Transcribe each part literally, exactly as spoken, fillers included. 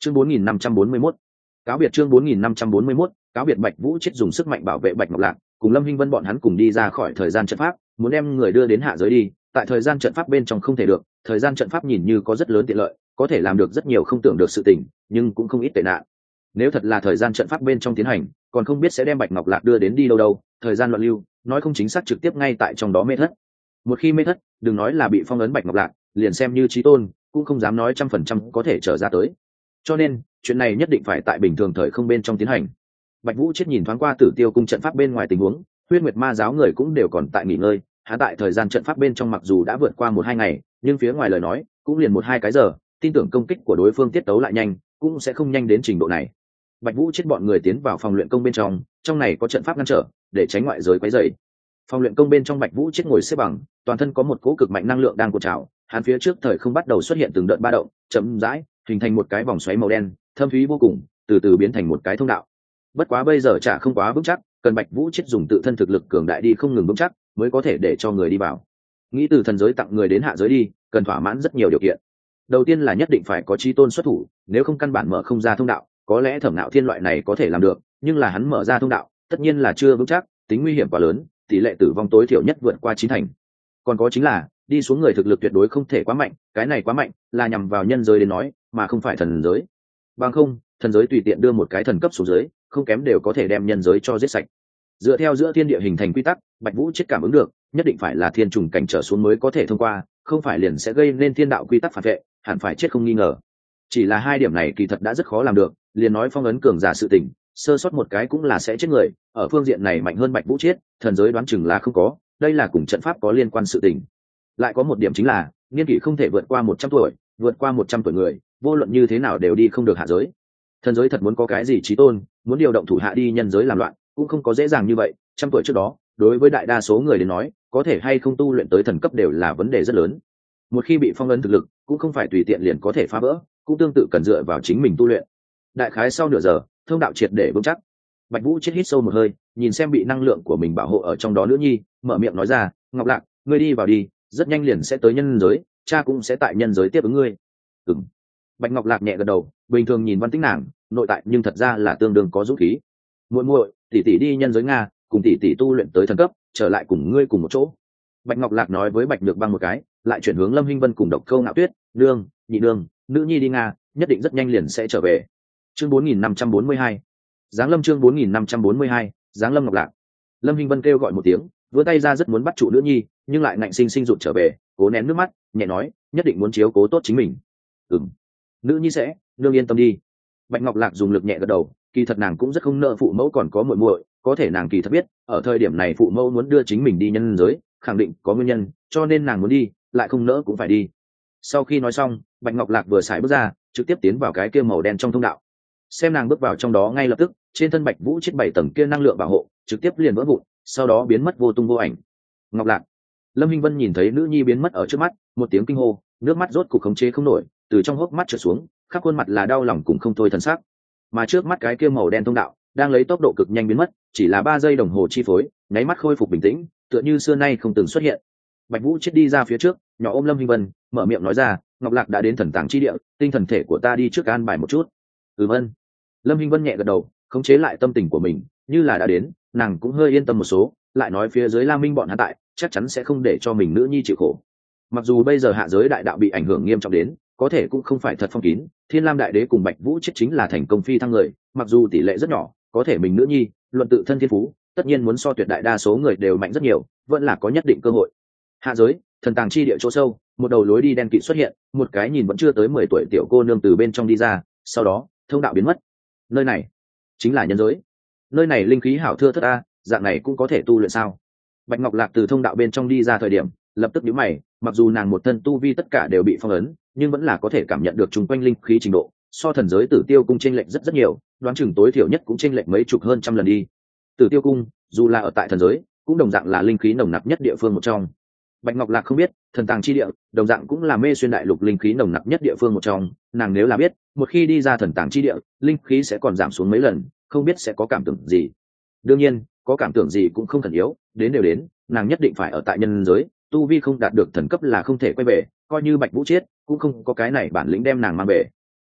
chương bốn nghìn năm trăm bốn mươi mốt cáo biệt chương bốn nghìn năm trăm bốn mươi mốt cáo biệt. Bạch Vũ Chết dùng sức mạnh bảo vệ Bạch Ngọc Lạc cùng Lâm Hinh Vân bọn hắn cùng đi ra khỏi thời gian trận pháp, muốn đem người đưa đến hạ giới đi. Tại thời gian trận pháp bên trong không thể được, thời gian trận pháp nhìn như có rất lớn tiện lợi, có thể làm được rất nhiều không tưởng được sự tình, nhưng cũng không ít tệ nạn. Nếu thật là thời gian trận pháp bên trong tiến hành, còn không biết sẽ đem Bạch Ngọc Lạc đưa đến đi đâu đâu. Thời gian loạn lưu, nói không chính xác trực tiếp ngay tại trong đó mê thất. Một khi mê thất, đừng nói là bị phong ấn Bạch Ngọc Lạc, liền xem như chí tôn cũng không dám nói trăm phần trăm có thể trở ra tới. Cho nên chuyện này nhất định phải tại bình thường thời không bên trong tiến hành. Bạch Vũ Chết nhìn thoáng qua Tử Tiêu cung trận pháp bên ngoài tình huống, Huyết Nguyệt Ma giáo người cũng đều còn tại nghỉ ngơi. Hắn tại thời gian trận pháp bên trong mặc dù đã vượt qua một hai ngày, nhưng phía ngoài lời nói cũng liền một hai cái giờ, tin tưởng công kích của đối phương tiết tấu lại nhanh, cũng sẽ không nhanh đến trình độ này. Bạch Vũ Chết bọn người tiến vào phòng luyện công bên trong, trong này có trận pháp ngăn trở, để tránh ngoại giới quấy rầy. Phòng luyện công bên trong, Bạch Vũ Chết ngồi xếp bằng, toàn thân có một cỗ cực mạnh năng lượng đang cuộn trào, hắn phía trước thời không bắt đầu xuất hiện từng đợt ba động, chậm rãi hình thành một cái vòng xoáy màu đen, thâm thúy vô cùng, từ từ biến thành một cái thông đạo. Bất quá bây giờ chả không quá vững chắc, cần Bạch Vũ Chết dùng tự thân thực lực cường đại đi không ngừng vững chắc, mới có thể để cho người đi vào. Nghĩ từ thần giới tặng người đến hạ giới đi, cần thỏa mãn rất nhiều điều kiện. Đầu tiên là nhất định phải có chí tôn xuất thủ, nếu không căn bản mở không ra thông đạo. Có lẽ Thẩm Nạo Thiên loại này có thể làm được, nhưng là hắn mở ra thông đạo, tất nhiên là chưa vững chắc, tính nguy hiểm quá lớn, tỷ lệ tử vong tối thiểu nhất vượt qua chín thành. Còn có chính là đi xuống người thực lực tuyệt đối không thể quá mạnh, cái này quá mạnh là nhằm vào nhân giới đến nói, mà không phải thần giới. Bằng không, thần giới tùy tiện đưa một cái thần cấp xuống dưới, không kém đều có thể đem nhân giới cho giết sạch. Dựa theo giữa thiên địa hình thành quy tắc, Bạch Vũ Chết cảm ứng được, nhất định phải là thiên trùng cảnh trở xuống mới có thể thông qua, không phải liền sẽ gây nên thiên đạo quy tắc phản vệ, hẳn phải chết không nghi ngờ. Chỉ là hai điểm này kỳ thật đã rất khó làm được, liền nói phong ấn cường giả sự tình, sơ sót một cái cũng là sẽ chết người, ở phương diện này mạnh hơn Bạch Vũ Chết, thần giới đoán chừng là không có, đây là cùng trận pháp có liên quan sự tình. Lại có một điểm chính là, niên kỷ không thể vượt qua một trăm tuổi, vượt qua một trăm tuổi người, vô luận như thế nào đều đi không được hạ giới. Thần giới thật muốn có cái gì chí tôn, muốn điều động thủ hạ đi nhân giới làm loạn, cũng không có dễ dàng như vậy, trăm tuổi trước đó, đối với đại đa số người đến nói, có thể hay không tu luyện tới thần cấp đều là vấn đề rất lớn. Một khi bị phong ấn thực lực, cũng không phải tùy tiện liền có thể phá vỡ, cũng tương tự cần dựa vào chính mình tu luyện. Đại khái sau nửa giờ, thông đạo triệt để vững chắc. Bạch Vũ Chết hít sâu một hơi, nhìn xem bị năng lượng của mình bảo hộ ở trong đó nữ nhi, mở miệng nói ra, Ngọc Lạc, ngươi đi vào đi, rất nhanh liền sẽ tới nhân giới, cha cũng sẽ tại nhân giới tiếp ứng ngươi. Ừm. Bạch Ngọc Lạc nhẹ gật đầu, bình thường nhìn Văn Tĩnh nàng, nội tại nhưng thật ra là tương đương có dũng khí. Muội muội, tỷ tỷ đi nhân giới Nga, cùng tỷ tỷ tu luyện tới thần cấp, trở lại cùng ngươi cùng một chỗ. Bạch Ngọc Lạc nói với Bạch Nhược Băng một cái, lại chuyển hướng Lâm Hinh Vân cùng Độc Câu Ngạo Tuyết, nương, nhị nương, nữ nhi đi Nga, nhất định rất nhanh liền sẽ trở về. Chương bốn nghìn năm trăm bốn mươi hai Giáng Lâm chương bốn nghìn năm trăm bốn mươi hai Giáng Lâm Ngọc Lạc. Lâm Hinh Vân kêu gọi một tiếng, vươn tay ra rất muốn bắt trụ nữ nhi, nhưng lại ngạnh sinh sinh rụt trở về, cố nén nước mắt, nhẹ nói, nhất định muốn chiếu cố tốt chính mình. Ừm, nữ nhi sẽ, nương yên tâm đi. Bạch Ngọc Lạc dùng lực nhẹ gật đầu, kỳ thật nàng cũng rất không nợ phụ mẫu còn có muội muội, có thể nàng kỳ thật biết, ở thời điểm này phụ mẫu muốn đưa chính mình đi nhân giới, khẳng định có nguyên nhân, cho nên nàng muốn đi, lại không nỡ cũng phải đi. Sau khi nói xong, Bạch Ngọc Lạc vừa xài bước ra, trực tiếp tiến vào cái kia màu đen trong thông đạo. Xem nàng bước vào trong đó ngay lập tức, trên thân Bạch Vũ Chết bảy tầng kia năng lượng bảo hộ, trực tiếp liền vỡ vụn, sau đó biến mất vô tung vô ảnh. Ngọc Lạc. Lâm Hinh Vân nhìn thấy nữ nhi biến mất ở trước mắt, một tiếng kinh hô, nước mắt rốt cục khống chế không nổi, từ trong hốc mắt trượt xuống, khắp khuôn mặt là đau lòng cùng không thôi thần sắc. Mà trước mắt cái kia màu đen thông đạo, đang lấy tốc độ cực nhanh biến mất, chỉ là ba giây đồng hồ chi phối, nháy mắt khôi phục bình tĩnh, tựa như xưa nay không từng xuất hiện. Bạch Vũ Chết đi ra phía trước, nhỏ ôm Lâm Hinh Vân, mở miệng nói ra, Ngọc Lạc đã đến thần tàng chi địa, tinh thần thể của ta đi trước an bài một chút. Ừ vân. Lâm Hinh Vân nhẹ gật đầu, khống chế lại tâm tình của mình, như là đã đến, nàng cũng hơi yên tâm một số, lại nói phía dưới La Minh bọn hắn tại, chắc chắn sẽ không để cho mình nữ nhi chịu khổ. Mặc dù bây giờ hạ giới đại đạo bị ảnh hưởng nghiêm trọng đến, có thể cũng không phải thật phong kín, Thiên Lam Đại Đế cùng Bạch Vũ Chết chính là thành công phi thăng người, mặc dù tỷ lệ rất nhỏ, có thể mình nữ nhi, luận tự thân thiên phú, tất nhiên muốn so tuyệt đại đa số người đều mạnh rất nhiều, vẫn là có nhất định cơ hội. Hạ giới, thần tàng chi địa chỗ sâu, một đầu lối đi đen kịt xuất hiện, một cái nhìn vẫn chưa tới mười tuổi tiểu cô nương từ bên trong đi ra, sau đó, thông đạo biến mất. Nơi này chính là nhân giới. Nơi này linh khí hảo thưa thớt a, dạng này cũng có thể tu luyện sao? Bạch Ngọc Lạc từ thông đạo bên trong đi ra thời điểm, lập tức nhíu mày, mặc dù nàng một thân tu vi tất cả đều bị phong ấn, nhưng vẫn là có thể cảm nhận được chung quanh linh khí trình độ, so thần giới Tử Tiêu cung chênh lệch rất rất nhiều, đoán chừng tối thiểu nhất cũng chênh lệch mấy chục hơn trăm lần đi. Tử Tiêu cung, dù là ở tại thần giới, cũng đồng dạng là linh khí nồng nặc nhất địa phương một trong. Bạch Ngọc Lạc không biết, thần tàng chi địa, đồng dạng cũng là mê xuyên đại lục linh khí nồng nặc nhất địa phương một trong, nàng nếu là biết, một khi đi ra thần tàng chi địa, linh khí sẽ còn giảm xuống mấy lần, không biết sẽ có cảm tưởng gì. Đương nhiên, có cảm tưởng gì cũng không cần yếu, đến đều đến, nàng nhất định phải ở tại nhân giới, tu vi không đạt được thần cấp là không thể quay về, coi như Bạch Vũ Chết, cũng không có cái này bản lĩnh đem nàng mang về.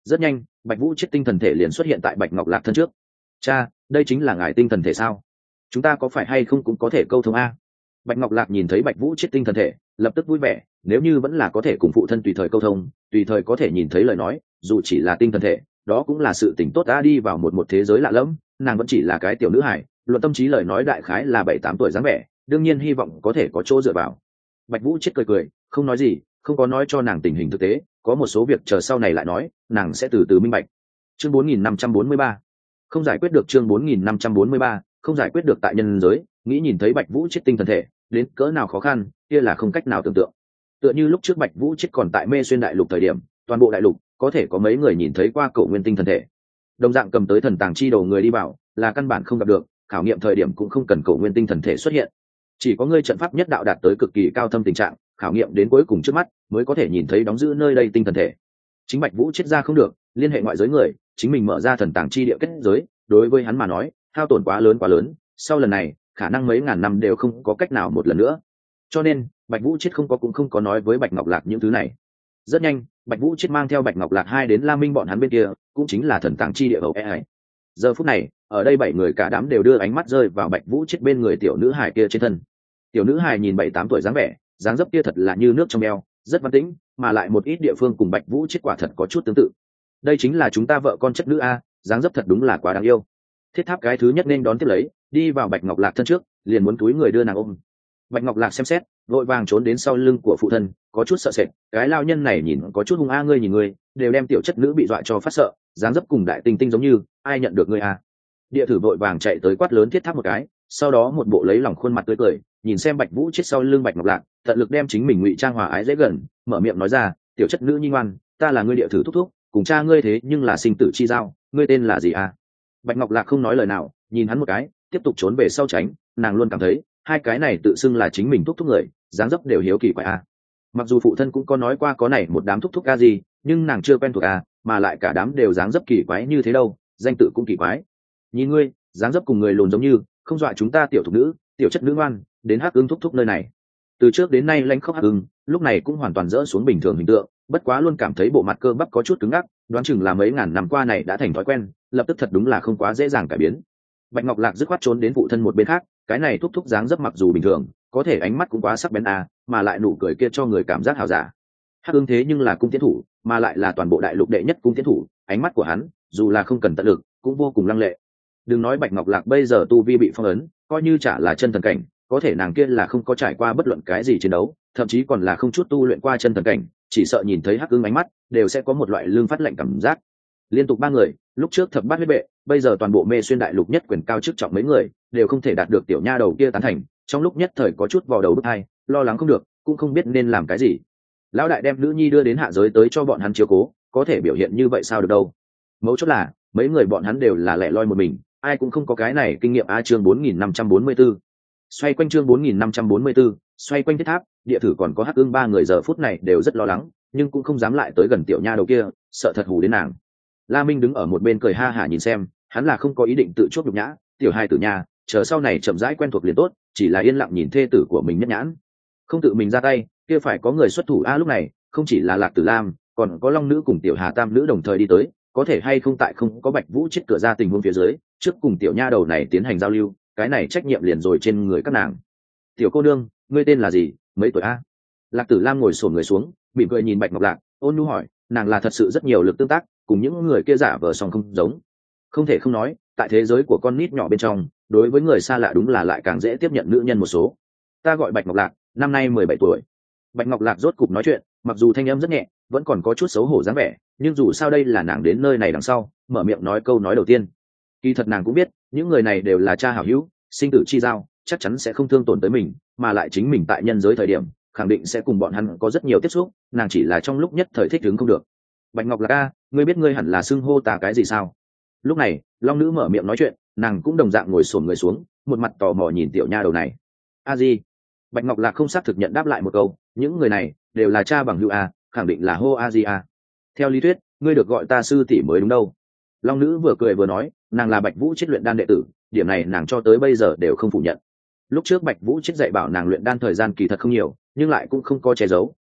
Rất nhanh Bạch Vũ Chết tinh thần thể liền xuất hiện tại Bạch Ngọc Lạc thân trước. Cha, đây chính là ngài tinh thần thể sao? Chúng ta có phải hay không cũng có thể câu thông a? Bạch Ngọc Lạc nhìn thấy Bạch Vũ Chết tinh thần thể lập tức vui vẻ, nếu như vẫn là có thể cùng phụ thân tùy thời câu thông, tùy thời có thể nhìn thấy lời nói, dù chỉ là tinh thần thể đó cũng là sự tình tốt. Đã đi vào một một thế giới lạ lẫm, nàng vẫn chỉ là cái tiểu nữ hài, luận tâm trí lời nói đại khái là bảy tám tuổi dáng vẻ, đương nhiên hy vọng có thể có chỗ dựa vào. Bạch Vũ Chết cười cười không nói gì, không có nói cho nàng tình hình thực tế, có một số việc chờ sau này lại nói, nàng sẽ từ từ minh bạch. Chương bốn nghìn năm trăm bốn mươi ba không giải quyết được. Chương bốn nghìn năm trăm bốn mươi ba không giải quyết được. Tại nhân giới nghĩ nhìn thấy Bạch Vũ Chết tinh thần thể đến cỡ nào khó khăn, kia là không cách nào tưởng tượng. Tựa như lúc trước Bạch Vũ Chết còn tại Mê Xuyên đại lục thời điểm, toàn bộ đại lục có thể có mấy người nhìn thấy qua Cổ Nguyên tinh thần thể. Đồng dạng cầm tới thần tàng chi đồ người đi bảo là căn bản không gặp được, khảo nghiệm thời điểm cũng không cần Cổ Nguyên tinh thần thể xuất hiện, chỉ có ngươi trận pháp nhất đạo đạt tới cực kỳ cao thâm tình trạng, khảo nghiệm đến cuối cùng trước mắt mới có thể nhìn thấy đóng giữ nơi đây tinh thần thể. Chính Bạch Vũ Chết ra không được, liên hệ ngoại giới người, chính mình mở ra thần tàng chi địa kết giới, đối với hắn mà nói hao tổn quá lớn quá lớn, sau lần này khả năng mấy ngàn năm đều không có cách nào một lần nữa. Cho nên Bạch Vũ Chết không có cũng không có nói với Bạch Ngọc Lạc những thứ này. Rất nhanh Bạch Vũ Chết mang theo Bạch Ngọc Lạc hai đến La Minh bọn hắn bên kia, cũng chính là thần tàng chi địa hậu e. Giờ phút này ở đây bảy người cả đám đều đưa ánh mắt rơi vào Bạch Vũ Chết bên người tiểu nữ hài kia trên thân. Tiểu nữ hài nhìn bảy tám tuổi dáng vẻ, dáng dấp kia thật là như nước trong eo, rất văn tĩnh, mà lại một ít địa phương cùng Bạch Vũ Chết quả thật có chút tương tự. Đây chính là chúng ta vợ con chất nữ a, dáng dấp thật đúng là quá đáng yêu. Thiết Tháp cái thứ nhất nên đón tiếp lấy, đi vào Bạch Ngọc Lạc thân trước, liền muốn túi người đưa nàng ôm. Bạch Ngọc Lạc xem xét, vội vàng trốn đến sau lưng của phụ thân, có chút sợ sệt, cái lao nhân này nhìn có chút hung a, ngươi nhìn ngươi, đều đem tiểu chất nữ bị dọa cho phát sợ, dáng dấp cùng đại tinh tinh giống như, ai nhận được ngươi a? Địa Thử vội vàng chạy tới quát lớn Thiết Tháp một cái, sau đó một bộ lấy lòng khuôn mặt tươi cười, nhìn xem Bạch Vũ Chết sau lưng Bạch Ngọc Lạc, tận lực đem chính mình ngụy trang hòa ái dễ gần, mở miệng nói ra, tiểu chất nữ nhi ngoan, ta là ngươi Địa Thử thúc thúc, cùng cha ngươi thế nhưng là sinh tử chi giao, ngươi tên là gì a? Bạch Ngọc Lạc không nói lời nào, nhìn hắn một cái, tiếp tục trốn về sau tránh, nàng luôn cảm thấy hai cái này tự xưng là chính mình thúc thúc người, dáng dấp đều hiếu kỳ quái a. Mặc dù phụ thân cũng có nói qua có này một đám thúc thúc a gì, nhưng nàng chưa quen thuộc a, mà lại cả đám đều dáng dấp kỳ quái như thế đâu, danh tự cũng kỳ quái. Nhìn ngươi, dáng dấp cùng người lùn giống như, không dọa chúng ta tiểu thục nữ, tiểu chất nữ ngoan, đến Hắc Ưng thúc thúc nơi này. Từ trước đến nay lanh khóc Hắc Ưng, lúc này cũng hoàn toàn dỡ xuống bình thường hình tượng, bất quá luôn cảm thấy bộ mặt cơ bắp có chút cứng ngắc, đoán chừng là mấy ngàn năm qua này đã thành thói quen, lập tức thật đúng là không quá dễ dàng cải biến. Bạch Ngọc Lạc dứt khoát trốn đến phụ thân một bên khác, cái này thúc thúc dáng dấp mặc dù bình thường, có thể ánh mắt cũng quá sắc bén à, mà lại nụ cười kia cho người cảm giác hào giả. Hắc Ưng thế nhưng là cung tiến thủ, mà lại là toàn bộ đại lục đệ nhất cung tiến thủ, ánh mắt của hắn, dù là không cần tận lực, cũng vô cùng lăng lệ. Đừng nói Bạch Ngọc Lạc bây giờ tu vi bị phong ấn, coi như chả là chân thần cảnh, có thể nàng kia là không có trải qua bất luận cái gì chiến đấu, thậm chí còn là không chút tu luyện qua chân thần cảnh, chỉ sợ nhìn thấy Hắc Ưng ánh mắt, đều sẽ có một loại lương phát lạnh cảm giác. Liên tục ba người, lúc trước thập bát huyết bệ, bây giờ toàn bộ Mê Xuyên đại lục nhất quyền cao chức trọng mấy người, đều không thể đạt được tiểu nha đầu kia tán thành, trong lúc nhất thời có chút vò đầu bứt tai, lo lắng không được, cũng không biết nên làm cái gì. Lão đại đem nữ nhi đưa đến hạ giới tới cho bọn hắn chiếu cố, có thể biểu hiện như vậy sao được đâu. Mấu chốt là, mấy người bọn hắn đều là lẻ loi một mình, ai cũng không có cái này kinh nghiệm a. Chương bốn nghìn năm trăm bốn mươi tư xoay quanh chương bốn nghìn năm trăm bốn mươi tư xoay quanh Thiết Tháp, Địa Thử còn có Hắc Ưng ba người giờ phút này đều rất lo lắng, nhưng cũng không dám lại tới gần tiểu nha đầu kia, sợ thật hù đến nàng. La Minh đứng ở một bên cười ha hả nhìn xem, hắn là không có ý định tự chuốc nhục nhã, tiểu hai tử nha, chờ sau này chậm rãi quen thuộc liền tốt, chỉ là yên lặng nhìn thê tử của mình nhất nhãn, không tự mình ra tay, kia phải có người xuất thủ a. Lúc này không chỉ là Lạc Tử Lam, còn có Long nữ cùng tiểu Hà Tam nữ đồng thời đi tới, có thể hay không tại không có Bạch Vũ Chết cửa ra tình huống phía dưới, trước cùng tiểu nha đầu này tiến hành giao lưu, cái này trách nhiệm liền rồi trên người các nàng. Tiểu cô nương, ngươi tên là gì, mấy tuổi a? Lạc Tử Lam ngồi xổm người xuống, mỉm cười nhìn Bạch Ngọc Lạc, ôn nhu hỏi, nàng là thật sự rất nhiều lực tương tác, cùng những người kia giả vờ song không giống. Không thể không nói, tại thế giới của con nít nhỏ bên trong, đối với người xa lạ đúng là lại càng dễ tiếp nhận nữ nhân một số. Ta gọi Bạch Ngọc Lạc, năm nay mười bảy tuổi. Bạch Ngọc Lạc rốt cục nói chuyện, mặc dù thanh âm rất nhẹ, vẫn còn có chút xấu hổ dáng vẻ, nhưng dù sao đây là nàng đến nơi này đằng sau, mở miệng nói câu nói đầu tiên. Kỳ thật nàng cũng biết, những người này đều là cha hảo hữu, sinh tử chi giao, chắc chắn sẽ không thương tổn tới mình, mà lại chính mình tại nhân giới thời điểm, khẳng định sẽ cùng bọn hắn có rất nhiều tiếp xúc, nàng chỉ là trong lúc nhất thời thích ứng không được. Bạch Ngọc Lạc a, ngươi biết ngươi hẳn là xưng hô ta cái gì sao? Lúc này, Long nữ mở miệng nói chuyện, nàng cũng đồng dạng ngồi xổm người xuống, một mặt tò mò nhìn tiểu nha đầu này. A gì? Bạch Ngọc Lạc không xác thực nhận đáp lại một câu, những người này đều là cha bằng hữu a, khẳng định là hô a di a. Theo lý thuyết, ngươi được gọi ta sư tỷ mới đúng đâu. Long nữ vừa cười vừa nói, nàng là Bạch Vũ Chết luyện đan đệ tử, điểm này nàng cho tới bây giờ đều không phủ nhận. Lúc trước Bạch Vũ Chết dạy bảo nàng luyện đan thời gian kỳ thật không nhiều, nhưng lại cũng không có che giấu,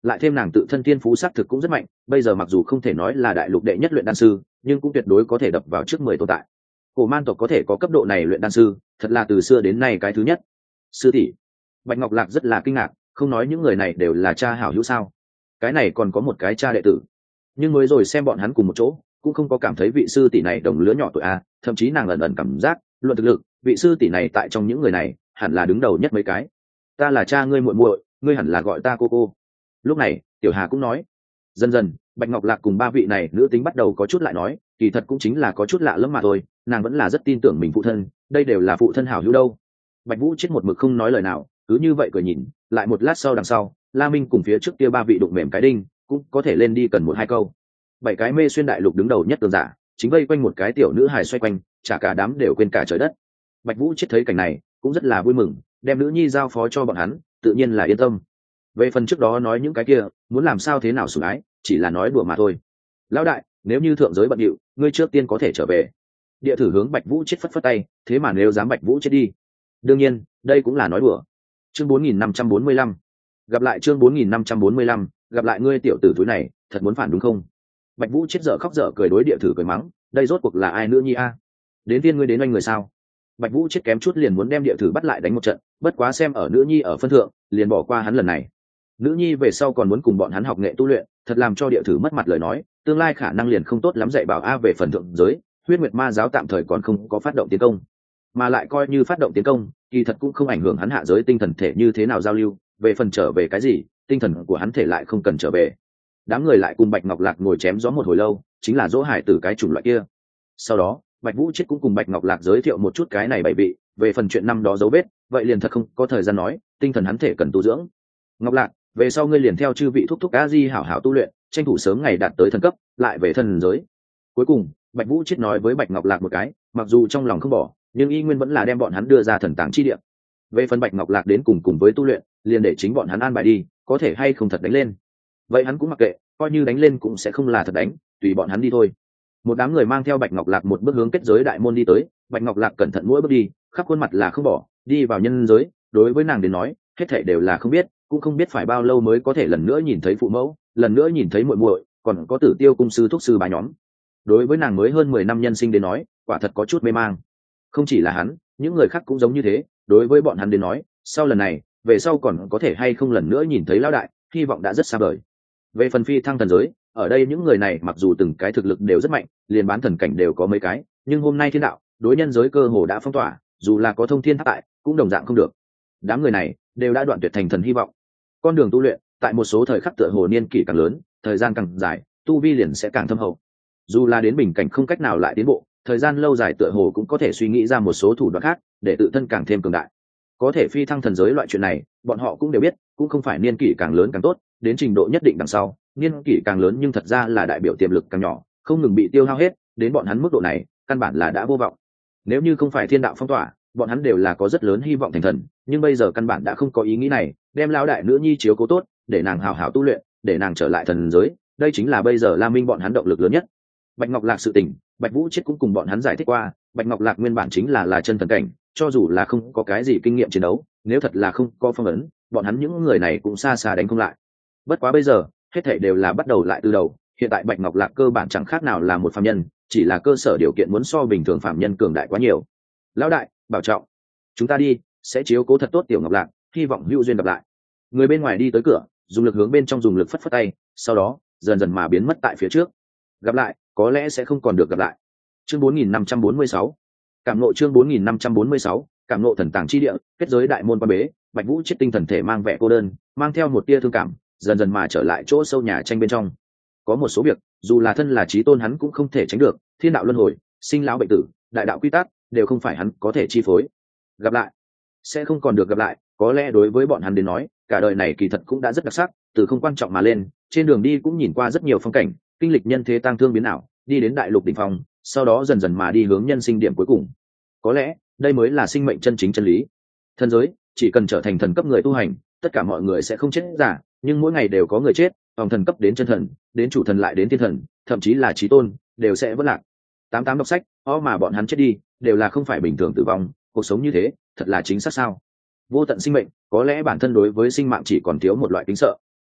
lại thêm nàng tự thân thiên phú xác thực cũng rất mạnh, bây giờ mặc dù không thể nói là đại lục đệ nhất luyện đan sư, nhưng cũng tuyệt đối có thể đập vào trước mười tồn tại. Cổ man tộc có thể có cấp độ này luyện đan sư, thật là từ xưa đến nay cái thứ nhất. Sư tỷ. Bạch Ngọc Lạc rất là kinh ngạc, không nói những người này đều là cha hảo hữu sao? Cái này còn có một cái cha đệ tử. Nhưng mới rồi xem bọn hắn cùng một chỗ, cũng không có cảm thấy vị sư tỷ này đồng lứa nhỏ tuổi a, thậm chí nàng ẩn ẩn cảm giác, luận thực lực, vị sư tỷ này tại trong những người này, hẳn là đứng đầu nhất mấy cái. Ta là cha ngươi muội muội, ngươi hẳn là gọi ta cô cô. Lúc này, Tiểu Hà cũng nói. Dần dần, Bạch Ngọc Lạc cùng ba vị này nữ tính bắt đầu có chút lại nói, kỳ thật cũng chính là có chút lạ lẫm mà thôi, nàng vẫn là rất tin tưởng mình phụ thân, đây đều là phụ thân hảo hữu đâu. Bạch Vũ chết một mực không nói lời nào, cứ như vậy cười nhìn, lại một lát sau đằng sau, La Minh cùng phía trước kia ba vị đụng mềm cái đinh, cũng có thể lên đi cần một hai câu. Bảy cái mê xuyên đại lục đứng đầu nhất cường giả, chính vây quanh một cái tiểu nữ hài xoay quanh, chả cả đám đều quên cả trời đất. Bạch Vũ chết thấy cảnh này, cũng rất là vui mừng, đem nữ nhi giao phó cho bọn hắn, tự nhiên là yên tâm. Về phần trước đó nói những cái kia, muốn làm sao thế nào sủng ái, chỉ là nói đùa mà thôi. Lão đại, nếu như thượng giới bận điệu, ngươi trước tiên có thể trở về. Địa thử hướng Bạch Vũ chết phất phất tay, thế mà nếu dám Bạch Vũ chết đi. Đương nhiên, đây cũng là nói đùa. Chương bốn nghìn năm trăm bốn mươi lăm. Gặp lại chương bốn nghìn năm trăm bốn mươi lăm, gặp lại ngươi tiểu tử túi này, thật muốn phản đúng không? Bạch Vũ chết dở khóc dở cười đối địa thử cười mắng, đây rốt cuộc là ai nữa nhi a? Đến viên ngươi đến oanh người sao? Bạch Vũ chết kém chút liền muốn đem địa thử bắt lại đánh một trận, bất quá xem ở nữ nhi ở phân thượng, liền bỏ qua hắn lần này. Nữ nhi về sau còn muốn cùng bọn hắn học nghệ tu luyện, thật làm cho địa thử mất mặt lời nói, tương lai khả năng liền không tốt lắm dạy bảo a. Về phần thượng giới, Huyết Nguyệt Ma giáo tạm thời còn không có phát động tiến công, mà lại coi như phát động tiến công, kỳ thật cũng không ảnh hưởng hắn hạ giới tinh thần thể như thế nào giao lưu. Về phần trở về cái gì, tinh thần của hắn thể lại không cần trở về. Đám người lại cùng Bạch Ngọc Lạc ngồi chém gió một hồi lâu, chính là Dỗ Hải Tử cái chủng loại kia. Sau đó, Bạch Vũ chết cũng cùng Bạch Ngọc Lạc giới thiệu một chút cái này bảy vị. Về phần chuyện năm đó dấu vết, vậy liền thật không có thời gian nói, tinh thần hắn thể cần tu dưỡng. Ngọc Lạc, về sau ngươi liền theo chư vị thúc thúc a di hảo hảo tu luyện, tranh thủ sớm ngày đạt tới thần cấp, lại về thần giới. Cuối cùng, Bạch Vũ chết nói với Bạch Ngọc Lạc một cái, mặc dù trong lòng không bỏ, nhưng y nguyên vẫn là đem bọn hắn đưa ra thần tàng chi địa. Về phần Bạch Ngọc Lạc đến cùng cùng với tu luyện, liền để chính bọn hắn an bài đi, có thể hay không thật đánh lên. Vậy hắn cũng mặc kệ, coi như đánh lên cũng sẽ không là thật đánh, tùy bọn hắn đi thôi. Một đám người mang theo Bạch Ngọc Lạc một bước hướng kết giới đại môn đi tới, Bạch Ngọc Lạc cẩn thận mỗi bước đi, khắp khuôn mặt là không bỏ, đi vào nhân giới, đối với nàng đến nói, hết thảy đều là không biết, cũng không biết phải bao lâu mới có thể lần nữa nhìn thấy phụ mẫu, lần nữa nhìn thấy muội muội, còn có Tử Tiêu cung sư thúc sư bà nhóm. Đối với nàng mới hơn mười năm nhân sinh đến nói, quả thật có chút mê mang. Không chỉ là hắn, những người khác cũng giống như thế, đối với bọn hắn đến nói, sau lần này, về sau còn có thể hay không lần nữa nhìn thấy lão đại, hy vọng đã rất xa vời. Về phần phi thăng thần giới, ở đây những người này mặc dù từng cái thực lực đều rất mạnh, liền bán thần cảnh đều có mấy cái, nhưng hôm nay thiên đạo, đối nhân giới cơ hồ đã phong tỏa, dù là có thông thiên tháp tại, cũng đồng dạng không được. Đám người này đều đã đoạn tuyệt thành thần hy vọng. Con đường tu luyện, tại một số thời khắc tựa hồ niên kỷ càng lớn, thời gian càng dài, tu vi liền sẽ càng thâm hậu. Dù là đến bình cảnh không cách nào lại tiến bộ, thời gian lâu dài tựa hồ cũng có thể suy nghĩ ra một số thủ đoạn khác, để tự thân càng thêm cường đại. Có thể phi thăng thần giới loại chuyện này, bọn họ cũng đều biết, cũng không phải niên kỷ càng lớn càng tốt, đến trình độ nhất định đằng sau, niên kỷ càng lớn nhưng thật ra là đại biểu tiềm lực càng nhỏ, không ngừng bị tiêu hao hết, đến bọn hắn mức độ này, căn bản là đã vô vọng. Nếu như không phải thiên đạo phong tỏa, bọn hắn đều là có rất lớn hy vọng thành thần, nhưng bây giờ căn bản đã không có ý nghĩ này, đem lão đại nữ nhi chiếu cố tốt, để nàng hào hào tu luyện, để nàng trở lại thần giới, đây chính là bây giờ La Minh bọn hắn động lực lớn nhất. Bạch Ngọc Lạc sự tình, Bạch Vũ chết cũng cùng bọn hắn giải thích qua, Bạch Ngọc Lạc nguyên bản chính là là chân thần cảnh, cho dù là không có cái gì kinh nghiệm chiến đấu, nếu thật là không có phong ấn, bọn hắn những người này cũng xa xa đánh không lại. Bất quá bây giờ, hết thảy đều là bắt đầu lại từ đầu, hiện tại Bạch Ngọc Lạc cơ bản chẳng khác nào là một phàm nhân, chỉ là cơ sở điều kiện muốn so bình thường phàm nhân cường đại quá nhiều. Lão đại, bảo trọng. Chúng ta đi, sẽ chiếu cố thật tốt tiểu Ngọc Lạc, hy vọng hữu duyên gặp lại. Người bên ngoài đi tới cửa, dùng lực hướng bên trong dùng lực phất phất tay, sau đó dần dần mà biến mất tại phía trước. Gặp lại, có lẽ sẽ không còn được gặp lại. Chương bốn nghìn năm trăm bốn mươi sáu, cảm ngộ chương bốn nghìn năm trăm bốn mươi sáu, cảm ngộ thần tàng chi địa, kết giới đại môn quan bế, Bạch Vũ chết tinh thần thể mang vẻ cô đơn, mang theo một tia thương cảm, dần dần mà trở lại chỗ sâu nhà tranh bên trong. Có một số việc, dù là thân là chí tôn hắn cũng không thể tránh được, thiên đạo luân hồi, sinh lão bệnh tử, đại đạo quy tắc, đều không phải hắn có thể chi phối. Gặp lại, sẽ không còn được gặp lại, có lẽ đối với bọn hắn đến nói, cả đời này kỳ thật cũng đã rất đặc sắc, từ không quan trọng mà lên, trên đường đi cũng nhìn qua rất nhiều phong cảnh, kinh lịch nhân thế tang thương biến ảo, đi đến đại lục đỉnh phong, sau đó dần dần mà đi hướng nhân sinh điểm cuối cùng. Có lẽ, đây mới là sinh mệnh chân chính chân lý. Thần giới, chỉ cần trở thành thần cấp người tu hành, tất cả mọi người sẽ không chết giả, nhưng mỗi ngày đều có người chết, từ thần cấp đến chân thần, đến chủ thần lại đến thiên thần, thậm chí là chí tôn, đều sẽ vỡ lạc. Tám tám đọc sách, ó mà bọn hắn chết đi, đều là không phải bình thường tử vong, cuộc sống như thế, thật là chính xác sao? Vô tận sinh mệnh, có lẽ bản thân đối với sinh mạng chỉ còn thiếu một loại kính sợ.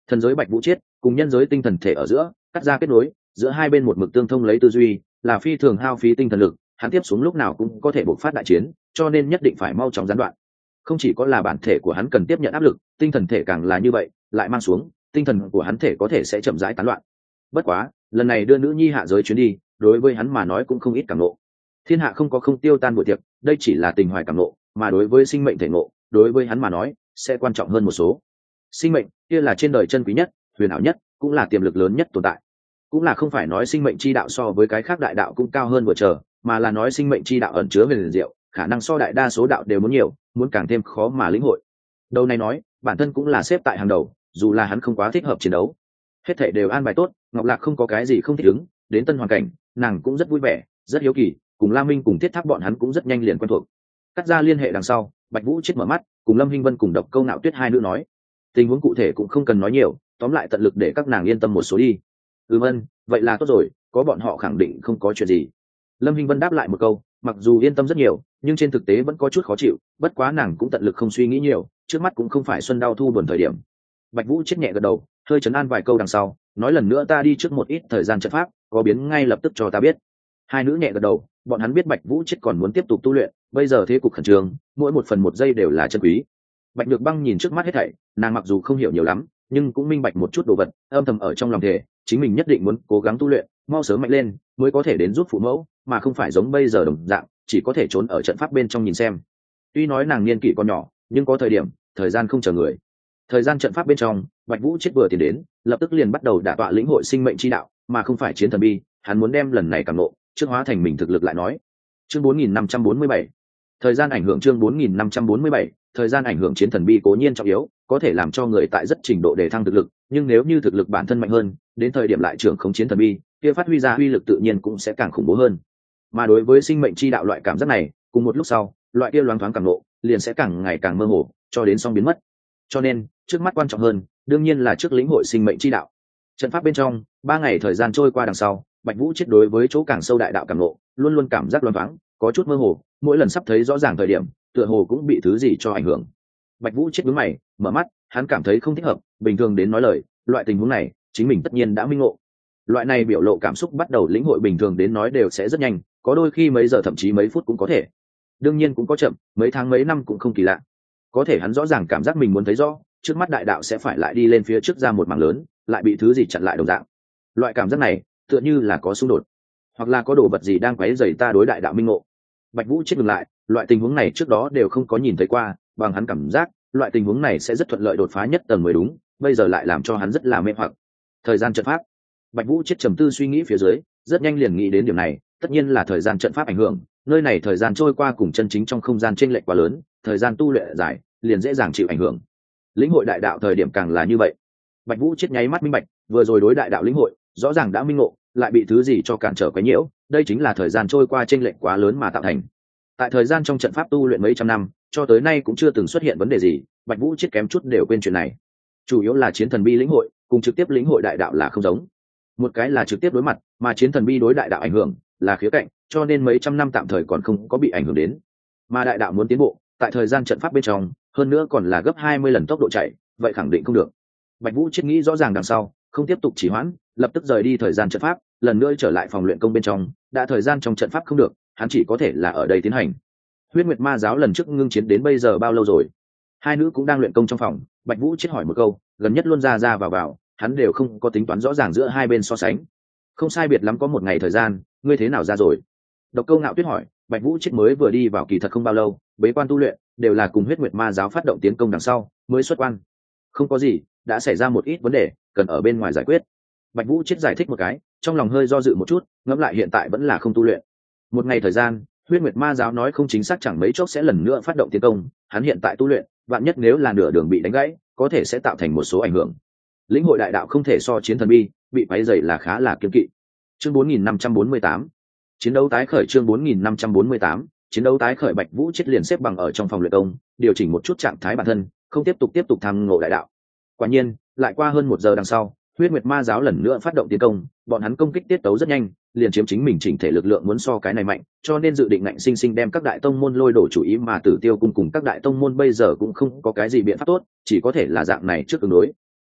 Thần giới Bạch Vũ Chiết cùng nhân giới tinh thần thể ở giữa cắt ra kết nối, giữa hai bên một mực tương thông lấy tư duy, là phi thường hao phí tinh thần lực, hắn tiếp xuống lúc nào cũng có thể bộc phát đại chiến, cho nên nhất định phải mau chóng gián đoạn. Không chỉ có là bản thể của hắn cần tiếp nhận áp lực, tinh thần thể càng là như vậy, lại mang xuống, tinh thần của hắn thể có thể sẽ chậm rãi tán loạn. Bất quá, lần này đưa nữ nhi hạ giới chuyến đi, đối với hắn mà nói cũng không ít cảm ngộ. Thiên hạ không có không tiêu tan buổi tiệc, đây chỉ là tình hoài cảm ngộ, mà đối với sinh mệnh thể ngộ, đối với hắn mà nói, sẽ quan trọng hơn một số. Sinh mệnh, kia là trên đời chân quý nhất, huyền ảo nhất, cũng là tiềm lực lớn nhất tồn tại. Cũng là không phải nói sinh mệnh chi đạo so với cái khác đại đạo cũng cao hơn vừa chờ, mà là nói sinh mệnh chi đạo ẩn chứa huyền diệu, khả năng so đại đa số đạo đều muốn nhiều, muốn càng thêm khó mà lĩnh hội. Đầu này nói, bản thân cũng là xếp tại hàng đầu, dù là hắn không quá thích hợp chiến đấu. Hết thảy đều an bài tốt, Ngọc Lạc không có cái gì không thích ứng, đến tân hoàn cảnh, nàng cũng rất vui vẻ, rất hiếu kỳ, cùng La Minh cùng Thiết Tháp bọn hắn cũng rất nhanh liền quen thuộc. Cắt ra liên hệ đằng sau, Bạch Vũ chết mở mắt, cùng Lâm Hinh Vân cùng Độc Câu Nạo Tuyết hai nữ nói, tình huống cụ thể cũng không cần nói nhiều, tóm lại tận lực để các nàng yên tâm một số đi. Ừm ân, vậy là tốt rồi, có bọn họ khẳng định không có chuyện gì. Lâm Hinh Vân đáp lại một câu, mặc dù yên tâm rất nhiều, nhưng trên thực tế vẫn có chút khó chịu, bất quá nàng cũng tận lực không suy nghĩ nhiều, trước mắt cũng không phải xuân đau thu buồn thời điểm. Bạch Vũ chết nhẹ gật đầu, hơi trấn an vài câu đằng sau, nói lần nữa ta đi trước một ít thời gian trận pháp, có biến ngay lập tức cho ta biết. Hai nữ nhẹ gật đầu, bọn hắn biết Bạch Vũ chết còn muốn tiếp tục tu luyện, bây giờ thế cục khẩn trương, mỗi một phần một giây đều là chân quý. Bạch Nhược Băng nhìn trước mắt hết thảy, nàng mặc dù không hiểu nhiều lắm, nhưng cũng minh bạch một chút đồ vật, âm thầm ở trong lòng thể, chính mình nhất định muốn cố gắng tu luyện, mau sớm mạnh lên, mới có thể đến giúp phụ mẫu, mà không phải giống bây giờ đồng dạng, chỉ có thể trốn ở trận pháp bên trong nhìn xem. Tuy nói nàng niên kỷ còn nhỏ, nhưng có thời điểm, thời gian không chờ người. Thời gian trận pháp bên trong, Bạch Vũ chết vừa tiến đến, lập tức liền bắt đầu đả tọa lĩnh hội sinh mệnh chi đạo, mà không phải chiến thần bi, hắn muốn đem lần này cảm ngộ, trước hóa thành mình thực lực lại nói. Chương bốn nghìn năm trăm bốn mươi bảy. Thời gian ảnh hưởng chương bốn nghìn năm trăm bốn mươi bảy, thời gian ảnh hưởng chiến thần bi cố nhiên trọng yếu, có thể làm cho người tại rất trình độ đề thăng thực lực, nhưng nếu như thực lực bản thân mạnh hơn, đến thời điểm lại trưởng không chiến thần bi, kia phát huy ra uy lực tự nhiên cũng sẽ càng khủng bố hơn. Mà đối với sinh mệnh chi đạo loại cảm giác này, cùng một lúc sau, loại kia loáng thoáng cảm ngộ, liền sẽ càng ngày càng mơ hồ, cho đến xong biến mất. Cho nên, trước mắt quan trọng hơn, đương nhiên là trước lĩnh hội sinh mệnh chi đạo. Trận pháp bên trong, ba ngày thời gian trôi qua đằng sau, Bạch Vũ chết đối với chỗ càng sâu đại đạo cảm ngộ, luôn luôn cảm giác loáng thoáng, có chút mơ hồ, mỗi lần sắp thấy rõ ràng thời điểm, tựa hồ cũng bị thứ gì cho ảnh hưởng. Bạch Vũ chết nhướng mày, mở mắt, hắn cảm thấy không thích hợp, bình thường đến nói lời, loại tình huống này, chính mình tất nhiên đã minh ngộ. Loại này biểu lộ cảm xúc bắt đầu lĩnh hội bình thường đến nói đều sẽ rất nhanh, có đôi khi mấy giờ thậm chí mấy phút cũng có thể. Đương nhiên cũng có chậm, mấy tháng mấy năm cũng không kỳ lạ. Có thể hắn rõ ràng cảm giác mình muốn thấy rõ, trước mắt đại đạo sẽ phải lại đi lên phía trước ra một mảng lớn, lại bị thứ gì chặn lại đồng dạng. Loại cảm giác này, tựa như là có xung đột, hoặc là có đồ vật gì đang quấy rầy ta đối đại đạo minh ngộ. Bạch Vũ chết dừng lại, loại tình huống này trước đó đều không có nhìn thấy qua, bằng hắn cảm giác, loại tình huống này sẽ rất thuận lợi đột phá nhất tầng mới đúng, bây giờ lại làm cho hắn rất là mê hoặc. Thời gian trận pháp. Bạch Vũ chết trầm tư suy nghĩ phía dưới, rất nhanh liền nghĩ đến điểm này, tất nhiên là thời gian trận pháp ảnh hưởng, nơi này thời gian trôi qua cùng chân chính trong không gian chênh lệch quá lớn, thời gian tu luyện dài, liền dễ dàng chịu ảnh hưởng. Lĩnh hội đại đạo thời điểm càng là như vậy. Bạch Vũ chết nháy mắt minh bạch, vừa rồi đối đại đạo lĩnh hội, rõ ràng đã minh ngộ, lại bị thứ gì cho cản trở quấy nhiễu, đây chính là thời gian trôi qua chênh lệch quá lớn mà tạo thành. Tại thời gian trong trận pháp tu luyện mấy trăm năm, cho tới nay cũng chưa từng xuất hiện vấn đề gì, Bạch Vũ chết kém chút đều quên chuyện này. Chủ yếu là chiến thần bi lĩnh hội, cùng trực tiếp lĩnh hội đại đạo là không giống. Một cái là trực tiếp đối mặt, mà chiến thần bi đối đại đạo ảnh hưởng là khía cạnh, cho nên mấy trăm năm tạm thời còn không có bị ảnh hưởng đến. Mà đại đạo muốn tiến bộ, tại thời gian trận pháp bên trong, hơn nữa còn là gấp hai mươi lần tốc độ chạy, vậy khẳng định không được. Bạch Vũ chết nghĩ rõ ràng đằng sau, không tiếp tục trì hoãn, lập tức rời đi thời gian trận pháp, lần nữa trở lại phòng luyện công bên trong, đã thời gian trong trận pháp không được, hắn chỉ có thể là ở đây tiến hành. Huyết Nguyệt Ma giáo lần trước ngưng chiến đến bây giờ bao lâu rồi? Hai nữ cũng đang luyện công trong phòng, Bạch Vũ chết hỏi một câu, gần nhất luôn ra ra vào vào, hắn đều không có tính toán rõ ràng giữa hai bên so sánh. Không sai biệt lắm có một ngày thời gian, ngươi thế nào ra rồi? Độc Câu Ngạo Tuyết hỏi. Bạch Vũ chết mới vừa đi vào kỳ thật không bao lâu, bế quan tu luyện, đều là cùng Huyết Nguyệt Ma giáo phát động tiến công đằng sau, mới xuất quan. Không có gì, đã xảy ra một ít vấn đề, cần ở bên ngoài giải quyết. Bạch Vũ chết giải thích một cái, trong lòng hơi do dự một chút, ngẫm lại hiện tại vẫn là không tu luyện. Một ngày thời gian, Huyết Nguyệt Ma giáo nói không chính xác chẳng mấy chốc sẽ lần nữa phát động tiến công, hắn hiện tại tu luyện, vạn nhất nếu là nửa đường bị đánh gãy, có thể sẽ tạo thành một số ảnh hưởng. Lĩnh hội đại đạo không thể so chiến thần bi, bị quấy rầy là khá là kiêng kỵ. Chương bốn nghìn năm trăm bốn mươi tám. Chiến đấu tái khởi chương bốn nghìn năm trăm bốn mươi tám, chiến đấu tái khởi Bạch Vũ chết liền xếp bằng ở trong phòng luyện công, điều chỉnh một chút trạng thái bản thân, không tiếp tục tiếp tục tham ngộ đại đạo. Quả nhiên, lại qua hơn một giờ đằng sau, Huyết Nguyệt Ma giáo lần nữa phát động tiến công, bọn hắn công kích tiết tấu rất nhanh, liền chiếm chính mình chỉnh thể lực lượng muốn so cái này mạnh, cho nên dự định ngạnh sinh sinh đem các đại tông môn lôi đổ chủ ý mà Tử Tiêu cung cùng các đại tông môn bây giờ cũng không có cái gì biện pháp tốt, chỉ có thể là dạng này trước ứng đối.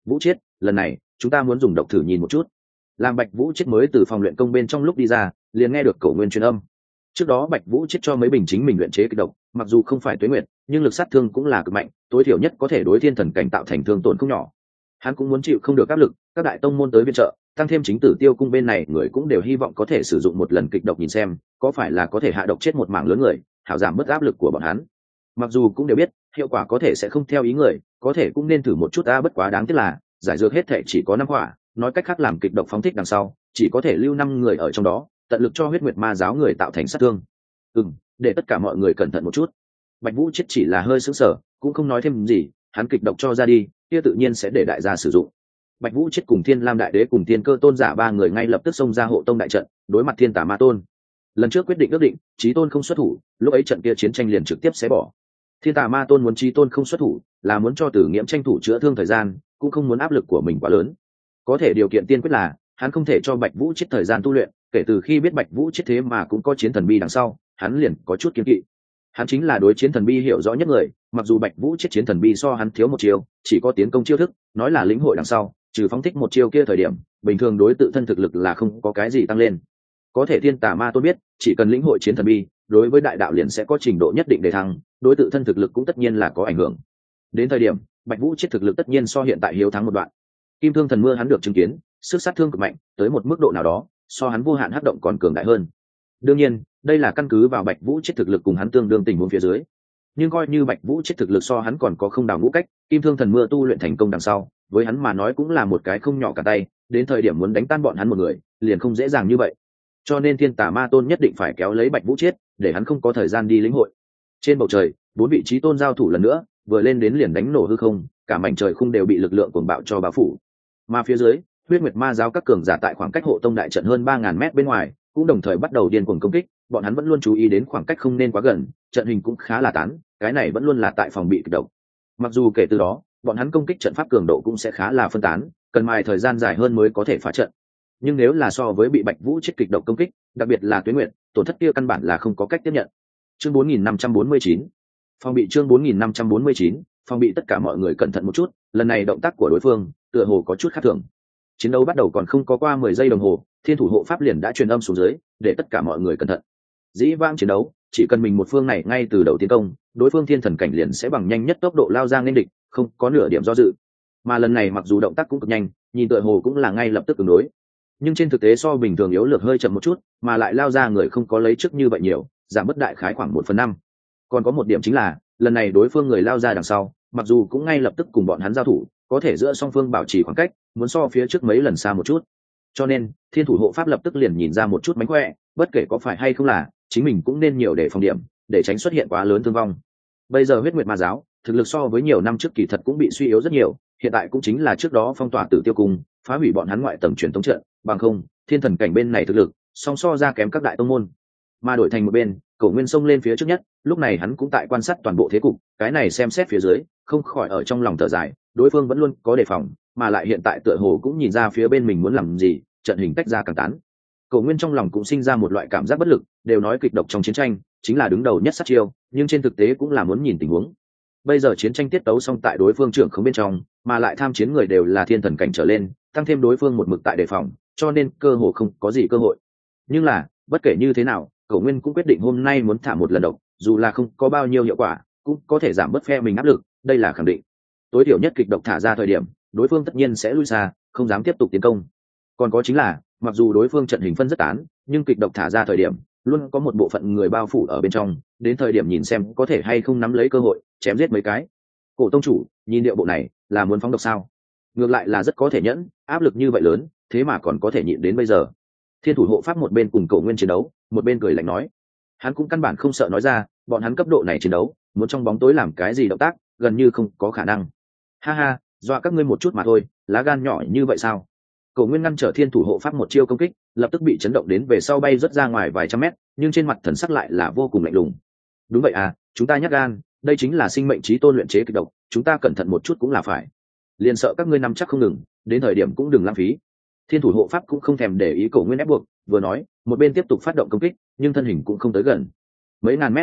Vũ Chiết, lần này chúng ta muốn dùng độc thử nhìn một chút. Làm Bạch Vũ Chiết mới từ phòng luyện công bên trong lúc đi ra, liền nghe được Cổ Nguyên truyền âm. Trước đó Bạch Vũ Chiết cho mấy bình chính mình luyện chế kịch độc, mặc dù không phải tuế nguyệt, nhưng lực sát thương cũng là cực mạnh, tối thiểu nhất có thể đối thiên thần cảnh tạo thành thương tổn không nhỏ. Hắn cũng muốn chịu không được áp lực, các đại tông môn tới viện trợ, tăng thêm chính Tử Tiêu cung bên này người cũng đều hy vọng có thể sử dụng một lần kịch độc nhìn xem, có phải là có thể hạ độc chết một mảng lớn người, hảo giảm bớt áp lực của bọn hắn. Mặc dù cũng đều biết, hiệu quả có thể sẽ không theo ý người, có thể cũng nên thử một chút a, bất quá đáng tiếc là, giải dược hết thể chỉ có năm quả, nói cách khác làm kịch độc phóng thích đằng sau, chỉ có thể lưu năm người ở trong đó, tận lực cho huyết nguyệt ma giáo người tạo thành sát thương. Ừm, để tất cả mọi người cẩn thận một chút. Bạch Vũ Chết chỉ là hơi sững sờ, cũng không nói thêm gì, hắn kịch độc cho ra đi, kia tự nhiên sẽ để đại gia sử dụng. Bạch Vũ Chết cùng Thiên Lam đại đế cùng Tiên Cơ tôn giả ba người ngay lập tức xông ra hộ tông đại trận, đối mặt Thiên Tà Ma tôn. Lần trước quyết định ước định, Chí Tôn không xuất thủ, lúc ấy trận kia chiến tranh liền trực tiếp xé bỏ. Thiên Tà Ma tôn muốn Chí Tôn không xuất thủ, là muốn cho Tử Nghiễm tranh thủ chữa thương thời gian, cũng không muốn áp lực của mình quá lớn. Có thể điều kiện tiên quyết là, hắn không thể cho Bạch Vũ Chết thời gian tu luyện, kể từ khi biết Bạch Vũ Chết thế mà cũng có chiến thần bi đằng sau, hắn liền có chút kiêng kỵ. Hắn chính là đối chiến thần bi hiểu rõ nhất người, mặc dù Bạch Vũ Chết chiến thần bi so hắn thiếu một chiêu, chỉ có tiến công chiêu thức, nói là lĩnh hội đằng sau, trừ phóng thích một chiêu kia thời điểm, bình thường đối tự thân thực lực là không có cái gì tăng lên. Có thể Thiên Tà Ma tôn biết, chỉ cần lĩnh hội chiến thần bi, đối với đại đạo liền sẽ có trình độ nhất định để thăng, đối tự thân thực lực cũng tất nhiên là có ảnh hưởng. Đến thời điểm, Bạch Vũ Chết thực lực tất nhiên so hiện tại hiếu thắng một đoạn. Kim Thương Thần Mưa hắn được chứng kiến, sức sát thương cực mạnh, tới một mức độ nào đó, so hắn vô hạn hắc động còn cường đại hơn. Đương nhiên, đây là căn cứ vào Bạch Vũ Chết thực lực cùng hắn tương đương tình huống phía dưới. Nhưng coi như Bạch Vũ Chết thực lực so hắn còn có không đào ngũ cách, Kim Thương Thần Mưa tu luyện thành công đằng sau, với hắn mà nói cũng là một cái không nhỏ cả tay, đến thời điểm muốn đánh tan bọn hắn một người, liền không dễ dàng như vậy. Cho nên Thiên Tà Ma tôn nhất định phải kéo lấy Bạch Vũ Chết, để hắn không có thời gian đi lĩnh hội. Trên bầu trời, bốn vị trí tôn giao thủ lần nữa, vừa lên đến liền đánh nổ hư không, cả mảnh trời khung đều bị lực lượng cuồng bạo cho bao phủ. Mà phía dưới, huyết nguyệt ma giáo các cường giả tại khoảng cách hộ tông đại trận hơn ba ngàn mét bên ngoài, cũng đồng thời bắt đầu điên cuồng công kích, bọn hắn vẫn luôn chú ý đến khoảng cách không nên quá gần, trận hình cũng khá là tán, cái này vẫn luôn là tại phòng bị kịch độc. Mặc dù kể từ đó, bọn hắn công kích trận pháp cường độ cũng sẽ khá là phân tán, cần mài thời gian dài hơn mới có thể phá trận. Nhưng nếu là so với bị Bạch Vũ Chết kịch độc công kích, đặc biệt là Tuế Nguyệt, tổn thất kia căn bản là không có cách tiếp nhận. Chương bốn nghìn năm trăm bốn mươi chín, phòng bị chương bốn nghìn năm trăm bốn mươi chín, phòng bị tất cả mọi người cẩn thận một chút, lần này động tác của đối phương, tựa hồ có chút khác thường. Chiến đấu bắt đầu còn không có qua mười giây đồng hồ, Thiên thủ hộ pháp liền đã truyền âm xuống dưới, để tất cả mọi người cẩn thận. Dĩ vãng chiến đấu, chỉ cần mình một phương này ngay từ đầu tiến công, đối phương thiên thần cảnh liền sẽ bằng nhanh nhất tốc độ lao ra lên địch, không có nửa điểm do dự. Mà lần này mặc dù động tác cũng cực nhanh, nhìn tựa hồ cũng là ngay lập tức ứng đối, nhưng trên thực tế so bình thường yếu lược hơi chậm một chút, mà lại lao ra người không có lấy trước như vậy nhiều, giảm bất đại khái khoảng một phần năm. Còn có một điểm chính là, lần này đối phương người lao ra đằng sau, mặc dù cũng ngay lập tức cùng bọn hắn giao thủ, có thể giữa song phương bảo trì khoảng cách, muốn so phía trước mấy lần xa một chút. Cho nên, Thiên thủ hộ pháp lập tức liền nhìn ra một chút mánh khỏe, bất kể có phải hay không là, chính mình cũng nên nhiều để phòng điểm, để tránh xuất hiện quá lớn thương vong. Bây giờ huyết nguyệt ma giáo, thực lực so với nhiều năm trước kỳ thật cũng bị suy yếu rất nhiều, hiện tại cũng chính là trước đó phong tỏa Tử Tiêu cung, phá hủy bọn hắn ngoại tầng truyền thống trận, bằng không, thiên thần cảnh bên này thực lực, song so ra kém các đại tông môn. Mà đổi thành một bên, Cổ Nguyên xông lên phía trước nhất, lúc này hắn cũng tại quan sát toàn bộ thế cục, cái này xem xét phía dưới, không khỏi ở trong lòng thở dài, đối phương vẫn luôn có đề phòng, mà lại hiện tại tựa hồ cũng nhìn ra phía bên mình muốn làm gì, trận hình tách ra càng tán. Cổ Nguyên trong lòng cũng sinh ra một loại cảm giác bất lực, đều nói kịch độc trong chiến tranh chính là đứng đầu nhất sát chiêu, nhưng trên thực tế cũng là muốn nhìn tình huống. Bây giờ chiến tranh tiết tấu xong tại đối phương trưởng không bên trong, mà lại tham chiến người đều là thiên thần cảnh trở lên, tăng thêm đối phương một mực tại đề phòng, cho nên cơ hồ không có gì cơ hội. Nhưng là, bất kể như thế nào, Cổ Nguyên cũng quyết định hôm nay muốn thả một lần độc, dù là không có bao nhiêu hiệu quả, cũng có thể giảm bớt phe mình áp lực, đây là khẳng định. Tối thiểu nhất kịch độc thả ra thời điểm, đối phương tất nhiên sẽ lui xa, không dám tiếp tục tiến công. Còn có chính là, mặc dù đối phương trận hình phân rất tán, nhưng kịch độc thả ra thời điểm, luôn có một bộ phận người bao phủ ở bên trong, đến thời điểm nhìn xem có thể hay không nắm lấy cơ hội, chém giết mấy cái. Cổ tông chủ, nhìn điệu bộ này, là muốn phóng độc sao? Ngược lại là rất có thể nhẫn, áp lực như vậy lớn, thế mà còn có thể nhịn đến bây giờ. Thiên thủ hộ pháp một bên cùng Cổ Nguyên chiến đấu, một bên cười lạnh nói, hắn cũng căn bản không sợ nói ra, bọn hắn cấp độ này chiến đấu, muốn trong bóng tối làm cái gì động tác, gần như không có khả năng. Ha ha, dọa các ngươi một chút mà thôi, lá gan nhỏ như vậy sao? Cổ Nguyên ngăn trở Thiên thủ hộ pháp một chiêu công kích, lập tức bị chấn động đến về sau bay rất ra ngoài vài trăm mét, nhưng trên mặt thần sắc lại là vô cùng lạnh lùng. Đúng vậy à, chúng ta nhát gan, đây chính là sinh mệnh chí tôn luyện chế kịch độc, chúng ta cẩn thận một chút cũng là phải. Liền sợ các ngươi nắm chắc không ngừng, đến thời điểm cũng đừng lãng phí. Thiên thủ hộ pháp cũng không thèm để ý Cổ Nguyên ép buộc, vừa nói, một bên tiếp tục phát động công kích, nhưng thân hình cũng không tới gần. Mấy ngàn mét khoảng cách,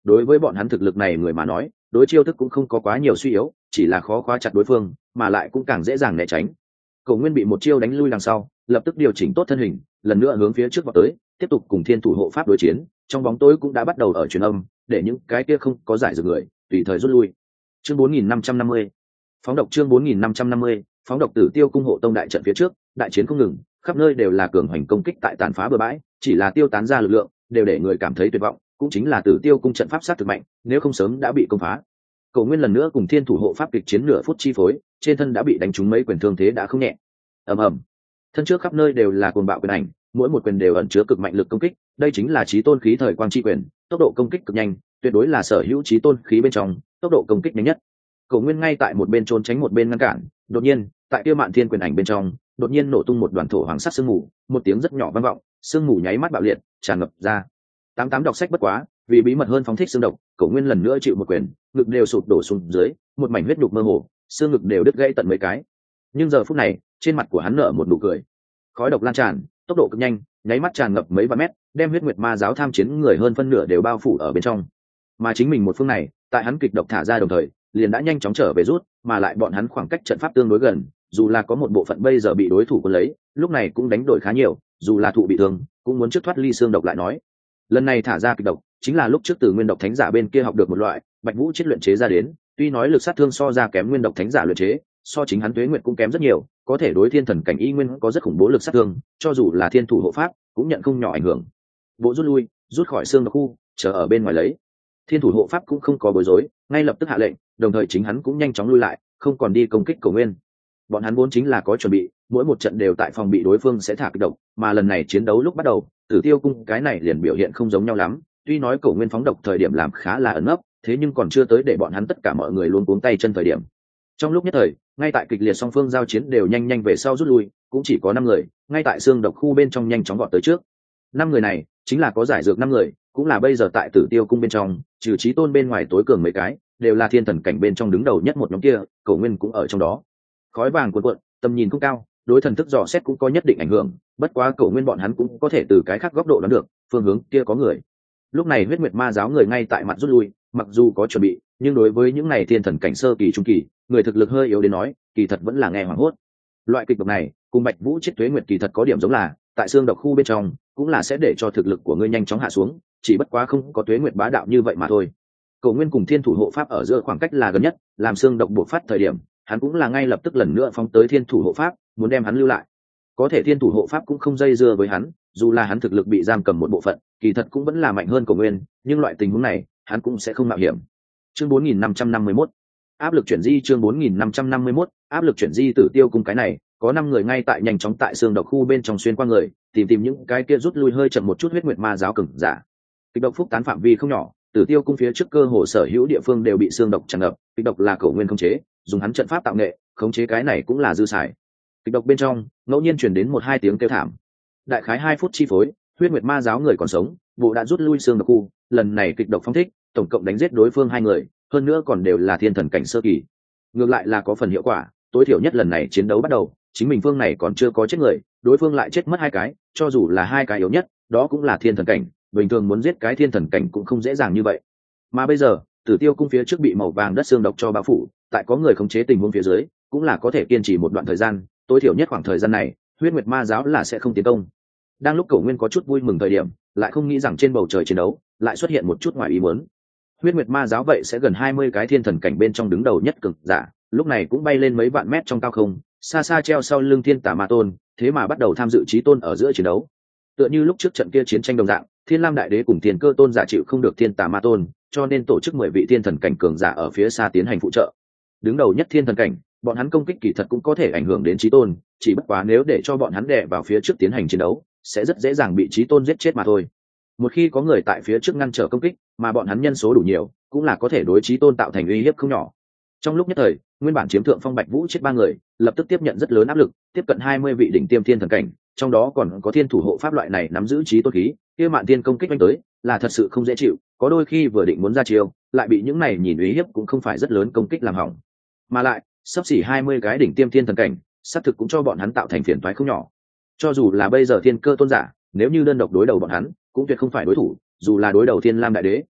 đối với bọn hắn thực lực này người mà nói, đối chiêu thức cũng không có quá nhiều suy yếu, chỉ là khó khóa chặt đối phương, mà lại cũng càng dễ dàng né tránh. Cổ Nguyên bị một chiêu đánh lui đằng sau, lập tức điều chỉnh tốt thân hình, lần nữa hướng phía trước vọt tới, tiếp tục cùng thiên thủ hộ pháp đối chiến. Trong bóng tối cũng đã bắt đầu ở truyền âm, để những cái kia không có giải dược người tùy thời rút lui. Chương bốn nghìn năm trăm năm mươi, phóng độc. Chương bốn nghìn năm trăm năm mươi, phóng độc. Tử Tiêu cung hộ tông đại trận phía trước, đại chiến không ngừng, khắp nơi đều là cường hành công kích tại tàn phá bừa bãi, chỉ là tiêu tán ra lực lượng, đều để người cảm thấy tuyệt vọng, cũng chính là Tử Tiêu cung trận pháp sát thực mạnh, nếu không sớm đã bị công phá. Cổ Nguyên lần nữa cùng thiên thủ hộ pháp kịch chiến nửa phút chi phối, trên thân đã bị đánh trúng mấy quyền thương thế đã không nhẹ. Ầm ầm, thân trước khắp nơi đều là cuồng bạo quyền ảnh, mỗi một quyền đều ẩn chứa cực mạnh lực công kích, đây chính là chí tôn khí thời quang chi quyền, tốc độ công kích cực nhanh, tuyệt đối là sở hữu chí tôn khí bên trong tốc độ công kích nhanh nhất. Cổ Nguyên ngay tại một bên trốn tránh một bên ngăn cản, đột nhiên, tại kia mạn thiên quyền ảnh bên trong, đột nhiên nổ tung một đoàn thổ hoàng sắc sương mù, một tiếng rất nhỏ vang vọng, sương mù nháy mắt bạo liệt, tràn ngập ra. Tám tám đọc sách bất quá, vì bí mật hơn phóng thích xương độc, Cổ Nguyên lần nữa chịu một quyền, ngực đều sụp đổ xuống dưới, một mảnh huyết nhục mơ hồ, xương ngực đều đứt gãy tận mấy cái. Nhưng giờ phút này, trên mặt của hắn nở một nụ cười. Khói độc lan tràn, tốc độ cực nhanh, nháy mắt tràn ngập mấy vạn mét, đem huyết nguyệt ma giáo tham chiến người hơn phân nửa đều bao phủ ở bên trong. Mà chính mình một phương này, tại hắn kịch độc thả ra đồng thời, liền đã nhanh chóng trở về rút, mà lại bọn hắn khoảng cách trận pháp tương đối gần, dù là có một bộ phận bây giờ bị đối thủ cuốn lấy, lúc này cũng đánh đổi khá nhiều, dù là thụ bị thương, cũng muốn trước thoát ly xương độc lại nói. Lần này thả ra kịch độc, chính là lúc trước từ nguyên độc thánh giả bên kia học được một loại, Bạch Vũ chết luyện chế ra đến, tuy nói lực sát thương so ra kém nguyên độc thánh giả luyện chế, so chính hắn Tuế Nguyệt cũng kém rất nhiều, có thể đối thiên thần cảnh y nguyên có rất khủng bố lực sát thương, cho dù là thiên thủ hộ pháp, cũng nhận không nhỏ ảnh hưởng. Bộ rút lui, rút khỏi xương độc khu, chờ ở bên ngoài lấy. Thiên thủ hộ pháp cũng không có bối rối, ngay lập tức hạ lệnh, đồng thời chính hắn cũng nhanh chóng lui lại, không còn đi công kích Cổ Nguyên. Bọn hắn vốn chính là có chuẩn bị, mỗi một trận đều tại phòng bị đối phương sẽ thả kịch độc, mà lần này chiến đấu lúc bắt đầu, Tử Tiêu cung cái này liền biểu hiện không giống nhau lắm, tuy nói Cổ Nguyên phóng độc thời điểm làm khá là ẩn nấp, thế nhưng còn chưa tới để bọn hắn tất cả mọi người luôn cuống tay chân thời điểm. Trong lúc nhất thời, ngay tại kịch liệt song phương giao chiến đều nhanh nhanh về sau rút lui, cũng chỉ có năm người, ngay tại xương độc khu bên trong nhanh chóng vọt tới trước. Năm người này chính là có giải dược năm người, cũng là bây giờ tại Tử Tiêu cung bên trong, trừ chí tôn bên ngoài tối cường mấy cái, đều là thiên thần cảnh bên trong đứng đầu nhất một nhóm kia, Cổ Nguyên cũng ở trong đó. Khói vàng cuồn cuộn, tầm nhìn không cao, đối thần thức dò xét cũng có nhất định ảnh hưởng, bất quá Cổ Nguyên bọn hắn cũng có thể từ cái khác góc độ đoán được, phương hướng kia có người. Lúc này huyết nguyệt ma giáo người ngay tại mặt rút lui, mặc dù có chuẩn bị, nhưng đối với những này thiên thần cảnh sơ kỳ trung kỳ, người thực lực hơi yếu đến nói, kỳ thật vẫn là nghe hoảng hốt. Loại kịch độc này, cùng Bạch Vũ chết Tuế Nguyệt kỳ thật có điểm giống là, tại xương độc khu bên trong, cũng là sẽ để cho thực lực của ngươi nhanh chóng hạ xuống, chỉ bất quá không có Tuế Nguyệt bá đạo như vậy mà thôi. Cổ Nguyên cùng thiên thủ hộ pháp ở giữa khoảng cách là gần nhất, làm xương độc buộc phát thời điểm, hắn cũng là ngay lập tức lần nữa phóng tới thiên thủ hộ pháp, muốn đem hắn lưu lại. Có thể thiên thủ hộ pháp cũng không dây dưa với hắn, dù là hắn thực lực bị giam cầm một bộ phận, kỳ thật cũng vẫn là mạnh hơn Cổ Nguyên, nhưng loại tình huống này, hắn cũng sẽ không mạo hiểm. Chương bốn nghìn năm trăm năm mươi mốt, áp lực chuyển di. Chương bốn nghìn năm trăm năm mươi mốt, áp lực chuyển di. Tử Tiêu cung cái này, có năm người ngay tại nhanh chóng tại xương độc khu bên trong xuyên qua người, tìm tìm những cái kia rút lui hơi chậm một chút huyết nguyệt ma giáo cường giả. Kịch độc phúc tán phạm vi không nhỏ, Tử Tiêu cung phía trước cơ hồ sở hữu địa phương đều bị xương độc tràn ngập, kịch độc là Cổ Nguyên khống chế, dùng hắn trận pháp tạo nghệ, khống chế cái này cũng là dư xài. Kịch độc bên trong, ngẫu nhiên truyền đến một hai tiếng kêu thảm. Đại khái hai phút chi phối, huyết nguyệt ma giáo người còn sống, bộ đã rút lui xương độc khu, lần này kịch độc phóng thích, tổng cộng đánh giết đối phương hai người, hơn nữa còn đều là thiên thần cảnh sơ kỳ. Ngược lại là có phần hiệu quả, tối thiểu nhất lần này chiến đấu bắt đầu, chính mình phương này còn chưa có chết người, đối phương lại chết mất hai cái, cho dù là hai cái yếu nhất, đó cũng là thiên thần cảnh, bình thường muốn giết cái thiên thần cảnh cũng không dễ dàng như vậy. Mà bây giờ, Tử Tiêu cung phía trước bị màu vàng đất xương độc cho bao phủ, tại có người khống chế tình huống phía dưới, cũng là có thể kiên trì một đoạn thời gian, tối thiểu nhất khoảng thời gian này, huyết nguyệt ma giáo là sẽ không tiến công. Đang lúc Cổ Nguyên có chút vui mừng thời điểm, lại không nghĩ rằng trên bầu trời chiến đấu lại xuất hiện một chút ngoài ý muốn. Huyết nguyệt ma giáo vậy sẽ gần hai mươi cái thiên thần cảnh bên trong đứng đầu nhất cực giả, lúc này cũng bay lên mấy vạn mét trong cao không, xa xa treo sau lưng thiên tà ma tôn, thế mà bắt đầu tham dự chí tôn ở giữa chiến đấu. Tựa như lúc trước trận kia chiến tranh đồng dạng, Thiên Lam đại đế cùng Thiên Cơ tôn giả chịu không được thiên tà ma tôn, cho nên tổ chức mười vị thiên thần cảnh cường giả ở phía xa tiến hành phụ trợ. Đứng đầu nhất thiên thần cảnh, bọn hắn công kích kỳ thật cũng có thể ảnh hưởng đến chí tôn, chỉ bất quá nếu để cho bọn hắn đè vào phía trước tiến hành chiến đấu, sẽ rất dễ dàng bị chí tôn giết chết mà thôi. Một khi có người tại phía trước ngăn trở công kích, mà bọn hắn nhân số đủ nhiều, cũng là có thể đối chí tôn tạo thành uy hiếp không nhỏ. Trong lúc nhất thời, nguyên bản chiếm thượng phong Bạch Vũ chết ba người, lập tức tiếp nhận rất lớn áp lực, tiếp cận hai mươi vị đỉnh tiêm thiên thần cảnh, trong đó còn có thiên thủ hộ pháp loại này nắm giữ chí tôn khí, kia mạn thiên công kích đánh tới, là thật sự không dễ chịu, có đôi khi vừa định muốn ra chiêu, lại bị những này nhìn uy hiếp cũng không phải rất lớn công kích làm hỏng. Mà lại, sắp xỉ hai mươi cái đỉnh tiêm thiên thần cảnh, sát thực cũng cho bọn hắn tạo thành phiền toái không nhỏ. Cho dù là bây giờ Thiên Cơ tôn giả, nếu như đơn độc đối đầu bọn hắn, cũng tuyệt không phải đối thủ, dù là đối đầu Thiên Lam đại đế,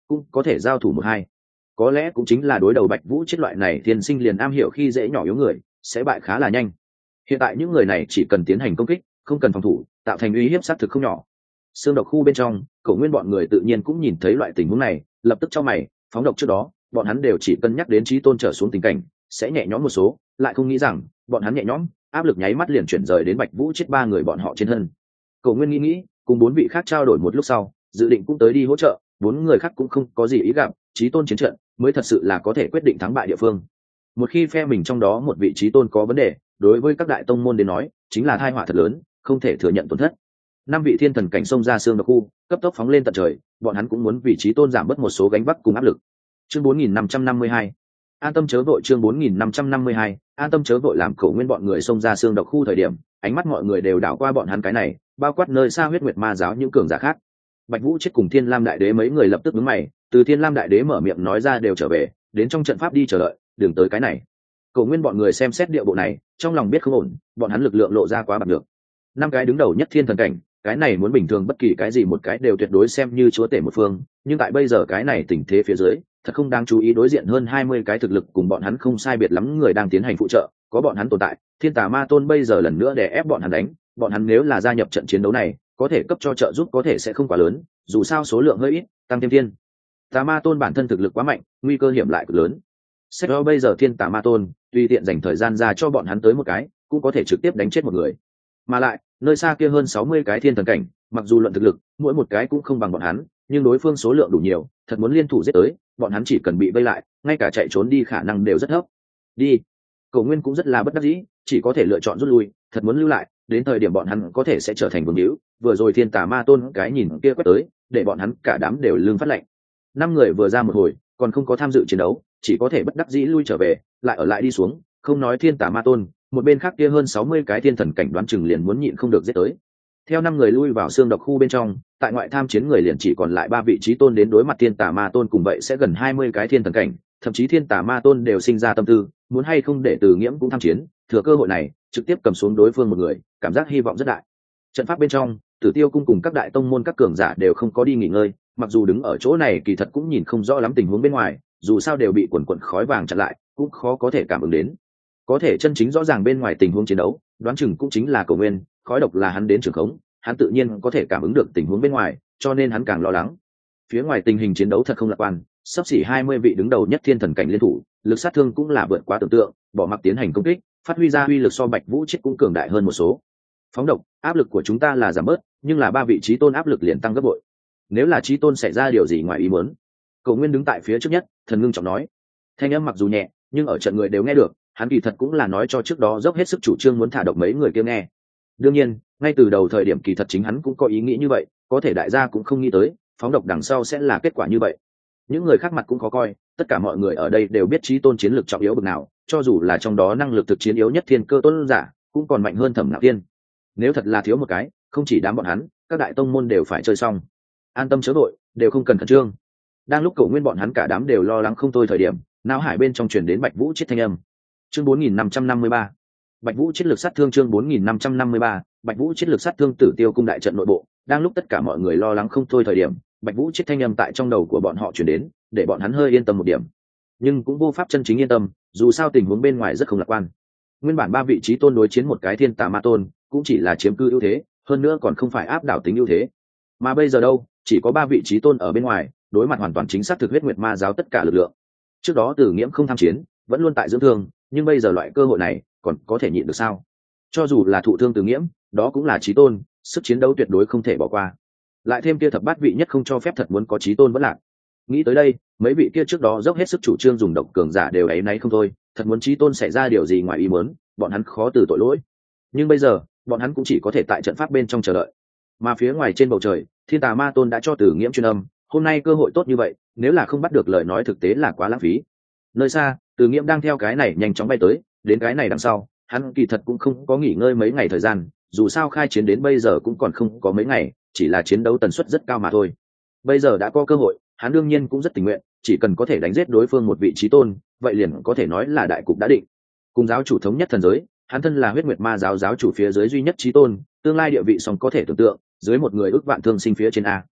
cũng có thể giao thủ một hai. Có lẽ cũng chính là đối đầu Bạch Vũ chết loại này thiên sinh liền am hiểu khi dễ nhỏ yếu người sẽ bại khá là nhanh. Hiện tại những người này chỉ cần tiến hành công kích, không cần phòng thủ, tạo thành uy hiếp sát thực không nhỏ. Xương độc khu bên trong, Cổ Nguyên bọn người tự nhiên cũng nhìn thấy loại tình huống này, lập tức chau mày. Phóng độc trước đó, bọn hắn đều chỉ cân nhắc đến chí tôn trở xuống tình cảnh sẽ nhẹ nhõm một số, lại không nghĩ rằng bọn hắn nhẹ nhõm, áp lực nháy mắt liền chuyển rời đến Bạch Vũ chết ba người bọn họ trên thân. Cổ Nguyên nghĩ nghĩ, cùng bốn vị khác trao đổi một lúc sau, dự định cũng tới đi hỗ trợ. Bốn người khác cũng không có gì ý gặp, chí tôn chiến trận mới thật sự là có thể quyết định thắng bại địa phương. Một khi phe mình trong đó một vị chí tôn có vấn đề, đối với các đại tông môn đến nói chính là tai họa thật lớn, không thể thừa nhận tổn thất. Năm vị thiên thần cảnh xông ra xương độc khu, cấp tốc phóng lên tận trời, bọn hắn cũng muốn vì chí tôn giảm bớt một số gánh vác cùng áp lực. Chương bốn nghìn năm trăm năm mươi hai, an tâm chớ vội. Chương bốn nghìn năm trăm năm mươi hai, an tâm chớ vội. Làm Cổ Nguyên bọn người xông ra xương độc khu thời điểm, ánh mắt mọi người đều đảo qua bọn hắn cái này, bao quát nơi xa huyết nguyệt ma giáo những cường giả khác. Bạch Vũ chết cùng Thiên Lam Đại Đế mấy người lập tức đứng mày, từ Thiên Lam Đại Đế mở miệng nói ra đều trở về, đến trong trận pháp đi chờ đợi, đừng tới cái này. Cổ Nguyên bọn người xem xét địa bộ này, trong lòng biết không ổn, bọn hắn lực lượng lộ ra quá bạc được. Năm cái đứng đầu nhất thiên thần cảnh, cái này muốn bình thường bất kỳ cái gì một cái đều tuyệt đối xem như chúa tể một phương, nhưng tại bây giờ cái này tình thế phía dưới, thật không đáng chú ý đối diện hơn hai mươi cái thực lực cùng bọn hắn không sai biệt lắm người đang tiến hành phụ trợ, có bọn hắn tồn tại, Thiên Tà Ma Tôn bây giờ lần nữa để ép bọn hắn đánh, bọn hắn nếu là gia nhập trận chiến đấu này, có thể cấp cho trợ giúp có thể sẽ không quá lớn, dù sao số lượng hơi ít, tăng thêm Thiên Tà Ma Tôn bản thân thực lực quá mạnh, nguy cơ hiểm lại cực lớn. Xét đó bây giờ Thiên Tà Ma Tôn, tùy tiện dành thời gian ra cho bọn hắn tới một cái, cũng có thể trực tiếp đánh chết một người. Mà lại, nơi xa kia hơn sáu mươi cái thiên thần cảnh, mặc dù luận thực lực, mỗi một cái cũng không bằng bọn hắn, nhưng đối phương số lượng đủ nhiều, thật muốn liên thủ giết tới, bọn hắn chỉ cần bị vây lại, ngay cả chạy trốn đi khả năng đều rất thấp. Đi. Cổ Nguyên cũng rất là bất đắc dĩ, chỉ có thể lựa chọn rút lui, thật muốn lưu lại, đến thời điểm bọn hắn có thể sẽ trở thành vương hữu. Vừa rồi Thiên Tà Ma Tôn cái nhìn kia quét tới, để bọn hắn cả đám đều lưng phát lạnh. Năm người vừa ra một hồi, còn không có tham dự chiến đấu, chỉ có thể bất đắc dĩ lui trở về, lại ở lại đi xuống, không nói Thiên Tà Ma Tôn, một bên khác kia hơn sáu mươi cái thiên thần cảnh đoán chừng liền muốn nhịn không được giết tới. Theo năm người lui vào xương độc khu bên trong, tại ngoại tham chiến người liền chỉ còn lại ba vị trí tôn đến đối mặt Thiên Tà Ma Tôn, cùng vậy sẽ gần hai mươi cái thiên thần cảnh, thậm chí Thiên Tà Ma Tôn đều sinh ra tâm tư, muốn hay không để Từ Nghiễm cũng tham chiến, thừa cơ hội này, trực tiếp cầm xuống đối phương một người, cảm giác hy vọng rất đại. Trận pháp bên trong, Tử Tiêu cung cùng các đại tông môn các cường giả đều không có đi nghỉ ngơi, mặc dù đứng ở chỗ này kỳ thật cũng nhìn không rõ lắm tình huống bên ngoài, dù sao đều bị quần quần khói vàng chặn lại, cũng khó có thể cảm ứng đến. Có thể chân chính rõ ràng bên ngoài tình huống chiến đấu, đoán chừng cũng chính là Cổ Nguyên, khói độc là hắn đến trường khống, hắn tự nhiên có thể cảm ứng được tình huống bên ngoài, cho nên hắn càng lo lắng. Phía ngoài tình hình chiến đấu thật không lạc quan, sắp xỉ hai mươi vị đứng đầu nhất thiên thần cảnh liên thủ, lực sát thương cũng là vượt quá tưởng tượng, bỏ mặc tiến hành công kích, phát huy ra uy lực so Bạch Vũ chết cũng cường đại hơn một số. Phóng độc, áp lực của chúng ta là giảm bớt, nhưng là ba vị chí tôn áp lực liền tăng gấp bội. Nếu là chí tôn xảy ra điều gì ngoài ý muốn, Cổ Nguyên đứng tại phía trước nhất, thần ngưng trọng nói. Thanh âm mặc dù nhẹ, nhưng ở trận người đều nghe được, hắn kỳ thật cũng là nói cho trước đó dốc hết sức chủ trương muốn thả độc mấy người kia nghe. Đương nhiên, ngay từ đầu thời điểm kỳ thật chính hắn cũng có ý nghĩ như vậy, có thể đại gia cũng không nghĩ tới, phóng độc đằng sau sẽ là kết quả như vậy. Những người khác mặt cũng khó coi, tất cả mọi người ở đây đều biết chí tôn chiến lược trọng yếu bậc nào, cho dù là trong đó năng lực thực chiến yếu nhất thiên cơ tôn giả, cũng còn mạnh hơn Thẩm Nạo Tiên. Nếu thật là thiếu một cái, không chỉ đám bọn hắn, các đại tông môn đều phải chơi xong. An tâm chớ vội, đều không cần khẩn trương. Đang lúc Cổ Nguyên bọn hắn cả đám đều lo lắng không thôi thời điểm, não hải bên trong truyền đến Bạch Vũ chết thanh âm. Chương bốn nghìn năm trăm năm mươi ba, Bạch Vũ chiến lực sát thương. Chương bốn nghìn năm trăm năm mươi ba, Bạch Vũ chiến lực sát thương. Tử Tiêu cung đại trận nội bộ, đang lúc tất cả mọi người lo lắng không thôi thời điểm, Bạch Vũ chết thanh âm tại trong đầu của bọn họ truyền đến, để bọn hắn hơi yên tâm một điểm. Nhưng cũng vô pháp chân chính yên tâm, dù sao tình huống bên ngoài rất không lạc quan. Nguyên bản ba vị trí tôn đối chiến một cái Thiên Tà Ma Tôn, cũng chỉ là chiếm cư ưu thế, hơn nữa còn không phải áp đảo tính ưu thế. Mà bây giờ đâu, chỉ có ba vị trí tôn ở bên ngoài, đối mặt hoàn toàn chính xác thực huyết nguyệt ma giáo tất cả lực lượng. Trước đó Tử Nghiễm không tham chiến, vẫn luôn tại dưỡng thương, nhưng bây giờ loại cơ hội này còn có thể nhịn được sao? Cho dù là thụ thương Tử Nghiễm, đó cũng là chí tôn, sức chiến đấu tuyệt đối không thể bỏ qua. Lại thêm kia thập bát vị nhất không cho phép thật muốn có chí tôn vẫn lạc. Nghĩ tới đây, mấy vị kia trước đó dốc hết sức chủ trương dùng độc cường giả đều ấy nấy không thôi, thật muốn chí tôn xảy ra điều gì ngoài ý muốn, bọn hắn khó từ tội lỗi. Nhưng bây giờ, bọn hắn cũng chỉ có thể tại trận pháp bên trong chờ đợi. Mà phía ngoài trên bầu trời, Thiên Tà Ma Tôn đã cho Tử Nghiễm truyền âm, hôm nay cơ hội tốt như vậy, nếu là không bắt được lời nói thực tế là quá lãng phí. Nơi xa, Tử Nghiễm đang theo cái này nhanh chóng bay tới, đến cái này đằng sau, hắn kỳ thật cũng không có nghỉ ngơi mấy ngày thời gian, dù sao khai chiến đến bây giờ cũng còn không có mấy ngày, chỉ là chiến đấu tần suất rất cao mà thôi. Bây giờ đã có cơ hội, hắn đương nhiên cũng rất tình nguyện, chỉ cần có thể đánh giết đối phương một vị chí tôn, vậy liền có thể nói là đại cục đã định. Cùng giáo chủ thống nhất thần giới, hắn thân là huyết nguyệt ma giáo giáo chủ phía dưới duy nhất chí tôn, tương lai địa vị song có thể tưởng tượng, dưới một người ước vạn thương sinh phía trên a.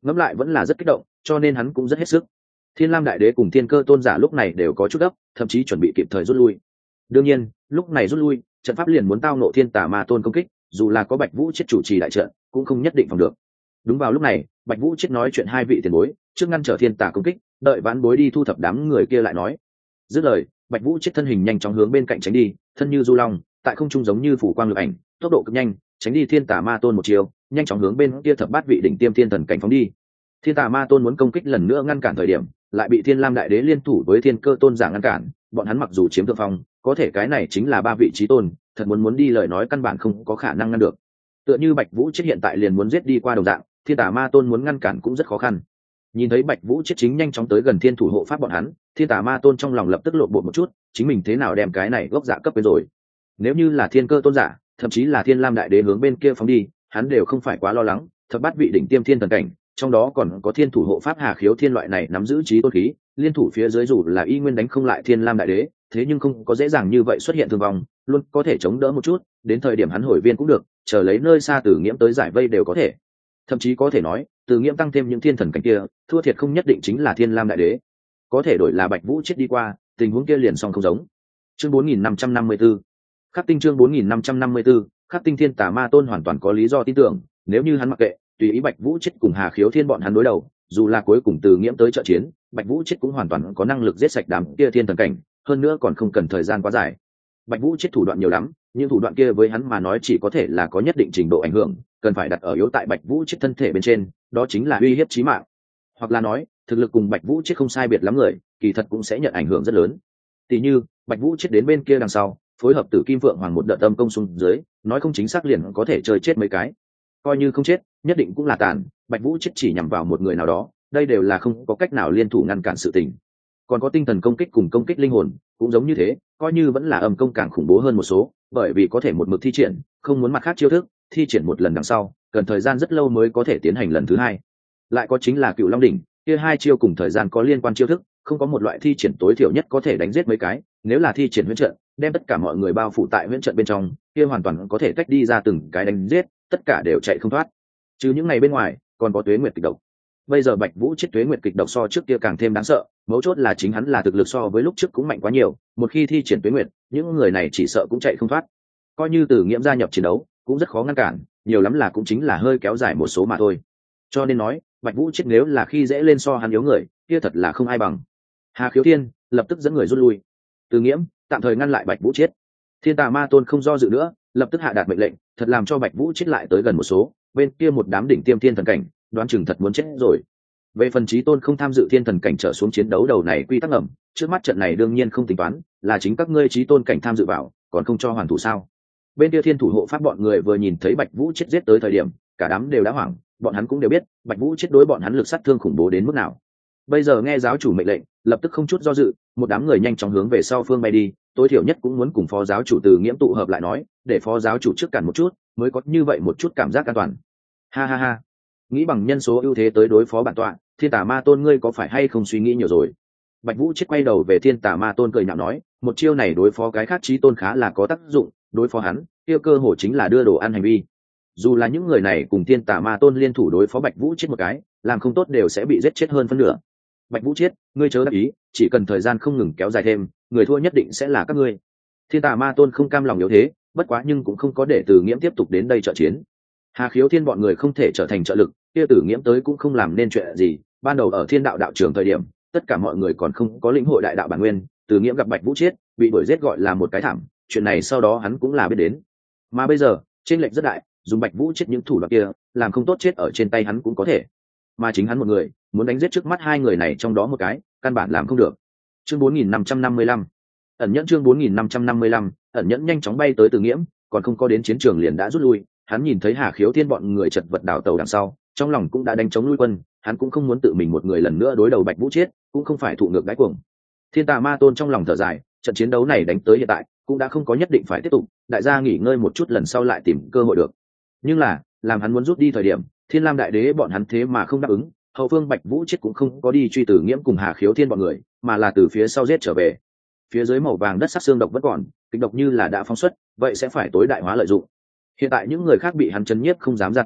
ngẫm lại vẫn là rất kích động, cho nên hắn cũng rất hết sức. Thiên Lam Đại Đế cùng Thiên Cơ Tôn giả lúc này đều có chút gấp, thậm chí chuẩn bị kịp thời rút lui. Đương nhiên, lúc này rút lui, trận pháp liền muốn tao nộ Thiên Tà Ma Tôn công kích, dù là có Bạch Vũ Chết chủ trì đại trận, cũng không nhất định phòng được. Đúng vào lúc này, Bạch Vũ Chết nói chuyện hai vị tiền bối, trước ngăn trở Thiên Tà công kích, đợi vãn bối đi thu thập đám người kia lại nói. Dứt lời, Bạch Vũ Chết thân hình nhanh chóng hướng bên cạnh tránh đi, thân như du long, tại không trung giống như phủ quang lực ảnh, tốc độ cực nhanh, tránh đi Thiên Tà Ma Tôn một chiều, nhanh chóng hướng bên kia thập bát vị đỉnh tiêm thiên thần cảnh phóng đi. Thiên Tà Ma Tôn muốn công kích lần nữa ngăn cản thời điểm, lại bị Thiên Lam Đại Đế liên thủ với Thiên Cơ Tôn giả ngăn cản, bọn hắn mặc dù chiếm thượng phong, có thể cái này chính là ba vị chí tôn, thật muốn muốn đi lời nói căn bản không có khả năng ngăn được. Tựa như Bạch Vũ Chết hiện tại liền muốn giết đi qua đồng dạng, Thiên Tà Ma Tôn muốn ngăn cản cũng rất khó khăn. Nhìn thấy Bạch Vũ Chết chính nhanh chóng tới gần Thiên Thủ hộ pháp bọn hắn, Thiên Tà Ma Tôn trong lòng lập tức lộn bộ một chút, chính mình thế nào đem cái này gốc dạ cấp bên rồi. Nếu như là Thiên Cơ Tôn giả, thậm chí là Thiên Lam Đại Đế hướng bên kia phóng đi, hắn đều không phải quá lo lắng, thập bát vị đỉnh tiêm thiên thần cảnh, trong đó còn có Thiên Thủ hộ pháp Hà Khiếu Thiên loại này nắm giữ chí tôn khí, liên thủ phía dưới dù là y nguyên đánh không lại Thiên Lam Đại Đế, thế nhưng không có dễ dàng như vậy xuất hiện thương vong, luôn có thể chống đỡ một chút, đến thời điểm hắn hồi viên cũng được, chờ lấy nơi xa Tử Nghiễm tới giải vây đều có thể. Thậm chí có thể nói, Tử Nghiễm tăng thêm những thiên thần cảnh kia, thua thiệt không nhất định chính là Thiên Lam Đại Đế, có thể đổi là Bạch Vũ Chết đi qua, tình huống kia liền song không giống. Chương bốn nghìn năm trăm năm mươi tư, Khắc Tinh chương bốn nghìn năm trăm năm mươi tư, Khắc Tinh. Thiên Tà Ma Tôn hoàn toàn có lý do tin tưởng, nếu như hắn mặc kệ, tùy ý Bạch Vũ Chết cùng Hà Khiếu Thiên bọn hắn đối đầu, dù là cuối cùng Từ Nghiễm tới trợ chiến, Bạch Vũ Chết cũng hoàn toàn có năng lực giết sạch đám kia thiên thần cảnh, hơn nữa còn không cần thời gian quá dài. Bạch Vũ Chết thủ đoạn nhiều lắm, nhưng thủ đoạn kia với hắn mà nói chỉ có thể là có nhất định trình độ ảnh hưởng, cần phải đặt ở yếu tại Bạch Vũ Chết thân thể bên trên, đó chính là uy hiếp chí mạng. Hoặc là nói, thực lực cùng Bạch Vũ Chết không sai biệt lắm người, kỳ thật cũng sẽ nhận ảnh hưởng rất lớn. Tỷ như, Bạch Vũ Chết đến bên kia đằng sau, phối hợp Tử Kim Phượng Hoàng một đợt tâm công xuống dưới, nói không chính xác liền có thể chơi chết mấy cái. Coi như không chết, nhất định cũng là tàn, Bạch Vũ Chết chỉ nhằm vào một người nào đó, đây đều là không có cách nào liên thủ ngăn cản sự tình. Còn có tinh thần công kích cùng công kích linh hồn, cũng giống như thế, coi như vẫn là âm công càng khủng bố hơn một số, bởi vì có thể một mực thi triển, không muốn mặt khác chiêu thức, thi triển một lần đằng sau, cần thời gian rất lâu mới có thể tiến hành lần thứ hai. Lại có chính là Cựu Long đỉnh, kia hai chiêu cùng thời gian có liên quan chiêu thức, không có một loại thi triển tối thiểu nhất có thể đánh giết mấy cái, nếu là thi triển huyễn trận, đem tất cả mọi người bao phủ tại huyễn trận bên trong, kia hoàn toàn có thể tách đi ra từng cái đánh giết, tất cả đều chạy không thoát. Chứ những ngày bên ngoài, còn có Tuế Nguyệt kịch độc. Bây giờ Bạch Vũ Chết Tuế Nguyệt kịch độc so trước kia càng thêm đáng sợ, mấu chốt là chính hắn là thực lực so với lúc trước cũng mạnh quá nhiều, một khi thi triển Tuế Nguyệt, những người này chỉ sợ cũng chạy không thoát. Coi như Từ Nghiễm gia nhập chiến đấu, cũng rất khó ngăn cản, nhiều lắm là cũng chính là hơi kéo dài một số mà thôi. Cho nên nói, Bạch Vũ Chết nếu là khi dễ lên so hắn yếu người, kia thật là không ai bằng. Hà Khiếu Thiên lập tức dẫn người rút lui. Từ Nghiễm tạm thời ngăn lại Bạch Vũ Chết. Thiên Tà Ma Tôn không do dự nữa, lập tức hạ đạt mệnh lệnh, thật làm cho Bạch Vũ Chết lại tới gần một số, bên kia một đám đỉnh tiêm thiên thần cảnh, đoán chừng thật muốn chết rồi. Về phần chí tôn không tham dự thiên thần cảnh trở xuống chiến đấu đầu này quy tắc ngầm, trước mắt trận này đương nhiên không tính toán, là chính các ngươi chí tôn cảnh tham dự vào, còn không cho hoàn thủ sao? Bên kia thiên thủ hộ pháp bọn người vừa nhìn thấy Bạch Vũ Chết giết tới thời điểm, cả đám đều đã hoảng, bọn hắn cũng đều biết, Bạch Vũ Chết đối bọn hắn lực sát thương khủng bố đến mức nào. Bây giờ nghe giáo chủ mệnh lệnh, lập tức không chút do dự, một đám người nhanh chóng hướng về sau phương bay đi, tối thiểu nhất cũng muốn cùng phó giáo chủ Từ Nghiễm tụ hợp lại nói, để phó giáo chủ trước cản một chút, mới có như vậy một chút cảm giác an toàn. Ha ha ha, nghĩ bằng nhân số ưu thế tới đối phó bản tọa, Thiên Tà Ma Tôn ngươi có phải hay không suy nghĩ nhiều rồi? Bạch Vũ Chết quay đầu về Thiên Tà Ma Tôn cười nhạo nói, một chiêu này đối phó cái khác chí tôn khá là có tác dụng, đối phó hắn, tiêu cơ hồ chính là đưa đồ ăn hành vi. Dù là những người này cùng Thiên Tà Ma Tôn liên thủ đối phó Bạch Vũ Chết một cái, làm không tốt đều sẽ bị giết chết hơn phân nửa. Bạch Vũ Chết, ngươi chớ đắc ý, chỉ cần thời gian không ngừng kéo dài thêm, người thua nhất định sẽ là các ngươi. Thiên Tà Ma Tôn không cam lòng yếu thế, bất quá nhưng cũng không có để Từ Nghiễm tiếp tục đến đây trợ chiến. Hà Khiếu Thiên bọn người không thể trở thành trợ lực, kia Từ Nghiễm tới cũng không làm nên chuyện gì. Ban đầu ở Thiên Đạo đạo trường thời điểm, tất cả mọi người còn không có lĩnh hội đại đạo bản nguyên, Từ Nghiễm gặp Bạch Vũ Chết, bị đuổi giết gọi là một cái thảm, chuyện này sau đó hắn cũng là biết đến. Mà bây giờ, trên lệch rất đại, dùng Bạch Vũ Chết những thủ đoạn kia, làm không tốt chết ở trên tay hắn cũng có thể. Mà chính hắn một người, muốn đánh giết trước mắt hai người này trong đó một cái, căn bản làm không được. Chương bốn nghìn năm trăm năm mươi lăm, ẩn nhẫn chương bốn nghìn năm trăm năm mươi lăm, ẩn nhẫn nhanh chóng bay tới Từ Nghiễm, còn không có đến chiến trường liền đã rút lui, hắn nhìn thấy Hà Khiếu Thiên bọn người chật vật đảo tàu đằng sau, trong lòng cũng đã đánh chống lui quân, hắn cũng không muốn tự mình một người lần nữa đối đầu Bạch Vũ Chết, cũng không phải thụ ngược đãi cuồng. Thiên Tà Ma Tôn trong lòng thở dài, trận chiến đấu này đánh tới hiện tại, cũng đã không có nhất định phải tiếp tục, đại gia nghỉ ngơi một chút lần sau lại tìm cơ hội được. Nhưng là, làm hắn muốn rút đi thời điểm, Thiên Lam Đại Đế bọn hắn thế mà không đáp ứng, hậu phương Bạch Vũ Chết cũng không có đi truy Từ Nghiễm cùng Hà Khiếu Thiên bọn người, mà là từ phía sau giết trở về. Phía dưới màu vàng đất sắc xương độc vẫn còn, kịch độc như là đã phóng xuất, vậy sẽ phải tối đại hóa lợi dụng. Hiện tại những người khác bị hắn chấn nhiếp không dám ra tay,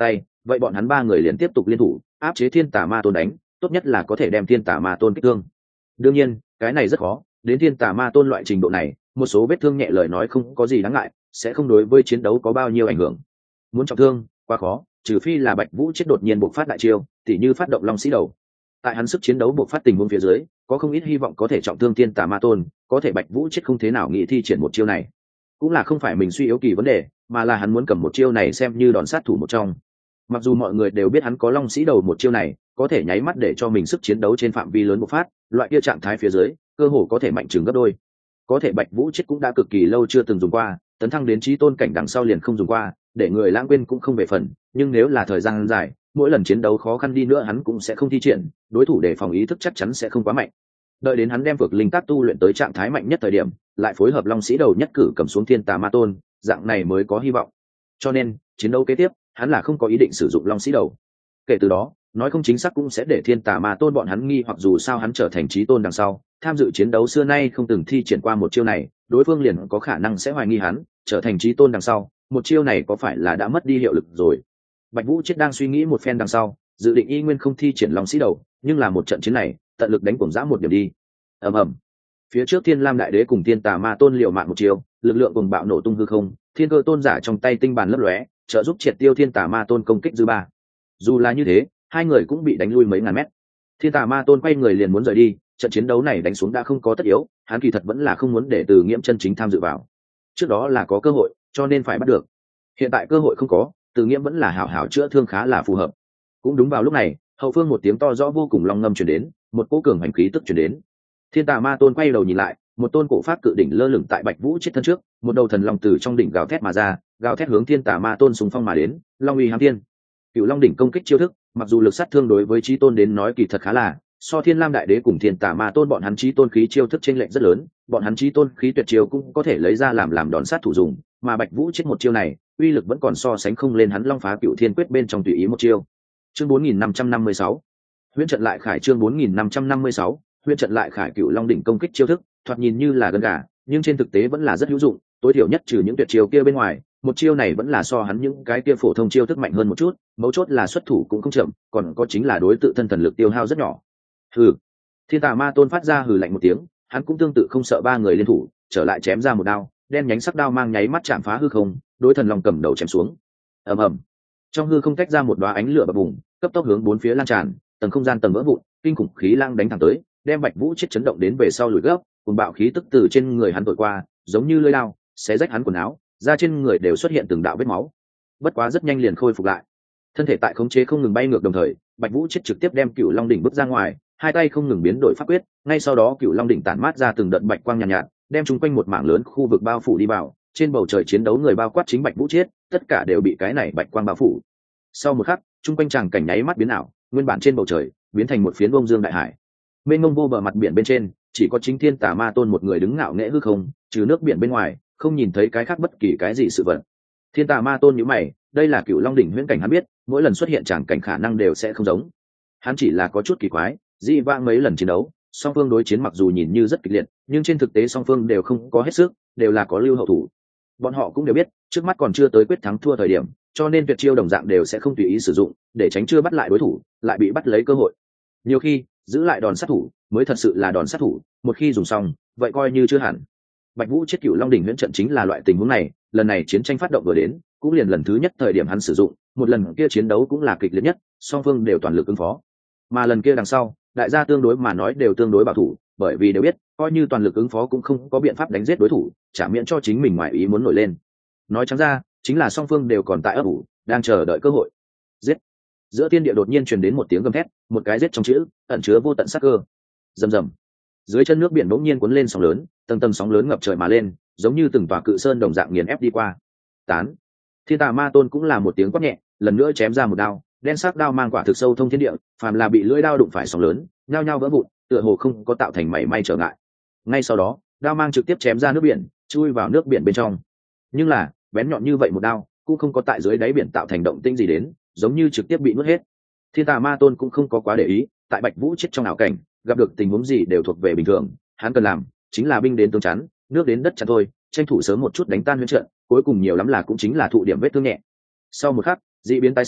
vậy bọn hắn ba người liền tiếp tục liên thủ áp chế thiên tà ma tôn đánh, tốt nhất là có thể đem thiên tà ma tôn kích thương. Đương nhiên cái này rất khó, đến thiên tà ma tôn loại trình độ này, một số vết thương nhẹ lời nói không có gì đáng ngại, sẽ không đối với chiến đấu có bao nhiêu ảnh hưởng. Muốn trọng thương quá khó, trừ phi là Bạch Vũ chết đột nhiên bộc phát đại chiêu, tỉ như phát động long sĩ đầu. Tại hắn sức chiến đấu bộc phát tình huống phía dưới, có không ít hy vọng có thể trọng thương thiên tà ma tôn, có thể Bạch Vũ chết không thế nào nghĩ thi triển một chiêu này. Cũng là không phải mình suy yếu kỳ vấn đề, mà là hắn muốn cầm một chiêu này xem như đòn sát thủ một trong. Mặc dù mọi người đều biết hắn có long sĩ đầu một chiêu này có thể nháy mắt để cho mình sức chiến đấu trên phạm vi lớn bộc phát, loại kia trạng thái phía dưới cơ hồ có thể mạnh chừng gấp đôi. Có thể Bạch Vũ chết cũng đã cực kỳ lâu chưa từng dùng qua, tấn thăng đến chí tôn cảnh đằng sau liền không dùng qua, để người lãng quên cũng không về phần, nhưng nếu là thời gian dài, mỗi lần chiến đấu khó khăn đi nữa hắn cũng sẽ không thi triển, đối thủ để phòng ý thức chắc chắn sẽ không quá mạnh. Đợi đến hắn đem vực linh tác tu luyện tới trạng thái mạnh nhất thời điểm, lại phối hợp long sĩ đầu nhất cử cầm xuống thiên tà ma tôn, dạng này mới có hy vọng. Cho nên chiến đấu kế tiếp hắn là không có ý định sử dụng long sĩ đầu. Kể từ đó nói không chính xác cũng sẽ để thiên tà ma tôn bọn hắn nghi hoặc, dù sao hắn trở thành chí tôn đằng sau tham dự chiến đấu xưa nay không từng thi triển qua một chiêu này, đối phương liền có khả năng sẽ hoài nghi hắn trở thành chí tôn đằng sau một chiêu này có phải là đã mất đi hiệu lực rồi. Bạch Vũ chết đang suy nghĩ một phen đằng sau, dự định y nguyên không thi triển long sĩ đầu, nhưng là một trận chiến này tận lực đánh cuồng dã một điểm đi. ầm ầm, phía trước thiên lam đại đế cùng thiên tà ma tôn liều mạng một chiêu, lực lượng cùng bạo nổ tung hư không, thiên cơ tôn giả trong tay tinh bàn lấp lóe trợ giúp triệt tiêu thiên tà ma tôn công kích dư ba. Dù là như thế hai người cũng bị đánh lui mấy ngàn mét. Thiên tà ma tôn quay người liền muốn rời đi, trận chiến đấu này đánh xuống đã không có tất yếu, hắn kỳ thật vẫn là không muốn để Từ Nghiễm chân chính tham dự vào. Trước đó là có cơ hội cho nên phải bắt được, hiện tại cơ hội không có, Từ Nghiễm vẫn là hảo hảo chữa thương khá là phù hợp. Cũng đúng vào lúc này hậu phương một tiếng to rõ vô cùng long ngâm truyền đến, một cỗ cường hành khí tức truyền đến. Thiên tà ma tôn quay đầu nhìn lại, một tôn cổ pháp cự đỉnh lơ lửng tại Bạch Vũ chết thân trước, một đầu thần long từ trong đỉnh gào thét mà ra, gào thét hướng thiên tà ma tôn xung phong mà đến, long uy hám thiên. Cựu long đỉnh công kích chiêu thức, mặc dù lực sát thương đối với chí tôn đến nói kỳ thật khá là so thiên lam đại đế cùng thiên tà ma tôn bọn hắn chí tôn khí chiêu thức chênh lệch rất lớn, bọn hắn chí tôn khí tuyệt chiêu cũng có thể lấy ra làm làm đòn sát thủ dùng, mà Bạch Vũ chết một chiêu này uy lực vẫn còn so sánh không lên hắn long phá cựu thiên quyết bên trong tùy ý một chiêu. Chương bốn nghìn năm trăm năm mươi sáu huyễn trận lại khải, chương bốn nghìn năm trăm năm mươi sáu huyễn trận lại khải. Cựu long đỉnh công kích chiêu thức thoạt nhìn như là gần gà, nhưng trên thực tế vẫn là rất hữu dụng, tối thiểu nhất trừ những tuyệt chiêu kia bên ngoài, một chiêu này vẫn là so hắn những cái kia phổ thông chiêu thức mạnh hơn một chút, mấu chốt là xuất thủ cũng không chậm, còn có chính là đối tự thân thần lực tiêu hao rất nhỏ. Hừ. Thiên tà ma tôn phát ra hừ lạnh một tiếng, hắn cũng tương tự không sợ ba người liên thủ, trở lại chém ra một đao, đen nhánh sắc đao mang nháy mắt chạm phá hư không, đối thần long cầm đầu chém xuống. Ầm ầm. Trong hư không tách ra một đóa ánh lửa bập bùng, cấp tốc hướng bốn phía lan tràn, tầng không gian tầng vỡ vụn, kinh khủng khí lang đánh thẳng tới, đem Bạch Vũ chết chấn động đến về sau lùi gấp, cùng bạo khí tức từ trên người hắn thổi qua, giống như lưỡi dao, xé rách hắn quần áo, da trên người đều xuất hiện từng đạo vết máu. Bất quá rất nhanh liền khôi phục lại, thân thể tại khống chế không ngừng bay ngược, đồng thời Bạch Vũ chết trực tiếp đem Cựu Long đỉnh bước ra ngoài, hai tay không ngừng biến đổi pháp quyết, ngay sau đó Cựu Long đỉnh tản mát ra từng đợt bạch quang nhàn nhạt, nhạt, đem chúng quanh một mảng lớn khu vực bao phủ đi vào, trên bầu trời chiến đấu người bao quát chính Bạch Vũ chết, tất cả đều bị cái này bạch quang bao phủ. Sau một khắc, trung quanh tràng cảnh nháy mắt biến ảo, nguyên bản trên bầu trời biến thành một phiến bông dương đại hải. Mênh mông vô bờ mặt biển bên trên, chỉ có chính thiên tà ma tôn một người đứng ngạo nghễ hư không, trừ nước biển bên ngoài, không nhìn thấy cái khác bất kỳ cái gì sự vật. Thiên tà ma tôn nhíu mày, đây là Cựu Long đỉnh huyễn cảnh hắn biết, mỗi lần xuất hiện tràng cảnh khả năng đều sẽ không giống. Hắn chỉ là có chút kỳ quái, dị vãng mấy lần chiến đấu, song phương đối chiến mặc dù nhìn như rất kịch liệt, nhưng trên thực tế song phương đều không có hết sức, đều là có lưu hậu thủ. Bọn họ cũng đều biết, trước mắt còn chưa tới quyết thắng thua thời điểm, cho nên tuyệt chiêu đồng dạng đều sẽ không tùy ý sử dụng, để tránh chưa bắt lại đối thủ, lại bị bắt lấy cơ hội. Nhiều khi, giữ lại đòn sát thủ mới thật sự là đòn sát thủ, một khi dùng xong, vậy coi như chưa hẳn. Bạch Vũ chết Cựu Long đỉnh huyễn trận chính là loại tình huống này, lần này chiến tranh phát động vừa đến, cũng liền lần thứ nhất thời điểm hắn sử dụng, một lần kia chiến đấu cũng là kịch liệt nhất, song phương đều toàn lực ứng phó. Mà lần kia đằng sau, đại gia tương đối mà nói đều tương đối bảo thủ, bởi vì đều biết, coi như toàn lực ứng phó cũng không có biện pháp đánh giết đối thủ, chả miễn cho chính mình ngoài ý muốn nổi lên. Nói trắng ra, chính là song phương đều còn tại ấp ủ, đang chờ đợi cơ hội. Giết! Giữa thiên địa đột nhiên truyền đến một tiếng gầm thét, một cái giết trong chữ ẩn chứa vô tận sát cơ. Rầm rầm. Dưới chân nước biển bỗng nhiên cuốn lên sóng lớn, tầng tầng sóng lớn ngập trời mà lên, giống như từng tòa cự sơn đồng dạng nghiền ép đi qua. Tán. Thiên tà ma tôn cũng là một tiếng quát nhẹ, lần nữa chém ra một đao, đen sắc đao mang quả thực sâu thông thiên địa, phàm là bị lưỡi đao đụng phải sóng lớn, nhao nhao vỡ vụn, tựa hồ không có tạo thành mảy may trở ngại. Ngay sau đó, đao mang trực tiếp chém ra nước biển, chui vào nước biển bên trong. Nhưng là, bén nhọn như vậy một đao, cũng không có tại dưới đáy biển tạo thành động tĩnh gì đến, giống như trực tiếp bị nuốt hết. Thiên tà ma tôn cũng không có quá để ý, tại Bạch Vũ chết trong ảo cảnh, gặp được tình huống gì đều thuộc về bình thường, hắn cần làm chính là binh đến tướng chắn, nước đến đất chắn thôi, tranh thủ sớm một chút đánh tan huyễn trận, cuối cùng nhiều lắm là cũng chính là thụ điểm vết thương nhẹ. Sau một khắc, dị biến tái sinh,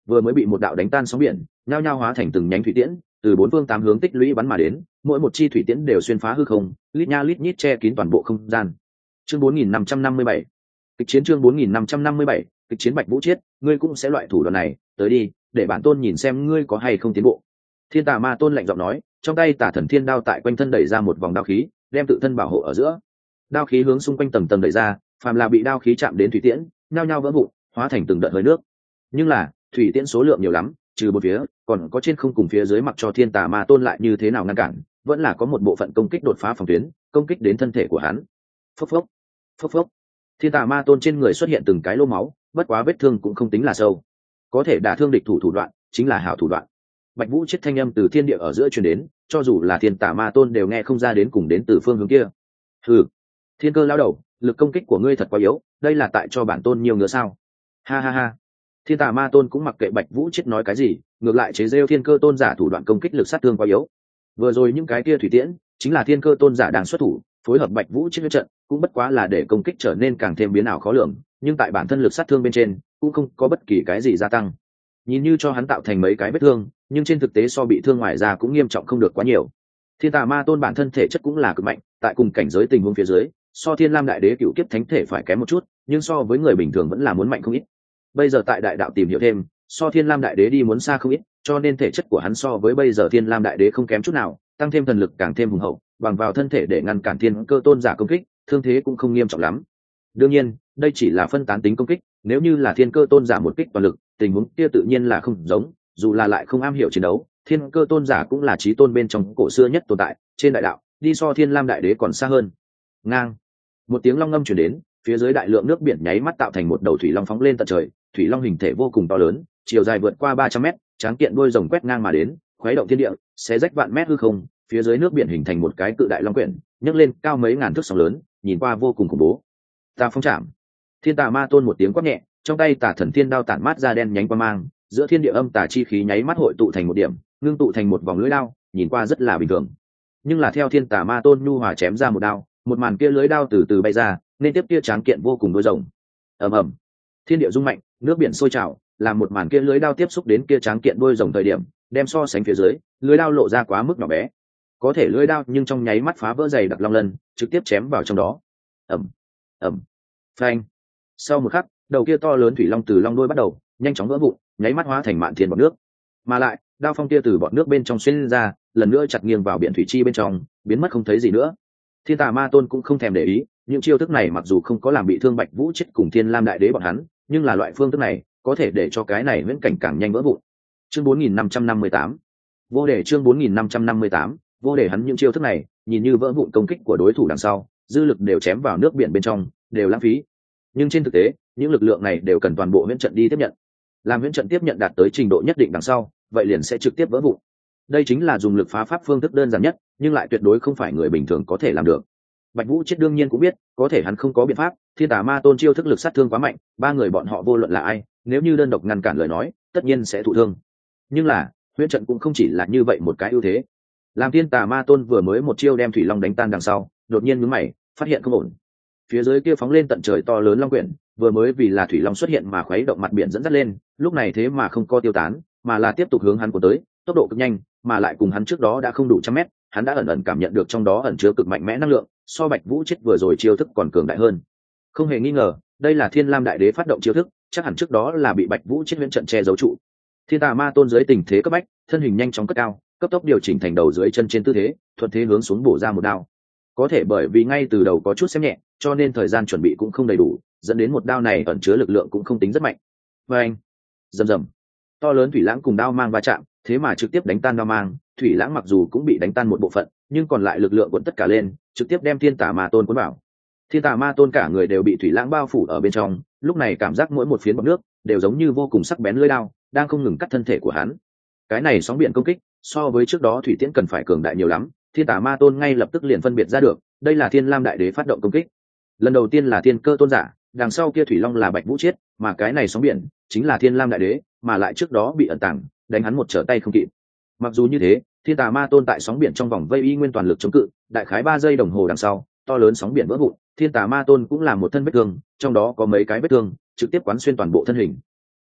vừa mới bị một đạo đánh tan sóng biển nhao nhao hóa thành từng nhánh thủy tiễn từ bốn phương tám hướng tích lũy bắn mà đến, mỗi một chi thủy tiễn đều xuyên phá hư không, lít nha lít nhít che kín toàn bộ không gian. Chương bốn nghìn năm trăm năm mươi bảy, kịch chiến chương bốn nghìn năm trăm năm mươi bảy, kịch chiến Bạch Vũ Chiết, ngươi cũng sẽ loại thủ đoạn này, tới đi, để bản tôn nhìn xem ngươi có hay không tiến bộ. Thiên Tà Ma Tôn lạnh giọng nói, trong tay Tà Thần Thiên Đao tại quanh thân đẩy ra một vòng đao khí, đem tự thân bảo hộ ở giữa. Đao khí hướng xung quanh tầng tầng đẩy ra, phàm là bị đao khí chạm đến thủy tiễn, nhao nhao vỡ vụn, hóa thành từng đợt hơi nước. Nhưng là, thủy tiễn số lượng nhiều lắm, trừ một phía, còn có trên không cùng phía dưới, mặc cho Thiên Tà Ma Tôn lại như thế nào ngăn cản, vẫn là có một bộ phận công kích đột phá phòng tuyến, công kích đến thân thể của hắn. Phốc phốc, phốc phốc. Thiên Tà Ma Tôn trên người xuất hiện từng cái lỗ máu, bất quá vết thương cũng không tính là sâu, có thể đả thương địch thủ thủ đoạn chính là hảo thủ đoạn. Bạch Vũ Chiết thanh âm từ thiên địa ở giữa truyền đến, cho dù là Thiên Tà Ma Tôn đều nghe không ra đến cùng đến từ phương hướng kia. Hừ, Thiên Cơ lão đầu, lực công kích của ngươi thật quá yếu, đây là tại cho bản tôn nhiều ngứa sao? Ha ha ha. Thiên Tà Ma Tôn cũng mặc kệ Bạch Vũ Chiết nói cái gì, ngược lại chế giễu Thiên Cơ Tôn giả thủ đoạn công kích lực sát thương quá yếu. Vừa rồi những cái kia thủy tiễn, chính là Thiên Cơ Tôn giả đang xuất thủ, phối hợp Bạch Vũ Chiết huyết trận, cũng bất quá là để công kích trở nên càng thêm biến ảo khó lường, nhưng tại bản thân lực sát thương bên trên, cũng không có bất kỳ cái gì gia tăng. Nhìn như cho hắn tạo thành mấy cái vết thương, nhưng trên thực tế so bị thương ngoài ra cũng nghiêm trọng không được quá nhiều. Thiên Tà Ma Tôn bản thân thể chất cũng là cực mạnh, tại cùng cảnh giới tình huống phía dưới, so Thiên Lam Đại Đế cựu kiếp thánh thể phải kém một chút, nhưng so với người bình thường vẫn là muốn mạnh không ít. Bây giờ tại đại đạo tìm hiểu thêm, so Thiên Lam Đại Đế đi muốn xa không ít, cho nên thể chất của hắn so với bây giờ Thiên Lam Đại Đế không kém chút nào, tăng thêm thần lực càng thêm hùng hậu, bằng vào thân thể để ngăn cản Thiên Cơ Tôn giả công kích, thương thế cũng không nghiêm trọng lắm. Đương nhiên, đây chỉ là phân tán tính công kích, nếu như là Thiên Cơ Tôn giả một kích toàn lực, tình huống kia tự nhiên là không giống, dù là lại không am hiểu chiến đấu, Thiên Cơ Tôn giả cũng là chí tôn bên trong cổ xưa nhất tồn tại, trên đại đạo, đi so Thiên Lam Đại Đế còn xa hơn. Ngang, một tiếng long ngâm truyền đến, phía dưới đại lượng nước biển nháy mắt tạo thành một đầu thủy long phóng lên tận trời, thủy long hình thể vô cùng to lớn, chiều dài vượt qua ba trăm mét, tráng kiện đuôi rồng quét ngang mà đến, khuấy động thiên địa, xé rách vạn mét hư không, phía dưới nước biển hình thành một cái cự đại long quyển, nhấc lên cao mấy ngàn thước sóng lớn, nhìn qua vô cùng khủng bố. Ta phong chạm. Thiên Tà Ma Tôn một tiếng quát nhẹ, trong tay Tà Thần Thiên Đao tản mát ra đen nhánh quang mang, giữa thiên địa âm tà chi khí nháy mắt hội tụ thành một điểm, ngưng tụ thành một vòng lưỡi đao, nhìn qua rất là bình thường. Nhưng là theo Thiên Tà Ma Tôn nhu hòa chém ra một đao, một màn kia lưỡi đao từ từ bay ra, nên tiếp kia tráng kiện vô cùng đôi rồng. Ầm ầm, thiên địa rung mạnh, nước biển sôi trào, làm một màn kia lưỡi đao tiếp xúc đến kia tráng kiện đôi rồng thời điểm, đem so sánh phía dưới, lưỡi đao lộ ra quá mức nhỏ bé. Có thể lưỡi đao nhưng trong nháy mắt phá vỡ dày đặc long lân, trực tiếp chém vào trong đó. Ầm, ầm, phanh. Sau một khắc, đầu kia to lớn thủy long từ long đuôi bắt đầu nhanh chóng vỡ vụn, nháy mắt hóa thành mạn thiên bọt nước. Mà lại, đao phong kia từ bọt nước bên trong xuyên ra, lần nữa chặt nghiêng vào biển thủy chi bên trong, biến mất không thấy gì nữa. Thiên Tà Ma Tôn cũng không thèm để ý, những chiêu thức này mặc dù không có làm bị thương Bạch Vũ Chiết cùng Thiên Lam Đại Đế bọn hắn, nhưng là loại phương thức này, có thể để cho cái này viễn cảnh càng nhanh vỡ vụn. Chương bốn nghìn năm trăm năm mươi tám, vô đề chương bốn nghìn năm trăm năm mươi tám, vô đề hắn những chiêu thức này, nhìn như vỡ vụn công kích của đối thủ đằng sau, dư lực đều chém vào nước biển bên trong, đều lãng phí. Nhưng trên thực tế, những lực lượng này đều cần toàn bộ huyễn trận đi tiếp nhận. Làm huyễn trận tiếp nhận đạt tới trình độ nhất định đằng sau, vậy liền sẽ trực tiếp vỡ vụn. Đây chính là dùng lực phá pháp phương thức đơn giản nhất, nhưng lại tuyệt đối không phải người bình thường có thể làm được. Bạch Vũ Chiết đương nhiên cũng biết, có thể hắn không có biện pháp, Thiên Tà Ma Tôn chiêu thức lực sát thương quá mạnh, ba người bọn họ vô luận là ai, nếu như đơn độc ngăn cản lời nói, tất nhiên sẽ thụ thương. Nhưng là, huyễn trận cũng không chỉ là như vậy một cái ưu thế. Làm Thiên Tà Ma Tôn vừa mới một chiêu đem thủy long đánh tan đằng sau, đột nhiên nhướng mày, phát hiện không ổn. Phía dưới kia phóng lên tận trời to lớn long quyển, vừa mới vì là thủy long xuất hiện mà khuấy động mặt biển dẫn dắt lên, lúc này thế mà không co tiêu tán, mà là tiếp tục hướng hắn của tới, tốc độ cực nhanh, mà lại cùng hắn trước đó đã không đủ trăm mét, hắn đã ẩn ẩn cảm nhận được trong đó ẩn chứa cực mạnh mẽ năng lượng, so Bạch Vũ Chiết vừa rồi chiêu thức còn cường đại hơn. Không hề nghi ngờ, đây là Thiên Lam Đại Đế phát động chiêu thức, chắc hẳn trước đó là bị Bạch Vũ Chiết huyễn trận che giấu trụ. Thiên Tà Ma Tôn dưới tình thế cấp bách, thân hình nhanh chóng cất cao, cấp tốc điều chỉnh thành đầu dưới chân trên tư thế, thuận thế hướng xuống bổ ra một đao. Có thể bởi vì ngay từ đầu có chút xem nhẹ, cho nên thời gian chuẩn bị cũng không đầy đủ, dẫn đến một đao này ẩn chứa lực lượng cũng không tính rất mạnh. Và anh, rầm rầm, to lớn thủy lãng cùng đao mang va chạm, thế mà trực tiếp đánh tan đao mang. Thủy lãng mặc dù cũng bị đánh tan một bộ phận, nhưng còn lại lực lượng cuốn tất cả lên, trực tiếp đem Thiên Tà Ma Tôn cuốn vào. Thiên Tà Ma Tôn cả người đều bị thủy lãng bao phủ ở bên trong, lúc này cảm giác mỗi một phiến bọt nước đều giống như vô cùng sắc bén lưỡi đao, đang không ngừng cắt thân thể của hắn. Cái này sóng biển công kích, so với trước đó thủy tiễn cần phải cường đại nhiều lắm. Thiên Tà Ma Tôn ngay lập tức liền phân biệt ra được, đây là Thiên Lam Đại Đế phát động công kích. Lần đầu tiên là Thiên Cơ Tôn giả, đằng sau kia thủy long là Bạch Vũ Chiết, mà cái này sóng biển chính là Thiên Lam Đại Đế, mà lại trước đó bị ẩn tàng, đánh hắn một trở tay không kịp. Mặc dù như thế, Thiên Tà Ma Tôn tại sóng biển trong vòng vây y nguyên toàn lực chống cự, đại khái ba giây đồng hồ đằng sau, to lớn sóng biển vỡ vụn, Thiên Tà Ma Tôn cũng làm một thân vết thương, trong đó có mấy cái vết thương trực tiếp quán xuyên toàn bộ thân hình.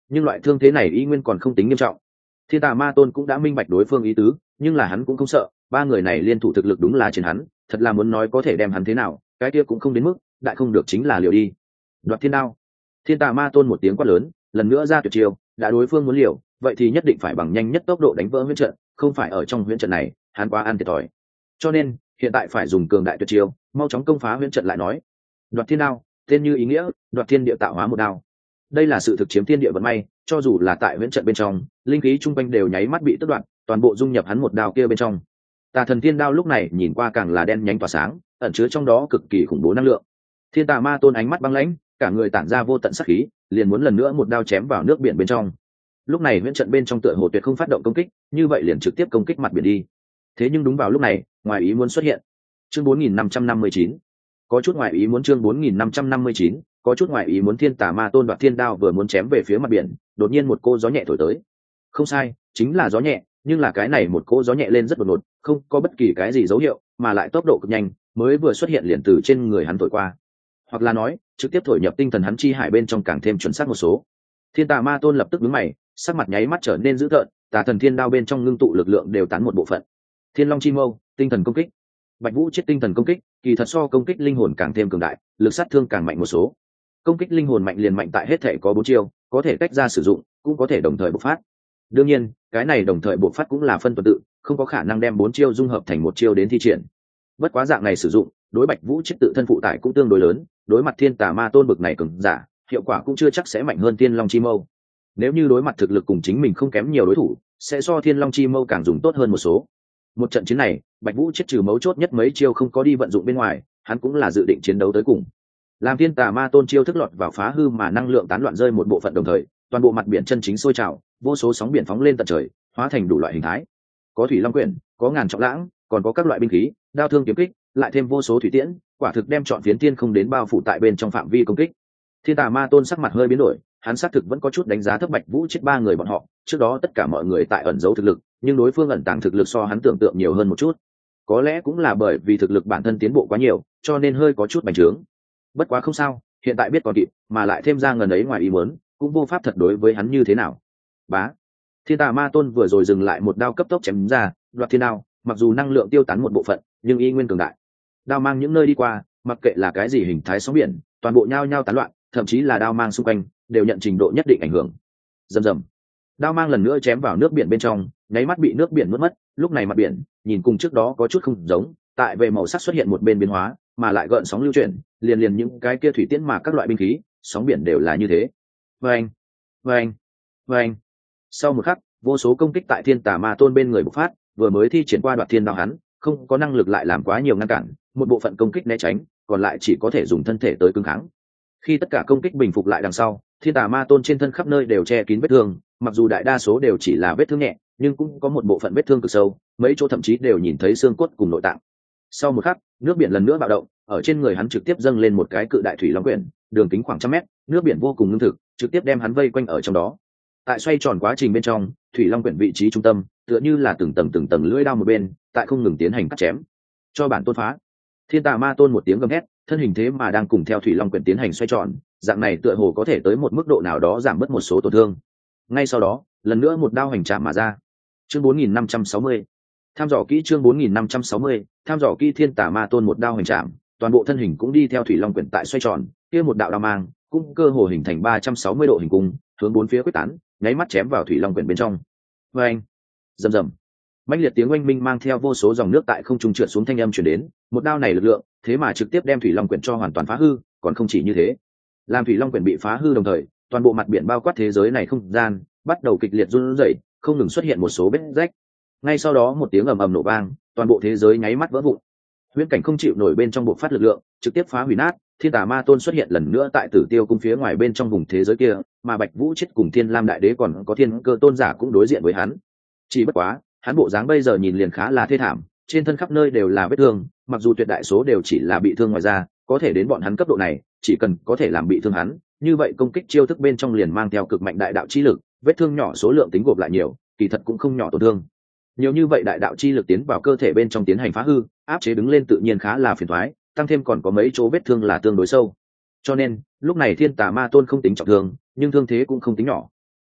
nhưng loại thương thế này y nguyên còn không tính nghiêm trọng. Thiên Tà Ma Tôn cũng đã minh bạch đối phương ý tứ, nhưng là hắn cũng không sợ, ba người này liên thủ thực lực đúng là trên hắn, thật là muốn nói có thể đem hắn thế nào, cái kia cũng không đến mức, đại không được chính là liều đi. Đoạt thiên đao. Thiên Tà Ma Tôn một tiếng quát lớn, lần nữa ra tuyệt chiêu, đã đối phương muốn liều, vậy thì nhất định phải bằng nhanh nhất tốc độ đánh vỡ huyễn trận, không phải ở trong huyễn trận này, hắn quá ăn thiệt thòi. Cho nên, hiện tại phải dùng cường đại tuyệt chiêu, mau chóng công phá huyễn trận lại nói. Đoạt thiên đao, tên như ý nghĩa, đoạt thiên địa tạo hóa một đao. Đây là sự thực chiếm thiên địa vận may, cho dù là tại huyễn trận bên trong, linh khí trung quanh đều nháy mắt bị tước đoạt, toàn bộ dung nhập hắn một đao kia bên trong. Tà thần thiên đao lúc này nhìn qua càng là đen nhánh tỏa sáng, ẩn chứa trong đó cực kỳ khủng bố năng lượng. Thiên Tà Ma Tôn ánh mắt băng lãnh, cả người tản ra vô tận sát khí, liền muốn lần nữa một đao chém vào nước biển bên trong. Lúc này huyễn trận bên trong tựa hồ tuyệt không phát động công kích, như vậy liền trực tiếp công kích mặt biển đi. Thế nhưng đúng vào lúc này, ngoài ý muốn xuất hiện. Chương bốn nghìn năm trăm năm mươi chín, có chút ngoài ý muốn. Chương bốn nghìn năm trăm năm mươi chín, có chút ngoài ý muốn. Thiên Tà Ma Tôn đoạt thiên đao vừa muốn chém về phía mặt biển, đột nhiên một cô gió nhẹ thổi tới. Không sai, chính là gió nhẹ, nhưng là cái này một cô gió nhẹ lên rất đột ngột, không có bất kỳ cái gì dấu hiệu, mà lại tốc độ cực nhanh, mới vừa xuất hiện liền từ trên người hắn thổi qua, hoặc là nói trực tiếp thổi nhập tinh thần hắn chi hải bên trong càng thêm chuẩn xác một số. Thiên Tà Ma Tôn lập tức đứng mày, sắc mặt nháy mắt trở nên dữ tợn, tà thần thiên đao bên trong ngưng tụ lực lượng đều tán một bộ phận. Thiên Long chi mâu, tinh thần công kích. Bạch Vũ chết tinh thần công kích, kỳ thật so công kích linh hồn càng thêm cường đại, lực sát thương càng mạnh một số. Công kích linh hồn mạnh liền mạnh tại hết thể có bốn chiêu, có thể tách ra sử dụng, cũng có thể đồng thời bộc phát. Đương nhiên, cái này đồng thời bộc phát cũng là phân tuần tự, không có khả năng đem bốn chiêu dung hợp thành một chiêu đến thi triển. Bất quá dạng này sử dụng, đối Bạch Vũ chết tự thân phụ tải cũng tương đối lớn, đối mặt Thiên Tà Ma Tôn bực này cường giả, hiệu quả cũng chưa chắc sẽ mạnh hơn Thiên Long chi mâu. Nếu như đối mặt thực lực cùng chính mình không kém nhiều đối thủ, sẽ so Thiên Long chi mâu càng dùng tốt hơn một số. Một trận chiến này, Bạch Vũ chết trừ mấu chốt nhất mấy chiêu không có đi vận dụng bên ngoài, hắn cũng là dự định chiến đấu tới cùng. Làm Thiên Tà Ma Tôn chiêu thức lọt vào phá hư mà năng lượng tán loạn rơi một bộ phận đồng thời, toàn bộ mặt biển chân chính sôi trào, vô số sóng biển phóng lên tận trời, hóa thành đủ loại hình thái. Có thủy long quyển, có ngàn trọng lãng, còn có các loại binh khí, đao thương kiếm kích, lại thêm vô số thủy tiễn, quả thực đem trọn phiến thiên không đến bao phủ tại bên trong phạm vi công kích. Thiên Tà Ma Tôn sắc mặt hơi biến đổi, hắn xác thực vẫn có chút đánh giá thấp Bạch Vũ chết ba người bọn họ, trước đó tất cả mọi người tại ẩn giấu thực lực, nhưng đối phương ẩn tàng thực lực so hắn tưởng tượng nhiều hơn một chút. Có lẽ cũng là bởi vì thực lực bản thân tiến bộ quá nhiều, cho nên hơi có chút bành trướng. Bất quá không sao, hiện tại biết còn kịp, mà lại thêm ra ngần ấy ngoài ý muốn, cũng vô pháp thật đối với hắn như thế nào. Bá. Thiên Tà Ma Tôn vừa rồi dừng lại một đao cấp tốc chém ra, đoạt thiên đao, mặc dù năng lượng tiêu tán một bộ phận, nhưng y nguyên cường đại. Đao mang những nơi đi qua, mặc kệ là cái gì hình thái sóng biển, toàn bộ nhao nhao tán loạn, thậm chí là đao mang xung quanh đều nhận trình độ nhất định ảnh hưởng. Rầm rầm. Đao mang lần nữa chém vào nước biển bên trong, nháy mắt bị nước biển nuốt mất, lúc này mặt biển nhìn cùng trước đó có chút không giống, tại về màu sắc xuất hiện một bên biến hóa, mà lại gợn sóng lưu chuyển, liền liền những cái kia thủy tiễn mà các loại binh khí, sóng biển đều là như thế. Vâng, vâng, vâng. Sau một khắc, vô số công kích tại Thiên Tà Ma Tôn bên người bộc phát, vừa mới thi triển qua đoạt thiên đao hắn, không có năng lực lại làm quá nhiều ngăn cản, một bộ phận công kích né tránh, còn lại chỉ có thể dùng thân thể tới cứng kháng. Khi tất cả công kích bình phục lại đằng sau, Thiên Tà Ma Tôn trên thân khắp nơi đều che kín vết thương, mặc dù đại đa số đều chỉ là vết thương nhẹ, nhưng cũng có một bộ phận vết thương cực sâu, mấy chỗ thậm chí đều nhìn thấy xương cốt cùng nội tạng. Sau một khắc, nước biển lần nữa bạo động, ở trên người hắn trực tiếp dâng lên một cái cự đại thủy long quyển, đường kính khoảng trăm mét, nước biển vô cùng ngưng thực, trực tiếp đem hắn vây quanh ở trong đó. Tại xoay tròn quá trình bên trong, thủy long quyển vị trí trung tâm, tựa như là từng tầng từng tầng lưỡi dao một bên, tại không ngừng tiến hành cắt chém. Cho bản tôn phá. Thiên Tà Ma Tôn một tiếng gầm hét, thân hình thế mà đang cùng theo thủy long quyển tiến hành xoay tròn, dạng này tựa hồ có thể tới một mức độ nào đó giảm bớt một số tổn thương. Ngay sau đó, lần nữa một đao hành chạm mà ra. Chương bốn nghìn năm trăm sáu mươi. Tham dò kỹ. Chương bốn nghìn năm trăm sáu mươi. Tham dò kỹ. Thiên Tà Ma Tôn một đao hành chạm, toàn bộ thân hình cũng đi theo thủy long quyển tại xoay tròn, kia một đạo đao mang, cũng cơ hồ hình thành ba trăm sáu mươi độ hình cung, hướng bốn phía quyết tán, nháy mắt chém vào thủy long quyển bên trong. Oeng, rầm rầm. Mãnh liệt tiếng oanh minh mang theo vô số dòng nước tại không trung trượt xuống thanh âm truyền đến, một đao này lực lượng, thế mà trực tiếp đem thủy long quyển cho hoàn toàn phá hư, còn không chỉ như thế. Làm thủy long quyển bị phá hư đồng thời, toàn bộ mặt biển bao quát thế giới này không gian, bắt đầu kịch liệt run rẩy, không ngừng xuất hiện một số vết rách. Ngay sau đó một tiếng ầm ầm nổ vang, toàn bộ thế giới nháy mắt vỡ vụn. Huyễn cảnh không chịu nổi bên trong bộc phát lực lượng, trực tiếp phá hủy nát. Thiên Tà Ma Tôn xuất hiện lần nữa tại Tử Tiêu cung phía ngoài bên trong vùng thế giới kia, mà Bạch Vũ chết cùng Thiên Lam Đại Đế còn có Thiên Cơ Tôn giả cũng đối diện với hắn. Chỉ bất quá, hắn bộ dáng bây giờ nhìn liền khá là thê thảm, trên thân khắp nơi đều là vết thương, mặc dù tuyệt đại số đều chỉ là bị thương ngoài da, có thể đến bọn hắn cấp độ này, chỉ cần có thể làm bị thương hắn, như vậy công kích chiêu thức bên trong liền mang theo cực mạnh đại đạo chi lực, vết thương nhỏ số lượng tính gộp lại nhiều, kỳ thật cũng không nhỏ tổn thương. Nhiều như vậy đại đạo chi lực tiến vào cơ thể bên trong tiến hành phá hư, áp chế đứng lên tự nhiên khá là phiền toái, tăng thêm còn có mấy chỗ vết thương là tương đối sâu. Cho nên, lúc này Thiên Tà Ma Tôn không tính trọng thương, nhưng thương thế cũng không tính nhỏ.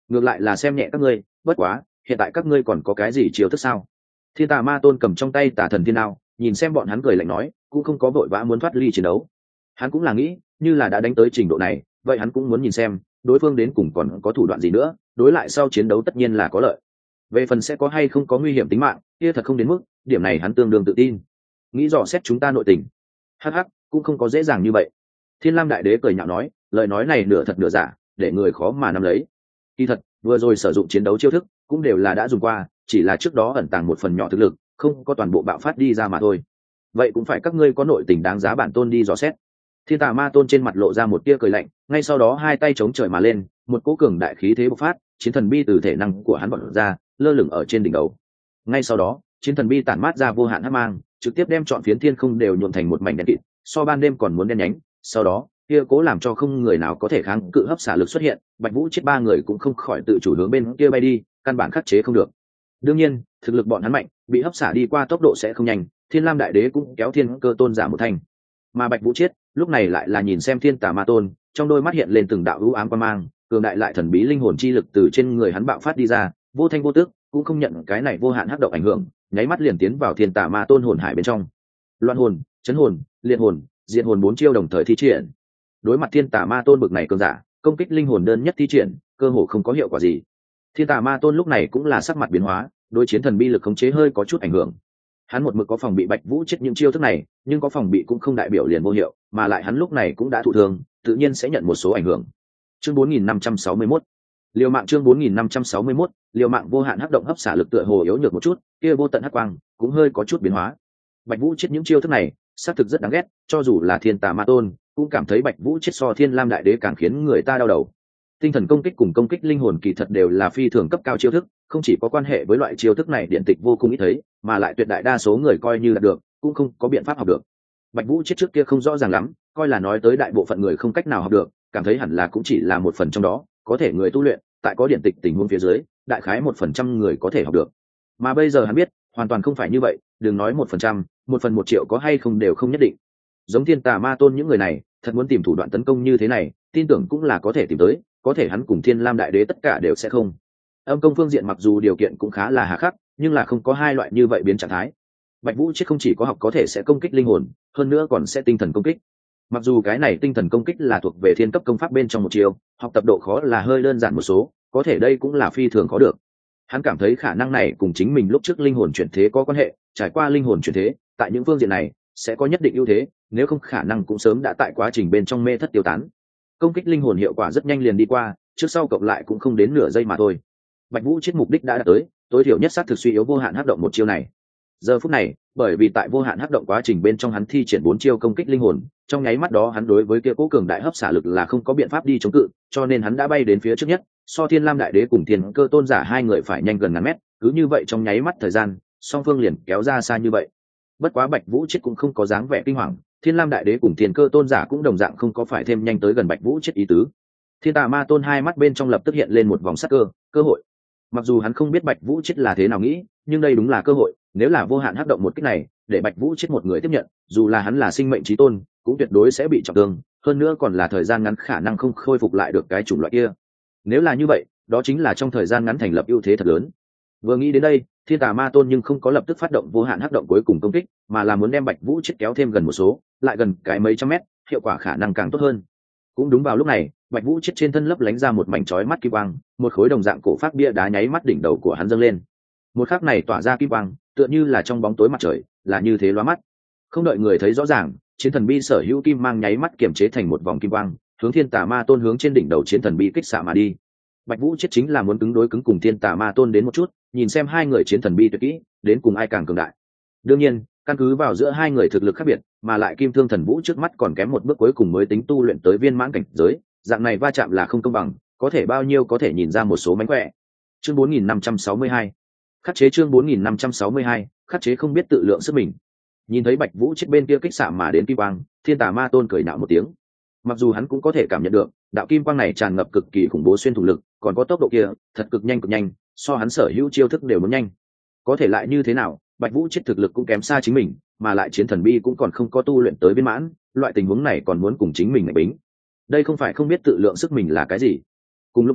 ngược lại là xem nhẹ các ngươi. Bất quá hiện tại các ngươi còn có cái gì chiêu thức sao? Thiên Tà Ma Tôn cầm trong tay Tà Thần Thiên Đao, nhìn xem bọn hắn cười lạnh nói, cũng không có vội vã muốn thoát ly chiến đấu. Hắn cũng là nghĩ, như là đã đánh tới trình độ này, vậy hắn cũng muốn nhìn xem đối phương đến cùng còn có thủ đoạn gì nữa, đối lại sau chiến đấu tất nhiên là có lợi. Về phần sẽ có hay không có nguy hiểm tính mạng, kia thật không đến mức, điểm này hắn tương đương tự tin. Nghĩ dò xét chúng ta nội tình, hắc hắc, cũng không có dễ dàng như vậy. Thiên Lam Đại Đế cười nhạo nói, lời nói này nửa thật nửa giả, để người khó mà nắm lấy. Kỳ thật, vừa rồi sử dụng chiến đấu chiêu thức cũng đều là đã dùng qua, chỉ là trước đó ẩn tàng một phần nhỏ thực lực, không có toàn bộ bạo phát đi ra mà thôi. Vậy cũng phải các ngươi có nội tình đáng giá bản tôn đi dò xét. Thiên Tà Ma Tôn trên mặt lộ ra một tia cười lạnh, ngay sau đó hai tay chống trời mà lên, một cỗ cường đại khí thế bộc phát, chiến thần bi từ thể năng của hắn bật ra, lơ lửng ở trên đỉnh đầu. Ngay sau đó, chiến thần bi tản mát ra vô hạn hắc mang, trực tiếp đem trọn phiến thiên không đều nhuộm thành một mảnh đen kịt, so ban đêm còn muốn đen nhánh. Sau đó, kia cố làm cho không người nào có thể kháng cự hấp xả lực xuất hiện, Bạch Vũ chết ba người cũng không khỏi tự chủ hướng bên kia bay đi, căn bản khắc chế không được. Đương nhiên, thực lực bọn hắn mạnh, bị hấp xả đi qua tốc độ sẽ không nhanh, Thiên Lam Đại Đế cũng kéo Thiên Cơ Tôn giả một thành. Mà Bạch Vũ chết, lúc này lại là nhìn xem Thiên Tà Ma Tôn, trong đôi mắt hiện lên từng đạo u ám quang mang, cường đại lại thần bí linh hồn chi lực từ trên người hắn bạo phát đi ra, vô thanh vô tức, cũng không nhận cái này vô hạn hắc động ảnh hưởng, nháy mắt liền tiến vào Thiên Tà Ma Tôn hồn hải bên trong. Loạn hồn, chấn hồn, liệt hồn, diệt hồn bốn chiêu đồng thời thi triển. Đối mặt Thiên Tà Ma Tôn bực này cường giả, công kích linh hồn đơn nhất thi triển, cơ hồ không có hiệu quả gì. Thiên Tà Ma Tôn lúc này cũng là sắc mặt biến hóa, đối chiến thần bi lực khống chế hơi có chút ảnh hưởng. Hắn một mực có phòng bị Bạch Vũ chết những chiêu thức này, nhưng có phòng bị cũng không đại biểu liền vô hiệu, mà lại hắn lúc này cũng đã thụ thương, tự nhiên sẽ nhận một số ảnh hưởng. Chương bốn nghìn năm trăm sáu mươi mốt, liều mạng chương bốn nghìn năm trăm sáu mươi mốt, liều mạng vô hạn hấp động hấp xả lực tựa hồ yếu nhược một chút, kia vô tận hắc quang cũng hơi có chút biến hóa. Bạch Vũ chết những chiêu thức này, xác thực rất đáng ghét, cho dù là Thiên Tà Ma Tôn cũng cảm thấy Bạch Vũ chết so Thiên Lam Đại Đế càng khiến người ta đau đầu. Tinh thần công kích cùng công kích linh hồn kỳ thật đều là phi thường cấp cao chiêu thức, không chỉ có quan hệ với loại chiêu thức này điện tịch vô cùng ít thấy, mà lại tuyệt đại đa số người coi như là được, cũng không có biện pháp học được. Bạch Vũ chết trước kia không rõ ràng lắm, coi là nói tới đại bộ phận người không cách nào học được, cảm thấy hẳn là cũng chỉ là một phần trong đó, có thể người tu luyện, tại có điện tịch tình huống phía dưới, đại khái một phần trăm người có thể học được. Mà bây giờ hắn biết, hoàn toàn không phải như vậy, đừng nói một phần trăm, một phần một triệu có hay không đều không nhất định. Giống Thiên Tà Ma Tôn những người này, thật muốn tìm thủ đoạn tấn công như thế này, tin tưởng cũng là có thể tìm tới, có thể hắn cùng Thiên Lam Đại Đế tất cả đều sẽ không. Âm công phương diện mặc dù điều kiện cũng khá là hà khắc, nhưng là không có hai loại như vậy biến trạng thái. Bạch Vũ chết không chỉ có học có thể sẽ công kích linh hồn, hơn nữa còn sẽ tinh thần công kích. Mặc dù cái này tinh thần công kích là thuộc về thiên cấp công pháp bên trong một chiều, học tập độ khó là hơi đơn giản một số, có thể đây cũng là phi thường khó được. Hắn cảm thấy khả năng này cùng chính mình lúc trước linh hồn chuyển thế có quan hệ, trải qua linh hồn chuyển thế, tại những phương diện này sẽ có nhất định ưu thế, nếu không khả năng cũng sớm đã tại quá trình bên trong mê thất tiêu tán. Công kích linh hồn hiệu quả rất nhanh liền đi qua, trước sau cộng lại cũng không đến nửa giây mà thôi. Bạch Vũ chết mục đích đã đạt tới, tối thiểu nhất sát thực suy yếu vô hạn hấp động một chiêu này. Giờ phút này, bởi vì tại vô hạn hấp động quá trình bên trong hắn thi triển bốn chiêu công kích linh hồn, trong nháy mắt đó hắn đối với kia cố cường đại hấp xả lực là không có biện pháp đi chống cự, cho nên hắn đã bay đến phía trước nhất, so Thiên Lam Đại Đế cùng Thiên Cơ Tôn giả hai người phải nhanh gần ngàn mét, cứ như vậy trong nháy mắt thời gian, song phương liền kéo ra xa như vậy. Bất quá Bạch Vũ chết cũng không có dáng vẻ kinh hoàng, Thiên Lam Đại Đế cùng Thiên Cơ Tôn giả cũng đồng dạng không có phải thêm nhanh tới gần Bạch Vũ chết ý tứ. Thiên Tà Ma Tôn hai mắt bên trong lập tức hiện lên một vòng sắc cơ, cơ hội. Mặc dù hắn không biết Bạch Vũ chết là thế nào nghĩ, nhưng đây đúng là cơ hội, nếu là vô hạn hấp động một kích này, để Bạch Vũ chết một người tiếp nhận, dù là hắn là sinh mệnh chí tôn, cũng tuyệt đối sẽ bị trọng thương, hơn nữa còn là thời gian ngắn khả năng không khôi phục lại được cái chủng loại kia. Nếu là như vậy, đó chính là trong thời gian ngắn thành lập ưu thế thật lớn. Vừa nghĩ đến đây, Thiên Tà Ma Tôn nhưng không có lập tức phát động vô hạn hấp động cuối cùng công kích, mà là muốn đem Bạch Vũ chết kéo thêm gần một số, lại gần cái mấy trăm mét, hiệu quả khả năng càng tốt hơn. Cũng đúng vào lúc này, Bạch Vũ chết trên thân lấp lánh ra một mảnh chói mắt kim quang, một khối đồng dạng cổ phát bia đá nháy mắt đỉnh đầu của hắn dâng lên. Một khắc này tỏa ra kim quang, tựa như là trong bóng tối mặt trời, là như thế lóa mắt. Không đợi người thấy rõ ràng, chiến thần bi sở hữu kim mang nháy mắt kiềm chế thành một vòng kim quang, hướng Thiên Tà Ma Tôn hướng trên đỉnh đầu chiến thần bi kích xạ mà đi. Bạch Vũ chết chính là muốn cứng đối cứng cùng Thiên Tà Ma Tôn đến một chút, nhìn xem hai người chiến thần bi tuyệt kỹ, đến cùng ai càng cường đại. Đương nhiên, căn cứ vào giữa hai người thực lực khác biệt, mà lại Kim Thương Thần Vũ trước mắt còn kém một bước cuối cùng mới tính tu luyện tới viên mãn cảnh giới, dạng này va chạm là không công bằng, có thể bao nhiêu có thể nhìn ra một số mánh khỏe. Chương bốn nghìn năm trăm sáu mươi hai, khắc chế chương bốn nghìn năm trăm sáu mươi hai, khắc chế không biết tự lượng sức mình. Nhìn thấy Bạch Vũ chết bên kia kích xạ mà đến kim quang, Thiên Tà Ma Tôn cười nhạo một tiếng. Mặc dù hắn cũng có thể cảm nhận được, đạo kim quang này tràn ngập cực kỳ khủng bố xuyên thủng lực, còn có tốc độ kia, thật cực nhanh cực nhanh, so hắn sở hữu chiêu thức đều muốn nhanh. Có thể lại như thế nào, Bạch Vũ chết thực lực cũng kém xa chính mình, mà lại chiến thần bi cũng còn không có tu luyện tới viên mãn, loại tình huống này còn muốn cùng chính mình lại bính. Đây không phải không biết tự lượng sức mình là cái gì. Cùng lúc đó,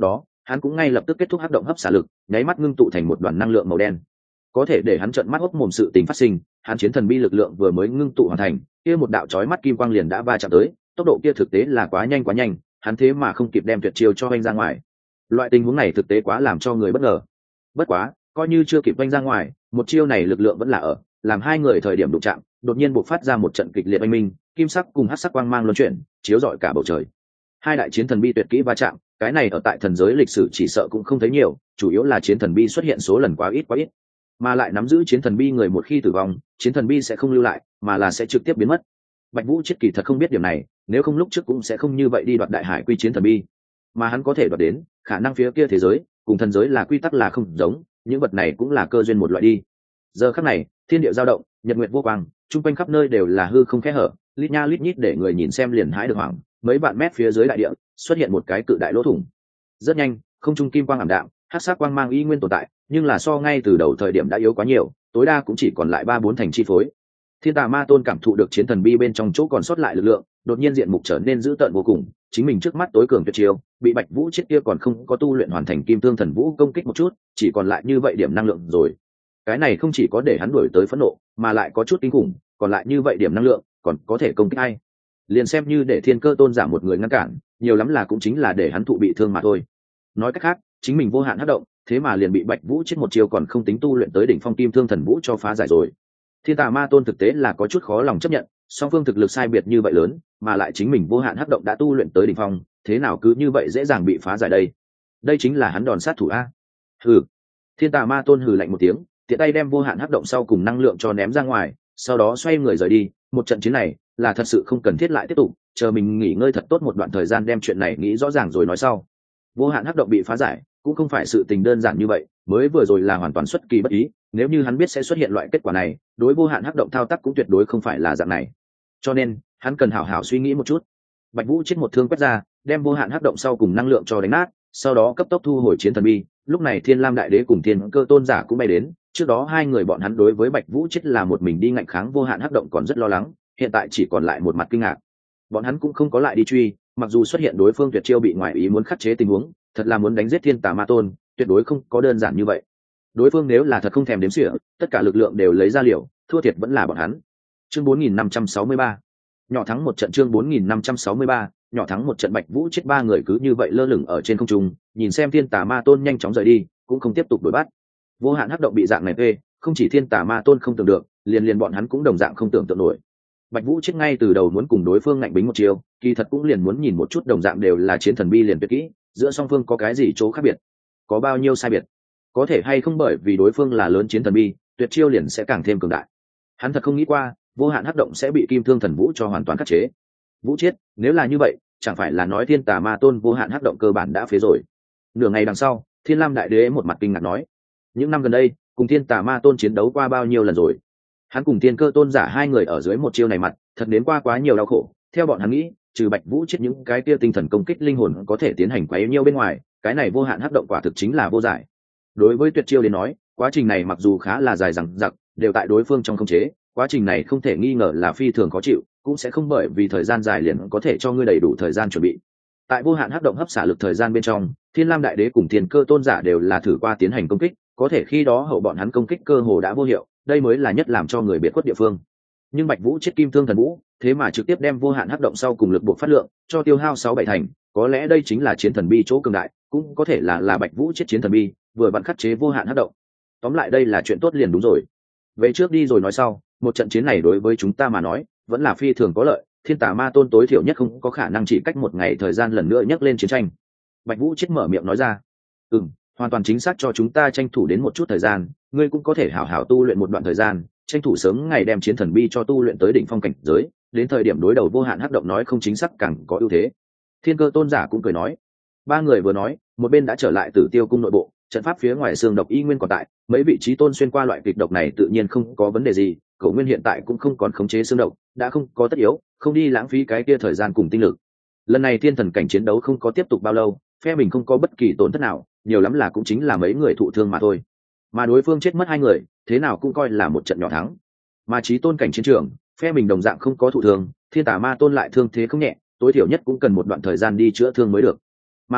hắn cũng ngay lập tức kết thúc hắc động hấp xả lực, nháy mắt ngưng tụ thành một đoàn năng lượng màu đen. Có thể để hắn trợn mắt hốc mồm sự tình phát sinh, hắn chiến thần bi lực lượng vừa mới ngưng tụ hoàn thành, kia một đạo chói mắt kim quang liền đã va chạm tới, tốc độ kia thực tế là quá nhanh quá nhanh, hắn thế mà không kịp đem tuyệt chiêu cho vanh ra ngoài. Loại tình huống này thực tế quá làm cho người bất ngờ. Bất quá, coi như chưa kịp vanh ra ngoài, một chiêu này lực lượng vẫn là ở, làm hai người thời điểm đụng chạm, đột nhiên bộc phát ra một trận kịch liệt oanh minh, kim sắc cùng hắc sắc quang mang luân chuyển, chiếu rọi cả bầu trời. Hai đại chiến thần bi tuyệt kỹ va chạm, cái này ở tại thần giới lịch sử chỉ sợ cũng không thấy nhiều, chủ yếu là chiến thần bi xuất hiện số lần quá ít quá ít, mà lại nắm giữ chiến thần bi người một khi tử vong, chiến thần bi sẽ không lưu lại, mà là sẽ trực tiếp biến mất. Bạch Vũ Chết kỳ thật không biết điểm này, nếu không lúc trước cũng sẽ không như vậy đi đoạt đại hải quy chiến thần bi, mà hắn có thể đoạt đến, khả năng phía kia thế giới cùng thần giới là quy tắc là không giống, những vật này cũng là cơ duyên một loại đi. Giờ khắc này, thiên địa dao động, nhật nguyệt vô quang, trung quanh khắp nơi đều là hư không kẽ hở, lít nha lít nhít để người nhìn xem liền hãi được hoảng, mấy vạn mét phía dưới đại địa xuất hiện một cái cự đại lỗ thủng. Rất nhanh, không trung kim quang ảm đạm, hắc sắc quang mang y nguyên tồn tại, nhưng là so ngay từ đầu thời điểm đã yếu quá nhiều, tối đa cũng chỉ còn lại ba bốn thành chi phối. Thiên Tà Ma Tôn cảm thụ được chiến thần bi bên trong chỗ còn sót lại lực lượng, đột nhiên diện mục trở nên dữ tợn vô cùng, chính mình trước mắt tối cường tuyệt chiêu, bị Bạch Vũ Chết kia còn không có tu luyện hoàn thành Kim Thương Thần Vũ công kích một chút, chỉ còn lại như vậy điểm năng lượng rồi. Cái này không chỉ có để hắn đuổi tới phẫn nộ, mà lại có chút kinh khủng, còn lại như vậy điểm năng lượng, còn có thể công kích ai? Liền xem như để Thiên Cơ Tôn giả một người ngăn cản, nhiều lắm là cũng chính là để hắn thụ bị thương mà thôi. Nói cách khác, chính mình vô hạn hấp động, thế mà liền bị Bạch Vũ Chết một chiêu còn không tính tu luyện tới đỉnh phong Kim Thương Thần Vũ cho phá giải rồi. Thiên Tà Ma Tôn thực tế là có chút khó lòng chấp nhận, song phương thực lực sai biệt như vậy lớn, mà lại chính mình vô hạn hấp động đã tu luyện tới đỉnh phong, thế nào cứ như vậy dễ dàng bị phá giải đây? Đây chính là hắn đòn sát thủ a. Hừ. Thiên Tà Ma Tôn hừ lạnh một tiếng, tiện tay đem vô hạn hấp động sau cùng năng lượng cho ném ra ngoài, sau đó xoay người rời đi. Một trận chiến này là thật sự không cần thiết lại tiếp tục, chờ mình nghỉ ngơi thật tốt một đoạn thời gian đem chuyện này nghĩ rõ ràng rồi nói sau. Vô hạn hấp động bị phá giải cũng không phải sự tình đơn giản như vậy, mới vừa rồi là hoàn toàn xuất kỳ bất ý, nếu như hắn biết sẽ xuất hiện loại kết quả này, đối vô hạn hấp động thao tác cũng tuyệt đối không phải là dạng này, cho nên hắn cần hảo hảo suy nghĩ một chút. Bạch Vũ Chết một thương quét ra, đem vô hạn hấp động sau cùng năng lượng cho đánh nát, sau đó cấp tốc thu hồi chiến thần bi. Lúc này Thiên Lam Đại Đế cùng Thiên Cơ Tôn giả cũng bay đến, trước đó hai người bọn hắn đối với Bạch Vũ Chết là một mình đi ngạnh kháng vô hạn hấp động còn rất lo lắng, hiện tại chỉ còn lại một mặt kinh ngạc. Bọn hắn cũng không có lại đi truy, mặc dù xuất hiện đối phương tuyệt chiêu bị ngoại ý muốn khắc chế tình huống, thật là muốn đánh giết Thiên Tà Ma Tôn, tuyệt đối không có đơn giản như vậy. Đối phương nếu là thật không thèm đếm xỉa, tất cả lực lượng đều lấy ra liều, thua thiệt vẫn là bọn hắn. Chương bốn nghìn năm trăm sáu mươi ba, nhỏ thắng một trận. Chương bốn nghìn năm trăm sáu mươi ba, nhỏ thắng một trận. Bạch Vũ Chết ba người cứ như vậy lơ lửng ở trên không trung, nhìn xem Thiên Tà Ma Tôn nhanh chóng rời đi, cũng không tiếp tục đuổi bắt. Vô hạn hấp động bị dạng này phê, không chỉ Thiên Tà Ma Tôn không tưởng được, liền liền bọn hắn cũng đồng dạng không tưởng tượng nổi. Bạch Vũ Chết ngay từ đầu muốn cùng đối phương ngạnh bính một chiều, kỳ thật cũng liền muốn nhìn một chút đồng dạng đều là chiến thần bi liền tuyệt kỹ, giữa song phương có cái gì chỗ khác biệt, có bao nhiêu sai biệt, có thể hay không bởi vì đối phương là lớn chiến thần bi, tuyệt chiêu liền sẽ càng thêm cường đại. Hắn thật không nghĩ qua vô hạn hấp động sẽ bị Kim Thương Thần Vũ cho hoàn toàn khắc chế. Vũ Chết, nếu là như vậy, chẳng phải là nói Thiên Tà Ma Tôn vô hạn hấp động cơ bản đã phế rồi? Nửa ngày đằng sau, Thiên Lam Đại Đế một mặt kinh ngạc nói: những năm gần đây, cùng Thiên Tà Ma Tôn chiến đấu qua bao nhiêu lần rồi? Hắn cùng Thiên Cơ Tôn giả hai người ở dưới một chiêu này mặt, thật đến qua quá nhiều đau khổ. Theo bọn hắn nghĩ, trừ Bạch Vũ Chết những cái kia tinh thần công kích linh hồn có thể tiến hành quá yếu nhiêu bên ngoài, cái này vô hạn hấp động quả thực chính là vô giải. Đối với tuyệt chiêu đến nói, quá trình này mặc dù khá là dài dằng dặc, đều tại đối phương trong khống chế, quá trình này không thể nghi ngờ là phi thường khó chịu, cũng sẽ không bởi vì thời gian dài liền có thể cho ngươi đầy đủ thời gian chuẩn bị. Tại vô hạn hấp động hấp xả lực thời gian bên trong, Thiên Lam Đại Đế cùng Thiên Cơ Tôn giả đều là thử qua tiến hành công kích, có thể khi đó hậu bọn hắn công kích cơ hồ đã vô hiệu, đây mới là nhất làm cho người biệt khuất địa phương. Nhưng Bạch Vũ Chết Kim Thương Thần Vũ, thế mà trực tiếp đem vô hạn hấp động sau cùng lực buộc phát lượng cho tiêu hao sáu bảy thành, có lẽ đây chính là chiến thần bi chỗ cường đại, cũng có thể là là Bạch Vũ Chết chiến thần bi vừa vặn khắc chế vô hạn hấp động. Tóm lại đây là chuyện tốt liền đúng rồi. Về trước đi rồi nói sau, một trận chiến này đối với chúng ta mà nói vẫn là phi thường có lợi, Thiên Tà Ma Tôn tối thiểu nhất không có khả năng chỉ cách một ngày thời gian lần nữa nhắc lên chiến tranh. Bạch Vũ Chết mở miệng nói ra: ừm, hoàn toàn chính xác cho chúng ta tranh thủ đến một chút thời gian, ngươi cũng có thể hảo hảo tu luyện một đoạn thời gian, tranh thủ sớm ngày đem chiến thần bi cho tu luyện tới đỉnh phong cảnh giới, đến thời điểm đối đầu vô hạn hấp động nói không chính xác càng có ưu thế. Thiên Cơ Tôn giả cũng cười nói. Ba người vừa nói, một bên đã trở lại Tử Tiêu cung nội bộ, trận pháp phía ngoài xương độc y nguyên còn tại, mấy vị trí tôn xuyên qua loại kịch độc này tự nhiên không có vấn đề gì, Cổ Nguyên hiện tại cũng không còn khống chế xương độc, đã không có tất yếu, không đi lãng phí cái kia thời gian cùng tinh lực. Lần này thiên thần cảnh chiến đấu không có tiếp tục bao lâu, phe mình không có bất kỳ tổn thất nào, nhiều lắm là cũng chính là mấy người thụ thương mà thôi. Mà đối phương chết mất hai người, thế nào cũng coi là một trận nhỏ thắng. Mà chí tôn cảnh chiến trường, phe mình đồng dạng không có thụ thương, Thiên Tà Ma Tôn lại thương thế không nhẹ, tối thiểu nhất cũng cần một đoạn thời gian đi chữa thương mới được. Mà lại,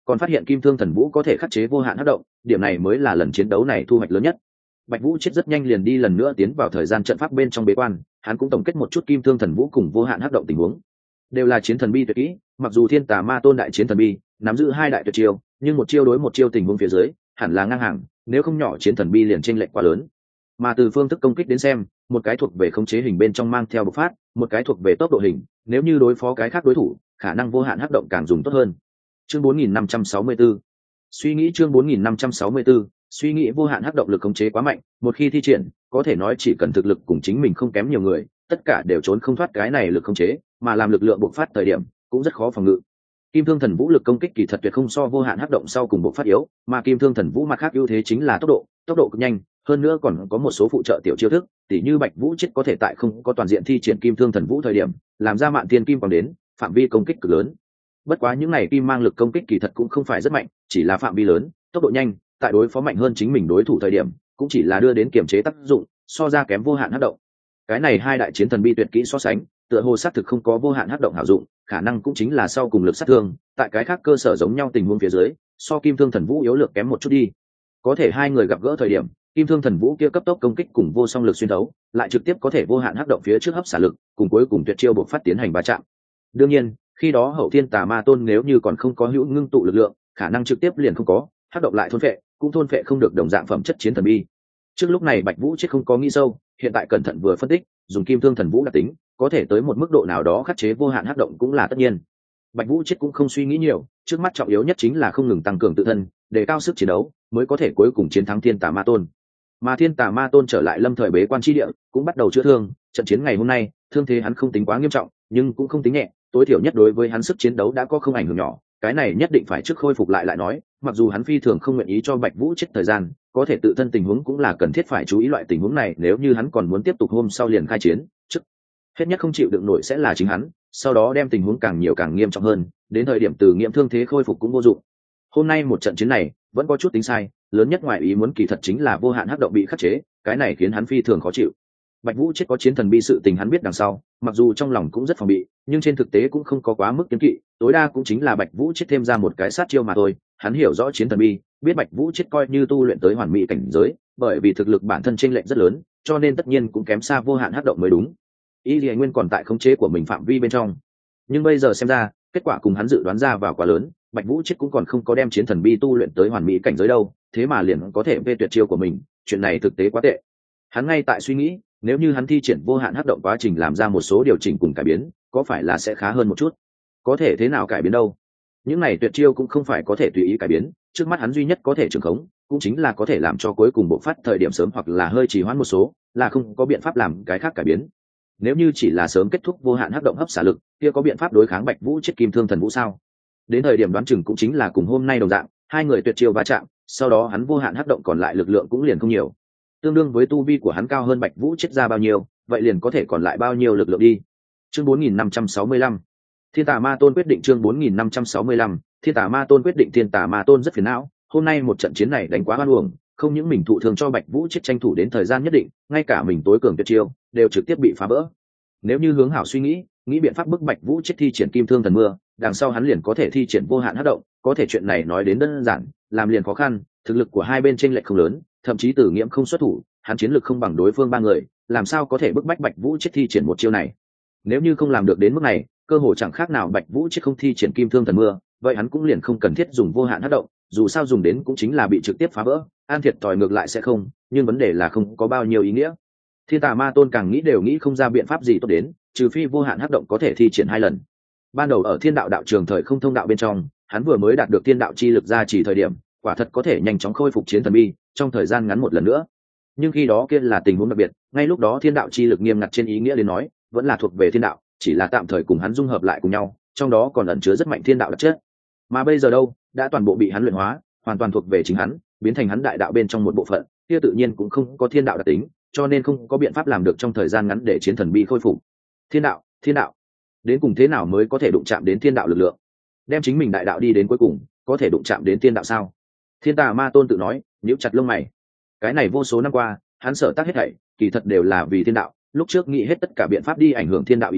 còn phát hiện kim thương thần vũ có thể khắc chế vô hạn hấp động, điểm này mới là lần chiến đấu này thu hoạch lớn nhất. Bạch Vũ chết rất nhanh liền đi lần nữa tiến vào thời gian trận pháp bên trong bế quan, hắn cũng tổng kết một chút kim thương thần vũ cùng vô hạn hấp động tình huống. Đều là chiến thần bi tuyệt kỹ, mặc dù thiên tà ma tôn đại chiến thần bi nắm giữ hai đại tuyệt chiêu, nhưng một chiêu đối một chiêu tình huống phía dưới hẳn là ngang hàng, nếu không nhỏ chiến thần bi liền chênh lệch quá lớn. Mà từ phương thức công kích đến xem, một cái thuộc về khống chế hình bên trong mang theo bộc phát, một cái thuộc về tốc độ hình, nếu như đối phó cái khác đối thủ, khả năng vô hạn hấp động càng dùng tốt hơn. Chương bốn nghìn năm trăm sáu mươi tư. Suy nghĩ chương bốn nghìn năm trăm sáu mươi tư, suy nghĩ vô hạn hấp động lực khống chế quá mạnh, một khi thi triển, có thể nói chỉ cần thực lực cùng chính mình không kém nhiều người, tất cả đều trốn không thoát cái này lực khống chế, mà làm lực lượng bộc phát thời điểm, cũng rất khó phòng ngự. Kim thương thần vũ lực công kích kỳ thật tuyệt không so vô hạn hấp động sau cùng bộc phát yếu, mà kim thương thần vũ mặt khác ưu thế chính là tốc độ, tốc độ cực nhanh, hơn nữa còn có một số phụ trợ tiểu chiêu thức, tỉ như Bạch Vũ chết có thể tại không có toàn diện thi triển kim thương thần vũ thời điểm, làm ra mạn tiên kim còn đến, phạm vi công kích cực lớn. Bất quá những này kim mang lực công kích kỳ thật cũng không phải rất mạnh, chỉ là phạm vi lớn, tốc độ nhanh, tại đối phó mạnh hơn chính mình đối thủ thời điểm, cũng chỉ là đưa đến kiềm chế tác dụng, so ra kém vô hạn hấp động. Cái này hai đại chiến thần bi tuyệt kỹ so sánh, tựa hồ xác thực không có vô hạn hấp động hảo dụng, khả năng cũng chính là sau cùng lực sát thương, tại cái khác cơ sở giống nhau tình huống phía dưới, so kim thương thần vũ yếu lược kém một chút đi. Có thể hai người gặp gỡ thời điểm, kim thương thần vũ kia cấp tốc công kích cùng vô song lực xuyên thấu, lại trực tiếp có thể vô hạn hấp động phía trước hấp xả lực, cùng cuối cùng tuyệt chiêu buộc phát tiến hành va chạm. Đương nhiên, khi đó hậu thiên tà ma tôn nếu như còn không có hữu ngưng tụ lực lượng, khả năng trực tiếp liền không có, hấp động lại thôn phệ, cũng thôn phệ không được đồng dạng phẩm chất chiến thần bi. Trước lúc này Bạch Vũ chết không có nghĩ sâu, hiện tại cẩn thận vừa phân tích, dùng kim thương thần vũ đặc tính, có thể tới một mức độ nào đó khắc chế vô hạn hấp động cũng là tất nhiên. Bạch Vũ chết cũng không suy nghĩ nhiều, trước mắt trọng yếu nhất chính là không ngừng tăng cường tự thân, để cao sức chiến đấu, mới có thể cuối cùng chiến thắng thiên tà ma tôn. Mà thiên tà ma tôn trở lại lâm thời bế quan chi địa, cũng bắt đầu chữa thương. Trận chiến ngày hôm nay, thương thế hắn không tính quá nghiêm trọng, nhưng cũng không tính nhẹ, tối thiểu nhất đối với hắn sức chiến đấu đã có không ảnh hưởng nhỏ. Cái này nhất định phải trước khôi phục lại lại nói. Mặc dù hắn phi thường không nguyện ý cho Bạch Vũ chết thời gian, có thể tự thân tình huống cũng là cần thiết phải chú ý loại tình huống này. Nếu như hắn còn muốn tiếp tục hôm sau liền khai chiến, trước hết nhất không chịu đựng nổi sẽ là chính hắn, sau đó đem tình huống càng nhiều càng nghiêm trọng hơn, đến thời điểm từ nghiệm thương thế khôi phục cũng vô dụng. Hôm nay một trận chiến này vẫn có chút tính sai, lớn nhất ngoài ý muốn kỳ thật chính là vô hạn hấp động bị khắc chế, cái này khiến hắn phi thường khó chịu. Bạch Vũ chết có chiến thần bi sự tình hắn biết đằng sau, mặc dù trong lòng cũng rất phòng bị, nhưng trên thực tế cũng không có quá mức kiêng kỵ, tối đa cũng chính là Bạch Vũ chết thêm ra một cái sát chiêu mà thôi. Hắn hiểu rõ chiến thần bi, biết Bạch Vũ chết coi như tu luyện tới hoàn mỹ cảnh giới, bởi vì thực lực bản thân chênh lệch rất lớn, cho nên tất nhiên cũng kém xa vô hạn hấp động mới đúng. Ý Liễu Nguyên còn tại khống chế của mình phạm vi bên trong, nhưng bây giờ xem ra, kết quả cùng hắn dự đoán ra vào quá lớn, Bạch Vũ chết cũng còn không có đem chiến thần bi tu luyện tới hoàn mỹ cảnh giới đâu, thế mà liền có thể vê tuyệt chiêu của mình, chuyện này thực tế quá tệ. Hắn ngay tại suy nghĩ, nếu như hắn thi triển vô hạn hấp động quá trình làm ra một số điều chỉnh cùng cải biến, có phải là sẽ khá hơn một chút? Có thể thế nào cải biến đâu? Những này tuyệt chiêu cũng không phải có thể tùy ý cải biến, trước mắt hắn duy nhất có thể trường khống, cũng chính là có thể làm cho cuối cùng bộ phát thời điểm sớm hoặc là hơi trì hoãn một số, là không có biện pháp làm cái khác cải biến. Nếu như chỉ là sớm kết thúc vô hạn hấp động hấp xả lực, kia có biện pháp đối kháng Bạch Vũ chết kim thương thần vũ sao? Đến thời điểm đoán chừng cũng chính là cùng hôm nay đồng dạng, hai người tuyệt chiêu va chạm, sau đó hắn vô hạn hấp động còn lại lực lượng cũng liền không nhiều. Tương đương với tu vi của hắn cao hơn Bạch Vũ chết ra bao nhiêu, vậy liền có thể còn lại bao nhiêu lực lượng đi. Chương bốn nghìn năm trăm sáu mươi lăm. Thiên Tà Ma Tôn quyết định chương bốn nghìn năm trăm sáu mươi lăm. Thiên Tà Ma Tôn quyết định Thiên Tà Ma Tôn rất phiền não, hôm nay một trận chiến này đánh quá oan uổng, không những mình thụ thường cho Bạch Vũ chết tranh thủ đến thời gian nhất định, ngay cả mình tối cường tuyệt chiêu đều trực tiếp bị phá vỡ. Nếu như hướng hảo suy nghĩ, nghĩ biện pháp bức Bạch Vũ chết thi triển kim thương thần mưa, đằng sau hắn liền có thể thi triển vô hạn hấp động, có thể chuyện này nói đến đơn giản, làm liền khó khăn, thực lực của hai bên chênh lệch không lớn, thậm chí Tử Nghiễm không xuất thủ, hắn chiến lực không bằng đối phương ba người, làm sao có thể bức bách Bạch Vũ chết thi triển một chiêu này. Nếu như không làm được đến mức này, cơ hội chẳng khác nào Bạch Vũ chết không thi triển kim thương thần mưa, vậy hắn cũng liền không cần thiết dùng vô hạn hấp động, dù sao dùng đến cũng chính là bị trực tiếp phá vỡ, an thiệt thòi ngược lại sẽ không, nhưng vấn đề là không có bao nhiêu ý nghĩa. Thiên Tà Ma Tôn càng nghĩ đều nghĩ không ra biện pháp gì tốt đến, trừ phi vô hạn hấp động có thể thi triển hai lần. Ban đầu ở Thiên Đạo đạo trường thời không thông đạo bên trong, hắn vừa mới đạt được Thiên Đạo chi lực ra chỉ thời điểm, quả thật có thể nhanh chóng khôi phục chiến thần bi, trong thời gian ngắn một lần nữa. Nhưng khi đó kia là tình huống đặc biệt, ngay lúc đó Thiên Đạo chi lực nghiêm ngặt trên ý nghĩa đến nói, vẫn là thuộc về Thiên Đạo, chỉ là tạm thời cùng hắn dung hợp lại cùng nhau, trong đó còn ẩn chứa rất mạnh Thiên Đạo đặc chất. Mà bây giờ đâu, đã toàn bộ bị hắn luyện hóa, hoàn toàn thuộc về chính hắn, biến thành hắn đại đạo bên trong một bộ phận, kia tự nhiên cũng không có Thiên Đạo đặc tính, cho nên không có biện pháp làm được trong thời gian ngắn để chiến thần bi khôi phục. Thiên đạo, thiên đạo, đến cùng thế nào mới có thể đụng chạm đến thiên đạo lực lượng? Đem chính mình đại đạo đi đến cuối cùng, có thể đụng chạm đến thiên đạo sao? Thiên Tà Ma Tôn tự nói, nhíu chặt lông mày. Cái này vô số năm qua, hắn sở tác hết thảy, kỳ thật đều là vì thiên đạo. Lúc trước nghĩ hết tất cả biện pháp đi ảnh hưởng thiên đạo ý chí,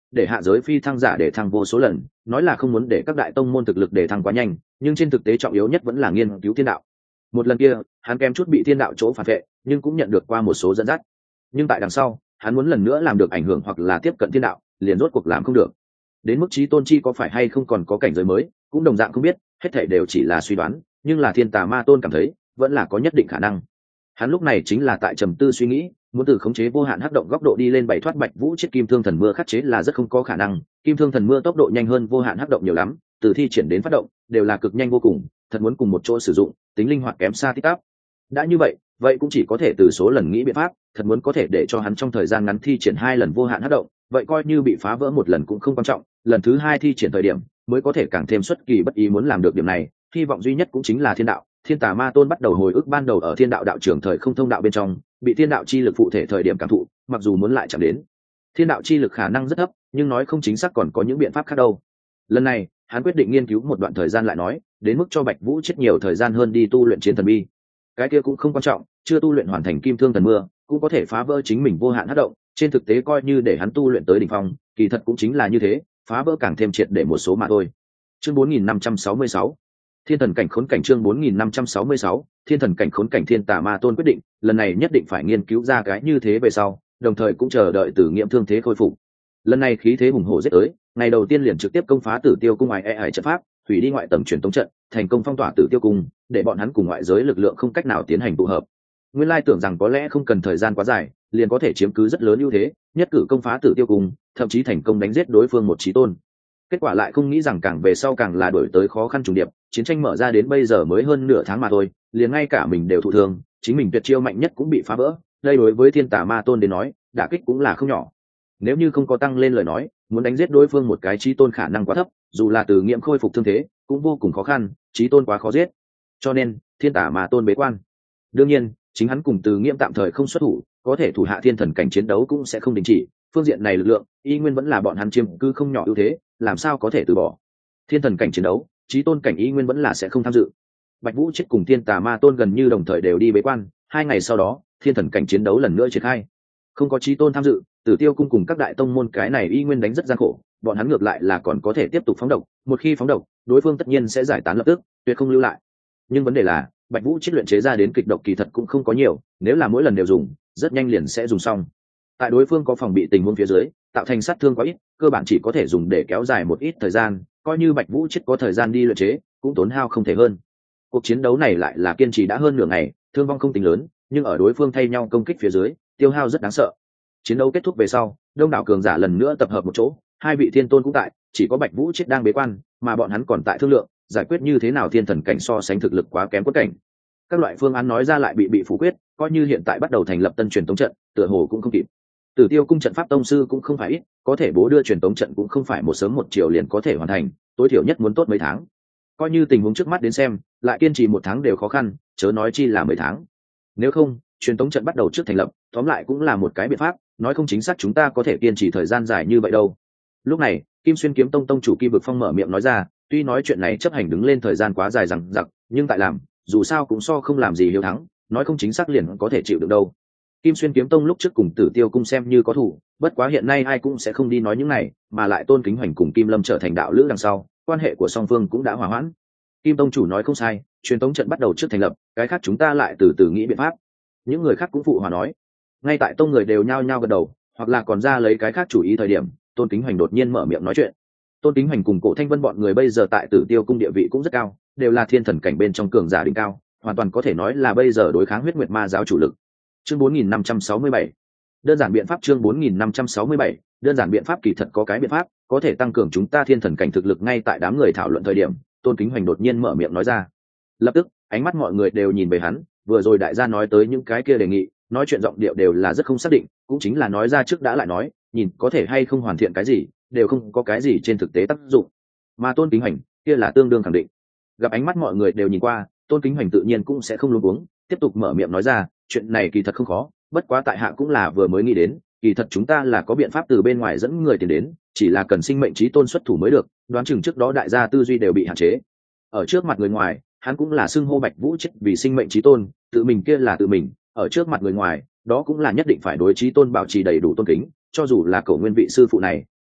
để hạ giới phi thăng giả để thăng vô số lần, nói là không muốn để các đại tông môn thực lực để thăng quá nhanh, nhưng trên thực tế trọng yếu nhất vẫn là nghiên cứu thiên đạo. Một lần kia hắn kém chút bị thiên đạo chỗ phản vệ, nhưng cũng nhận được qua một số dẫn dắt. Nhưng tại đằng sau hắn muốn lần nữa làm được ảnh hưởng hoặc là tiếp cận thiên đạo, liền rốt cuộc làm không được. Đến mức chí tôn chi có phải hay không còn có cảnh giới mới cũng đồng dạng không biết, hết thảy đều chỉ là suy đoán, nhưng là thiên tà ma tôn cảm thấy vẫn là có nhất định khả năng. Hắn lúc này chính là tại trầm tư suy nghĩ, muốn từ khống chế vô hạn hắc động góc độ đi lên bảy thoát bạch vũ chết kim thương thần mưa khắc chế là rất không có khả năng. Kim thương thần mưa tốc độ nhanh hơn vô hạn hắc động nhiều lắm, từ thi triển đến phát động đều là cực nhanh vô cùng, thật muốn cùng một chỗ sử dụng tính linh hoạt kém xa tích tắp. Đã như vậy vậy cũng chỉ có thể từ số lần nghĩ biện pháp, thật muốn có thể để cho hắn trong thời gian ngắn thi triển hai lần vô hạn hắc động, vậy coi như bị phá vỡ một lần cũng không quan trọng, lần thứ hai thi triển thời điểm mới có thể càng thêm xuất kỳ bất ý. Muốn làm được điểm này, hy vọng duy nhất cũng chính là thiên đạo. Thiên tà ma tôn bắt đầu hồi ức ban đầu ở thiên đạo đạo trưởng thời không thông đạo bên trong bị thiên đạo chi lực phụ thể thời điểm cảm thụ, mặc dù muốn lại chạm đến thiên đạo chi lực khả năng rất thấp, nhưng nói không chính xác còn có những biện pháp khác đâu. Lần này hắn quyết định nghiên cứu một đoạn thời gian lại nói, đến mức cho bạch vũ chết nhiều thời gian hơn đi tu luyện chiến thần bi. Cái kia cũng không quan trọng, chưa tu luyện hoàn thành kim thương thần mưa cũng có thể phá vỡ chính mình vô hạn hắc động. Trên thực tế coi như để hắn tu luyện tới đỉnh phong, kỳ thật cũng chính là như thế, phá vỡ càng thêm triệt để một số mà thôi. Chương bốn nghìn năm trăm sáu mươi sáu thiên thần cảnh khốn cảnh. Chương bốn nghìn năm trăm sáu mươi sáu thiên thần cảnh khốn cảnh. Thiên tà ma tôn quyết định lần này nhất định phải nghiên cứu ra cái như thế về sau, đồng thời cũng chờ đợi tử nghiệm thương thế khôi phục. Lần này khí thế hùng hổ giết tới, ngày đầu tiên liền trực tiếp công phá Tử Tiêu cung ngoài e ải trận pháp, hủy đi ngoại tầng truyền tống trận, thành công phong tỏa Tử Tiêu cung, để bọn hắn cùng ngoại giới lực lượng không cách nào tiến hành tụ hợp. Nguyên lai tưởng rằng có lẽ không cần thời gian quá dài liền có thể chiếm cứ rất lớn ưu thế, nhất cử công phá Tử Tiêu cung, thậm chí thành công đánh giết đối phương một chí tôn. Kết quả lại không nghĩ rằng càng về sau càng là đổi tới khó khăn trùng điệp, chiến tranh mở ra đến bây giờ mới hơn nửa tháng mà thôi, liền ngay cả mình đều thụ thương, chính mình tuyệt chiêu mạnh nhất cũng bị phá vỡ. Đây đối với thiên tà ma tôn đến nói đả kích cũng là không nhỏ. Nếu như không có tăng lên lời nói, muốn đánh giết đối phương một cái chí tôn khả năng quá thấp, dù là từ nghiệm khôi phục thương thế cũng vô cùng khó khăn, chí tôn quá khó giết. Cho nên thiên tà ma tôn bế quan. Đương nhiên chính hắn cùng từ nghiệm tạm thời không xuất thủ, có thể thủ hạ thiên thần cảnh chiến đấu cũng sẽ không đình chỉ. Phương diện này lực lượng y nguyên vẫn là bọn hắn chiếm cứ không nhỏ ưu thế, làm sao có thể từ bỏ. Thiên thần cảnh chiến đấu, chí tôn cảnh y nguyên vẫn là sẽ không tham dự. Bạch vũ chết cùng thiên tà ma tôn gần như đồng thời đều đi bế quan. Hai ngày sau đó thiên thần cảnh chiến đấu lần nữa triển khai. Không có chí tôn tham dự, Tử Tiêu cung cùng các đại tông môn cái này y nguyên đánh rất gian khổ, bọn hắn ngược lại là còn có thể tiếp tục phóng độc, một khi phóng độc đối phương tất nhiên sẽ giải tán lập tức, tuyệt không lưu lại. Nhưng vấn đề là Bạch vũ chết luyện chế ra đến kịch độc kỳ thật cũng không có nhiều, nếu là mỗi lần đều dùng rất nhanh liền sẽ dùng xong. Tại đối phương có phòng bị tình huống phía dưới, tạo thành sát thương quá ít, cơ bản chỉ có thể dùng để kéo dài một ít thời gian, coi như Bạch vũ chết có thời gian đi luyện chế cũng tốn hao không thể hơn. Cuộc chiến đấu này lại là kiên trì đã hơn nửa ngày, thương vong không tính lớn, nhưng ở đối phương thay nhau công kích phía dưới tiêu hao rất đáng sợ. Chiến đấu kết thúc về sau, đông đảo cường giả lần nữa tập hợp một chỗ, hai vị thiên tôn cũng tại, chỉ có Bạch vũ chết đang bế quan, mà bọn hắn còn tại thương lượng giải quyết như thế nào thiên thần cảnh so sánh thực lực quá kém quất cảnh. Các loại phương án nói ra lại bị bị phủ quyết, coi như hiện tại bắt đầu thành lập tân truyền tống trận tựa hồ cũng không kịp. Tử Tiêu cung trận pháp tông sư cũng không phải ít, có thể bố đưa truyền tống trận cũng không phải một sớm một chiều liền có thể hoàn thành, tối thiểu nhất muốn tốt mấy tháng. Coi như tình huống trước mắt đến xem, lại kiên trì một tháng đều khó khăn, chớ nói chi là mấy tháng. Nếu không truyền tống trận bắt đầu trước thành lập, tóm lại cũng là một cái biện pháp, nói không chính xác chúng ta có thể kiên trì thời gian dài như vậy đâu. Lúc này Kim Xuyên kiếm tông tông chủ Kim Vực Phong mở miệng nói ra, tuy nói chuyện này chấp hành đứng lên thời gian quá dài rằng giặc, nhưng tại làm dù sao cũng so không làm gì hiếu thắng, nói không chính xác liền có thể chịu được đâu. Kim Xuyên kiếm tông lúc trước cùng Tử Tiêu cung xem như có thủ, bất quá hiện nay ai cũng sẽ không đi nói những này, mà lại Tôn Kính Hoành cùng Kim Lâm trở thành đạo lữ đằng sau, quan hệ của song phương cũng đã hòa hoãn. Kim tông chủ nói không sai, truyền tống trận bắt đầu trước thành lập, cái khác chúng ta lại từ từ nghĩ biện pháp. Những người khác cũng phụ hòa nói. Ngay tại tông người đều nhao nhao gật đầu, hoặc là còn ra lấy cái khác chủ ý thời điểm, Tôn Kính Hoành đột nhiên mở miệng nói chuyện. Tôn Kính Hoành cùng Cổ Thanh Vân bọn người bây giờ tại Tử Tiêu cung địa vị cũng rất cao, đều là thiên thần cảnh bên trong cường giả đỉnh cao, hoàn toàn có thể nói là bây giờ đối kháng Huyết Nguyệt Ma giáo chủ lực. Chương bốn nghìn năm trăm sáu mươi bảy đơn giản biện pháp. Chương bốn nghìn năm trăm sáu mươi bảy đơn giản biện pháp. Kỳ thật có cái biện pháp có thể tăng cường chúng ta thiên thần cảnh thực lực. Ngay tại đám người thảo luận thời điểm, Tôn Kính Hoành đột nhiên mở miệng nói ra. Lập tức ánh mắt mọi người đều nhìn về hắn, vừa rồi đại gia nói tới những cái kia đề nghị, nói chuyện giọng điệu đều là rất không xác định, cũng chính là nói ra trước đã lại nói, nhìn có thể hay không hoàn thiện cái gì đều không có cái gì trên thực tế tác dụng. Mà Tôn Kính Hoành kia là tương đương khẳng định. Gặp ánh mắt mọi người đều nhìn qua, Tôn Kính Hoành tự nhiên cũng sẽ không luống cuống, tiếp tục mở miệng nói ra, chuyện này kỳ thật không khó, bất quá tại hạ cũng là vừa mới nghĩ đến, kỳ thật chúng ta là có biện pháp từ bên ngoài dẫn người tiền đến, chỉ là cần sinh mệnh chí tôn xuất thủ mới được, đoán chừng trước đó đại gia tư duy đều bị hạn chế. Ở trước mặt người ngoài hắn cũng là xưng hô Bạch vũ chết vì sinh mệnh chí tôn, tự mình kia là tự mình, ở trước mặt người ngoài đó cũng là nhất định phải đối chí tôn bảo trì đầy đủ tôn kính, cho dù là Cổ Nguyên vị sư phụ này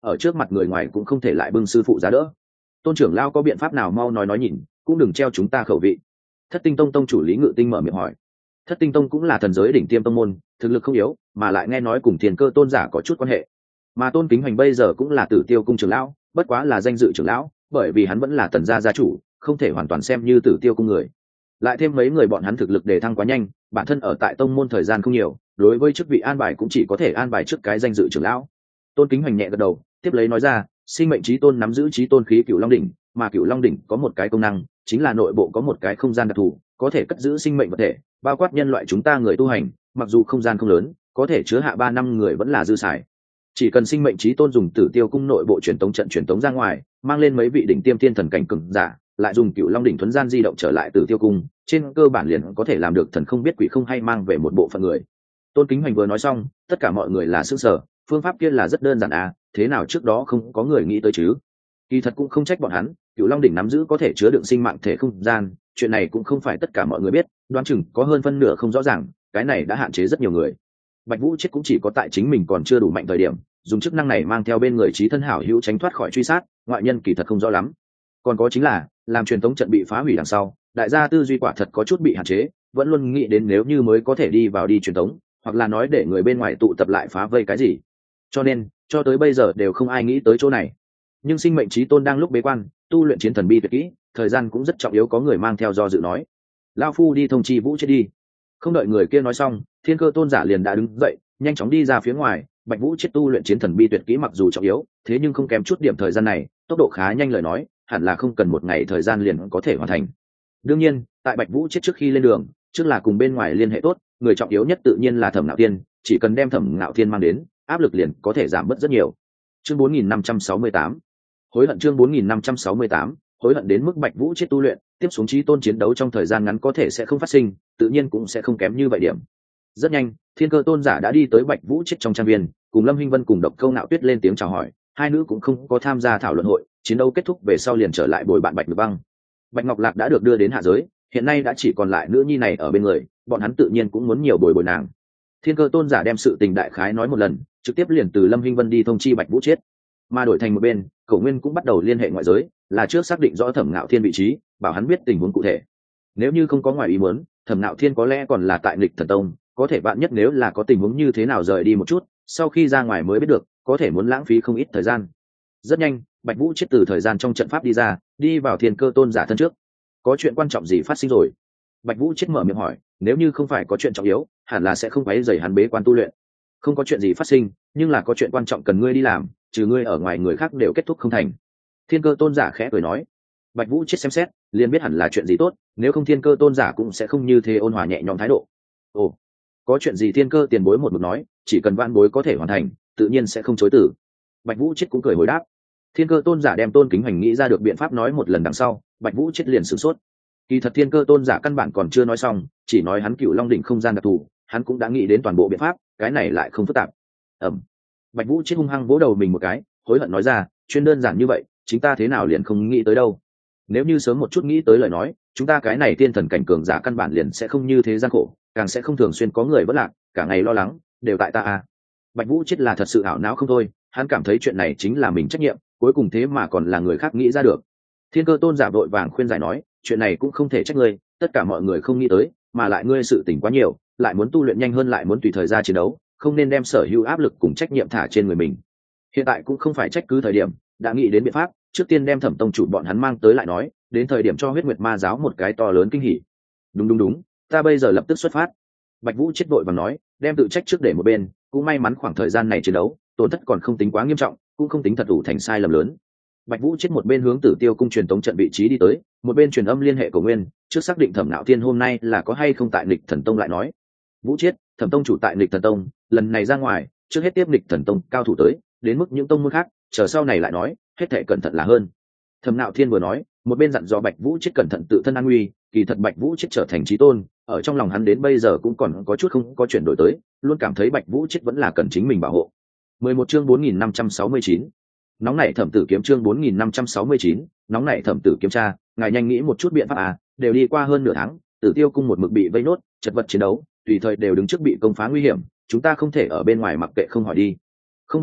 ở trước mặt người ngoài cũng không thể lại bưng sư phụ giá đỡ. Tôn trưởng lão có biện pháp nào mau nói nói nhìn, cũng đừng treo chúng ta khẩu vị. Thất Tinh Tông tông chủ Lý Ngự Tinh mở miệng hỏi. Thất Tinh Tông cũng là thần giới đỉnh tiêm tông môn, thực lực không yếu, mà lại nghe nói cùng Thiên Cơ tôn giả có chút quan hệ. Mà Tôn Kính Hoành bây giờ cũng là Tử Tiêu cung trưởng lão, bất quá là danh dự trưởng lão, bởi vì hắn vẫn là Tần gia gia chủ, không thể hoàn toàn xem như Tử Tiêu cung người. Lại thêm mấy người bọn hắn thực lực đề thăng quá nhanh, bản thân ở tại tông môn thời gian không nhiều, đối với chức vị an bài cũng chỉ có thể an bài trước cái danh dự trưởng lão. Tôn Kính Hoành nhẹ gật đầu, tiếp lấy nói ra, sinh mệnh chí tôn nắm giữ chí tôn khí Cửu Long đỉnh, mà Cửu Long đỉnh có một cái công năng, chính là nội bộ có một cái không gian đặc thù, có thể cất giữ sinh mệnh vật thể, bao quát nhân loại chúng ta người tu hành, mặc dù không gian không lớn, có thể chứa hạ ba năm người vẫn là dư xài. Chỉ cần sinh mệnh chí tôn dùng Tử Tiêu cung nội bộ truyền tống trận truyền tống ra ngoài, mang lên mấy vị đỉnh tiêm thiên thần cảnh cường giả, lại dùng Cửu Long đỉnh thuấn gian di động trở lại Tử Tiêu cung, trên cơ bản liền có thể làm được thần không biết quỷ không hay mang về một bộ phận người. Tôn Kính Hoành vừa nói xong, tất cả mọi người là sửng sở, phương pháp kia là rất đơn giản à, thế nào trước đó không có người nghĩ tới chứ? Kỳ thật cũng không trách bọn hắn, Cửu Long đỉnh nắm giữ có thể chứa đựng sinh mạng thể không gian, chuyện này cũng không phải tất cả mọi người biết, đoán chừng có hơn phân nửa không rõ ràng, cái này đã hạn chế rất nhiều người. Bạch Vũ chết cũng chỉ có tại chính mình còn chưa đủ mạnh thời điểm, dùng chức năng này mang theo bên người trí thân hảo hữu tránh thoát khỏi truy sát, ngoại nhân kỳ thật không rõ lắm. Còn có chính là, làm truyền tống trận bị phá hủy đằng sau, đại gia tư duy quả thật có chút bị hạn chế, vẫn luôn nghĩ đến nếu như mới có thể đi vào đi truyền tống, hoặc là nói để người bên ngoài tụ tập lại phá vây cái gì. Cho nên, cho tới bây giờ đều không ai nghĩ tới chỗ này. Nhưng sinh mệnh chí tôn đang lúc bế quan, tu luyện chiến thần bi tuyệt kỹ, thời gian cũng rất trọng yếu, có người mang theo do dự nói, lão phu đi thông chi Vũ chết đi. Không đợi người kia nói xong, Thiên Cơ tôn giả liền đã đứng dậy, nhanh chóng đi ra phía ngoài. Bạch Vũ chết tu luyện chiến thần bi tuyệt kỹ mặc dù trọng yếu, thế nhưng không kém chút điểm thời gian này, tốc độ khá nhanh lời nói, hẳn là không cần một ngày thời gian liền có thể hoàn thành. Đương nhiên, tại Bạch Vũ chết trước khi lên đường, trước là cùng bên ngoài liên hệ tốt, người trọng yếu nhất tự nhiên là Thẩm Nạo Thiên, chỉ cần đem Thẩm Nạo Thiên mang đến, áp lực liền có thể giảm bớt rất nhiều. Chương bốn nghìn năm trăm sáu mươi tám, hối hận. Chương bốn nghìn năm trăm sáu mươi tám, hối hận. Đến mức Bạch Vũ chết tu luyện, tiếp xuống chí tôn chiến đấu trong thời gian ngắn có thể sẽ không phát sinh, tự nhiên cũng sẽ không kém như vậy điểm. Rất nhanh, Thiên Cơ tôn giả đã đi tới Bạch Vũ chết trong trang viên, cùng Lâm Hinh Vân cùng Độc Câu Nạo Tuyết lên tiếng chào hỏi, hai nữ cũng không có tham gia thảo luận hội, chiến đấu kết thúc về sau liền trở lại bồi bạn Bạch Ngọc Băng. Bạch Ngọc Lạc đã được đưa đến hạ giới, hiện nay đã chỉ còn lại nữ nhi này ở bên người, bọn hắn tự nhiên cũng muốn nhiều bồi bồi nàng. Thiên Cơ tôn giả đem sự tình đại khái nói một lần, trực tiếp liền từ Lâm Hinh Vân đi thông chi Bạch Vũ chết. Mà đổi thành một bên, Cổ Nguyên cũng bắt đầu liên hệ ngoại giới, là trước xác định rõ Thẩm Nạo Thiên vị trí, bảo hắn biết tình huống cụ thể. Nếu như không có ngoài ý muốn, Thẩm Nạo Thiên có lẽ còn là tại Nghịch Thần Tông, có thể bạn nhất nếu là có tình huống như thế nào rời đi một chút, sau khi ra ngoài mới biết được, có thể muốn lãng phí không ít thời gian. Rất nhanh, Bạch Vũ chết từ thời gian trong trận pháp đi ra, đi vào Thiên Cơ tôn giả thân trước. Có chuyện quan trọng gì phát sinh rồi? Bạch Vũ chết mở miệng hỏi, nếu như không phải có chuyện trọng yếu, hẳn là sẽ không quấy rầy hắn bế quan tu luyện. Không có chuyện gì phát sinh, nhưng là có chuyện quan trọng cần ngươi đi làm, trừ ngươi ở ngoài người khác đều kết thúc không thành. Thiên Cơ tôn giả khẽ cười nói. Bạch Vũ chết xem xét, liền biết hẳn là chuyện gì tốt, nếu không Thiên Cơ tôn giả cũng sẽ không như thế ôn hòa nhẹ nhõm thái độ. Ồ, có chuyện gì? Thiên Cơ tiền bối một mực nói, chỉ cần vạn bối có thể hoàn thành, tự nhiên sẽ không chối từ. Bạch Vũ chết cũng cười hồi đáp. Thiên Cơ tôn giả đem Tôn Kính Hoành nghĩ ra được biện pháp nói một lần đằng sau, Bạch Vũ chết liền sửng sốt. Kỳ thật Thiên Cơ tôn giả căn bản còn chưa nói xong, chỉ nói hắn Cửu Long đỉnh không gian đặc thù, hắn cũng đã nghĩ đến toàn bộ biện pháp, cái này lại không phức tạp. Ẩm. Bạch Vũ chết hung hăng vỗ đầu mình một cái, hối hận nói ra, chuyên đơn giản như vậy, chính ta thế nào liền không nghĩ tới đâu. Nếu như sớm một chút nghĩ tới lời nói, chúng ta cái này tiên thần cảnh cường giả căn bản liền sẽ không như thế gian khổ, càng sẽ không thường xuyên có người vất lạc, cả ngày lo lắng, đều tại ta à. Bạch Vũ chết là thật sự ảo não không thôi, hắn cảm thấy chuyện này chính là mình trách nhiệm, cuối cùng thế mà còn là người khác nghĩ ra được. Thiên Cơ tôn giả vội vàng khuyên giải nói, chuyện này cũng không thể trách ngươi, tất cả mọi người không nghĩ tới, mà lại ngươi sự tỉnh quá nhiều, lại muốn tu luyện nhanh hơn, lại muốn tùy thời ra chiến đấu, không nên đem sở hữu áp lực cùng trách nhiệm thả trên người mình. Hiện tại cũng không phải trách cứ thời điểm, đã nghĩ đến biện pháp, trước tiên đem Thẩm tông chủ bọn hắn mang tới lại nói, đến thời điểm cho Huyết Nguyệt Ma giáo một cái to lớn kinh hỉ. Đúng đúng đúng, ta bây giờ lập tức xuất phát. Bạch Vũ chết vội vàng nói, đem tự trách trước để một bên, cũng may mắn khoảng thời gian này chiến đấu, tổn thất còn không tính quá nghiêm trọng, cũng không tính thật đủ thành sai lầm lớn. Bạch Vũ chết một bên hướng Tử Tiêu cung truyền tống trận vị trí đi tới, một bên truyền âm liên hệ Cổ Nguyên, trước xác định Thẩm Nạo Thiên hôm nay là có hay không tại Nghịch Thần Tông lại nói. Vũ chết, Thẩm tông chủ tại Nghịch Thần Tông, lần này ra ngoài, trước hết tiếp Nghịch Thần Tông cao thủ tới, đến mức những tông môn khác, chờ sau này lại nói, hết thảy cẩn thận là hơn. Thẩm Nạo Thiên vừa nói, một bên dặn dò Bạch Vũ chết cẩn thận tự thân an nguy, kỳ thật Bạch Vũ chết trở thành chí tôn, ở trong lòng hắn đến bây giờ cũng còn có chút không có chuyển đổi tới, luôn cảm thấy Bạch Vũ chết vẫn là cần chính mình bảo hộ. mười một chương bốn nghìn năm trăm sáu mươi chín. Nóng nảy Thẩm tử kiếm. Chương bốn nghìn năm trăm sáu mươi chín, nóng nảy Thẩm tử kiếm. Cha, ngài nhanh nghĩ một chút biện pháp à, đều đi qua hơn nửa tháng, Tử Tiêu cung một mực bị vây nốt, chật vật chiến đấu, tùy thời đều đứng trước bị công phá nguy hiểm, chúng ta không thể ở bên ngoài mặc kệ không hỏi đi. Không bằng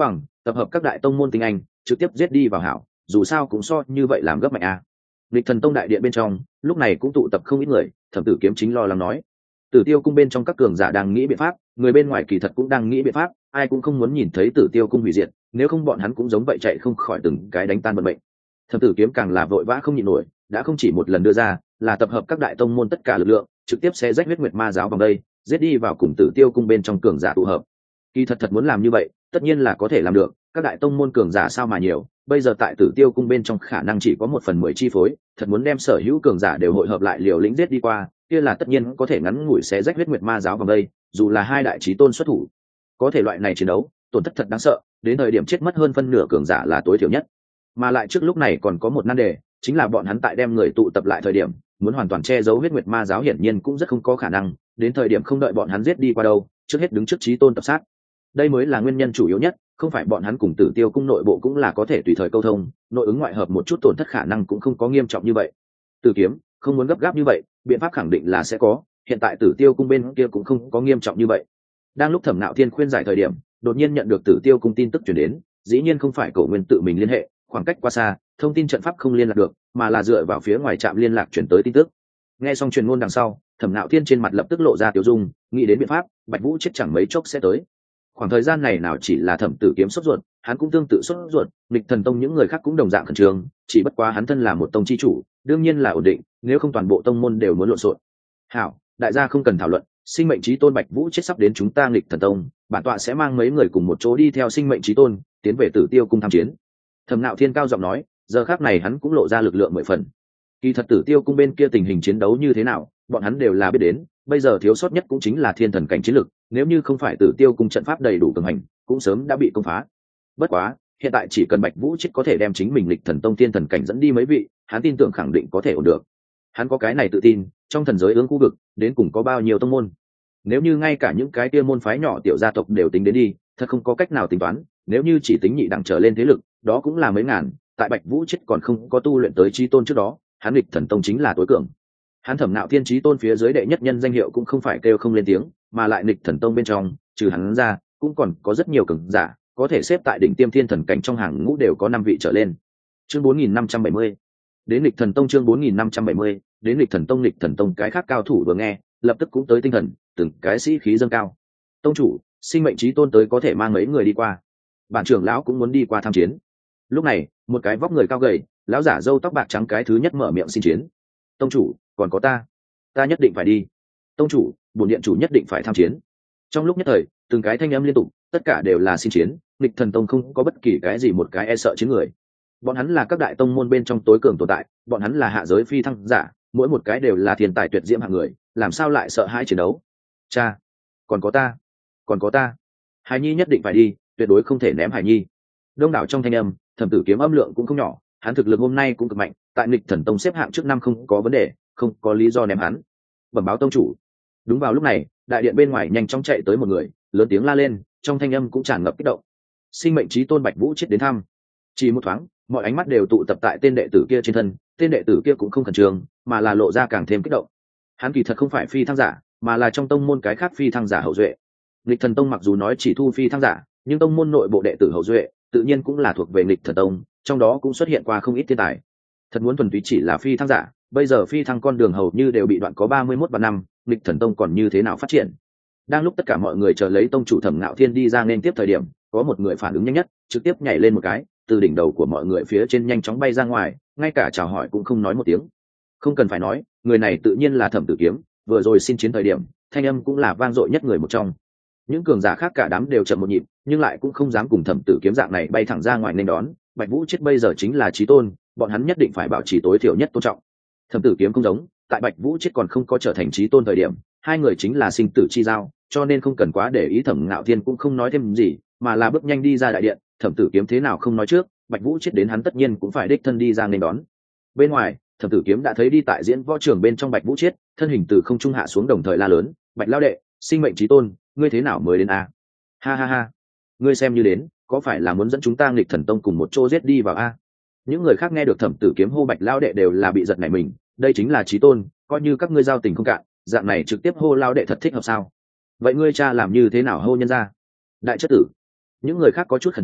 tập hợp các đại tông môn tinh anh trực tiếp giết đi vào hảo, dù sao cũng so như vậy làm gấp mạnh a. Lịch Thần Tông đại điện bên trong lúc này cũng tụ tập không ít người. Thẩm Tử Kiếm chính lo lắng nói, Tử Tiêu cung bên trong các cường giả đang nghĩ biện pháp, người bên ngoài kỳ thật cũng đang nghĩ biện pháp, ai cũng không muốn nhìn thấy Tử Tiêu cung hủy diệt, nếu không bọn hắn cũng giống vậy chạy không khỏi từng cái đánh tan vận mệnh. Thẩm Tử Kiếm càng là vội vã không nhịn nổi, đã không chỉ một lần đưa ra, là tập hợp các đại tông môn tất cả lực lượng, trực tiếp sẽ rách huyết nguyệt ma giáo vòng đây, giết đi vào cùng Tử Tiêu cung bên trong cường giả tụ hợp. Kỳ thật thật muốn làm như vậy, tất nhiên là có thể làm được, các đại tông môn cường giả sao mà nhiều, bây giờ tại Tử Tiêu cung bên trong khả năng chỉ có một phần mười chi phối, thật muốn đem sở hữu cường giả đều hội hợp lại liều lĩnh giết đi qua, kia là tất nhiên có thể ngắn ngủi xé rách huyết nguyệt ma giáo vòng đây, dù là hai đại chí tôn xuất thủ, có thể loại này chiến đấu, tổn thất thật đáng sợ, đến thời điểm chết mất hơn phân nửa cường giả là tối thiểu nhất. Mà lại trước lúc này còn có một nan đề, chính là bọn hắn tại đem người tụ tập lại thời điểm, muốn hoàn toàn che giấu huyết nguyệt ma giáo hiển nhiên cũng rất không có khả năng, đến thời điểm không đợi bọn hắn giết đi qua đâu, trước hết đứng trước chí tôn tập sát. Đây mới là nguyên nhân chủ yếu nhất, không phải bọn hắn cùng Tử Tiêu cung nội bộ cũng là có thể tùy thời câu thông, nội ứng ngoại hợp một chút tổn thất khả năng cũng không có nghiêm trọng như vậy. Tử Kiếm, không muốn gấp gáp như vậy, biện pháp khẳng định là sẽ có, hiện tại Tử Tiêu cung bên kia cũng không có nghiêm trọng như vậy. Đang lúc Thẩm Nạo Thiên khuyên giải thời điểm, đột nhiên nhận được Tử Tiêu cung tin tức truyền đến, dĩ nhiên không phải Cổ Nguyên tự mình liên hệ, khoảng cách quá xa, thông tin trận pháp không liên lạc được, mà là dựa vào phía ngoài trạm liên lạc chuyển tới tin tức. Nghe xong truyền ngôn đằng sau, Thẩm Nạo Thiên trên mặt lập tức lộ ra tiểu dung, nghĩ đến biện pháp, Bạch Vũ chết chẳng mấy chốc sẽ tới. Khoảng thời gian này nào chỉ là Thẩm Tử Kiếm sốt ruột, hắn cũng tương tự sốt ruột, Nghịch Thần Tông những người khác cũng đồng dạng khẩn trương, chỉ bất quá hắn thân là một tông chi chủ, đương nhiên là ổn định, nếu không toàn bộ tông môn đều muốn lộn xộn. Hảo, đại gia không cần thảo luận, sinh mệnh chí tôn Bạch Vũ chết sắp đến chúng ta Nghịch Thần Tông, bản tọa sẽ mang mấy người cùng một chỗ đi theo sinh mệnh chí tôn, tiến về Tử Tiêu cung tham chiến. Thẩm Nạo Thiên cao giọng nói, giờ khắc này hắn cũng lộ ra lực lượng mười phần. Kỳ thật Tử Tiêu cung bên kia tình hình chiến đấu như thế nào, bọn hắn đều là biết đến, bây giờ thiếu sót nhất cũng chính là thiên thần cảnh chiến lực, nếu như không phải Tử Tiêu cung trận pháp đầy đủ cường hành, cũng sớm đã bị công phá. Bất quá, hiện tại chỉ cần Bạch Vũ chết có thể đem chính mình Lịch Thần Tông thiên thần cảnh dẫn đi mấy vị, hắn tin tưởng khẳng định có thể ổn được. Hắn có cái này tự tin, trong thần giới ương khu vực, đến cùng có bao nhiêu tông môn. Nếu như ngay cả những cái kia môn phái nhỏ tiểu gia tộc đều tính đến đi, thật không có cách nào tính toán, nếu như chỉ tính nhị đẳng trở lên thế lực, đó cũng là mấy ngàn, tại Bạch Vũ chết còn không có tu luyện tới chí tôn trước đó, hắn Lịch Thần Tông chính là tối cường. Hắn Thẩm Nạo Thiên chí tôn phía dưới đệ nhất nhân danh hiệu cũng không phải kêu không lên tiếng, mà lại Lịch Thần Tông bên trong, trừ hắn ra, cũng còn có rất nhiều cường giả, có thể xếp tại đỉnh tiêm thiên thần cảnh trong hàng ngũ đều có năm vị trở lên. Chương bốn nghìn năm trăm bảy mươi. Đến Lịch Thần Tông chương bốn nghìn năm trăm bảy mươi, đến Lịch Thần Tông Lịch Thần Tông cái khác cao thủ vừa nghe, lập tức cũng tới tinh thần, từng cái sĩ khí dâng cao. Tông chủ, sinh mệnh chí tôn tới có thể mang mấy người đi qua. Bản trưởng lão cũng muốn đi qua tham chiến. Lúc này, một cái vóc người cao gầy, lão giả râu tóc bạc trắng cái thứ nhất mở miệng xin chiến. Tông chủ, còn có ta, ta nhất định phải đi. Tông chủ, bổn điện chủ nhất định phải tham chiến. Trong lúc nhất thời, từng cái thanh âm liên tục, tất cả đều là xin chiến. Lịch Thần Tông không có bất kỳ cái gì một cái e sợ chiến người. Bọn hắn là các đại tông môn bên trong tối cường tồn tại, bọn hắn là hạ giới phi thăng giả, mỗi một cái đều là thiên tài tuyệt diễm hạng người, làm sao lại sợ hãi chiến đấu. Cha, còn có ta, còn có ta, Hải Nhi nhất định phải đi, tuyệt đối không thể ném Hải Nhi. Đông đảo trong thanh âm, Thẩm Tử Kiếm âm lượng cũng không nhỏ, hắn thực lực hôm nay cũng cực mạnh, tại Lịch Thần Tông xếp hạng trước năm không có vấn đề, không có lý do ném hắn. Bẩm báo tông chủ. Đúng vào lúc này, đại điện bên ngoài nhanh chóng chạy tới một người, lớn tiếng la lên, trong thanh âm cũng tràn ngập kích động. Sinh mệnh chí tôn Bạch Vũ chết đến thăm. Chỉ một thoáng, mọi ánh mắt đều tụ tập tại tên đệ tử kia trên thân, tên đệ tử kia cũng không khẩn trương, mà là lộ ra càng thêm kích động. Hắn kỳ thật không phải phi thăng giả, mà là trong tông môn cái khác phi thăng giả hậu duệ. Lịch Thần Tông mặc dù nói chỉ thu phi thăng giả, nhưng tông môn nội bộ đệ tử hậu duệ tự nhiên cũng là thuộc về Lịch Thần Tông, trong đó cũng xuất hiện qua không ít thiên tài. Thật muốn thuần túy chỉ là phi thăng giả, bây giờ phi thăng con đường hầu như đều bị đoạn có ba mươi mốt vạn năm, Lịch Thần Tông còn như thế nào phát triển. Đang lúc tất cả mọi người chờ lấy tông chủ Thẩm Nạo Thiên đi ra nên tiếp thời điểm, có một người phản ứng nhanh nhất, trực tiếp nhảy lên một cái, từ đỉnh đầu của mọi người phía trên nhanh chóng bay ra ngoài, ngay cả chào hỏi cũng không nói một tiếng. Không cần phải nói, người này tự nhiên là Thẩm Tử Kiếm, vừa rồi xin chiến thời điểm, thanh âm cũng là vang dội nhất người một trong. Những cường giả khác cả đám đều chậm một nhịp, nhưng lại cũng không dám cùng Thẩm Tử Kiếm dạng này bay thẳng ra ngoài nên đón. Bạch Vũ chết bây giờ chính là chí tôn, bọn hắn nhất định phải bảo trì tối thiểu nhất tôn trọng. Thẩm Tử Kiếm không giống, tại Bạch Vũ chết còn không có trở thành chí tôn thời điểm, hai người chính là sinh tử chi giao, cho nên không cần quá để ý. Thẩm Nạo Thiên cũng không nói thêm gì, mà là bước nhanh đi ra đại điện. Thẩm Tử Kiếm thế nào không nói trước, Bạch Vũ chết đến hắn tất nhiên cũng phải đích thân đi ra nên đón. Bên ngoài, Thẩm Tử Kiếm đã thấy đi tại diễn võ trường bên trong Bạch Vũ chết, thân hình từ không trung hạ xuống đồng thời la lớn, Bạch lão đệ, sinh mệnh chí tôn, ngươi thế nào mới đến a? Ha ha ha, ngươi xem như đến, có phải là muốn dẫn chúng ta Nghịch Thần Tông cùng một chỗ giết đi vào a? Những người khác nghe được Thẩm Tử Kiếm hô Bạch lão đệ đều là bị giật nảy mình, đây chính là chí tôn, coi như các ngươi giao tình không cạn, dạng này trực tiếp hô lão đệ thật thích hợp sao? Vậy ngươi cha làm như thế nào hô nhân ra? Đại chất tử. Những người khác có chút khẩn trương,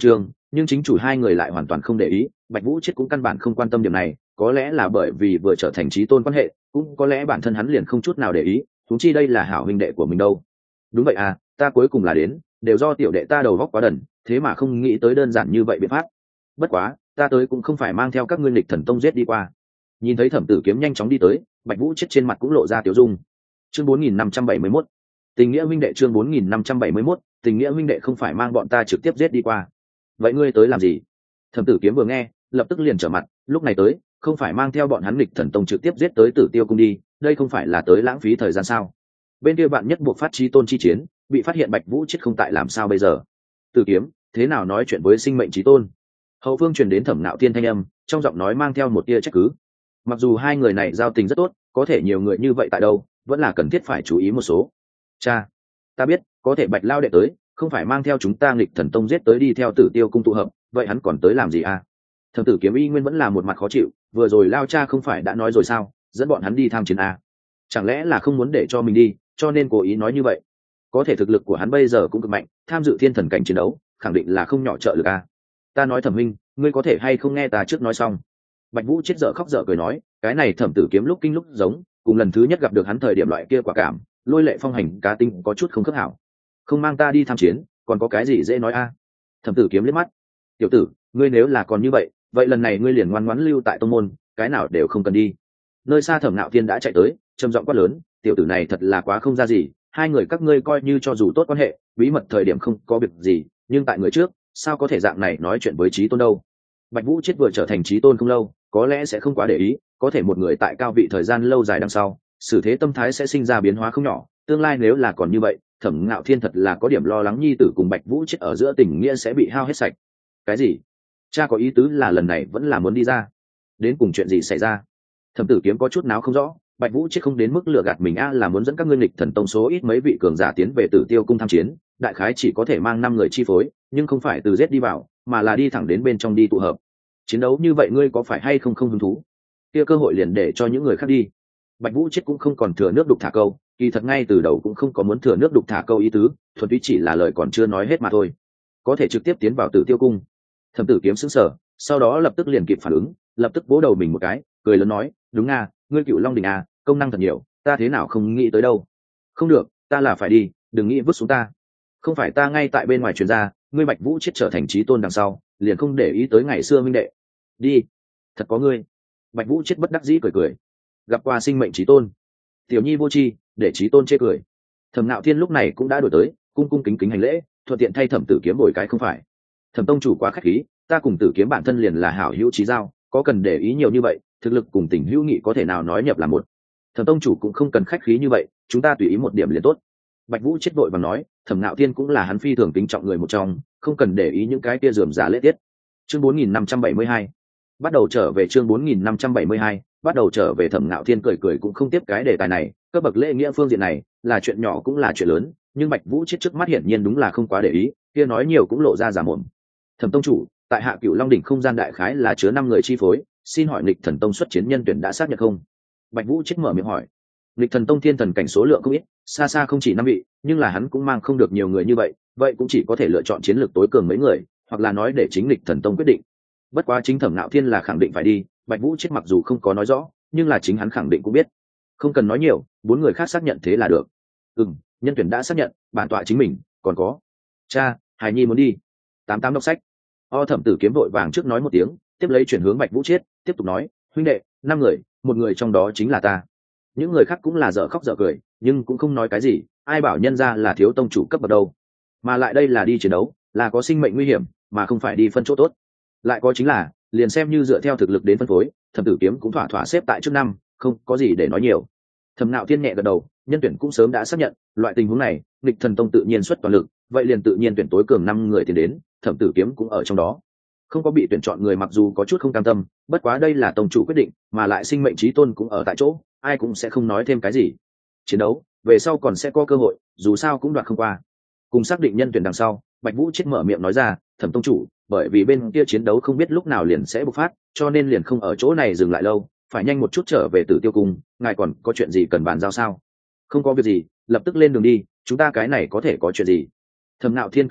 nhưng chính chủ hai người lại hoàn toàn không để ý. Bạch Vũ Chết cũng căn bản không quan tâm điểm này, có lẽ là bởi vì vừa trở thành chí tôn quan hệ, cũng có lẽ bản thân hắn liền không chút nào để ý, huống chi đây là hảo huynh đệ của mình đâu. Đúng vậy à, ta cuối cùng là đến, đều do tiểu đệ ta đầu góc quá đần, thế mà không nghĩ tới đơn giản như vậy biện pháp. Bất quá, ta tới cũng không phải mang theo các ngươi nghịch thần tông giết đi qua. Nhìn thấy Thẩm Tử Kiếm nhanh chóng đi tới, Bạch Vũ Chết trên mặt cũng lộ ra tiểu dung. Chương bốn nghìn năm trăm bảy mươi mốt, tình nghĩa huynh đệ. Chương bốn nghìn năm trăm bảy mươi mốt, tình nghĩa huynh đệ không phải mang bọn ta trực tiếp giết đi qua. Vậy ngươi tới làm gì? Thẩm Tử Kiếm vừa nghe, lập tức liền trở mặt, lúc này tới, không phải mang theo bọn hắn nghịch thần tông trực tiếp giết tới Tử Tiêu cung đi, đây không phải là tới lãng phí thời gian sao? Bên kia bạn nhất buộc phát chí tôn chi chiến, bị phát hiện Bạch Vũ Chết không tại làm sao bây giờ? Tử Kiếm, thế nào nói chuyện với sinh mệnh chí tôn? Hậu phương truyền đến Thẩm Nạo Thiên thanh âm, trong giọng nói mang theo một tia trách cứ. Mặc dù hai người này giao tình rất tốt, có thể nhiều người như vậy tại đâu, vẫn là cần thiết phải chú ý một số. Cha, ta biết, có thể Bạch lao đệ tới, không phải mang theo chúng ta nghịch thần tông giết tới đi theo Tử Tiêu cung tụ hợp, vậy hắn còn tới làm gì à? Thẩm Tử Kiếm y nguyên vẫn là một mặt khó chịu, vừa rồi lao cha không phải đã nói rồi sao, dẫn bọn hắn đi tham chiến à? Chẳng lẽ là không muốn để cho mình đi, cho nên cố ý nói như vậy? Có thể thực lực của hắn bây giờ cũng cực mạnh, tham dự thiên thần cảnh chiến đấu, khẳng định là không nhỏ trợ lực à? Ta nói Thẩm minh, ngươi có thể hay không nghe ta trước nói xong? Bạch Vũ Chết dở khóc dở cười nói, cái này Thẩm Tử Kiếm lúc kinh lúc giống, cùng lần thứ nhất gặp được hắn thời điểm loại kia quả cảm, lôi lệ phong hành cá tinh có chút không khớp hảo. Không mang ta đi tham chiến, còn có cái gì dễ nói a? À? Thẩm Tử Kiếm liếc mắt, tiểu tử, ngươi nếu là còn như vậy, vậy lần này ngươi liền ngoan ngoãn lưu tại tông môn, cái nào đều không cần đi. Nơi xa Thẩm Nạo Thiên đã chạy tới, trầm giọng quát lớn, tiểu tử này thật là quá không ra gì, hai người các ngươi coi như cho dù tốt quan hệ, bí mật thời điểm không có việc gì, nhưng tại người trước, sao có thể dạng này nói chuyện với chí tôn đâu? Bạch Vũ Chết vừa trở thành chí tôn không lâu, có lẽ sẽ không quá để ý, có thể một người tại cao vị thời gian lâu dài đằng sau, xử thế tâm thái sẽ sinh ra biến hóa không nhỏ, tương lai nếu là còn như vậy, Thẩm Nạo Thiên thật là có điểm lo lắng nhi tử cùng Bạch Vũ Chết ở giữa tình nghĩa sẽ bị hao hết sạch. Cái gì? Cha có ý tứ là lần này vẫn là muốn đi ra? Đến cùng chuyện gì xảy ra? Thẩm Tử Kiếm có chút náo không rõ, Bạch Vũ Chết không đến mức lừa gạt mình a, là muốn dẫn các ngươi nghịch thần tông số ít mấy vị cường giả tiến về Tử Tiêu cung tham chiến, đại khái chỉ có thể mang năm người chi phối, nhưng không phải từ giết đi vào, mà là đi thẳng đến bên trong đi tụ hợp. Chiến đấu như vậy ngươi có phải hay không không hứng thú? Kia cơ hội liền để cho những người khác đi. Bạch Vũ Chết cũng không còn thừa nước đục thả câu, kỳ thật ngay từ đầu cũng không có muốn thừa nước đục thả câu ý tứ, thuần túy chỉ là lời còn chưa nói hết mà thôi. Có thể trực tiếp tiến vào Tử Tiêu cung. Thẩm Tử Kiếm sững sờ, sau đó lập tức liền kịp phản ứng, lập tức vỗ đầu mình một cái, cười lớn nói, đúng à, ngươi Cựu Long Đình à, công năng thật nhiều, ta thế nào không nghĩ tới đâu. Không được, ta là phải đi, đừng nghĩ vứt xuống ta. Không phải ta ngay tại bên ngoài truyền ra, ngươi Bạch Vũ Chết trở thành chí tôn đằng sau, liền không để ý tới ngày xưa minh đệ. Đi, thật có ngươi. Bạch Vũ Chết bất đắc dĩ cười cười. Gặp qua sinh mệnh chí tôn. Tiểu nhi vô tri, để chí tôn chê cười. Thẩm Nạo Thiên lúc này cũng đã đổi tới, cung cung kính kính hành lễ, thuận tiện thay Thẩm Tử Kiếm bồi cái không phải. Thẩm tông chủ quá khách khí, ta cùng Tử Kiếm bản thân liền là hảo hữu chí giao, có cần để ý nhiều như vậy, thực lực cùng tình hữu nghị có thể nào nói nhập là một. Thẩm tông chủ cũng không cần khách khí như vậy, chúng ta tùy ý một điểm liền tốt. Bạch Vũ Chết vội vàng nói, Thẩm Nạo Thiên cũng là hắn phi thường kính trọng người một trong, không cần để ý những cái kia rườm rà lễ tiết. Chương bốn nghìn năm trăm bảy mươi hai, bắt đầu trở về. Chương bốn nghìn năm trăm bảy mươi hai, bắt đầu trở về. Thẩm Nạo Thiên cười cười cũng không tiếp cái đề tài này, cấp bậc lễ nghĩa phương diện này là chuyện nhỏ cũng là chuyện lớn, nhưng Bạch Vũ Chết trước mắt hiển nhiên đúng là không quá để ý, kia nói nhiều cũng lộ ra giả mồm. Thẩm tông chủ, tại Hạ Cửu Long đỉnh không gian đại khái là chứa năm người chi phối, xin hỏi nghịch thần tông xuất chiến nhân tuyển đã xác nhận không? Bạch Vũ Chết mở miệng hỏi. Nghịch thần tông thiên thần cảnh số lượng không ít, xa xa không chỉ năm vị, nhưng là hắn cũng mang không được nhiều người như vậy, vậy cũng chỉ có thể lựa chọn chiến lược tối cường mấy người, hoặc là nói để chính nghịch thần tông quyết định. Bất quá chính Thẩm Nạo Thiên là khẳng định phải đi, Bạch Vũ Chết mặc dù không có nói rõ, nhưng là chính hắn khẳng định cũng biết. Không cần nói nhiều, bốn người khác xác nhận thế là được. Ừm, nhân tuyển đã xác nhận, bản tọa chính mình, còn có. Cha, Hải Nhi muốn đi. Tám tám đọc sách. O Thẩm Tử Kiếm vội vàng trước nói một tiếng, tiếp lấy chuyển hướng Bạch Vũ Chết, tiếp tục nói, huynh đệ, năm người, một người trong đó chính là ta. Những người khác cũng là dở khóc dở cười, nhưng cũng không nói cái gì, ai bảo nhân ra là thiếu tông chủ cấp bậc đâu. Mà lại đây là đi chiến đấu, là có sinh mệnh nguy hiểm, mà không phải đi phân chỗ tốt. Lại có chính là, liền xem như dựa theo thực lực đến phân phối, Thẩm Tử Kiếm cũng thỏa thỏa xếp tại trước năm, không có gì để nói nhiều. Thẩm Nạo Thiên nhẹ gật đầu, nhân tuyển cũng sớm đã xác nhận, loại tình huống này, nghịch thần tông tự nhiên xuất toàn lực, vậy liền tự nhiên tuyển tối cường năm người tiến đến, Thẩm Tử Kiếm cũng ở trong đó. Không có bị tuyển chọn người mặc dù có chút không cam tâm, bất quá đây là tông chủ quyết định, mà lại sinh mệnh chí tôn cũng ở tại chỗ, ai cũng sẽ không nói thêm cái gì. Chiến đấu, về sau còn sẽ có cơ hội, dù sao cũng đoạt không qua. Cùng xác định nhân tuyển đằng sau, Bạch Vũ Chết mở miệng nói ra, Thẩm tông chủ, bởi vì bên kia chiến đấu không biết lúc nào liền sẽ bộc phát, cho nên liền không ở chỗ này dừng lại lâu, phải nhanh một chút trở về Tử Tiêu cung, ngài còn có chuyện gì cần bàn giao sao? Không có việc gì, lập tức lên đường đi, chúng ta cái này có thể có chuyện gì? Thẩm Nạo Thiên cười nói,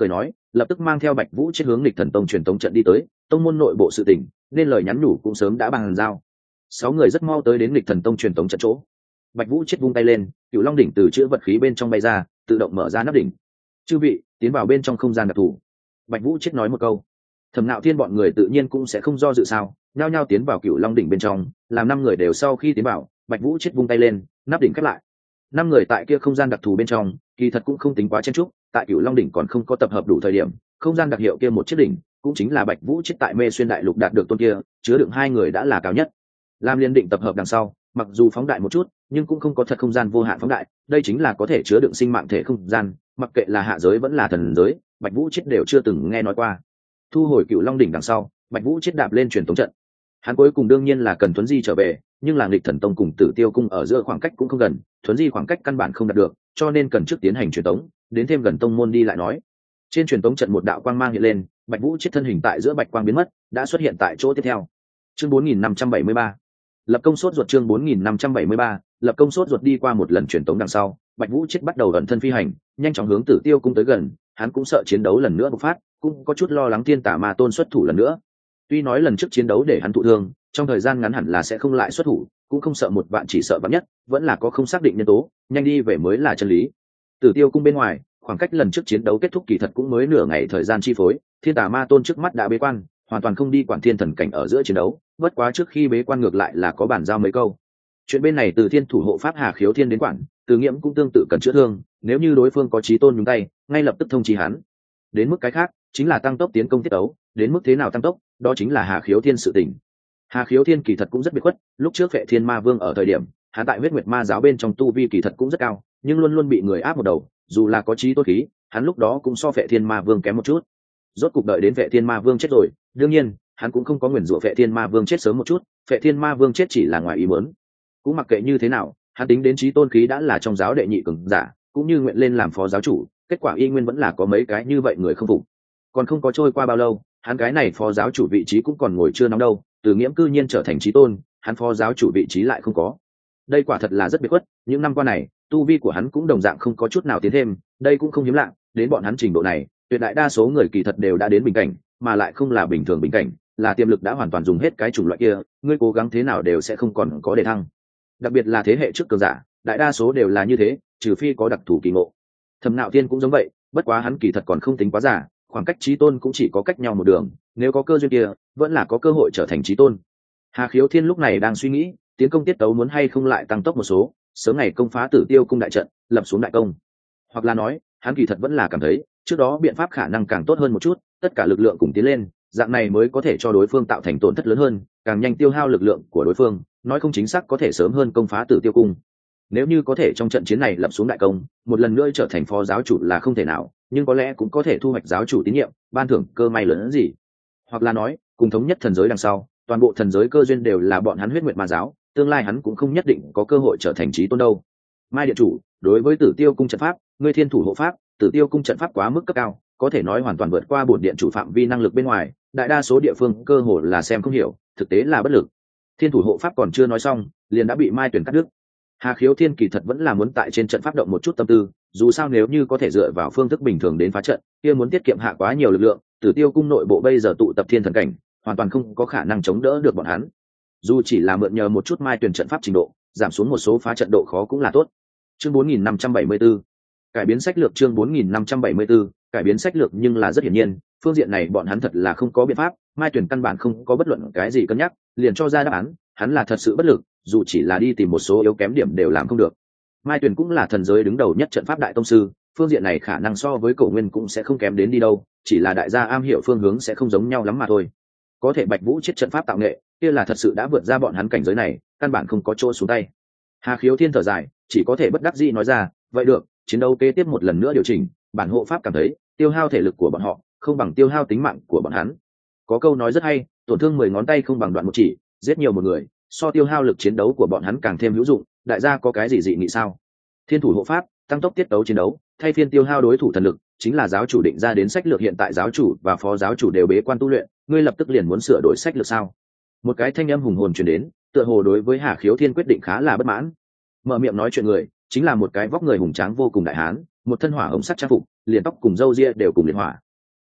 lập tức mang theo Bạch Vũ Chết hướng Lịch Thần Tông truyền tống trận đi tới. Tông môn nội bộ sự tình nên lời nhắn nhủ cũng sớm đã bàn giao. Sáu người rất mau tới đến Lịch Thần Tông truyền tống trận chỗ. Bạch Vũ Chết vung tay lên, Cựu Long đỉnh từ chứa vật khí bên trong bay ra, tự động mở ra nắp đỉnh. Chư vị, tiến vào bên trong không gian đặc thù. Bạch Vũ Chết nói một câu. Thẩm Nạo Thiên bọn người tự nhiên cũng sẽ không do dự sao, nhao nhao tiến vào Cựu Long đỉnh bên trong, làm năm người đều sau khi tiến vào, Bạch Vũ Chết vung tay lên, nắp đỉnh khép lại. Năm người tại kia không gian đặc thù bên trong, kỳ thật cũng không tính quá chen chúc, tại Cựu Long đỉnh còn không có tập hợp đủ thời điểm, không gian đặc hiệu kia một chiếc đỉnh, cũng chính là Bạch Vũ Chết tại Mê Xuyên đại lục đạt được tôn kia, chứa đựng hai người đã là cao nhất. Làm liên định tập hợp đằng sau, mặc dù phóng đại một chút, nhưng cũng không có thật không gian vô hạn phóng đại, đây chính là có thể chứa đựng sinh mạng thể không gian, mặc kệ là hạ giới vẫn là thần giới, Bạch Vũ Chết đều chưa từng nghe nói qua. Thu hồi Cựu Long đỉnh đằng sau, Bạch Vũ Chết đạp lên truyền tống trận. Hắn cuối cùng đương nhiên là cần Thuấn Di trở về, nhưng là Nghịch Thần Tông cùng Tử Tiêu cung ở giữa khoảng cách cũng không gần, Thuấn Di khoảng cách căn bản không đạt được, cho nên cần trước tiến hành truyền tống, đến thêm gần tông môn đi lại nói. Trên truyền tống trận một đạo quang mang hiện lên, Bạch Vũ Chết thân hình tại giữa bạch quang biến mất, đã xuất hiện tại chỗ tiếp theo. Chương bốn nghìn năm trăm bảy mươi ba, lập công sốt ruột. Chương bốn nghìn năm trăm bảy mươi ba, lập công sốt ruột. Đi qua một lần truyền tống đằng sau, Bạch Vũ Chết bắt đầu ẩn thân phi hành, nhanh chóng hướng Tử Tiêu cung tới gần. Hắn cũng sợ chiến đấu lần nữa bộc phát, cũng có chút lo lắng Thiên Tà Ma Tôn xuất thủ lần nữa. Tuy nói lần trước chiến đấu để hắn thụ thương, trong thời gian ngắn hẳn là sẽ không lại xuất thủ, cũng không sợ một vạn, chỉ sợ vạn nhất, vẫn là có không xác định nhân tố, nhanh đi về mới là chân lý. Tử Tiêu cung bên ngoài, khoảng cách lần trước chiến đấu kết thúc kỳ thật cũng mới nửa ngày thời gian chi phối, Thiên Tà Ma Tôn trước mắt đã bế quan, hoàn toàn không đi quản thiên thần cảnh ở giữa chiến đấu, bất quá trước khi bế quan ngược lại là có bản giao mấy câu. Chuyện bên này từ Thiên thủ hộ pháp Hà Khiếu Thiên đến quản, Từ Nghiễm cũng tương tự cần chữa thương, nếu như đối phương có chí tôn nhúng tay, ngay lập tức thông chi hắn. Đến mức cái khác, chính là tăng tốc tiến công tiết tấu, đến mức thế nào tăng tốc, đó chính là Hà Khiếu Thiên sự tình. Hà Khiếu Thiên kỳ thật cũng rất biệt khuất, lúc trước Phệ Thiên Ma Vương ở thời điểm, hắn tại Huyết Nguyệt Ma giáo bên trong tu vi kỳ thật cũng rất cao, nhưng luôn luôn bị người áp một đầu, dù là có chí tôn khí, hắn lúc đó cũng so Phệ Thiên Ma Vương kém một chút. Rốt cục đợi đến Phệ Thiên Ma Vương chết rồi, đương nhiên, hắn cũng không có nguyền rủa Phệ Thiên Ma Vương chết sớm một chút, Phệ Thiên Ma Vương chết chỉ là ngoài ý muốn. Cũng mặc kệ như thế nào, hắn tính đến chí tôn khí đã là trong giáo đệ nhị cường giả, cũng như nguyện lên làm phó giáo chủ, kết quả y nguyên vẫn là có mấy cái như vậy người không phục. Còn không có trôi qua bao lâu, hắn cái này phó giáo chủ vị trí cũng còn ngồi chưa nóng đâu, Từ Nghiễm cư nhiên trở thành chí tôn, hắn phó giáo chủ vị trí lại không có. Đây quả thật là rất biệt khuất, những năm qua này, tu vi của hắn cũng đồng dạng không có chút nào tiến thêm, đây cũng không hiếm lạ, đến bọn hắn trình độ này, tuyệt đại đa số người kỳ thật đều đã đến bình cảnh, mà lại không là bình thường bình cảnh, là tiềm lực đã hoàn toàn dùng hết cái chủng loại kia, ngươi cố gắng thế nào đều sẽ không còn có để thăng. Đặc biệt là thế hệ trước cường giả, đại đa số đều là như thế, trừ phi có đặc thù kỳ ngộ. Thẩm Nạo Thiên cũng giống vậy, bất quá hắn kỳ thật còn không tính quá giả, khoảng cách chí tôn cũng chỉ có cách nhau một đường, nếu có cơ duyên kia, vẫn là có cơ hội trở thành chí tôn. Hà Khiếu Thiên lúc này đang suy nghĩ, tiến công tiết tấu muốn hay không lại tăng tốc một số, sớm ngày công phá Tử Tiêu cung đại trận, lập xuống đại công. Hoặc là nói, hắn kỳ thật vẫn là cảm thấy, trước đó biện pháp khả năng càng tốt hơn một chút, tất cả lực lượng cùng tiến lên, dạng này mới có thể cho đối phương tạo thành tổn thất lớn hơn, càng nhanh tiêu hao lực lượng của đối phương, nói không chính xác có thể sớm hơn công phá Tử Tiêu cung. Nếu như có thể trong trận chiến này lập xuống đại công, một lần nữa trở thành phó giáo chủ là không thể nào, nhưng có lẽ cũng có thể thu hoạch giáo chủ tín nhiệm, ban thưởng cơ may lớn hơn gì. Hoặc là nói, cùng thống nhất thần giới đằng sau, toàn bộ thần giới cơ duyên đều là bọn hắn Huyết Nguyệt Ma giáo, tương lai hắn cũng không nhất định có cơ hội trở thành chí tôn đâu. Mai điện chủ, đối với Tử Tiêu cung trận pháp, ngươi Thiên thủ hộ pháp, Tử Tiêu cung trận pháp quá mức cấp cao, có thể nói hoàn toàn vượt qua bổn điện chủ phạm vi năng lực bên ngoài, đại đa số địa phương cơ hồ là xem không hiểu, thực tế là bất lực. Thiên thủ hộ pháp còn chưa nói xong, liền đã bị Mai Tuyển cắt đứt. Hà Khiếu Thiên kỳ thật vẫn là muốn tại trên trận pháp động một chút tâm tư, dù sao nếu như có thể dựa vào phương thức bình thường đến phá trận, kia muốn tiết kiệm hạ quá nhiều lực lượng, Tử Tiêu cung nội bộ bây giờ tụ tập thiên thần cảnh, hoàn toàn không có khả năng chống đỡ được bọn hắn. Dù chỉ là mượn nhờ một chút Mai Tuyển trận pháp trình độ, giảm xuống một số phá trận độ khó cũng là tốt. Chương bốn nghìn năm trăm bảy mươi bốn, cải biến sách lược. Chương bốn nghìn năm trăm bảy mươi 4, cải biến sách lược. Nhưng là rất hiển nhiên, phương diện này bọn hắn thật là không có biện pháp, Mai Tuyển căn bản không có bất luận cái gì cân nhắc, liền cho ra đáp án, hắn là thật sự bất lực, dù chỉ là đi tìm một số yếu kém điểm đều làm không được. Mai Tuyển cũng là thần giới đứng đầu nhất trận pháp đại tông sư, phương diện này khả năng so với Cổ Nguyên cũng sẽ không kém đến đi đâu, chỉ là đại gia am hiểu phương hướng sẽ không giống nhau lắm mà thôi. Có thể Bạch Vũ chết trận pháp tạo nghệ, kia là thật sự đã vượt ra bọn hắn cảnh giới này, căn bản không có chỗ xuống tay. Hà Khiếu Thiên thở dài, chỉ có thể bất đắc dĩ nói ra, vậy được, chiến đấu kế tiếp một lần nữa điều chỉnh, bản hộ pháp cảm thấy, tiêu hao thể lực của bọn họ, không bằng tiêu hao tính mạng của bọn hắn. Có câu nói rất hay, tổn thương mười ngón tay không bằng đoạn một chỉ, giết nhiều một người, so tiêu hao lực chiến đấu của bọn hắn càng thêm hữu dụng, đại gia có cái gì dị nghị sao? Thiên thủ hộ pháp, tăng tốc tiết đấu chiến đấu, thay phiên tiêu hao đối thủ thần lực, chính là giáo chủ định ra đến sách lược, hiện tại giáo chủ và phó giáo chủ đều bế quan tu luyện, ngươi lập tức liền muốn sửa đổi sách lược sao? Một cái thanh âm hùng hồn truyền đến, tựa hồ đối với Hà Khiếu Thiên quyết định khá là bất mãn. Mở miệng nói chuyện người, chính là một cái vóc người hùng tráng vô cùng đại hán, một thân hỏa hồng sắc trang phục, liền tóc cùng râu ria đều cùng liệt hỏa.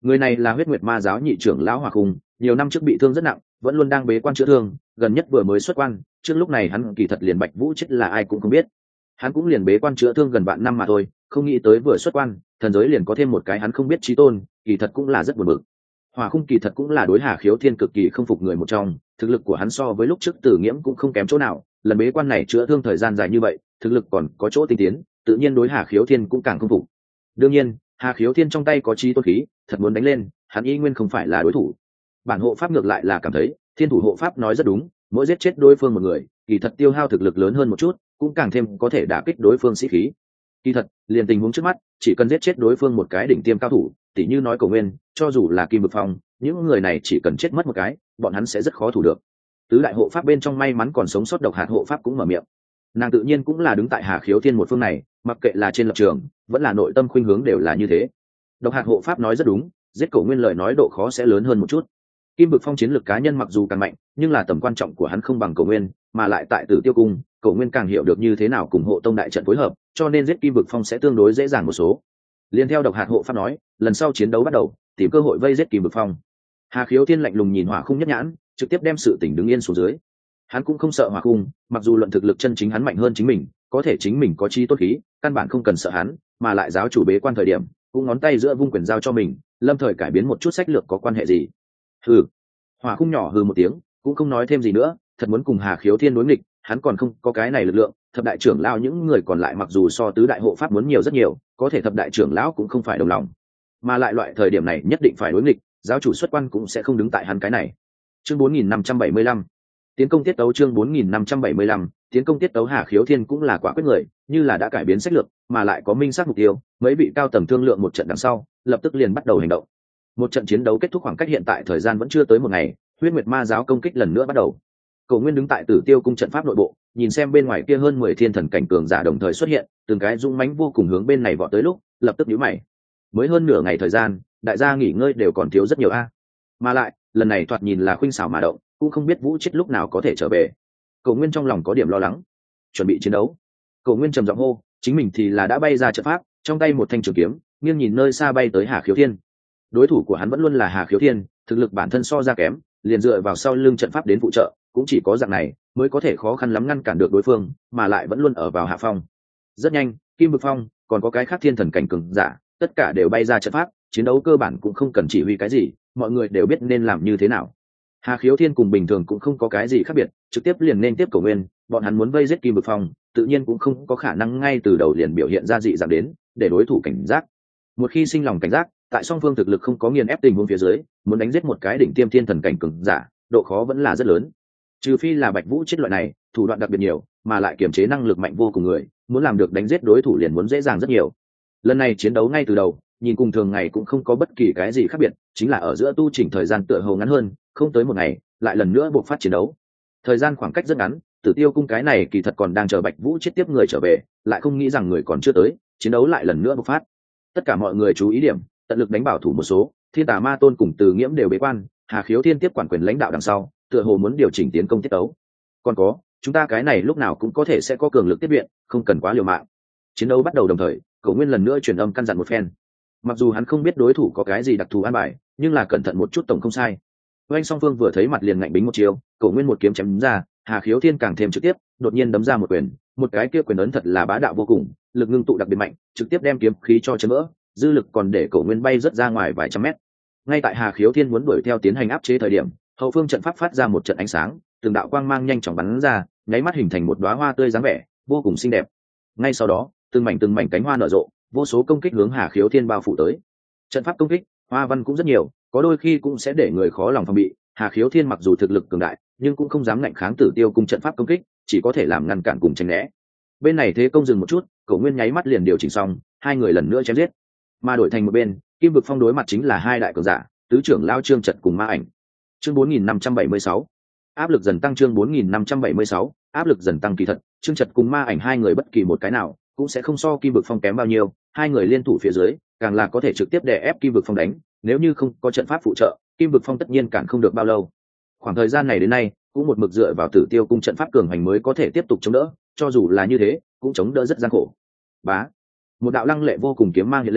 Người này là huyết nguyệt ma giáo nhị trưởng lão Hỏa Khung, nhiều năm trước bị thương rất nặng, vẫn luôn đang bế quan chữa thương, gần nhất vừa mới xuất quan, trước lúc này hắn kỳ thật liền Bạch Vũ chết là ai cũng không biết. Hắn cũng liền bế quan chữa thương gần vạn năm mà thôi, không nghĩ tới vừa xuất quan, thần giới liền có thêm một cái hắn không biết chí tôn, kỳ thật cũng là rất buồn bực. Hỏa Khung kỳ thật cũng là đối Hà Khiếu Thiên cực kỳ không phục người một trong, thực lực của hắn so với lúc trước Tử Nghiễm cũng không kém chỗ nào, lần bế quan này chữa thương thời gian dài như vậy, thực lực còn có chỗ tinh tiến, tự nhiên đối Hà Khiếu Thiên cũng càng không phục. Đương nhiên, Hà Khiếu Thiên trong tay có chí tôn khí, thật muốn đánh lên, hắn y nguyên không phải là đối thủ. Bản hộ pháp ngược lại là cảm thấy, Thiên thủ hộ pháp nói rất đúng, mỗi giết chết đối phương một người, kỳ thật tiêu hao thực lực lớn hơn một chút, cũng càng thêm có thể đả kích đối phương sĩ khí. Kỳ thật, liền tình huống trước mắt, chỉ cần giết chết đối phương một cái đỉnh tiêm cao thủ, tỉ như nói Cổ Nguyên, cho dù là Kim Bực Phong, những người này chỉ cần chết mất một cái, bọn hắn sẽ rất khó thủ được. Tứ đại hộ pháp bên trong may mắn còn sống sót Độc Hạt hộ pháp cũng mở miệng. Nàng tự nhiên cũng là đứng tại Hà Khiếu Thiên một phương này, mặc kệ là trên lập trường, vẫn là nội tâm khuynh hướng đều là như thế. Độc Hạt hộ pháp nói rất đúng, giết Cổ Nguyên lời nói độ khó sẽ lớn hơn một chút. Kim Bực Phong chiến lược cá nhân mặc dù càng mạnh, nhưng là tầm quan trọng của hắn không bằng Cổ Nguyên, mà lại tại Tử Tiêu cung, Cổ Nguyên càng hiểu được như thế nào cùng hộ tông đại trận phối hợp, cho nên giết Kim Bực Phong sẽ tương đối dễ dàng một số. Liên theo Độc Hạt hộ pháp nói, lần sau chiến đấu bắt đầu, tìm cơ hội vây giết Kim Bực Phong. Hà Khiếu Thiên lạnh lùng nhìn Hỏa Khung nhất nhãn, trực tiếp đem sự tình đứng yên xuống dưới. Hắn cũng không sợ Hỏa Khung, mặc dù luận thực lực chân chính hắn mạnh hơn chính mình, có thể chính mình có chi tốt khí, căn bản không cần sợ hắn, mà lại giáo chủ bế quan thời điểm, cũng ngón tay giữa vung quyền giao cho mình, lâm thời cải biến một chút sách lược có quan hệ gì? Hừ. Hỏa Khung nhỏ hừ một tiếng, cũng không nói thêm gì nữa, thật muốn cùng Hà Khiếu Thiên đối nghịch, hắn còn không có cái này lực lượng. Thập đại trưởng lão những người còn lại mặc dù so tứ đại hộ pháp muốn nhiều rất nhiều, có thể thập đại trưởng lão cũng không phải đồng lòng, mà lại loại thời điểm này nhất định phải đối nghịch, giáo chủ xuất quan cũng sẽ không đứng tại hắn cái này. Chương bốn nghìn năm trăm bảy mươi lăm, tiến công tiết tấu. Chương bốn nghìn năm trăm bảy mươi lăm, tiến công tiết tấu. Hà Khiếu Thiên cũng là quả quyết người, như là đã cải biến sách lược, mà lại có minh xác mục tiêu, mấy vị cao tầng thương lượng một trận đằng sau, lập tức liền bắt đầu hành động. Một trận chiến đấu kết thúc khoảng cách hiện tại thời gian vẫn chưa tới một ngày, huyết nguyệt ma giáo công kích lần nữa bắt đầu. Cổ Nguyên đứng tại Tử Tiêu cung trận pháp nội bộ, nhìn xem bên ngoài kia hơn mười thiên thần cảnh cường giả đồng thời xuất hiện, từng cái dũng mãnh vô cùng hướng bên này vọt tới lúc, lập tức nhíu mày. Mới hơn nửa ngày thời gian, đại gia nghỉ ngơi đều còn thiếu rất nhiều a. Mà lại, lần này thoạt nhìn là khuynh xảo mà động, cũng không biết Vũ chết lúc nào có thể trở về. Cổ Nguyên trong lòng có điểm lo lắng. Chuẩn bị chiến đấu. Cổ Nguyên trầm giọng hô, chính mình thì là đã bay ra trận pháp, trong tay một thanh trường kiếm, nghiêng nhìn nơi xa bay tới Hà Khiếu Thiên. Đối thủ của hắn vẫn luôn là Hà Khiếu Thiên, thực lực bản thân so ra kém, liền dựa vào sau lưng trận pháp đến phụ trợ, cũng chỉ có dạng này mới có thể khó khăn lắm ngăn cản được đối phương, mà lại vẫn luôn ở vào hạ phong. Rất nhanh, Kim Bực Phong, còn có cái khác thiên thần cảnh cường giả, tất cả đều bay ra trận pháp, chiến đấu cơ bản cũng không cần chỉ huy cái gì, mọi người đều biết nên làm như thế nào. Hà Khiếu Thiên cùng bình thường cũng không có cái gì khác biệt, trực tiếp liền nên tiếp Cổ Nguyên, bọn hắn muốn vây giết Kim Bực Phong, tự nhiên cũng không có khả năng ngay từ đầu liền biểu hiện ra dị dạng đến, để đối thủ cảnh giác. Một khi sinh lòng cảnh giác, tại song phương thực lực không có nghiền ép tình huống phía dưới, muốn đánh giết một cái đỉnh tiêm thiên thần cảnh cường giả, độ khó vẫn là rất lớn. Trừ phi là Bạch Vũ chết loại này, thủ đoạn đặc biệt nhiều, mà lại kiềm chế năng lực mạnh vô cùng người, muốn làm được đánh giết đối thủ liền muốn dễ dàng rất nhiều. Lần này chiến đấu ngay từ đầu, nhìn cùng thường ngày cũng không có bất kỳ cái gì khác biệt, chính là ở giữa tu chỉnh thời gian tựa hồ ngắn hơn, không tới một ngày, lại lần nữa buộc phát chiến đấu. Thời gian khoảng cách rất ngắn, Tử Tiêu cung cái này kỳ thật còn đang chờ Bạch Vũ chết tiếp người trở về, lại không nghĩ rằng người còn chưa tới, chiến đấu lại lần nữa bộc phát. Tất cả mọi người chú ý điểm, tận lực đánh bảo thủ một số, Thiên Tà Ma Tôn cùng Từ Nghiễm đều bế quan, Hà Khiếu Thiên tiếp quản quyền lãnh đạo đằng sau, tựa hồ muốn điều chỉnh tiến công tiết tấu. Còn có, chúng ta cái này lúc nào cũng có thể sẽ có cường lực tiếp viện, không cần quá liều mạng. Chiến đấu bắt đầu đồng thời, Cổ Nguyên lần nữa truyền âm căn dặn một phen. Mặc dù hắn không biết đối thủ có cái gì đặc thù an bài, nhưng là cẩn thận một chút tổng không sai. Oanh Song Phương vừa thấy mặt liền ngạnh bính một chiều, Cổ Nguyên một kiếm chém ra, Hà Khiếu Thiên càng thêm trực tiếp, đột nhiên đấm ra một quyền, một cái kia quyền ấn thật là bá đạo vô cùng, lực ngưng tụ đặc biệt mạnh, trực tiếp đem kiếm khí cho chấn vỡ, dư lực còn để Cổ Nguyên bay rất ra ngoài vài trăm mét. Ngay tại Hà Khiếu Thiên muốn đuổi theo tiến hành áp chế thời điểm, hậu phương trận pháp phát ra một trận ánh sáng, từng đạo quang mang nhanh chóng bắn ra, nháy mắt hình thành một đóa hoa tươi dáng vẻ vô cùng xinh đẹp. Ngay sau đó, từng mảnh từng mảnh cánh hoa nở rộ, vô số công kích hướng Hà Khiếu Thiên bao phủ tới. Trận pháp công kích, hoa văn cũng rất nhiều, có đôi khi cũng sẽ để người khó lòng phòng bị. Hà Khiếu Thiên mặc dù thực lực cường đại, nhưng cũng không dám ngạnh kháng Tử Tiêu cung trận pháp công kích, chỉ có thể làm ngăn cản cùng tránh né. Bên này thế công dừng một chút, Cổ Nguyên nháy mắt liền điều chỉnh xong, hai người lần nữa chém giết. Mà đổi thành một bên, Kim Bực Phong đối mặt chính là hai đại cường giả, tứ trưởng lão Trương Trật cùng Ma Ảnh. Chương bốn nghìn năm trăm bảy mươi sáu, áp lực dần tăng. Chương bốn nghìn năm trăm bảy mươi sáu, áp lực dần tăng. Kỳ thật, Trương Trật cùng Ma Ảnh hai người bất kỳ một cái nào cũng sẽ không so Kim Bực Phong kém bao nhiêu, hai người liên thủ phía dưới, càng là có thể trực tiếp đè ép Kim Bực Phong đánh, nếu như không có trận pháp phụ trợ, Kim Bực Phong tất nhiên cản không được bao lâu. Khoảng thời gian này đến nay, cũng một mực dựa vào Tử Tiêu cung trận pháp cường hành mới có thể tiếp tục chống đỡ, cho dù là như thế, cũng chống đỡ rất gian khổ. Bá, một đạo lăng lệ vô cùng kiếm mang hiện lên,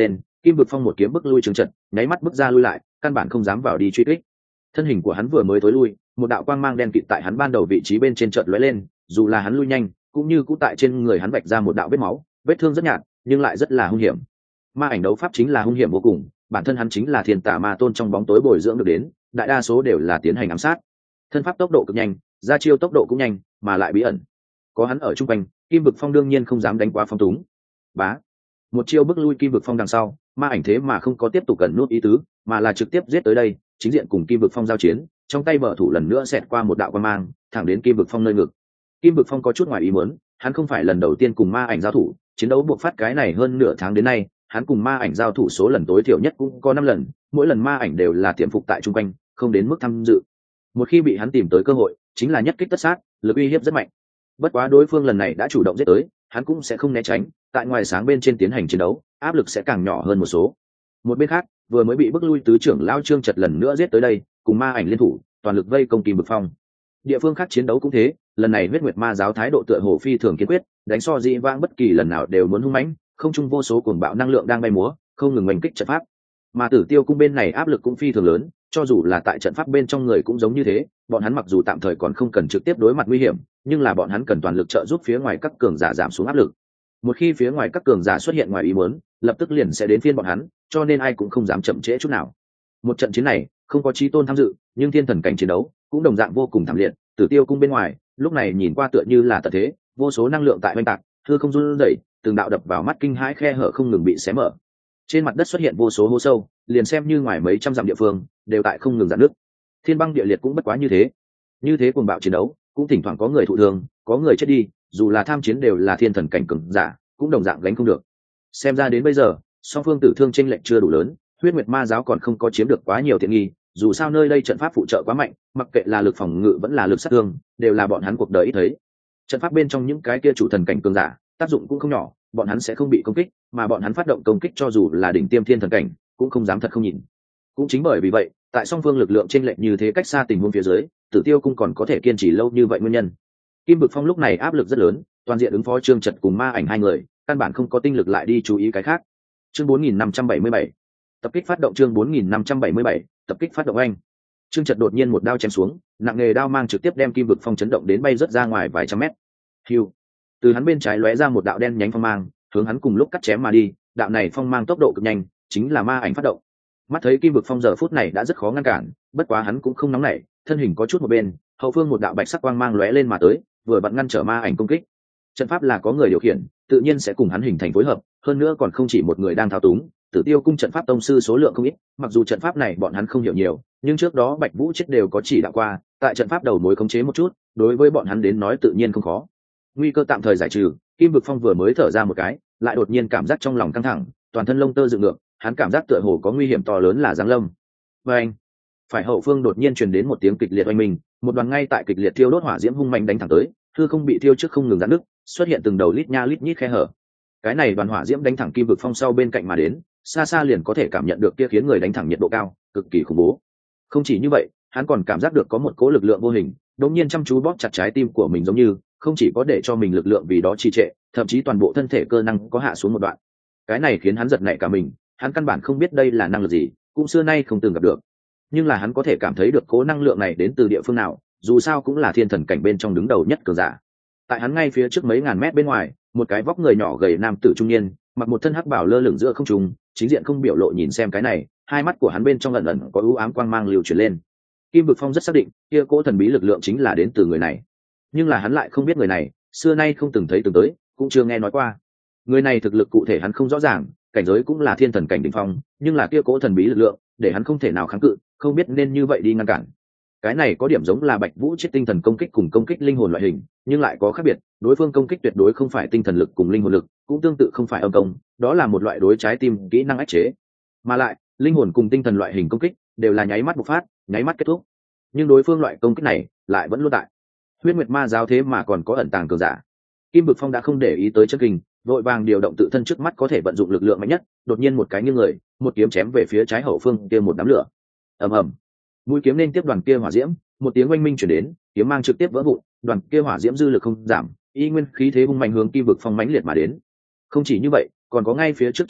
Kim Vực Phong một kiếm bức lui Trương Trật, nháy mắt bước ra lui lại, căn bản không dám vào đi truy kích. Thân hình của hắn vừa mới tối lui, một đạo quang mang đen kịt tại hắn ban đầu vị trí bên trên chợt lóe lên, dù là hắn lui nhanh, cũng như cũ tại trên người hắn vạch ra một đạo vết máu, vết thương rất nhạt, nhưng lại rất là hung hiểm. Ma ảnh đấu pháp chính là hung hiểm vô cùng, bản thân hắn chính là thiên tà ma tôn trong bóng tối bồi dưỡng được đến, đại đa số đều là tiến hành ám sát. Thân pháp tốc độ cực nhanh, ra chiêu tốc độ cũng nhanh, mà lại bí ẩn. Có hắn ở trung quanh, Kim Vực Phong đương nhiên không dám đánh quá phong túng. Bá, một chiêu bước lui Kim Vực Phong đằng sau, ma ảnh thế mà không có tiếp tục cẩn nút ý tứ, mà là trực tiếp giết tới đây, chính diện cùng Kim Vực Phong giao chiến, trong tay bờ thủ lần nữa xẹt qua một đạo quang mang, thẳng đến Kim Vực Phong nơi ngực. Kim Vực Phong có chút ngoài ý muốn, hắn không phải lần đầu tiên cùng ma ảnh giao thủ, chiến đấu buộc phát cái này hơn nửa tháng đến nay, hắn cùng ma ảnh giao thủ số lần tối thiểu nhất cũng có năm lần, mỗi lần ma ảnh đều là tiềm phục tại trung quanh, không đến mức tham dự. Một khi bị hắn tìm tới cơ hội, chính là nhất kích tất sát, lực uy hiếp rất mạnh. Bất quá đối phương lần này đã chủ động giết tới, hắn cũng sẽ không né tránh, tại ngoài sáng bên trên tiến hành chiến đấu, áp lực sẽ càng nhỏ hơn một số. Một bên khác, vừa mới bị bức lui tứ trưởng lão Trương Trật lần nữa giết tới đây, cùng ma ảnh liên thủ, toàn lực vây công Kim Vực Phong. Địa phương khác chiến đấu cũng thế, lần này huyết nguyệt ma giáo thái độ tựa hồ phi thường kiên quyết, đánh so dị vãng bất kỳ lần nào đều muốn hung mãnh, không trung vô số cuồng bạo năng lượng đang bay múa, không ngừng oanh kích trận pháp. Mà Tử Tiêu cung bên này áp lực cũng phi thường lớn, cho dù là tại trận pháp bên trong người cũng giống như thế, bọn hắn mặc dù tạm thời còn không cần trực tiếp đối mặt nguy hiểm, nhưng là bọn hắn cần toàn lực trợ giúp phía ngoài các cường giả giảm xuống áp lực. Một khi phía ngoài các cường giả xuất hiện ngoài ý muốn, lập tức liền sẽ đến phiên bọn hắn, cho nên ai cũng không dám chậm trễ chút nào. Một trận chiến này không có chí tôn tham dự, nhưng thiên thần cảnh chiến đấu cũng đồng dạng vô cùng thảm liệt. Tử Tiêu cung bên ngoài lúc này nhìn qua tựa như là tận thế, vô số năng lượng tại oanh tạc, hư không run rẩy, từng đạo đập vào mắt kinh hãi khe hở không ngừng bị xé mở. Trên mặt đất xuất hiện vô số hố sâu, liền xem như ngoài mấy trăm dặm địa phương đều tại không ngừng rạn nứt. Thiên băng địa liệt cũng bất quá như thế. Như thế cuồng bạo chiến đấu, cũng thỉnh thoảng có người thụ thương, có người chết đi, dù là tham chiến đều là thiên thần cảnh cường giả, cũng đồng dạng gánh không được. Xem ra đến bây giờ, song phương tử thương chênh lệch chưa đủ lớn, huyết nguyệt ma giáo còn không có chiếm được quá nhiều tiện nghi, dù sao nơi đây trận pháp phụ trợ quá mạnh, mặc kệ là lực phòng ngự vẫn là lực sát thương, đều là bọn hắn cuộc đời ít thấy. Trận pháp bên trong những cái kia chủ thần cảnh cường giả, tác dụng cũng không nhỏ, bọn hắn sẽ không bị công kích, mà bọn hắn phát động công kích cho dù là đỉnh tiêm thiên thần cảnh, cũng không dám thật không nhìn. Cũng chính bởi vì vậy, tại song phương lực lượng chênh lệch như thế cách xa tình huống phía dưới, Tử Tiêu cung còn có thể kiên trì lâu như vậy nguyên nhân. Kim Vực Phong lúc này áp lực rất lớn, toàn diện ứng phó Trương Trật cùng ma ảnh hai người, căn bản không có tinh lực lại đi chú ý cái khác. Chương bốn nghìn năm trăm bảy mươi bảy, tập kích phát động. Chương bốn nghìn năm trăm bảy mươi bảy, tập kích phát động. Anh Trương Trật đột nhiên một đao chém xuống, nặng nghề đao mang trực tiếp đem Kim Vực Phong chấn động đến bay rất ra ngoài vài trăm mét. Hưu, từ hắn bên trái lóe ra một đạo đen nhánh phong mang, hướng hắn cùng lúc cắt chém mà đi. Đạo này phong mang tốc độ cực nhanh, chính là ma ảnh phát động. Mắt thấy Kim Vực Phong giờ phút này đã rất khó ngăn cản, bất quá hắn cũng không nóng nảy, thân hình có chút một bên, hậu phương một đạo bạch sắc quang mang lóe lên mà tới, vừa vặn ngăn trở ma ảnh công kích. Trận pháp là có người điều khiển, tự nhiên sẽ cùng hắn hình thành phối hợp, hơn nữa còn không chỉ một người đang thao túng. Tử Tiêu cung trận pháp tông sư số lượng không ít, mặc dù trận pháp này bọn hắn không hiểu nhiều, nhưng trước đó Bạch Vũ chết đều có chỉ đạo qua, tại trận pháp đầu mối khống chế một chút, đối với bọn hắn đến nói tự nhiên không khó. Nguy cơ tạm thời giải trừ, Kim Vực Phong vừa mới thở ra một cái, lại đột nhiên cảm giác trong lòng căng thẳng, toàn thân lông tơ dựng ngược, hắn cảm giác tựa hồ có nguy hiểm to lớn là giáng lâm. Và anh, phải hậu phương đột nhiên truyền đến một tiếng kịch liệt oanh minh, một đoàn ngay tại kịch liệt thiêu đốt hỏa diễm hung mạnh đánh thẳng tới, hư không bị thiêu trước không ngừng giãn nứt, xuất hiện từng đầu lít nha lít nhít khe hở. Cái này đoàn hỏa diễm đánh thẳng Kim Vực Phong sau bên cạnh mà đến, xa xa liền có thể cảm nhận được kia khiến người đánh thẳng nhiệt độ cao, cực kỳ khủng bố. Không chỉ như vậy, hắn còn cảm giác được có một cỗ lực lượng vô hình, đột nhiên chăm chú bóp chặt trái tim của mình, giống như không chỉ có để cho mình lực lượng vì đó trì trệ, thậm chí toàn bộ thân thể cơ năng có hạ xuống một đoạn. Cái này khiến hắn giật nảy cả mình, hắn căn bản không biết đây là năng lực gì, cũng xưa nay không từng gặp được. Nhưng là hắn có thể cảm thấy được cỗ năng lượng này đến từ địa phương nào, dù sao cũng là thiên thần cảnh bên trong đứng đầu nhất cường giả. Tại hắn ngay phía trước mấy ngàn mét bên ngoài, một cái vóc người nhỏ gầy nam tử trung niên, mặc một thân hắc bảo lơ lửng giữa không trung, chính diện không biểu lộ nhìn xem cái này, hai mắt của hắn bên trong ẩn ẩn có u ám quang mang lưu chuyển lên. Kim Vực Phong rất xác định, kia cỗ thần bí lực lượng chính là đến từ người này. Nhưng là hắn lại không biết người này, xưa nay không từng thấy từng tới, cũng chưa nghe nói qua. Người này thực lực cụ thể hắn không rõ ràng, cảnh giới cũng là thiên thần cảnh đỉnh phong, nhưng là kia cỗ thần bí lực lượng, để hắn không thể nào kháng cự, không biết nên như vậy đi ngăn cản. Cái này có điểm giống là Bạch Vũ chết tinh thần công kích cùng công kích linh hồn loại hình, nhưng lại có khác biệt, đối phương công kích tuyệt đối không phải tinh thần lực cùng linh hồn lực, cũng tương tự không phải âm công, đó là một loại đối trái tim kỹ năng ách chế. Mà lại, linh hồn cùng tinh thần loại hình công kích đều là nháy mắt bộc phát, nháy mắt kết thúc. Nhưng đối phương loại công kích này lại vẫn luôn tại. Huyết Nguyệt Ma giáo thế mà còn có ẩn tàng cường giả. Kim Vực Phong đã không để ý tới chân kinh, vội vàng điều động tự thân trước mắt có thể vận dụng lực lượng mạnh nhất, đột nhiên một cái nghiêng người, một kiếm chém về phía trái hậu phương kia một đám lửa. Ầm ầm. Mũi kiếm nên tiếp đoàn kia hỏa diễm, một tiếng oanh minh truyền đến, kiếm mang trực tiếp vỡ vụn, đoàn kia hỏa diễm dư lực không giảm, y nguyên khí thế hung mạnh hướng Kim Vực Phong mãnh liệt mà đến. Không chỉ như vậy, còn có ngay phía trước Trương Trật,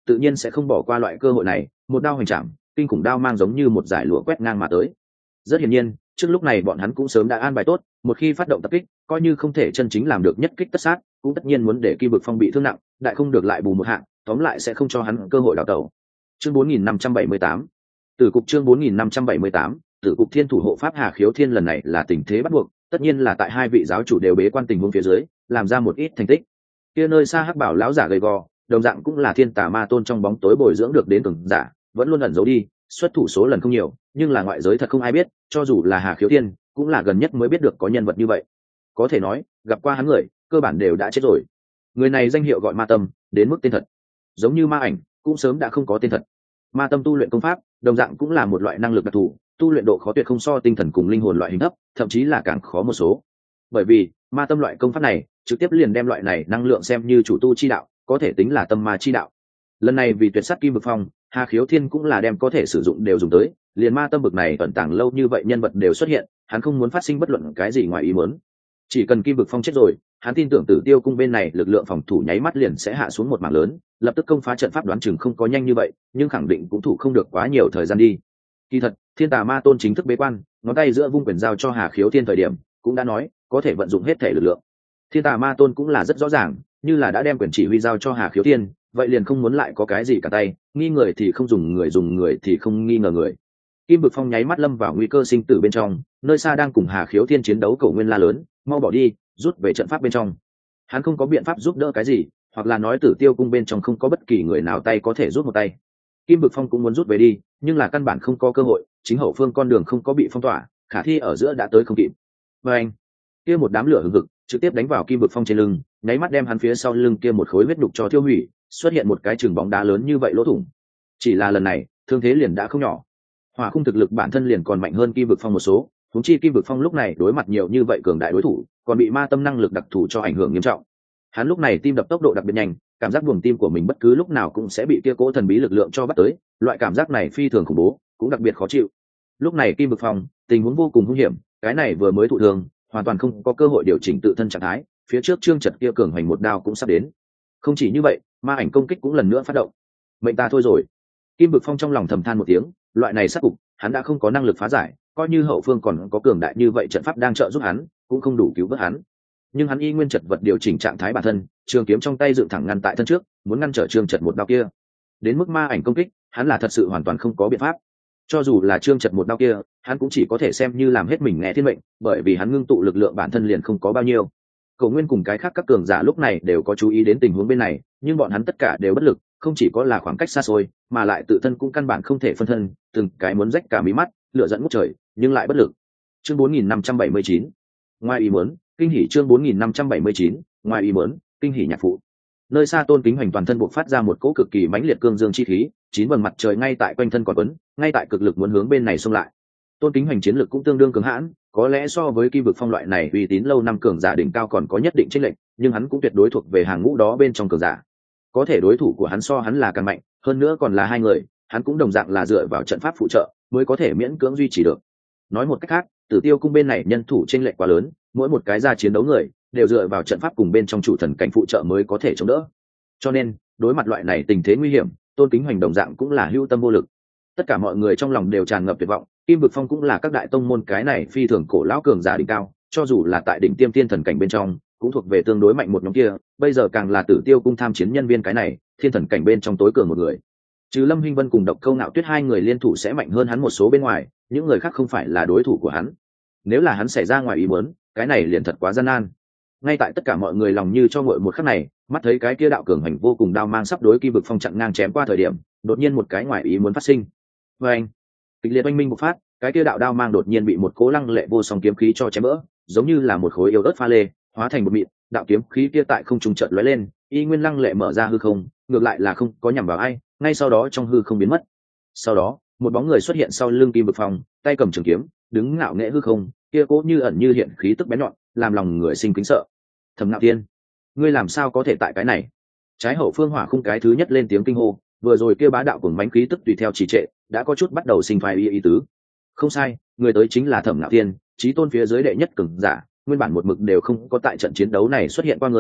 tự nhiên sẽ không bỏ qua loại cơ hội này, một đao hoành trảm, kinh khủng đao mang giống như một dải lụa quét ngang mà tới. Rất hiển nhiên, trước lúc này bọn hắn cũng sớm đã an bài tốt, một khi phát động tập kích, coi như không thể chân chính làm được nhất kích tất sát, cũng tất nhiên muốn để Kim Bực Phong bị thương nặng, đại không được lại bù một hạng, tóm lại sẽ không cho hắn cơ hội đào tẩu. Chương bốn nghìn năm trăm bảy mươi tám, Tử cục chương bốn nghìn năm trăm bảy mươi tám, Tử cục Thiên thủ hộ pháp Hà Khiếu Thiên lần này là tình thế bắt buộc, tất nhiên là tại hai vị giáo chủ đều bế quan tình huống phía dưới, làm ra một ít thành tích. Kia nơi xa Hắc Bảo lão giả gầy gò, đồng dạng cũng là Thiên Tà Ma Tôn trong bóng tối bồi dưỡng được đến cường giả, vẫn luôn ẩn giấu đi, xuất thủ số lần không nhiều, nhưng là ngoại giới thật không ai biết, cho dù là Hà Khiếu Thiên, cũng là gần nhất mới biết được có nhân vật như vậy. Có thể nói, gặp qua hắn người, cơ bản đều đã chết rồi. Người này danh hiệu gọi Ma Tâm, đến mức tên thật, giống như Ma Ảnh, cũng sớm đã không có tên thật. Ma Tâm tu luyện công pháp, đồng dạng cũng là một loại năng lực đặc thù, tu luyện độ khó tuyệt không so tinh thần cùng linh hồn loại hình thấp, thậm chí là càng khó một số. Bởi vì, Ma Tâm loại công pháp này, trực tiếp liền đem loại này năng lượng xem như chủ tu chi đạo, có thể tính là tâm ma chi đạo. Lần này vì tuyệt sát Kim Bực Phong, Hà Khiếu Thiên cũng là đem có thể sử dụng đều dùng tới, liền Ma Tâm bực này ẩn tàng lâu như vậy nhân vật đều xuất hiện, hắn không muốn phát sinh bất luận cái gì ngoài ý muốn. Chỉ cần Kim Bực Phong chết rồi, hắn tin tưởng Tử Tiêu cung bên này lực lượng phòng thủ nháy mắt liền sẽ hạ xuống một mảng lớn, lập tức công phá trận pháp đoán chừng không có nhanh như vậy, nhưng khẳng định cũng thủ không được quá nhiều thời gian đi. Kỳ thật, Thiên Tà Ma Tôn chính thức bế quan, ngón tay giữa vung quyền giao cho Hà Khiếu Thiên thời điểm, cũng đã nói, có thể vận dụng hết thể lực lượng. Thiên Tà Ma Tôn cũng là rất rõ ràng, như là đã đem quyền chỉ huy giao cho Hà Khiếu Thiên, vậy liền không muốn lại có cái gì cả tay, nghi người thì không dùng người, dùng người thì không nghi ngờ người. Kim Bực Phong nháy mắt lâm vào nguy cơ sinh tử bên trong, nơi xa đang cùng Hà Khiếu Thiên chiến đấu Cổ Nguyên la lớn, mau bỏ đi, rút về trận pháp bên trong. Hắn không có biện pháp giúp đỡ cái gì, hoặc là nói Tử Tiêu cung bên trong không có bất kỳ người nào tay có thể rút một tay. Kim Bực Phong cũng muốn rút về đi, nhưng là căn bản không có cơ hội, chính hậu phương con đường không có bị phong tỏa, khả thi ở giữa đã tới không kịp. Và anh, kia một đám lửa hừng hực trực tiếp đánh vào Kim Bực Phong trên lưng, nháy mắt đem hắn phía sau lưng kia một khối huyết đục cho tiêu hủy, xuất hiện một cái chừng bóng đá lớn như vậy lỗ thủng. Chỉ là lần này, thương thế liền đã không nhỏ. Hỏa khung thực lực bản thân liền còn mạnh hơn Kim Bực Phong một số, huống chi Kim Bực Phong lúc này đối mặt nhiều như vậy cường đại đối thủ, còn bị ma tâm năng lực đặc thù cho ảnh hưởng nghiêm trọng. Hắn lúc này tim đập tốc độ đặc biệt nhanh, cảm giác buồng tim của mình bất cứ lúc nào cũng sẽ bị kia cỗ thần bí lực lượng cho bắt tới, loại cảm giác này phi thường khủng bố, cũng đặc biệt khó chịu. Lúc này Kim Bực Phong, tình huống vô cùng nguy hiểm, cái này vừa mới thụ thương, hoàn toàn không có cơ hội điều chỉnh tự thân trạng thái, phía trước Trương Chật kia cường hành một đao cũng sắp đến. Không chỉ như vậy, ma ảnh công kích cũng lần nữa phát động. Mệnh ta thôi rồi. Kim Bực Phong trong lòng thầm than một tiếng, loại này sát cục, hắn đã không có năng lực phá giải, coi như hậu phương còn có cường đại như vậy trận pháp đang trợ giúp hắn, cũng không đủ cứu vớt hắn. Nhưng hắn y nguyên chật vật điều chỉnh trạng thái bản thân, trường kiếm trong tay dựng thẳng ngăn tại thân trước, muốn ngăn trở Trương Chật một đao kia. Đến mức ma ảnh công kích, hắn là thật sự hoàn toàn không có biện pháp. Cho dù là Trương Chật một đao kia, hắn cũng chỉ có thể xem như làm hết mình nghe thiên mệnh, bởi vì hắn ngưng tụ lực lượng bản thân liền không có bao nhiêu. Cổ Nguyên cùng cái khác các cường giả lúc này đều có chú ý đến tình huống bên này, nhưng bọn hắn tất cả đều bất lực, không chỉ có là khoảng cách xa xôi, mà lại tự thân cũng căn bản không thể phân thân, từng cái muốn rách cả mí mắt, lửa giận ngút trời, nhưng lại bất lực. Chương bốn nghìn năm trăm bảy mươi chín, ngoài ý muốn, kinh hỉ chương bốn nghìn năm trăm bảy mươi chín, ngoài ý muốn, kinh hỉ nhạc phụ. Nơi xa Tôn Kính Hoành toàn thân bộc phát ra một cỗ cực kỳ mãnh liệt cương dương chi khí, chín vầng mặt trời ngay tại quanh thân còn quấn, ngay tại cực lực muốn hướng bên này xông lại. Tôn Kính Hoành chiến lực cũng tương đương cứng hãn, có lẽ so với Kim Bực Phong loại này uy tín lâu năm cường giả đỉnh cao còn có nhất định chênh lệch, nhưng hắn cũng tuyệt đối thuộc về hàng ngũ đó bên trong cường giả. Có thể đối thủ của hắn so hắn là càng mạnh, hơn nữa còn là hai người, hắn cũng đồng dạng là dựa vào trận pháp phụ trợ mới có thể miễn cưỡng duy trì được. Nói một cách khác, Tử Tiêu cung bên này nhân thủ chênh lệch quá lớn, mỗi một cái ra chiến đấu người đều dựa vào trận pháp cùng bên trong chủ thần cảnh phụ trợ mới có thể chống đỡ. Cho nên, đối mặt loại này tình thế nguy hiểm, Tôn Kính Hoành đồng dạng cũng là hữu tâm vô lực. Tất cả mọi người trong lòng đều tràn ngập tuyệt vọng, Kim Bực Phong cũng là các đại tông môn cái này phi thường cổ lão cường giả đỉnh cao, cho dù là tại đỉnh tiêm thiên thần cảnh bên trong, cũng thuộc về tương đối mạnh một nhóm kia, bây giờ càng là Tử Tiêu cung tham chiến nhân viên cái này, thiên thần cảnh bên trong tối cường một người. Trừ Lâm Hinh Vân cùng Độc Câu Nạo Tuyết hai người liên thủ sẽ mạnh hơn hắn một số bên ngoài, những người khác không phải là đối thủ của hắn. Nếu là hắn xảy ra ngoài ý muốn, cái này liền thật quá gian nan. Ngay tại tất cả mọi người lòng như cho nguội một khắc này, mắt thấy cái kia đạo cường hành vô cùng đao mang sắp đối Kim Bực Phong chặn ngang chém qua thời điểm, đột nhiên một cái ngoài ý muốn phát sinh. Và anh, kịch liệt oanh minh bộc phát, cái kia đạo đao mang đột nhiên bị một cố lăng lệ vô song kiếm khí cho chém vỡ, giống như là một khối yếu ớt pha lê, hóa thành một mịn, đạo kiếm khí kia tại không trung chợt lóe lên, y nguyên lăng lệ mở ra hư không, ngược lại là không có nhằm vào ai, ngay sau đó trong hư không biến mất. Sau đó, một bóng người xuất hiện sau lưng Kim Bực Phong, tay cầm trường kiếm, đứng ngạo nghễ hư không, kia cố như ẩn như hiện khí tức bén nhọn, làm lòng người sinh kính sợ. Thẩm Nạo Thiên, ngươi làm sao có thể tại cái này? Trái hậu phương hỏa khung cái thứ nhất lên tiếng kinh hô, vừa rồi kia bá đạo cùng bánh khí tức tùy theo trì trệ, đã có chút bắt đầu sinh phai ý, ý tứ. Không sai, người tới chính là Thẩm Nạo Thiên, chí tôn phía dưới đệ nhất cường giả, nguyên bản một mực đều không có tại trận chiến đấu này xuất hiện qua người,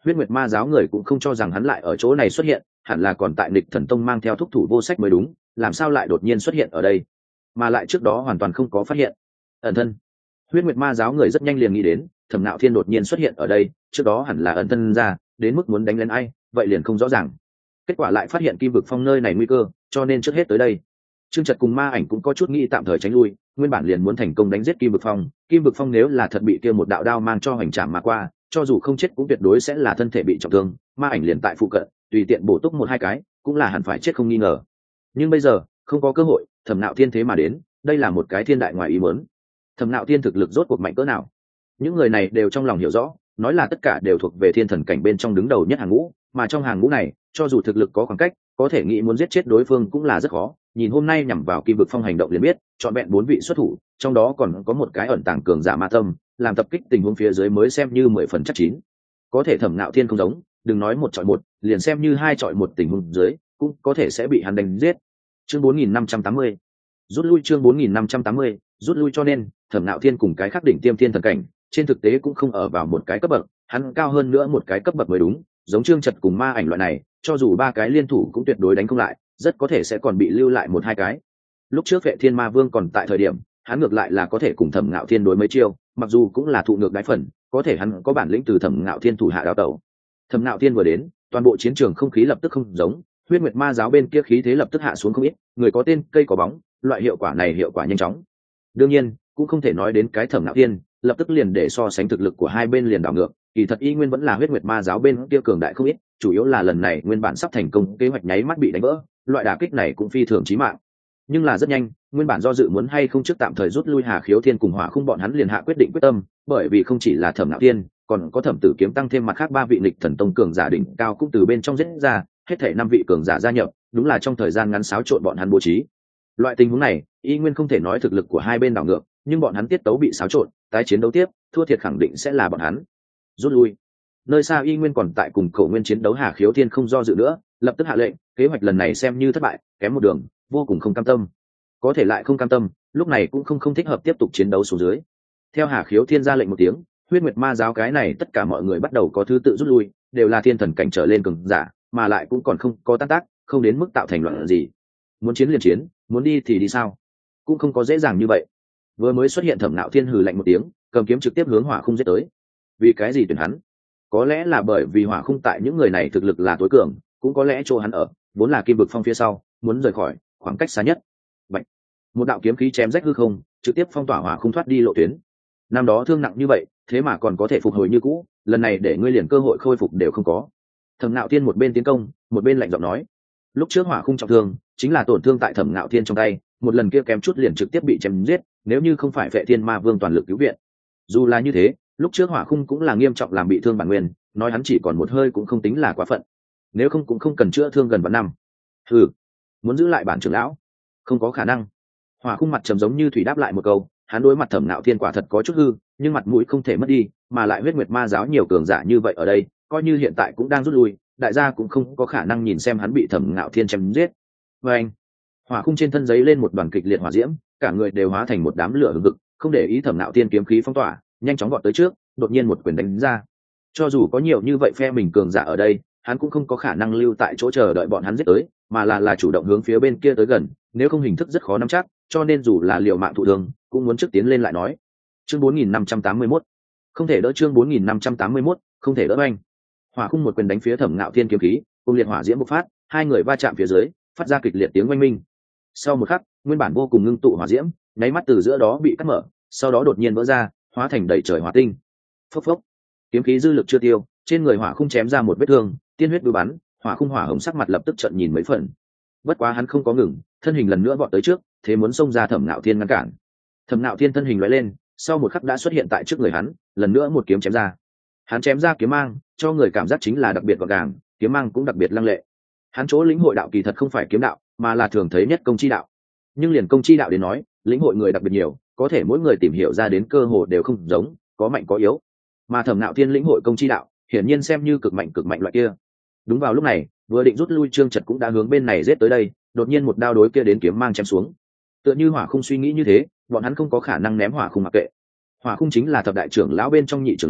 Huyết Nguyệt Ma giáo người cũng không cho rằng hắn lại ở chỗ này xuất hiện, hẳn là còn tại Nghịch Thần Tông mang theo thúc thủ vô sách mới đúng, làm sao lại đột nhiên xuất hiện ở đây, mà lại trước đó hoàn toàn không có phát hiện. Ẩn thân. Huyết Nguyệt Ma giáo người rất nhanh liền nghĩ đến, Thẩm Nạo Thiên đột nhiên xuất hiện ở đây, trước đó hẳn là ẩn thân ra, đến mức muốn đánh lên ai, vậy liền không rõ ràng. Kết quả lại phát hiện Kim Vực Phong nơi này nguy cơ, cho nên trước hết tới đây. Trương Trật cùng Ma Ảnh cũng có chút nghĩ tạm thời tránh lui, nguyên bản liền muốn thành công đánh giết Kim Vực Phong, Kim Vực Phong nếu là thật bị kia một đạo đao mang cho hoành trảm mà qua, cho dù không chết cũng tuyệt đối sẽ là thân thể bị trọng thương. Ma Ảnh liền tại phụ cận, tùy tiện bổ túc một hai cái, cũng là hẳn phải chết không nghi ngờ. Nhưng bây giờ, không có cơ hội, Thẩm Nạo Thiên thế mà đến, đây là một cái thiên đại ngoài ý muốn. Thẩm Nạo Thiên thực lực rốt cuộc mạnh cỡ nào? Những người này đều trong lòng hiểu rõ, nói là tất cả đều thuộc về thiên thần cảnh bên trong đứng đầu nhất hàng ngũ, mà trong hàng ngũ này, cho dù thực lực có khoảng cách, có thể nghĩ muốn giết chết đối phương cũng là rất khó. Nhìn hôm nay nhằm vào Kim Vực Phong hành động liền biết, chọn vẹn bốn vị xuất thủ, trong đó còn có một cái ẩn tàng cường giả ma tâm, làm tập kích tình huống phía dưới mới xem như mười phần chắc chín. Có thể Thẩm Nạo Thiên không giống, đừng nói một chọi một, liền xem như hai chọi một tình huống dưới, cũng có thể sẽ bị hắn đánh giết. Chương bốn nghìn năm trăm tám mươi rút lui chương bốn nghìn năm trăm tám mươi rút lui cho nên Thẩm Nạo Thiên cùng cái khắc đỉnh tiêm thiên thần cảnh, trên thực tế cũng không ở vào một cái cấp bậc, hắn cao hơn nữa một cái cấp bậc mới đúng, giống Trương Trật cùng Ma Ảnh loại này, cho dù ba cái liên thủ cũng tuyệt đối đánh không lại, rất có thể sẽ còn bị lưu lại một hai cái. Lúc trước Vệ Thiên Ma Vương còn tại thời điểm, hắn ngược lại là có thể cùng Thẩm Nạo Thiên đối mấy chiêu, mặc dù cũng là thụ ngược đái phần, có thể hắn có bản lĩnh từ Thẩm Nạo Thiên thủ hạ đào tẩu. Thẩm Nạo Thiên vừa đến, toàn bộ chiến trường không khí lập tức không giống, Huyết Nguyệt Ma giáo bên kia khí thế lập tức hạ xuống không ít, người có tên, cây có bóng, loại hiệu quả này hiệu quả nhanh chóng. Đương nhiên, cũng không thể nói đến cái Thẩm Nạo Thiên, lập tức liền để so sánh thực lực của hai bên liền đảo ngược, kỳ thật y nguyên vẫn là Huyết Nguyệt Ma giáo bên kia cường đại không ít, chủ yếu là lần này nguyên bản sắp thành công, kế hoạch nháy mắt bị đánh vỡ, loại đả kích này cũng phi thường chí mạng. Nhưng là rất nhanh, nguyên bản do dự muốn hay không trước tạm thời rút lui Hà Khiếu Thiên cùng Hỏa Khung bọn hắn liền hạ quyết định quyết tâm, bởi vì không chỉ là Thẩm Nạo Thiên, còn có Thẩm Tử Kiếm tăng thêm mặt khác ba vị Nghịch Thần Tông cường giả đỉnh cao cũng từ bên trong giết ra, hết thảy năm vị cường giả gia nhập, đúng là trong thời gian ngắn xáo trộn bọn hắn bố trí. Loại tình huống này, y nguyên không thể nói thực lực của hai bên đảo ngược, nhưng bọn hắn tiết tấu bị xáo trộn, tái chiến đấu tiếp, thua thiệt khẳng định sẽ là bọn hắn. Rút lui. Nơi xa y nguyên còn tại cùng Cổ Nguyên chiến đấu Hà Khiếu Thiên không do dự nữa, lập tức hạ lệnh, kế hoạch lần này xem như thất bại, kém một đường, vô cùng không cam tâm. Có thể lại không cam tâm, lúc này cũng không không thích hợp tiếp tục chiến đấu xuống dưới. Theo Hà Khiếu Thiên ra lệnh một tiếng, Huyết Nguyệt Ma giáo cái này tất cả mọi người bắt đầu có thứ tự rút lui, đều là thiên thần cảnh trở lên cường giả, mà lại cũng còn không có tan tác, không đến mức tạo thành loạn gì. Muốn chiến liền chiến, muốn đi thì đi sao? Cũng không có dễ dàng như vậy. Vừa mới xuất hiện Thẩm Nạo Thiên hừ lạnh một tiếng, cầm kiếm trực tiếp hướng Hỏa Khung giết tới. Vì cái gì tuyển hắn? Có lẽ là bởi vì Hỏa Khung tại những người này thực lực là tối cường, cũng có lẽ chỗ hắn ở vốn là Kim Vực Phong phía sau, muốn rời khỏi khoảng cách xa nhất. Vậy, một đạo kiếm khí chém rách hư không, trực tiếp phong tỏa Hỏa Khung thoát đi lộ tuyến. Năm đó thương nặng như vậy, thế mà còn có thể phục hồi như cũ, lần này để ngươi liền cơ hội khôi phục đều không có. Thẩm Nạo Thiên một bên tiến công, một bên lạnh giọng nói, lúc trước Hỏa Khung trọng thương, chính là tổn thương tại Thẩm Nạo Thiên trong tay, một lần kia kém chút liền trực tiếp bị chém giết, nếu như không phải Vệ Thiên Ma Vương toàn lực cứu viện. Dù là như thế, lúc trước Hỏa Khung cũng là nghiêm trọng làm bị thương bản nguyên, nói hắn chỉ còn một hơi cũng không tính là quá phận, nếu không cũng không cần chữa thương gần vạn năm. Ừ, muốn giữ lại bản trưởng lão, không có khả năng. Hỏa Khung mặt trầm giống như thủy đáp lại một câu, hắn đối mặt Thẩm Nạo Thiên quả thật có chút hư, nhưng mặt mũi không thể mất đi, mà lại Huyết Nguyệt Ma giáo nhiều cường giả như vậy ở đây, coi như hiện tại cũng đang rút lui, đại gia cũng không có khả năng nhìn xem hắn bị Thẩm Nạo Thiên chém giết. Và anh, Hỏa Khung trên thân giấy lên một đoàn kịch liệt hỏa diễm, cả người đều hóa thành một đám lửa hừng hực, không để ý Thẩm Nạo Thiên kiếm khí phong tỏa, nhanh chóng vọt tới trước, đột nhiên một quyền đánh ra. Cho dù có nhiều như vậy phe mình cường giả ở đây, hắn cũng không có khả năng lưu tại chỗ chờ đợi bọn hắn giết tới, mà là là chủ động hướng phía bên kia tới gần, nếu không hình thức rất khó nắm chắc, cho nên dù là liều mạng thụ thương, cũng muốn trước tiến lên lại nói. Chương bốn nghìn năm trăm tám mươi mốt, không thể đỡ chương bốn nghìn năm trăm tám mươi mốt, không thể đỡ anh. Hỏa Khung một quyền đánh phía Thẩm Nạo Thiên kiếm khí, cùng liệt hỏa diễm bộc phát, hai người va chạm phía dưới, phát ra kịch liệt tiếng oanh minh. Sau một khắc, nguyên bản vô cùng ngưng tụ hỏa diễm, nháy mắt từ giữa đó bị cắt mở, sau đó đột nhiên vỡ ra, hóa thành đầy trời hỏa tinh. Phốc phốc, kiếm khí dư lực chưa tiêu, trên người Hỏa Khung chém ra một vết thương, tiên huyết bưu bắn, Hỏa Khung hỏa hồng sắc mặt lập tức trợn nhìn mấy phần. Bất quá hắn không có ngừng, thân hình lần nữa vọt tới trước, thế muốn xông ra Thẩm Nạo Thiên ngăn cản. Thẩm Nạo Thiên thân hình lóe lên, sau một khắc đã xuất hiện tại trước người hắn, lần nữa một kiếm chém ra. Hắn chém ra kiếm mang, cho người cảm giác chính là đặc biệt gọn gàng, kiếm mang cũng đặc biệt lăng lệ. Hắn chỗ lĩnh hội đạo kỳ thật không phải kiếm đạo, mà là thường thấy nhất công chi đạo. Nhưng liền công chi đạo đến nói, lĩnh hội người đặc biệt nhiều, có thể mỗi người tìm hiểu ra đến cơ hồ đều không giống, có mạnh có yếu. Mà Thẩm Nạo Thiên lĩnh hội công chi đạo, hiển nhiên xem như cực mạnh cực mạnh loại kia. Đúng vào lúc này, vừa định rút lui Trương Trật cũng đã hướng bên này giết tới đây, đột nhiên một đao đối kia đến kiếm mang chém xuống. Tựa như Hỏa Khung suy nghĩ như thế, bọn hắn không có khả năng ném Hỏa Khung mặc kệ. Hỏa Khung chính là thập đại trưởng lão bên trong nhị trưởng lão,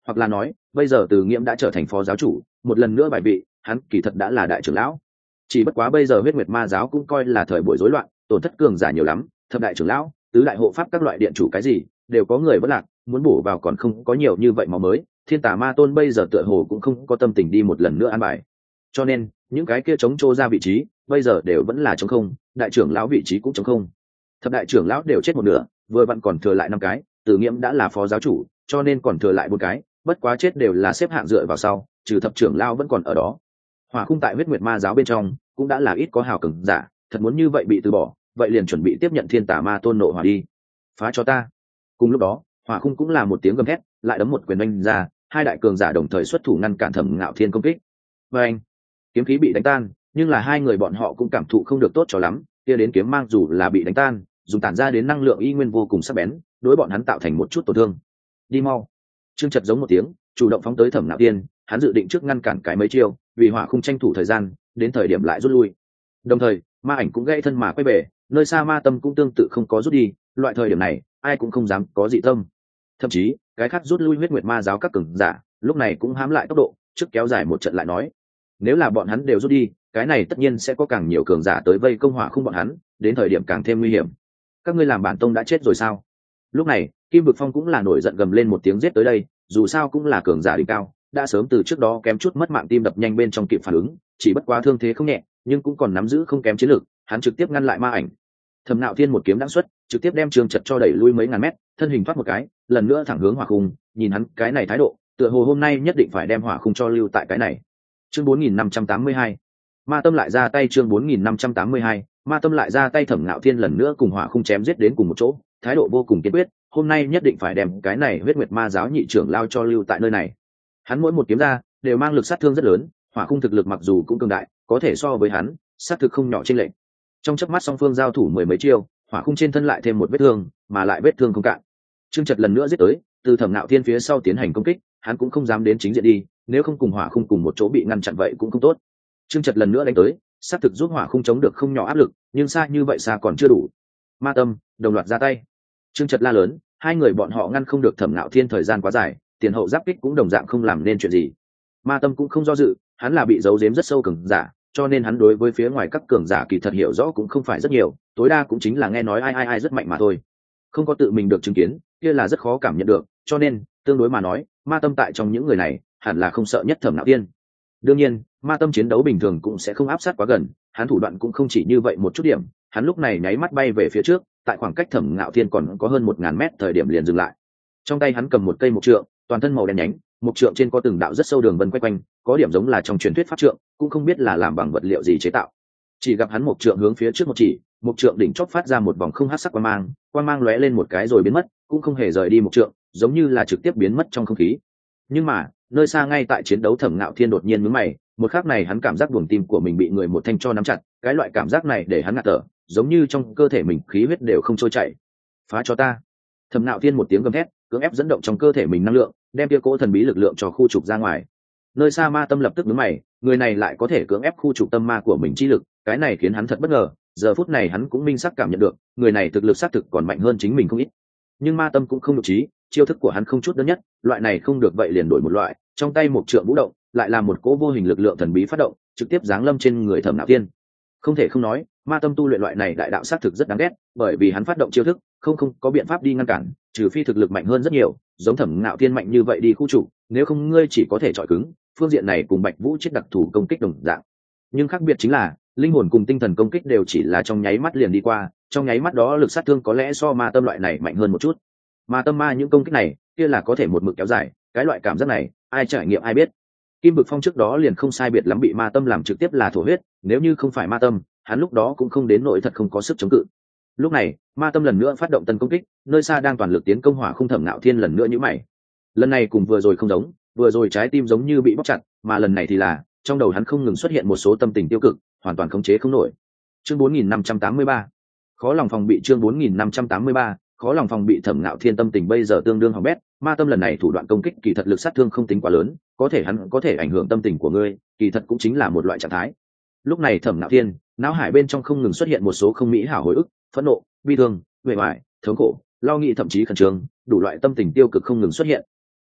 hoặc là nói bây giờ Từ Nghiễm đã trở thành phó giáo chủ, một lần nữa bài vị, hắn kỳ thật đã là đại trưởng lão. Chỉ bất quá bây giờ huyết nguyệt ma giáo cũng coi là thời buổi rối loạn, tổn thất cường giả nhiều lắm, thập đại trưởng lão, tứ đại hộ pháp các loại điện chủ cái gì đều có người vẫn lạc, muốn bổ vào còn không có nhiều như vậy máu mới. Thiên Tà Ma Tôn bây giờ tựa hồ cũng không có tâm tình đi một lần nữa an bài, cho nên những cái kia chống trô ra vị trí bây giờ đều vẫn là chống không, đại trưởng lão vị trí cũng chống không. Thập đại trưởng lão đều chết một nửa, vừa vặn còn thừa lại năm cái. Từ Nghiễm đã là phó giáo chủ, cho nên còn thừa lại bốn cái, bất quá chết đều là xếp hạng dựa vào sau, trừ thập trưởng lão vẫn còn ở đó. Hỏa khung tại huyết nguyệt ma giáo bên trong cũng đã là ít có hào cường giả, thật muốn như vậy bị từ bỏ, vậy liền chuẩn bị tiếp nhận Thiên Tà Ma Tôn nộ hỏa đi. Phá cho ta. Cùng lúc đó Hỏa khung cũng là một tiếng gầm thét, lại đấm một quyền đánh ra, hai đại cường giả đồng thời xuất thủ ngăn cản Thẩm Ngạo Thiên công kích. Và anh, kiếm khí bị đánh tan, nhưng là hai người bọn họ cũng cảm thụ không được tốt cho lắm, kia đến kiếm mang dù là bị đánh tan, dùng tản ra đến năng lượng y nguyên vô cùng sắc bén, đối bọn hắn tạo thành một chút tổn thương. Đi mau. Trương Chật giống một tiếng, chủ động phóng tới Thẩm Ngạo Thiên, hắn dự định trước ngăn cản cái mấy chiêu, vì Hỏa khung tranh thủ thời gian, đến thời điểm lại rút lui. Đồng thời ma ảnh cũng gãy thân mà quay về, nơi xa ma tâm cũng tương tự không có rút đi, loại thời điểm này ai cũng không dám có dị tâm. Thậm chí cái khác rút lui huyết nguyệt ma giáo các cường giả lúc này cũng hám lại tốc độ, trước kéo dài một trận lại nói. Nếu là bọn hắn đều rút đi, cái này tất nhiên sẽ có càng nhiều cường giả tới vây công Hỏa khung bọn hắn, đến thời điểm càng thêm nguy hiểm. Các ngươi làm bản tông đã chết rồi sao? Lúc này Kim Vực Phong cũng là nổi giận gầm lên một tiếng giết tới đây, dù sao cũng là cường giả đỉnh cao, đã sớm từ trước đó kém chút mất mạng, tim đập nhanh bên trong kịp phản ứng, chỉ bất quá thương thế không nhẹ, nhưng cũng còn nắm giữ không kém chiến lược, hắn trực tiếp ngăn lại ma ảnh. Thẩm Nạo Thiên một kiếm đã xuất, trực tiếp đem Trương Chật cho đẩy lui mấy ngàn mét, thân hình thoát một cái, lần nữa thẳng hướng hỏa khung. Nhìn hắn cái này thái độ, tựa hồ hôm nay nhất định phải đem hỏa khung cho lưu tại cái này. Chương bốn nghìn năm trăm tám mươi hai, Ma Tâm lại ra tay. Chương bốn nghìn năm trăm tám mươi hai, Ma Tâm lại ra tay. Thẩm Nạo Thiên lần nữa cùng hỏa khung chém giết đến cùng một chỗ, thái độ vô cùng kiên quyết, hôm nay nhất định phải đem cái này huyết nguyệt ma giáo nhị trưởng lao cho lưu tại nơi này. Hắn mỗi một kiếm ra đều mang lực sát thương rất lớn, hỏa khung thực lực mặc dù cũng cường đại, có thể so với hắn sát thực không nhỏ trên lệnh. Trong chớp mắt song phương giao thủ mười mấy chiêu, hỏa khung trên thân lại thêm một vết thương, mà lại vết thương không cạn. Trương Chật lần nữa giết tới, từ Thẩm Nạo Thiên phía sau tiến hành công kích, hắn cũng không dám đến chính diện đi, nếu không cùng hỏa khung cùng một chỗ bị ngăn chặn vậy cũng không tốt. Trương Chật lần nữa đánh tới, sát thực giúp hỏa khung chống được không nhỏ áp lực, nhưng xa như vậy xa còn chưa đủ. Ma Tâm đồng loạt ra tay. Trương Chật la lớn, hai người bọn họ ngăn không được Thẩm Nạo Thiên thời gian quá dài, tiền hậu giáp kích cũng đồng dạng không làm nên chuyện gì. Ma Tâm cũng không do dự, hắn là bị giấu giếm rất sâu cường giả, cho nên hắn đối với phía ngoài các cường giả kỳ thật hiểu rõ cũng không phải rất nhiều, tối đa cũng chính là nghe nói ai ai ai rất mạnh mà thôi, không có tự mình được chứng kiến kia là rất khó cảm nhận được, cho nên tương đối mà nói Ma Tâm tại trong những người này hẳn là không sợ nhất Thẩm Nạo Thiên. Đương nhiên Ma Tâm chiến đấu bình thường cũng sẽ không áp sát quá gần, hắn thủ đoạn cũng không chỉ như vậy một chút điểm, hắn lúc này nháy mắt bay về phía trước, tại khoảng cách Thẩm Nạo Thiên còn có hơn một ngàn mét thời điểm liền dừng lại. Trong tay hắn cầm một cây mộc trượng, toàn thân màu đen nhánh, mộc trượng trên có từng đạo rất sâu đường vân quay quanh, có điểm giống là trong truyền thuyết pháp trượng, cũng không biết là làm bằng vật liệu gì chế tạo. Chỉ gặp hắn mộc trượng hướng phía trước một chỉ, mộc trượng đỉnh chóp phát ra một vòng không hắc sắc quang mang, quang mang lóe lên một cái rồi biến mất, cũng không hề rời đi mộc trượng, giống như là trực tiếp biến mất trong không khí. Nhưng mà nơi xa ngay tại chiến đấu Thẩm Nạo Thiên đột nhiên nhướng mày, một khắc này hắn cảm giác buồng tim của mình bị người một thanh cho nắm chặt, cái loại cảm giác này để hắn ngạt thở, giống như trong cơ thể mình khí huyết đều không trôi chảy. Phá cho ta. Thẩm Nạo Thiên một tiếng gầm thét, cưỡng ép dẫn động trong cơ thể mình năng lượng, đem kia cỗ thần bí lực lượng cho khu trục ra ngoài. Nơi xa Ma Tâm lập tức nhướng mày, người này lại có thể cưỡng ép khu trục tâm ma của mình chi lực, cái này khiến hắn thật bất ngờ. Giờ phút này hắn cũng minh xác cảm nhận được, người này thực lực xác thực còn mạnh hơn chính mình không ít. Nhưng Ma Tâm cũng không nhục trí, chiêu thức của hắn không chút đơn nhất, loại này không được vậy liền đổi một loại, trong tay một trượng vũ động, lại là một cỗ vô hình lực lượng thần bí phát động, trực tiếp giáng lâm trên người Thẩm Nạo Thiên. Không thể không nói, Ma Tâm tu luyện loại này đại đạo xác thực rất đáng ghét, bởi vì hắn phát động chiêu thức, không không có biện pháp đi ngăn cản, trừ phi thực lực mạnh hơn rất nhiều, giống Thẩm Nạo Thiên mạnh như vậy đi khu trục, nếu không ngươi chỉ có thể chọi cứng. Phương diện này cùng Bạch Vũ chết đặc thù công kích đồng dạng, nhưng khác biệt chính là linh hồn cùng tinh thần công kích đều chỉ là trong nháy mắt liền đi qua, trong nháy mắt đó lực sát thương có lẽ so Ma Tâm loại này mạnh hơn một chút. Ma Tâm ma những công kích này kia là có thể một mực kéo dài, cái loại cảm giác này ai trải nghiệm ai biết. Kim Vực Phong trước đó liền không sai biệt lắm bị Ma Tâm làm trực tiếp là thổ huyết, nếu như không phải Ma Tâm, hắn lúc đó cũng không đến nỗi thật không có sức chống cự. Lúc này Ma Tâm lần nữa phát động tân công kích, nơi xa đang toàn lực tiến công hỏa khung Thẩm Nạo Thiên lần nữa nhíu mày. Lần này cùng vừa rồi không giống, vừa rồi trái tim giống như bị bóc chặt, mà lần này thì là trong đầu hắn không ngừng xuất hiện một số tâm tình tiêu cực, hoàn toàn khống chế không nổi. Chương bốn nghìn năm trăm tám mươi ba, khó lòng phòng bị. Chương bốn nghìn năm trăm tám mươi ba, khó lòng phòng bị. Thẩm Nạo Thiên tâm tình bây giờ tương đương hỏng bét, Ma Tâm lần này thủ đoạn công kích kỳ thật lực sát thương không tính quá lớn, có thể hắn có thể ảnh hưởng tâm tình của ngươi, kỳ thật cũng chính là một loại trạng thái. Lúc này Thẩm Nạo Thiên não hải bên trong không ngừng xuất hiện một số không mỹ hảo hồi ức, phẫn nộ, bi thương, uể oải, thống khổ, lo nghĩ, thậm chí khẩn trương, đủ loại tâm tình tiêu cực không ngừng xuất hiện.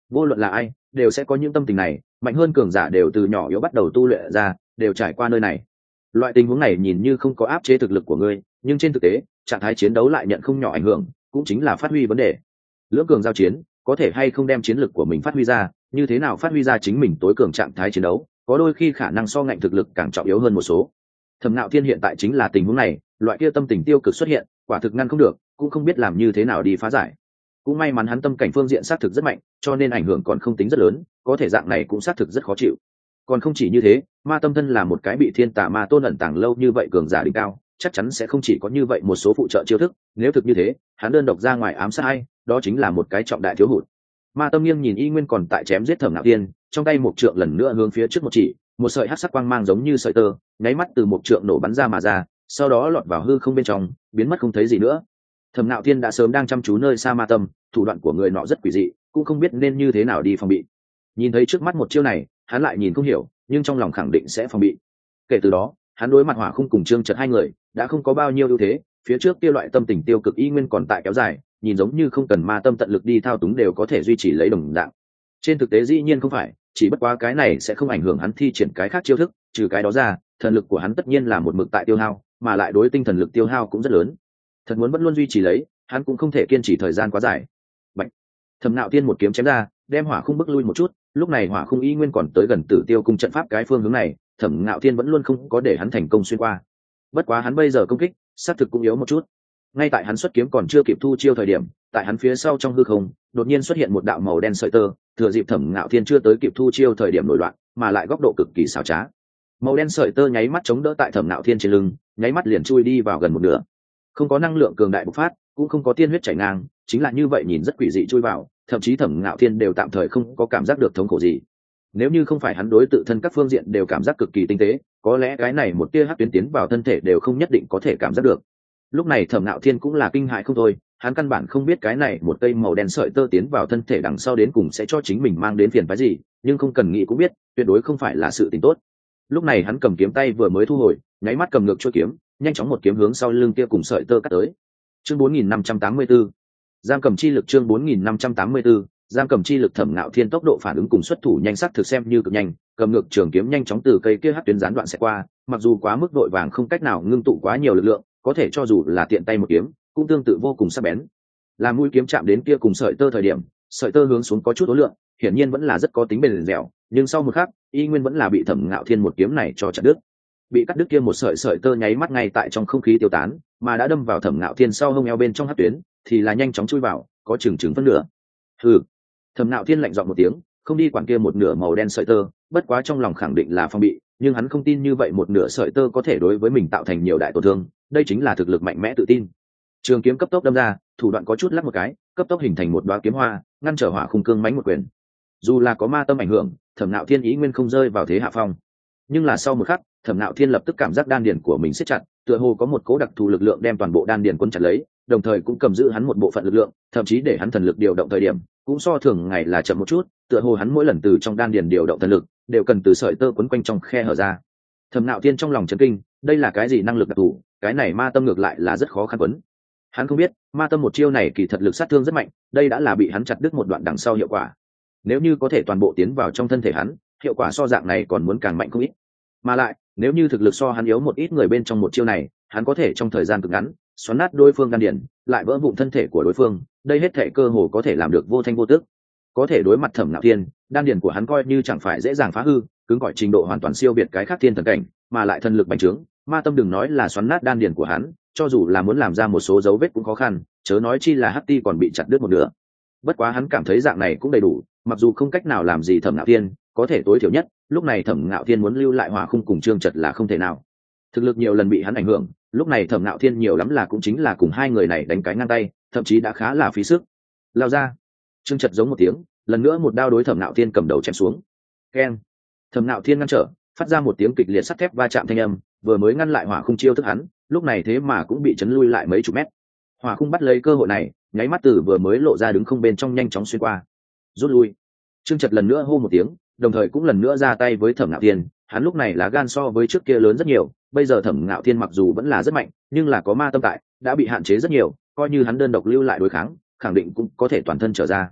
vô luận là ai đều sẽ có những tâm tình này, mạnh hơn cường giả đều từ nhỏ yếu bắt đầu tu luyện ra, đều trải qua nơi này. Loại tình huống này nhìn như không có áp chế thực lực của ngươi, nhưng trên thực tế trạng thái chiến đấu lại nhận không nhỏ ảnh hưởng, cũng chính là phát huy vấn đề. Lưỡng cường giao chiến có thể hay không đem chiến lực của mình phát huy ra, như thế nào phát huy ra chính mình tối cường trạng thái chiến đấu, có đôi khi khả năng so ngạnh thực lực càng trọng yếu hơn một số. Thẩm Nạo Thiên hiện tại chính là tình huống này, loại kia tâm tình tiêu cực xuất hiện, quả thực ngăn không được, cũng không biết làm như thế nào đi phá giải. Cũng may mắn hắn tâm cảnh phương diện sát thực rất mạnh, cho nên ảnh hưởng còn không tính rất lớn, có thể dạng này cũng sát thực rất khó chịu. Còn không chỉ như thế, ma tâm thân là một cái bị thiên tà ma tôn ẩn tàng lâu như vậy cường giả đỉnh cao, chắc chắn sẽ không chỉ có như vậy một số phụ trợ chiêu thức, nếu thực như thế, hắn đơn độc ra ngoài ám sát ai, đó chính là một cái trọng đại thiếu hụt. Ma tâm nghiêng nhìn Y Nguyên còn tại chém giết Thẩm Nạo Thiên, trong tay một trượng lần nữa hướng phía trước một chỉ, một sợi hắc sắc quang mang giống như sợi tơ, nháy mắt từ một trượng nổ bắn ra mà ra, sau đó lọt vào hư không bên trong, biến mất không thấy gì nữa. Thẩm Nạo Thiên đã sớm đang chăm chú nơi xa ma tâm, thủ đoạn của người nọ rất quỷ dị, cũng không biết nên như thế nào đi phòng bị. Nhìn thấy trước mắt một chiêu này, hắn lại nhìn không hiểu, nhưng trong lòng khẳng định sẽ phòng bị. Kể từ đó, hắn đối mặt Hỏa Khung cùng Trương Chợt hai người, đã không có bao nhiêu ưu thế, phía trước kia loại tâm tình tiêu cực Y Nguyên còn tại kéo dài, nhìn giống như không cần ma tâm tận lực đi thao túng đều có thể duy trì lấy đồng dạng. Trên thực tế dĩ nhiên không phải, chỉ bất quá cái này sẽ không ảnh hưởng hắn thi triển cái khác chiêu thức, trừ cái đó ra, thần lực của hắn tất nhiên là một mực tại tiêu hao, mà lại đối tinh thần lực tiêu hao cũng rất lớn. Thật muốn vẫn luôn duy trì lấy, hắn cũng không thể kiên trì thời gian quá dài. Bạch. Thẩm Nạo Thiên một kiếm chém ra, đem Hỏa Khung bức lui một chút, lúc này Hỏa Khung Y Nguyên còn tới gần Tử Tiêu cung trận pháp cái phương hướng này, Thẩm Nạo Thiên vẫn luôn không có để hắn thành công xuyên qua. Bất quá hắn bây giờ công kích, sát thực cũng yếu một chút. Ngay tại hắn xuất kiếm còn chưa kịp thu chiêu thời điểm, tại hắn phía sau trong hư không, đột nhiên xuất hiện một đạo màu đen sợi tơ, thừa dịp Thẩm Nạo Thiên chưa tới kịp thu chiêu thời điểm nổi loạn, mà lại góc độ cực kỳ xảo trá. Màu đen sợi tơ nháy mắt chống đỡ tại Thẩm Nạo Thiên trên lưng, nháy mắt liền chui đi vào gần một nửa. Không có năng lượng cường đại bộc phát, cũng không có tiên huyết chảy ngang, chính là như vậy nhìn rất quỷ dị chui vào, thậm chí Thẩm Nạo Thiên đều tạm thời không có cảm giác được thống khổ gì. Nếu như không phải hắn đối tự thân các phương diện đều cảm giác cực kỳ tinh tế, có lẽ cái này một tia hắc tuyến tiến vào thân thể đều không nhất định có thể cảm giác được. Lúc này Thẩm Nạo Thiên cũng là kinh hại không thôi, hắn căn bản không biết cái này một cây màu đen sợi tơ tiến vào thân thể đằng sau đến cùng sẽ cho chính mình mang đến phiền phức gì, nhưng không cần nghĩ cũng biết, tuyệt đối không phải là sự tình tốt. Lúc này hắn cầm kiếm tay vừa mới thu hồi, nháy mắt cầm ngược chuôi kiếm, nhanh chóng một kiếm hướng sau lưng kia cùng sợi tơ cắt tới. Chương bốn nghìn năm trăm tám mươi tư, giam cầm chi lực. Chương bốn nghìn năm trăm tám mươi tư, giam cầm chi lực. Thẩm Nạo Thiên tốc độ phản ứng cùng xuất thủ nhanh sắc thực xem như cực nhanh, cầm ngược trường kiếm nhanh chóng từ cây kia hắc tuyến gián đoạn sẽ qua, mặc dù quá mức vội vàng không cách nào ngưng tụ quá nhiều lực lượng, có thể cho dù là tiện tay một kiếm, cũng tương tự vô cùng sắc bén. Làm mũi kiếm chạm đến kia cùng sợi tơ thời điểm, sợi tơ hướng xuống có chút ối lượng, hiển nhiên vẫn là rất có tính bền dẻo, nhưng sau một khắc, y nguyên vẫn là bị Thẩm Nạo Thiên một kiếm này cho chặt đứt. Bị cắt đứt kia một sợi sợi tơ nháy mắt ngay tại trong không khí tiêu tán, mà đã đâm vào Thẩm Nạo Thiên sau hông eo bên trong hắc tuyến, thì là nhanh chóng chui vào, có chừng chừng phân nửa. Hừ. Thẩm Nạo Thiên lạnh giọng một tiếng, không đi quản kia một nửa màu đen sợi tơ, bất quá trong lòng khẳng định là phong bị, nhưng hắn không tin như vậy một nửa sợi tơ có thể đối với mình tạo thành nhiều đại tổn thương, đây chính là thực lực mạnh mẽ tự tin. Trường kiếm cấp tốc đâm ra, thủ đoạn có chút lắc một cái, cấp tốc hình thành một đóa kiếm hoa, ngăn trở Hỏa Khung cương mãnh một quyền. Dù là có ma tâm ảnh hưởng, Thẩm Nạo Thiên ý nguyên không rơi vào thế hạ phong. Nhưng là sau một khắc, Thẩm Nạo Thiên lập tức cảm giác đan điền của mình siết chặt, tựa hồ có một cố đặc thù lực lượng đem toàn bộ đan điền cuốn chặt lấy, đồng thời cũng cầm giữ hắn một bộ phận lực lượng, thậm chí để hắn thần lực điều động thời điểm, cũng so thường ngày là chậm một chút, tựa hồ hắn mỗi lần từ trong đan điền điều động thần lực, đều cần từ sợi tơ quấn quanh trong khe hở ra. Thẩm Nạo Thiên trong lòng chấn kinh, đây là cái gì năng lực đặc thù, cái này ma tâm ngược lại là rất khó khăn quấn. Hắn không biết, ma tâm một chiêu này kỳ thật lực sát thương rất mạnh, đây đã là bị hắn chặt đứt một đoạn đằng sau hiệu quả. Nếu như có thể toàn bộ tiến vào trong thân thể hắn, hiệu quả so dạng này còn muốn càng mạnh không ít. Mà lại, nếu như thực lực so hắn yếu một ít người bên trong một chiêu này, hắn có thể trong thời gian cực ngắn xoắn nát đối phương đan điền, lại vỡ vụn thân thể của đối phương, đây hết thể cơ hồ có thể làm được vô thanh vô tức. Có thể đối mặt Thẩm Nạo Thiên, đan điền của hắn coi như chẳng phải dễ dàng phá hư, cứng cỏi trình độ hoàn toàn siêu việt cái khác thiên thần cảnh, mà lại thần lực bành trướng, ma tâm đừng nói là xoắn nát đan điền của hắn, cho dù là muốn làm ra một số dấu vết cũng khó khăn, chớ nói chi là hắc ti còn bị chặt đứt một nửa. Bất quá hắn cảm thấy dạng này cũng đầy đủ, mặc dù không cách nào làm gì Thẩm Nạo Thiên, có thể tối thiểu nhất, lúc này Thẩm Nạo Thiên muốn lưu lại Hỏa Khung cùng Trương Chật là không thể nào. Thực lực nhiều lần bị hắn ảnh hưởng, lúc này Thẩm Nạo Thiên nhiều lắm là cũng chính là cùng hai người này đánh cái ngang tay, thậm chí đã khá là phí sức. Lao ra. Trương Chật giống một tiếng, lần nữa một đao đối Thẩm Nạo Thiên cầm đầu chém xuống. Keng. Thẩm Nạo Thiên ngăn trở, phát ra một tiếng kịch liệt sắt thép va chạm thanh âm, vừa mới ngăn lại Hỏa Khung chiêu thức hắn, lúc này thế mà cũng bị chấn lui lại mấy chục mét. Hỏa Khung bắt lấy cơ hội này, nháy mắt từ vừa mới lộ ra đứng không bên trong nhanh chóng xuyên qua. Rút lui. Trương Chật lần nữa hô một tiếng, đồng thời cũng lần nữa ra tay với Thẩm Nạo Thiên, hắn lúc này là gan so với trước kia lớn rất nhiều, bây giờ Thẩm Nạo Thiên mặc dù vẫn là rất mạnh, nhưng là có ma tâm tại, đã bị hạn chế rất nhiều, coi như hắn đơn độc lưu lại đối kháng, khẳng định cũng có thể toàn thân trở ra.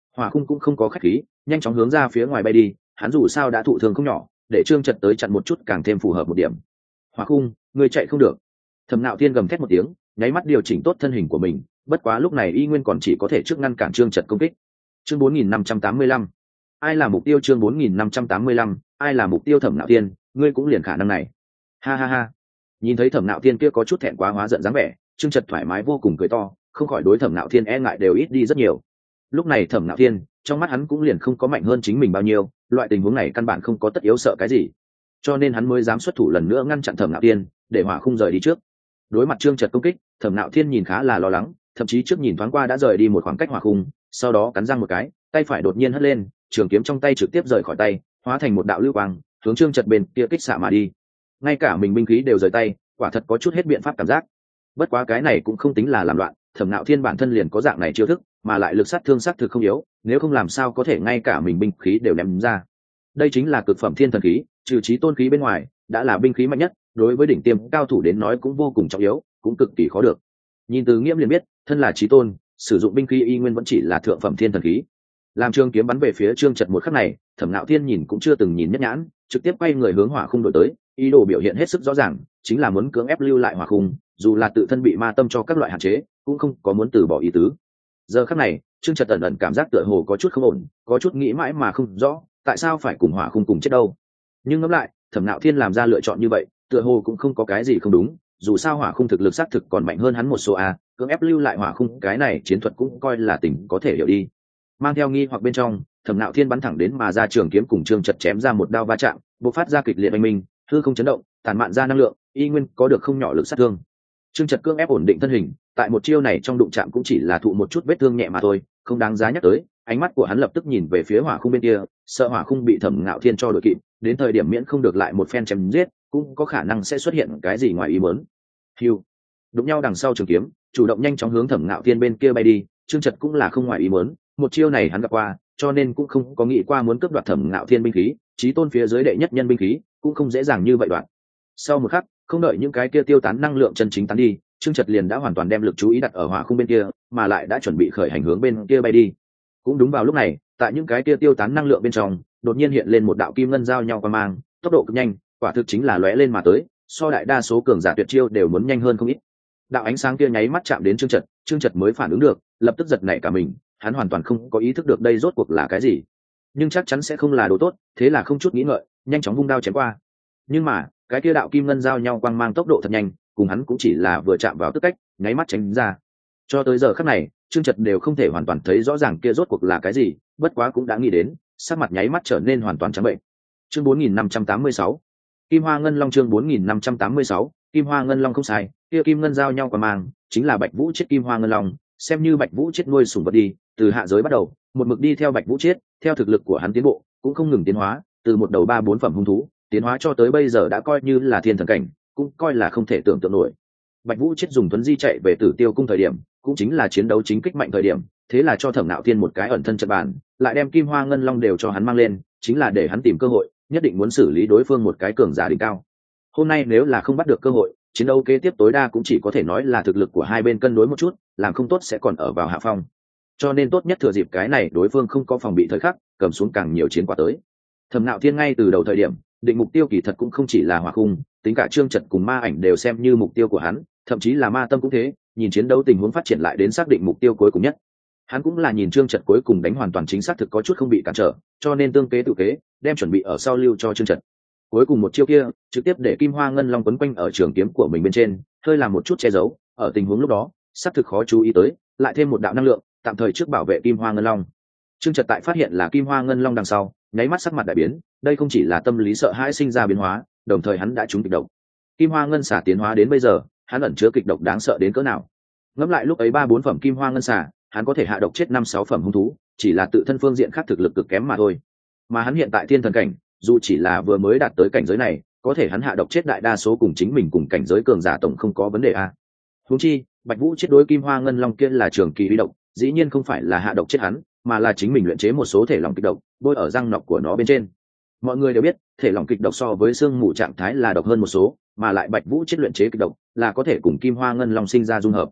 Hỏa khung cũng không có khách khí, nhanh chóng hướng ra phía ngoài bay đi, hắn dù sao đã thụ thương không nhỏ, để trương trật tới chặn một chút càng thêm phù hợp một điểm. Hỏa khung, người chạy không được. Thẩm Nạo Thiên gầm thét một tiếng, nháy mắt điều chỉnh tốt thân hình của mình, bất quá lúc này y nguyên còn chỉ có thể trước ngăn cản trương trật công kích. Chương bốn nghìn năm trăm tám mươi lăm, ai là mục tiêu? Chương bốn nghìn năm trăm tám mươi lăm, ai là mục tiêu? Thẩm Nạo Thiên, ngươi cũng liền khả năng này. Ha ha ha. Nhìn thấy Thẩm Nạo Thiên kia có chút thẹn quá hóa giận dáng vẻ, trương trật thoải mái vô cùng cười to, không khỏi đối Thẩm Nạo Thiên e ngại đều ít đi rất nhiều. Lúc này Thẩm Nạo Thiên, trong mắt hắn cũng liền không có mạnh hơn chính mình bao nhiêu, loại tình huống này căn bản không có tất yếu sợ cái gì, cho nên hắn mới dám xuất thủ lần nữa ngăn chặn Thẩm Nạo Thiên, để hỏa khung rời đi trước. Đối mặt trương trật công kích, Thẩm Nạo Thiên nhìn khá là lo lắng, thậm chí trước nhìn thoáng qua đã rời đi một khoảng cách hỏa khung, sau đó cắn răng một cái, tay phải đột nhiên hất lên, trường kiếm trong tay trực tiếp rời khỏi tay, hóa thành một đạo lưu quang, hướng trương trật bên kia kích xạ mà đi. Ngay cả mình binh khí đều rời tay, quả thật có chút hết biện pháp cảm giác. Bất quá cái này cũng không tính là làm loạn, Thẩm Nạo Thiên bản thân liền có dạng này chiêu thức, mà lại lực sát thương sát thực không yếu, nếu không làm sao có thể ngay cả mình binh khí đều ném ra. Đây chính là cực phẩm thiên thần khí, trừ chí tôn khí bên ngoài, đã là binh khí mạnh nhất, đối với đỉnh tiêm cao thủ đến nói cũng vô cùng trọng yếu, cũng cực kỳ khó được. Nhìn từ Nghiễm liền biết, thân là chí tôn, sử dụng binh khí y nguyên vẫn chỉ là thượng phẩm thiên thần khí. Làm trường kiếm bắn về phía trương trật một khắc này, Thẩm Nạo Thiên nhìn cũng chưa từng nhìn nhất nhãn, trực tiếp quay người hướng hỏa khung đổi tới, ý đồ biểu hiện hết sức rõ ràng, chính là muốn cưỡng ép lưu lại hỏa khung, dù là tự thân bị ma tâm cho các loại hạn chế, cũng không có muốn từ bỏ ý tứ. Giờ khắc này, trương trật ẩn ẩn cảm giác tựa hồ có chút không ổn, có chút nghĩ mãi mà không rõ, tại sao phải cùng hỏa khung cùng chết đâu. Nhưng ngẫm lại, Thẩm Nạo Thiên làm ra lựa chọn như vậy, tựa hồ cũng không có cái gì không đúng, dù sao hỏa khung thực lực xác thực còn mạnh hơn hắn một số a, cưỡng ép lưu lại hỏa khung, cái này chiến thuật cũng coi là tình có thể hiểu đi. Mang theo nghi hoặc bên trong, Thẩm Nạo Thiên bắn thẳng đến mà ra trường kiếm cùng trương trật chém ra một đao va chạm, bộc phát ra kịch liệt oanh minh, hư không chấn động, tàn mạn ra năng lượng, y nguyên có được không nhỏ lực sát thương. Trương trật cưỡng ép ổn định thân hình, tại một chiêu này trong đụng chạm cũng chỉ là thụ một chút vết thương nhẹ mà thôi, không đáng giá nhắc tới. Ánh mắt của hắn lập tức nhìn về phía hỏa khung bên kia, sợ hỏa khung bị Thẩm Nạo Thiên cho đội kịp, đến thời điểm miễn không được lại một phen chém giết, cũng có khả năng sẽ xuất hiện cái gì ngoài ý muốn. Hưu, đụng nhau đằng sau trường kiếm, chủ động nhanh chóng hướng Thẩm Nạo Thiên bên kia bay đi. Trương trật cũng là không ngoài ý muốn, một chiêu này hắn gặp qua, cho nên cũng không có nghĩ qua muốn cướp đoạt Thẩm Nạo Thiên binh khí, chí tôn phía dưới đệ nhất nhân binh khí, cũng không dễ dàng như vậy đoạn. Sau một khắc, không đợi những cái kia tiêu tán năng lượng chân chính tán đi, Trương trật liền đã hoàn toàn đem lực chú ý đặt ở hỏa khung bên kia, mà lại đã chuẩn bị khởi hành hướng bên kia bay đi. Cũng đúng vào lúc này, tại những cái kia tiêu tán năng lượng bên trong, đột nhiên hiện lên một đạo kim ngân giao nhau qua mang, tốc độ cực nhanh, quả thực chính là lóe lên mà tới, so đại đa số cường giả tuyệt chiêu đều muốn nhanh hơn không ít. Đạo ánh sáng kia nháy mắt chạm đến Trương trật, Trương trật mới phản ứng được, lập tức giật nảy cả mình, hắn hoàn toàn không có ý thức được đây rốt cuộc là cái gì, nhưng chắc chắn sẽ không là đồ tốt, thế là không chút nghĩ ngợi, nhanh chóng vung đao chém qua. Nhưng mà cái kia đạo kim ngân giao nhau quang mang tốc độ thật nhanh, cùng hắn cũng chỉ là vừa chạm vào tức cách, nháy mắt tránh ra. Cho tới giờ khắc này, Trương trật đều không thể hoàn toàn thấy rõ ràng kia rốt cuộc là cái gì, bất quá cũng đã nghĩ đến, sắc mặt nháy mắt trở nên hoàn toàn trắng bệnh. Chương bốn nghìn năm trăm tám mươi sáu, Kim Hoa Ngân Long. Chương bốn nghìn năm trăm tám mươi sáu, Kim Hoa Ngân Long. Không sai, kia kim ngân giao nhau quang mang chính là Bạch Vũ Chiết Kim Hoa Ngân Long, xem như Bạch Vũ Chiết nuôi sủng vật đi, từ hạ giới bắt đầu, một mực đi theo Bạch Vũ Chiết, theo thực lực của hắn tiến bộ, cũng không ngừng tiến hóa, từ một đầu ba bốn phẩm hung thú, tiến hóa cho tới bây giờ đã coi như là thiên thần cảnh, cũng coi là không thể tưởng tượng nổi. Bạch Vũ Chiết dùng tuấn di chạy về Tử Tiêu cung thời điểm, cũng chính là chiến đấu chính kích mạnh thời điểm, thế là cho Thẩm Nạo Thiên một cái ẩn thân trận bàn, lại đem Kim Hoa Ngân Long đều cho hắn mang lên, chính là để hắn tìm cơ hội, nhất định muốn xử lý đối phương một cái cường giả đỉnh cao. Hôm nay nếu là không bắt được cơ hội, chiến đấu kế tiếp tối đa cũng chỉ có thể nói là thực lực của hai bên cân đối một chút, làm không tốt sẽ còn ở vào hạ phong. Cho nên tốt nhất thừa dịp cái này đối phương không có phòng bị thời khắc, cầm xuống càng nhiều chiến quả tới. Thẩm Nạo Thiên ngay từ đầu thời điểm, định mục tiêu kỳ thật cũng không chỉ là hỏa khung, tính cả Trương trật cùng ma ảnh đều xem như mục tiêu của hắn, thậm chí là ma tâm cũng thế, nhìn chiến đấu tình huống phát triển lại đến xác định mục tiêu cuối cùng nhất. Hắn cũng là nhìn Trương trật cuối cùng đánh hoàn toàn chính xác thực có chút không bị cản trở, cho nên tương kế tự kế, đem chuẩn bị ở sau lưu cho Trương trật. Cuối cùng một chiêu kia, trực tiếp để Kim Hoa Ngân Long quấn quanh ở trường kiếm của mình bên trên, hơi làm một chút che giấu, ở tình huống lúc đó, xác thực khó chú ý tới, lại thêm một đạo năng lượng, tạm thời trước bảo vệ Kim Hoa Ngân Long. Trương trật tại phát hiện là Kim Hoa Ngân Long đằng sau, nháy mắt sắc mặt đại biến, đây không chỉ là tâm lý sợ hãi sinh ra biến hóa, đồng thời hắn đã trúng kịch độc. Kim Hoa Ngân xà tiến hóa đến bây giờ, hắn ẩn chứa kịch độc đáng sợ đến cỡ nào. Ngẫm lại lúc ấy ba bốn phẩm Kim Hoa Ngân xà, hắn có thể hạ độc chết năm sáu phẩm hung thú, chỉ là tự thân phương diện khác thực lực cực kém mà thôi. Mà hắn hiện tại thiên thần cảnh, dù chỉ là vừa mới đạt tới cảnh giới này, có thể hắn hạ độc chết đại đa số cùng chính mình cùng cảnh giới cường giả tổng không có vấn đề a. Huống chi, Bạch Vũ Chiết đối Kim Hoa Ngân Long kia là trường kỳ uy độc, dĩ nhiên không phải là hạ độc chết hắn, mà là chính mình luyện chế một số thể lỏng kịch độc, bôi ở răng nọc của nó bên trên. Mọi người đều biết, thể lỏng kịch độc so với xương mù trạng thái là độc hơn một số, mà lại Bạch Vũ Chiết luyện chế kịch độc là có thể cùng Kim Hoa Ngân Long sinh ra dung hợp.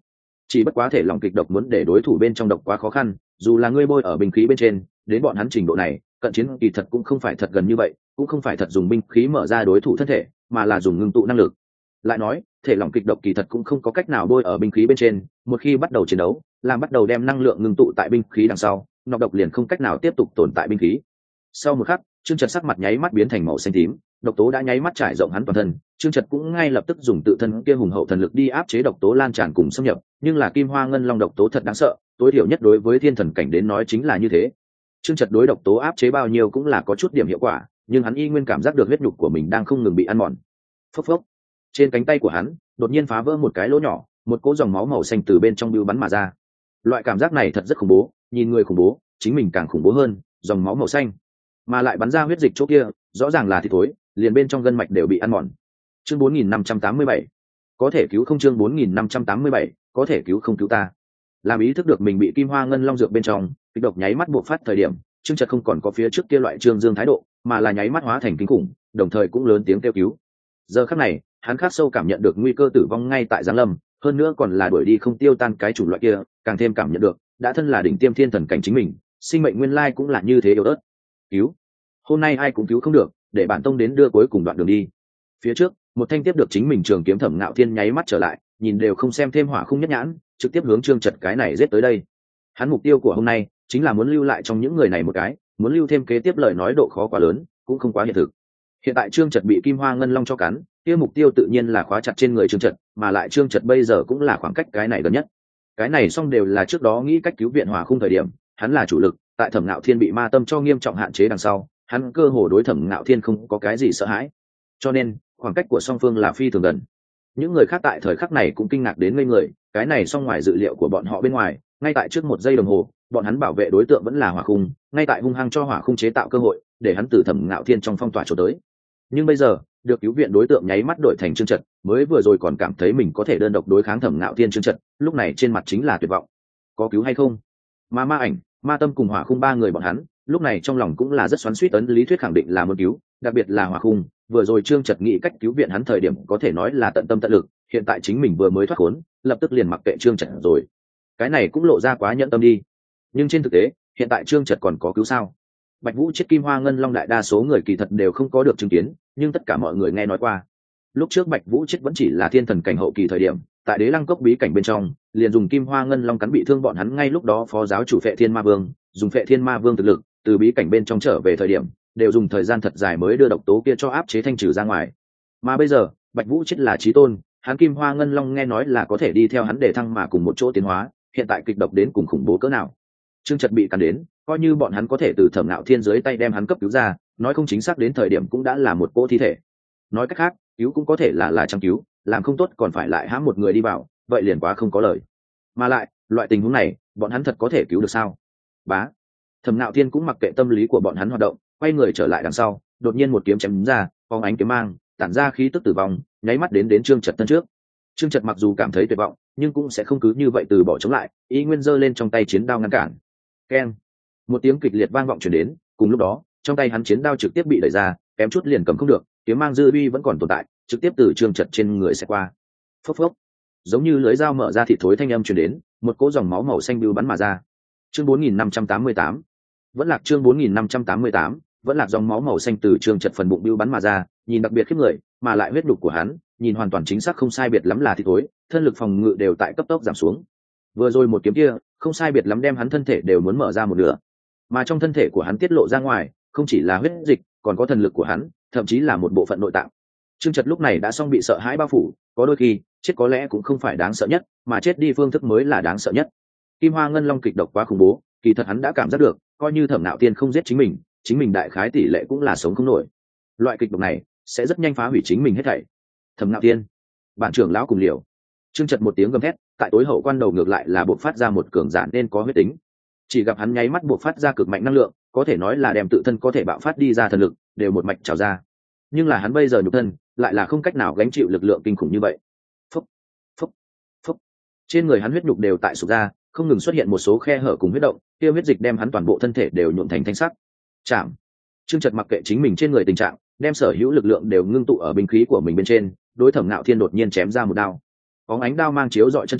chỉ bất quá thể lòng kịch độc muốn để đối thủ bên trong độc quá khó khăn, dù là ngươi bôi ở binh khí bên trên, đến bọn hắn trình độ này cận chiến kỳ thật cũng không phải thật gần như vậy, cũng không phải thật dùng binh khí mở ra đối thủ thân thể, mà là dùng ngưng tụ năng lực. Lại nói thể lỏng kịch độc kỳ thật cũng không có cách nào bôi ở binh khí bên trên, một khi bắt đầu chiến đấu làm bắt đầu đem năng lượng ngưng tụ tại binh khí đằng sau, nọc độc liền không cách nào tiếp tục tồn tại binh khí. Sau một khắc Trương Trật sắc mặt nháy mắt biến thành màu xanh tím, độc tố đã nháy mắt trải rộng hắn toàn thân. Trương Trật cũng ngay lập tức dùng tự thân kia hùng hậu thần lực đi áp chế độc tố lan tràn cùng xâm nhập, nhưng là kim hoa ngân long độc tố thật đáng sợ, tối thiểu nhất đối với thiên thần cảnh đến nói chính là như thế. Trương Trật đối độc tố áp chế bao nhiêu cũng là có chút điểm hiệu quả, nhưng hắn y nguyên cảm giác được huyết nhục của mình đang không ngừng bị ăn mòn. Phốc phốc, trên cánh tay của hắn đột nhiên phá vỡ một cái lỗ nhỏ, một cỗ dòng máu màu xanh từ bên trong bưu bắn mà ra. Loại cảm giác này thật rất khủng bố, nhìn người khủng bố chính mình càng khủng bố hơn, dòng máu màu xanh mà lại bắn ra huyết dịch chỗ kia rõ ràng là thịt thối, liền bên trong gân mạch đều bị ăn mòn. Chương bốn nghìn năm trăm tám mươi bảy, có thể cứu không? Chương bốn nghìn năm trăm tám mươi bảy, có thể cứu không? Cứu ta. Làm ý thức được mình bị kim hoa ngân long dược bên trong kịch độc nháy mắt buộc phát thời điểm, Trương Trật không còn có phía trước kia loại trương dương thái độ, mà là nháy mắt hóa thành kinh khủng, đồng thời cũng lớn tiếng kêu cứu. Giờ khắc này hắn khắc sâu cảm nhận được nguy cơ tử vong ngay tại giáng lâm, hơn nữa còn là đuổi đi không tiêu tan cái chủng loại kia, càng thêm cảm nhận được đã thân là đỉnh tiêm thiên thần cảnh chính mình, sinh mệnh nguyên lai cũng là như thế yếu ớt. Cứu, hôm nay ai cũng cứu không được, để bản tông đến đưa cuối cùng đoạn đường đi. Phía trước một thanh tiếp được chính mình trường kiếm Thẩm Ngạo Thiên nháy mắt trở lại, nhìn đều không xem thêm hỏa khung nhất nhãn, trực tiếp hướng Trương Trật cái này giết tới đây. Hắn mục tiêu của hôm nay chính là muốn lưu lại trong những người này một cái, muốn lưu thêm kế tiếp lời nói độ khó quá lớn, cũng không quá hiện thực. Hiện tại Trương Trật bị kim hoa ngân long cho cắn, kia mục tiêu tự nhiên là khóa chặt trên người Trương Trật, mà lại Trương Trật bây giờ cũng là khoảng cách cái này gần nhất. Cái này xong đều là trước đó nghĩ cách cứu viện hỏa khung thời điểm, hắn là chủ lực, tại Thẩm Ngạo Thiên bị ma tâm cho nghiêm trọng hạn chế đằng sau, hắn cơ hồ đối Thẩm Ngạo Thiên không có cái gì sợ hãi, cho nên khoảng cách của song phương là phi thường gần. Những người khác tại thời khắc này cũng kinh ngạc đến ngây người, cái này xong ngoài dự liệu của bọn họ bên ngoài, ngay tại trước một giây đồng hồ bọn hắn bảo vệ đối tượng vẫn là hỏa khung, ngay tại hung hăng cho hỏa khung chế tạo cơ hội để hắn từ Thẩm Ngạo Thiên trong phong tỏa trốn tới. Nhưng bây giờ được cứu viện đối tượng nháy mắt đổi thành Trương Trật, mới vừa rồi còn cảm thấy mình có thể đơn độc đối kháng Thẩm Ngạo Thiên Trương Trật, lúc này trên mặt chính là tuyệt vọng. Có cứu hay không? Mà ma ảnh, ma tâm cùng hỏa khung ba người bọn hắn lúc này trong lòng cũng là rất xoắn xuýt, ấn lý thuyết khẳng định là muốn cứu, đặc biệt là hỏa khung, vừa rồi Trương Trật nghĩ cách cứu viện hắn thời điểm có thể nói là tận tâm tận lực, hiện tại chính mình vừa mới thoát khốn, lập tức liền mặc kệ Trương Trật rồi, cái này cũng lộ ra quá nhẫn tâm đi. Nhưng trên thực tế hiện tại Trương Trật còn có cứu sao? Bạch Vũ chết kim hoa ngân long đại đa số người kỳ thật đều không có được chứng kiến, nhưng tất cả mọi người nghe nói qua. Lúc trước Bạch Vũ chết vẫn chỉ là thiên thần cảnh hậu kỳ thời điểm, tại Đế Lăng Cốc bí cảnh bên trong liền dùng kim hoa ngân long cắn bị thương bọn hắn, ngay lúc đó phó giáo chủ Phệ Thiên Ma Vương dùng Phệ Thiên Ma Vương thực lực từ bí cảnh bên trong trở về thời điểm, đều dùng thời gian thật dài mới đưa độc tố kia cho áp chế thanh trừ ra ngoài. Mà bây giờ Bạch Vũ chết là chí tôn, hắn kim hoa ngân long nghe nói là có thể đi theo hắn để thăng mà cùng một chỗ tiến hóa, hiện tại kịch độc đến cùng khủng bố cỡ nào. Trương Trật bị cắn đến, coi như bọn hắn có thể từ Thẩm Ngạo Thiên dưới tay đem hắn cấp cứu ra, nói không chính xác đến thời điểm cũng đã là một cỗ thi thể. Nói cách khác cứu cũng có thể là là chăm cứu, làm không tốt còn phải lại hãm một người đi vào, vậy liền quá không có lời. Mà lại loại tình huống này bọn hắn thật có thể cứu được sao? Bá, Thẩm Ngạo Thiên cũng mặc kệ tâm lý của bọn hắn hoạt động, quay người trở lại đằng sau, đột nhiên một kiếm chém đúng ra, phóng ánh kiếm mang tản ra khí tức tử vong, nháy mắt đến đến Trương Trật thân trước. Trương Trật mặc dù cảm thấy tuyệt vọng, nhưng cũng sẽ không cứ như vậy từ bỏ chống lại, ý nguyên giơ lên trong tay chiến đao ngăn cản. Keng, một tiếng kịch liệt vang vọng truyền đến, cùng lúc đó trong tay hắn chiến đao trực tiếp bị đẩy ra, kém chút liền cầm không được, kiếm mang dư uy vẫn còn tồn tại, trực tiếp từ Trương Trật trên người sẽ qua. Phốc phốc, giống như lưới dao mở ra thịt thối thanh âm truyền đến, một cỗ dòng máu màu xanh bưu bắn mà ra. Chương bốn nghìn năm trăm tám mươi tám, vẫn lạc. Chương bốn nghìn năm trăm tám mươi tám, vẫn lạc. Dòng máu màu xanh từ Trương Trật phần bụng bưu bắn mà ra, nhìn đặc biệt khiếp người, mà lại huyết đục của hắn nhìn hoàn toàn chính xác không sai biệt lắm là thịt thối, thân lực phòng ngự đều tại cấp tốc giảm xuống. Vừa rồi một kiếm kia không sai biệt lắm đem hắn thân thể đều muốn mở ra một nửa, mà trong thân thể của hắn tiết lộ ra ngoài không chỉ là huyết dịch, còn có thần lực của hắn, thậm chí là một bộ phận nội tạng. Trương Trật lúc này đã xong bị sợ hãi bao phủ, có đôi khi chết có lẽ cũng không phải đáng sợ nhất, mà chết đi phương thức mới là đáng sợ nhất. Kim hoa ngân long kịch độc quá khủng bố, kỳ thật hắn đã cảm giác được, coi như Thẩm Ngạo Thiên không giết chính mình, chính mình đại khái tỷ lệ cũng là sống không nổi. Loại kịch độc này sẽ rất nhanh phá hủy chính mình hết thảy. Thẩm Ngạo Thiên, bản trưởng lão cùng liều. Trương Trật một tiếng gầm thét, tại tối hậu quan đầu ngược lại là bộc phát ra một cường giả nên có huyết tính. Chỉ gặp hắn nháy mắt bộc phát ra cực mạnh năng lượng, có thể nói là đem tự thân có thể bạo phát đi ra thần lực đều một mạch trào ra. Nhưng là hắn bây giờ nhục thân lại là không cách nào gánh chịu lực lượng kinh khủng như vậy. Phúc, phúc, phúc. Trên người hắn huyết nhục đều tại sụp ra, không ngừng xuất hiện một số khe hở cùng huyết động, tiêu huyết dịch đem hắn toàn bộ thân thể đều nhuộm thành thanh sắc. Chạm. Trương Trật mặc kệ chính mình trên người tình trạng, đem sở hữu lực lượng đều ngưng tụ ở binh khí của mình bên trên, đối Thẩm Ngạo Thiên đột nhiên chém ra một đao. Bóng ánh đao mang chiếu rọi chân trời,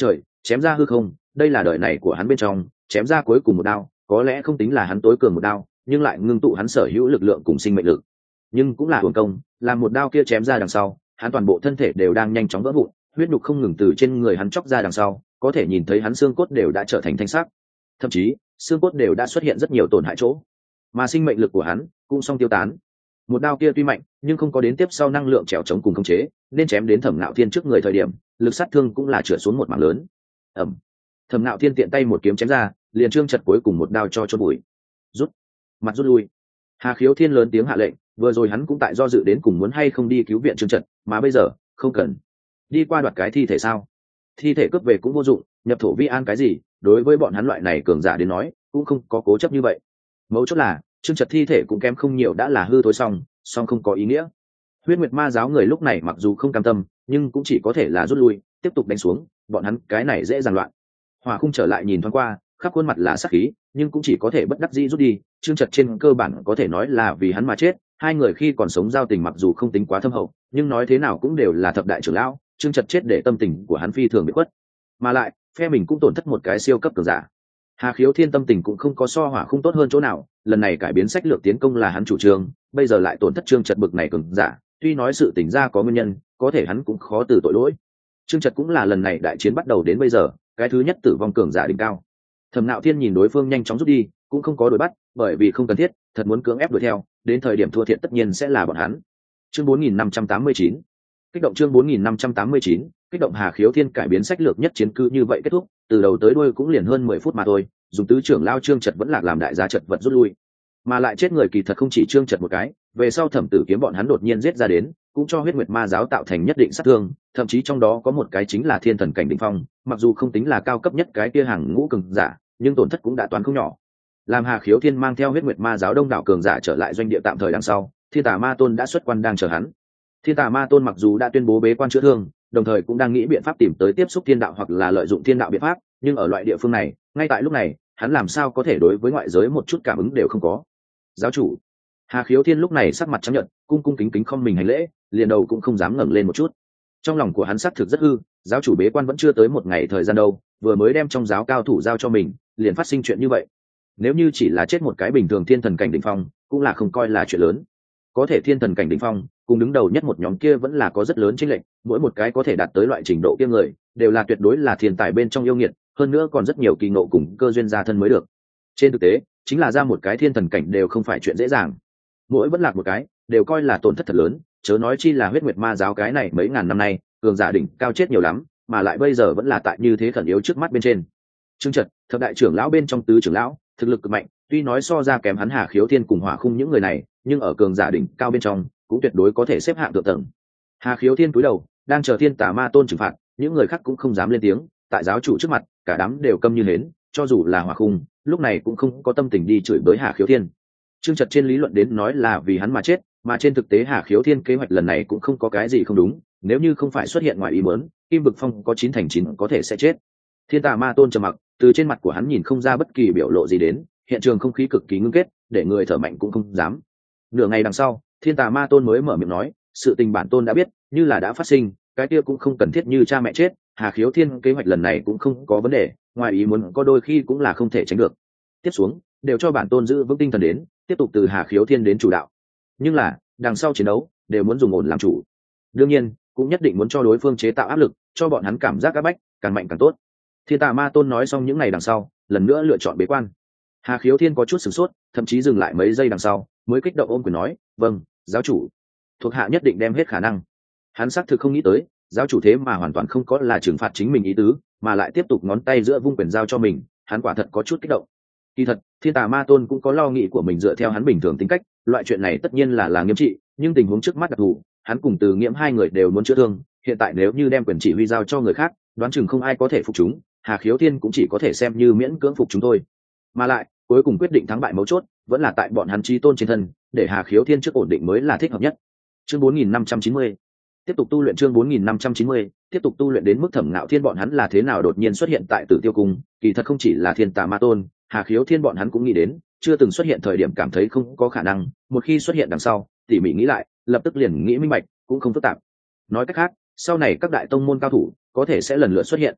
chém ra hư không, đây là đời này của hắn bên trong chém ra cuối cùng một đao, có lẽ không tính là hắn tối cường một đao, nhưng lại ngưng tụ hắn sở hữu lực lượng cùng sinh mệnh lực. Nhưng cũng là hưởng công, làm một đao kia chém ra đằng sau, hắn toàn bộ thân thể đều đang nhanh chóng vỡ vụn, huyết nhục không ngừng từ trên người hắn chóc ra đằng sau, có thể nhìn thấy hắn xương cốt đều đã trở thành thanh sắc, thậm chí xương cốt đều đã xuất hiện rất nhiều tổn hại chỗ, mà sinh mệnh lực của hắn cũng song tiêu tán. Một đao kia tuy mạnh, nhưng không có đến tiếp sau năng lượng trèo chống cùng khống chế, nên chém đến Thẩm Nạo Thiên trước người thời điểm, lực sát thương cũng là trượt xuống một mảng lớn. Ầm. Thẩm Nạo Thiên tiện tay một kiếm chém ra, liền Trương Chật cuối cùng một đao cho chôn bụi. Rút, mặt rút lui. Hà Khiếu Thiên lớn tiếng hạ lệnh, vừa rồi hắn cũng tại do dự đến cùng muốn hay không đi cứu viện Trương Chật, mà bây giờ, không cần. Đi qua đoạt cái thi thể sao? Thi thể cướp về cũng vô dụng, nhập thổ vi an cái gì, đối với bọn hắn loại này cường giả đến nói, cũng không có cố chấp như vậy. Mấu chốt là, Trương Chật thi thể cũng kém không nhiều đã là hư thối xong, song không có ý nghĩa. Huyết Nguyệt Ma giáo người lúc này mặc dù không cam tâm, nhưng cũng chỉ có thể là rút lui, tiếp tục đánh xuống, bọn hắn cái này dễ dàng loạn. Hỏa Khung trở lại nhìn thoáng qua, khắp khuôn mặt là sát khí, nhưng cũng chỉ có thể bất đắc dĩ rút đi. Trương Chật trên cơ bản có thể nói là vì hắn mà chết, hai người khi còn sống giao tình mặc dù không tính quá thâm hậu, nhưng nói thế nào cũng đều là thập đại trưởng lão. Trương Chật chết để tâm tình của hắn phi thường bị khuất, mà lại phe mình cũng tổn thất một cái siêu cấp cường giả. Hà Khiếu Thiên tâm tình cũng không có so Hỏa Khung tốt hơn chỗ nào, lần này cải biến sách lược tiến công là hắn chủ trương, bây giờ lại tổn thất Trương Chật bực này cường giả, tuy nói sự tình ra có nguyên nhân, có thể hắn cũng khó từ tội lỗi. Trương Chật cũng là lần này đại chiến bắt đầu đến bây giờ cái thứ nhất tử vong cường giả đỉnh cao. Thẩm Nạo Thiên nhìn đối phương nhanh chóng rút đi, cũng không có đuổi bắt, bởi vì không cần thiết, thật muốn cưỡng ép đuổi theo, đến thời điểm thua thiệt tất nhiên sẽ là bọn hắn. Chương bốn nghìn năm trăm tám mươi chín, kích động chương bốn nghìn năm trăm tám mươi chín, kích động. Hà Khiếu Thiên cải biến sách lược nhất chiến cư như vậy kết thúc, từ đầu tới đuôi cũng liền hơn mười phút mà thôi, dùng tứ trưởng lao Trương Chật vẫn lạc làm đại giá chật vật rút lui, mà lại chết người kỳ thật không chỉ Trương Chật một cái, về sau Thẩm Tử Kiếm bọn hắn đột nhiên giết ra đến, cũng cho Huyết Nguyệt Ma giáo tạo thành nhất định sát thương, thậm chí trong đó có một cái chính là thiên thần cảnh đỉnh phong, mặc dù không tính là cao cấp nhất cái kia hàng ngũ cường giả, nhưng tổn thất cũng đã toán không nhỏ. Làm Hà Khiếu Thiên mang theo Huyết Nguyệt Ma giáo đông đảo cường giả trở lại doanh địa tạm thời đằng sau, Thiên Tà Ma Tôn đã xuất quan đang chờ hắn. Thiên Tà Ma Tôn mặc dù đã tuyên bố bế quan chữa thương, đồng thời cũng đang nghĩ biện pháp tìm tới tiếp xúc thiên đạo hoặc là lợi dụng thiên đạo biện pháp, nhưng ở loại địa phương này, ngay tại lúc này, hắn làm sao có thể đối với ngoại giới một chút cảm ứng đều không có. Giáo chủ. Hà Khiếu Thiên lúc này sắc mặt trắng nhợt, cung cung kính kính không mình hành lễ, liền đầu cũng không dám ngẩng lên một chút. Trong lòng của hắn xác thực rất hư, giáo chủ bế quan vẫn chưa tới một ngày thời gian đâu, vừa mới đem trong giáo cao thủ giao cho mình, liền phát sinh chuyện như vậy. Nếu như chỉ là chết một cái bình thường thiên thần cảnh đỉnh phong, cũng là không coi là chuyện lớn. Có thể thiên thần cảnh đỉnh phong, cùng đứng đầu nhất một nhóm kia vẫn là có rất lớn chênh lệch, mỗi một cái có thể đạt tới loại trình độ kia người, đều là tuyệt đối là thiên tài bên trong yêu nghiệt, hơn nữa còn rất nhiều kỳ ngộ cùng cơ duyên gia thân mới được. Trên thực tế, chính là ra một cái thiên thần cảnh đều không phải chuyện dễ dàng. Mỗi vẫn lạc một cái, đều coi là tổn thất thật lớn, chớ nói chi là Huyết Nguyệt Ma giáo cái này mấy ngàn năm nay, cường giả đỉnh cao chết nhiều lắm, mà lại bây giờ vẫn là tại như thế khẩn yếu trước mắt bên trên. Trương Chật, thập đại trưởng lão bên trong tứ trưởng lão, thực lực cực mạnh, tuy nói so ra kém hắn Hà Khiếu Thiên cùng Hỏa Khung những người này, nhưng ở cường giả đỉnh cao bên trong, cũng tuyệt đối có thể xếp hạng thượng tầng. Hà Khiếu Thiên cúi đầu, đang chờ Thiên Tà Ma Tôn trừng phạt, những người khác cũng không dám lên tiếng, tại giáo chủ trước mặt, cả đám đều câm như hến, cho dù là Hỏa Khung, lúc này cũng không có tâm tình đi chửi bới Hà Khiếu Thiên. Trương Chật trên lý luận đến nói là vì hắn mà chết, mà trên thực tế Hà Khiếu Thiên kế hoạch lần này cũng không có cái gì không đúng, nếu như không phải xuất hiện ngoài ý muốn, Kim Vực Phong có chín thành chín có thể sẽ chết. Thiên Tà Ma Tôn trầm mặc, từ trên mặt của hắn nhìn không ra bất kỳ biểu lộ gì đến, hiện trường không khí cực kỳ ngưng kết, để người thở mạnh cũng không dám. Nửa ngày đằng sau, Thiên Tà Ma Tôn mới mở miệng nói, sự tình bản tôn đã biết, như là đã phát sinh, cái kia cũng không cần thiết như cha mẹ chết, Hà Khiếu Thiên kế hoạch lần này cũng không có vấn đề, ngoài ý muốn có đôi khi cũng là không thể tránh được. Tiếp xuống, đều cho bản tôn giữ vững tinh thần đến, tiếp tục từ Hà Khiếu Thiên đến chủ đạo. Nhưng là, đằng sau chiến đấu, đều muốn dùng ổn làm chủ. Đương nhiên, cũng nhất định muốn cho đối phương chế tạo áp lực, cho bọn hắn cảm giác áp bách, càng mạnh càng tốt. Thiên Tà Ma Tôn nói xong những ngày đằng sau, lần nữa lựa chọn bế quan. Hà Khiếu Thiên có chút sửng sốt, thậm chí dừng lại mấy giây đằng sau, mới kích động ôm quyền nói, "Vâng, giáo chủ, thuộc hạ nhất định đem hết khả năng." Hắn xác thực không nghĩ tới, giáo chủ thế mà hoàn toàn không có là trừng phạt chính mình ý tứ, mà lại tiếp tục ngón tay giữa vung quyền giao cho mình, hắn quả thật có chút kích động. Kỳ thật, Thiên Tà Ma Tôn cũng có lo nghĩ của mình dựa theo hắn bình thường tính cách, loại chuyện này tất nhiên là là nghiêm trị, nhưng tình huống trước mắt đặc thù, hắn cùng Từ Nghiễm hai người đều muốn chữa thương, hiện tại nếu như đem quyền chỉ huy giao cho người khác, đoán chừng không ai có thể phục chúng, Hà Khiếu Thiên cũng chỉ có thể xem như miễn cưỡng phục chúng thôi. Mà lại, cuối cùng quyết định thắng bại mấu chốt, vẫn là tại bọn hắn chí tôn trên thân, để Hà Khiếu Thiên trước ổn định mới là thích hợp nhất. Chương bốn nghìn năm trăm chín mươi, tiếp tục tu luyện chương bốn nghìn năm trăm chín mươi, tiếp tục tu luyện đến mức Thẩm Nạo Thiên bọn hắn là thế nào đột nhiên xuất hiện tại Tử Tiêu Cung, kỳ thật không chỉ là Thiên Tà Ma Tôn, Hà Khiếu Thiên bọn hắn cũng nghĩ đến, chưa từng xuất hiện thời điểm cảm thấy không có khả năng, một khi xuất hiện đằng sau, tỉ mỉ nghĩ lại, lập tức liền nghĩ minh bạch, cũng không phức tạp. Nói cách khác, sau này các đại tông môn cao thủ có thể sẽ lần lượt xuất hiện.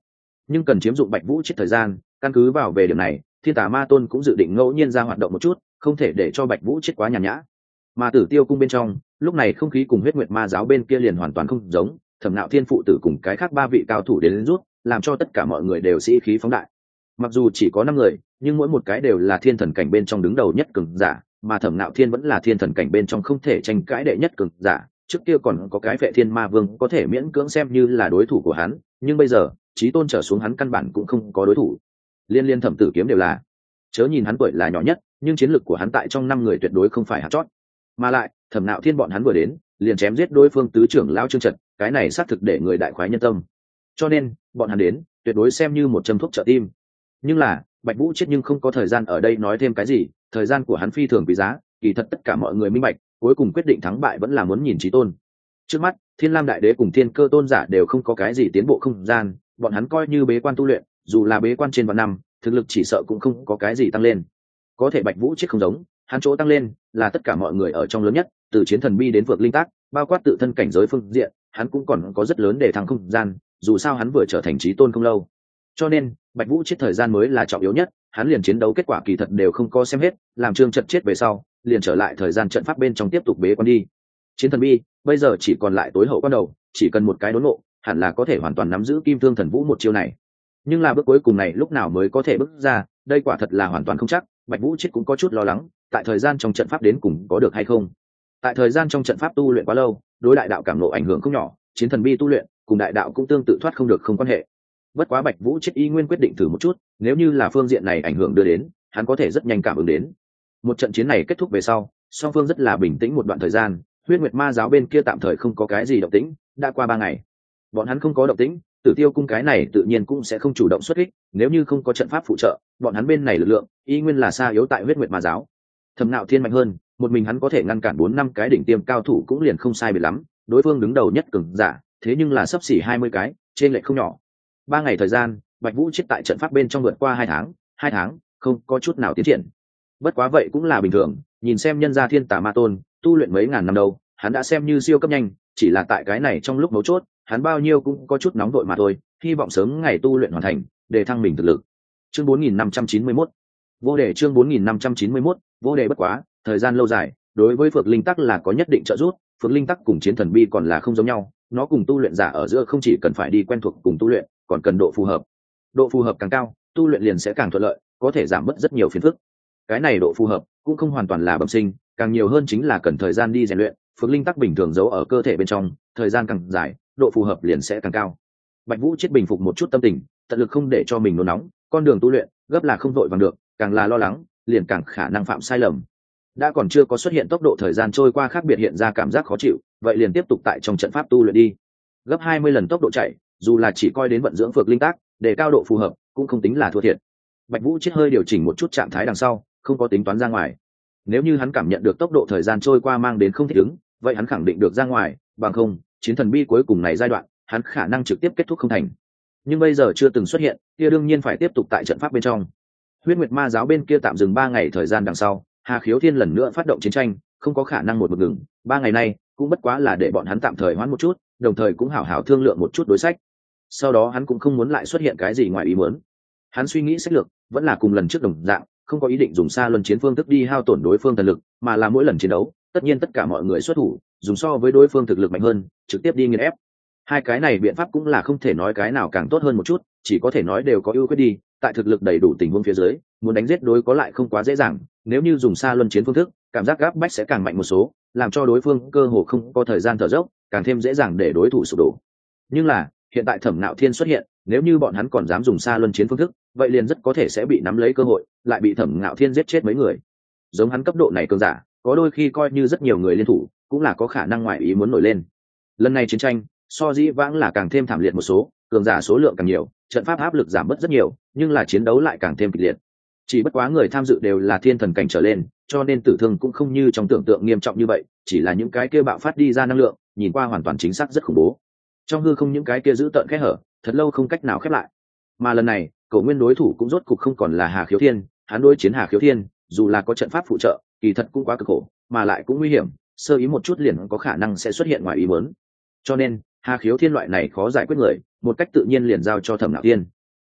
nhưng cần chiếm dụng Bạch Vũ Chết thời gian. Căn cứ vào về điểm này, Thiên Tà Ma Tôn cũng dự định ngẫu nhiên ra hoạt động một chút, không thể để cho Bạch Vũ Chết quá nhàn nhã. Mà Tử Tiêu cung bên trong, lúc này không khí cùng Huyết Nguyệt Ma giáo bên kia liền hoàn toàn không giống, Thẩm Nạo Thiên phụ tử cùng cái khác ba vị cao thủ đến, đến rút, làm cho tất cả mọi người đều sĩ khí phóng đại. Mặc dù chỉ có năm người, nhưng mỗi một cái đều là thiên thần cảnh bên trong đứng đầu nhất cường giả, mà Thẩm Nạo Thiên vẫn là thiên thần cảnh bên trong không thể tranh cãi đệ nhất cường giả. Trước kia còn có cái Vệ Thiên Ma Vương có thể miễn cưỡng xem như là đối thủ của hắn, nhưng bây giờ, chí tôn trở xuống hắn căn bản cũng không có đối thủ. Liên liên Thẩm Tử Kiếm đều là. Chớ nhìn hắn tuổi là nhỏ nhất, nhưng chiến lực của hắn tại trong năm người tuyệt đối không phải hạt chót. Mà lại, Thẩm Nạo Thiên bọn hắn vừa đến, liền chém giết đối phương tứ trưởng lão Trương Trật, cái này xác thực để người đại khoái nhân tâm. Cho nên, bọn hắn đến, tuyệt đối xem như một châm thuốc trợ tim. Nhưng là, Bạch Vũ Chết nhưng không có thời gian ở đây nói thêm cái gì, thời gian của hắn phi thường quý giá, kỳ thật tất cả mọi người minh bạch, cuối cùng quyết định thắng bại vẫn là muốn nhìn chí tôn. Trước mắt, Thiên Lam Đại Đế cùng Thiên Cơ Tôn giả đều không có cái gì tiến bộ không gian, bọn hắn coi như bế quan tu luyện, dù là bế quan trên vạn năm, thực lực chỉ sợ cũng không có cái gì tăng lên. Có thể Bạch Vũ Chết không giống, hắn chỗ tăng lên là tất cả mọi người ở trong lớn nhất, từ chiến thần bi đến vượt linh tác, bao quát tự thân cảnh giới phương diện, hắn cũng còn có rất lớn để thăng không gian, dù sao hắn vừa trở thành chí tôn không lâu. Cho nên, Bạch Vũ Chết thời gian mới là trọng yếu nhất, hắn liền chiến đấu kết quả kỳ thật đều không có xem hết, làm Trương Trật chết về sau, liền trở lại thời gian trận pháp bên trong tiếp tục bế quan đi. Chiến thần bi, bây giờ chỉ còn lại tối hậu quan đầu, chỉ cần một cái đốn ngộ, hẳn là có thể hoàn toàn nắm giữ Kim Thương Thần Vũ một chiêu này. Nhưng là bước cuối cùng này lúc nào mới có thể bước ra, đây quả thật là hoàn toàn không chắc, Bạch Vũ Chết cũng có chút lo lắng, tại thời gian trong trận pháp đến cùng có được hay không. Tại thời gian trong trận pháp tu luyện quá lâu, đối đại đạo cảm ngộ ảnh hưởng không nhỏ, chiến thần bi tu luyện, cùng đại đạo cũng tương tự thoát không được không quan hệ. Bất quá Bạch Vũ Chết y nguyên quyết định thử một chút, nếu như là phương diện này ảnh hưởng đưa đến, hắn có thể rất nhanh cảm ứng đến. Một trận chiến này kết thúc về sau, song phương rất là bình tĩnh một đoạn thời gian, Huyết Nguyệt Ma giáo bên kia tạm thời không có cái gì động tĩnh, đã qua ba ngày. Bọn hắn không có động tĩnh, Tử Tiêu cung cái này tự nhiên cũng sẽ không chủ động xuất kích, nếu như không có trận pháp phụ trợ, bọn hắn bên này lực lượng y nguyên là xa yếu tại Huyết Nguyệt Ma giáo. Thẩm Nạo Thiên mạnh hơn, một mình hắn có thể ngăn cản bốn năm cái đỉnh tiêm cao thủ cũng liền không sai biệt lắm, đối phương đứng đầu nhất cường giả, thế nhưng là sấp xỉ hai mươi cái, trên lệch không nhỏ. Ba ngày thời gian, Bạch Vũ Chết tại trận pháp bên trong vượt qua hai tháng, hai tháng, không có chút nào tiến triển. Bất quá vậy cũng là bình thường, nhìn xem nhân gia Thiên Tà Ma Tôn, tu luyện mấy ngàn năm đâu, hắn đã xem như siêu cấp nhanh, chỉ là tại cái này trong lúc mấu chốt, hắn bao nhiêu cũng có chút nóng vội mà thôi, hy vọng sớm ngày tu luyện hoàn thành, để thăng mình thực lực. Chương bốn nghìn năm trăm chín mươi mốt. Vô đề chương bốn nghìn năm trăm chín mươi mốt, vô đề bất quá, thời gian lâu dài, đối với Phược Linh Tắc là có nhất định trợ giúp, Phược Linh Tắc cùng Chiến Thần Bi còn là không giống nhau, nó cùng tu luyện giả ở giữa không chỉ cần phải đi quen thuộc cùng tu luyện, còn cần độ phù hợp. Độ phù hợp càng cao, tu luyện liền sẽ càng thuận lợi, có thể giảm bớt rất nhiều phiền phức. Cái này độ phù hợp cũng không hoàn toàn là bẩm sinh, càng nhiều hơn chính là cần thời gian đi rèn luyện, Phược Linh Tắc bình thường giấu ở cơ thể bên trong, thời gian càng dài, độ phù hợp liền sẽ càng cao. Bạch Vũ Chết bình phục một chút tâm tình, tận lực không để cho mình nôn nóng, con đường tu luyện, gấp là không vội vàng được, càng là lo lắng, liền càng khả năng phạm sai lầm. Đã còn chưa có xuất hiện tốc độ thời gian trôi qua khác biệt hiện ra cảm giác khó chịu, vậy liền tiếp tục tại trong trận pháp tu luyện đi. Gấp hai mươi lần tốc độ chạy, dù là chỉ coi đến vận dưỡng Phược Linh Tắc, để cao độ phù hợp, cũng không tính là thua thiệt. Bạch Vũ Chết hơi điều chỉnh một chút trạng thái đằng sau, không có tính toán ra ngoài. Nếu như hắn cảm nhận được tốc độ thời gian trôi qua mang đến không thích ứng, vậy hắn khẳng định được ra ngoài, bằng không, Chiến Thần Bi cuối cùng này giai đoạn, hắn khả năng trực tiếp kết thúc không thành. Nhưng bây giờ chưa từng xuất hiện, kia đương nhiên phải tiếp tục tại trận pháp bên trong. Huyết Nguyệt Ma giáo bên kia tạm dừng ba ngày thời gian đằng sau, Hà Khiếu Thiên lần nữa phát động chiến tranh, không có khả năng một mực ngừng, ba ngày nay cũng bất quá là để bọn hắn tạm thời hoãn một chút, đồng thời cũng hảo hảo thương lượng một chút đối sách. Sau đó hắn cũng không muốn lại xuất hiện cái gì ngoài ý muốn. Hắn suy nghĩ sách lược vẫn là cùng lần trước đồng dạng, không có ý định dùng xa luân chiến phương thức đi hao tổn đối phương thần lực, mà là mỗi lần chiến đấu, tất nhiên tất cả mọi người xuất thủ, dùng so với đối phương thực lực mạnh hơn, trực tiếp đi nghiền ép. Hai cái này biện pháp cũng là không thể nói cái nào càng tốt hơn một chút, chỉ có thể nói đều có ưu khuyết đi, tại thực lực đầy đủ tình huống phía dưới, muốn đánh giết đối có lại không quá dễ dàng, nếu như dùng xa luân chiến phương thức, cảm giác gáp bách sẽ càng mạnh một số, làm cho đối phương cơ hồ không có thời gian thở dốc, càng thêm dễ dàng để đối thủ sụp đổ. Nhưng là, hiện tại Thẩm Nạo Thiên xuất hiện, nếu như bọn hắn còn dám dùng xa luân chiến phương thức, vậy liền rất có thể sẽ bị nắm lấy cơ hội, lại bị Thẩm Nạo Thiên giết chết mấy người. Giống hắn cấp độ này cường giả, có đôi khi coi như rất nhiều người liên thủ, cũng là có khả năng ngoại ý muốn nổi lên. Lần này chiến tranh, so dĩ vãng là càng thêm thảm liệt một số, cường giả số lượng càng nhiều, trận pháp áp lực giảm bớt rất nhiều, nhưng là chiến đấu lại càng thêm kịch liệt. Chỉ bất quá người tham dự đều là thiên thần cảnh trở lên, cho nên tử thương cũng không như trong tưởng tượng nghiêm trọng như vậy, chỉ là những cái kia bạo phát đi ra năng lượng, nhìn qua hoàn toàn chính xác rất khủng bố. Trong hư không những cái kia giữ tợn kẽ hở, thật lâu không cách nào khép lại. Mà lần này, Cổ Nguyên đối thủ cũng rốt cục không còn là Hà Khiếu Thiên, hắn đối chiến Hà Khiếu Thiên, dù là có trận pháp phụ trợ, kỳ thật cũng quá cực khổ, mà lại cũng nguy hiểm, sơ ý một chút liền có khả năng sẽ xuất hiện ngoài ý muốn. Cho nên, Hà Khiếu Thiên loại này khó giải quyết người, một cách tự nhiên liền giao cho Thẩm Nạo Thiên.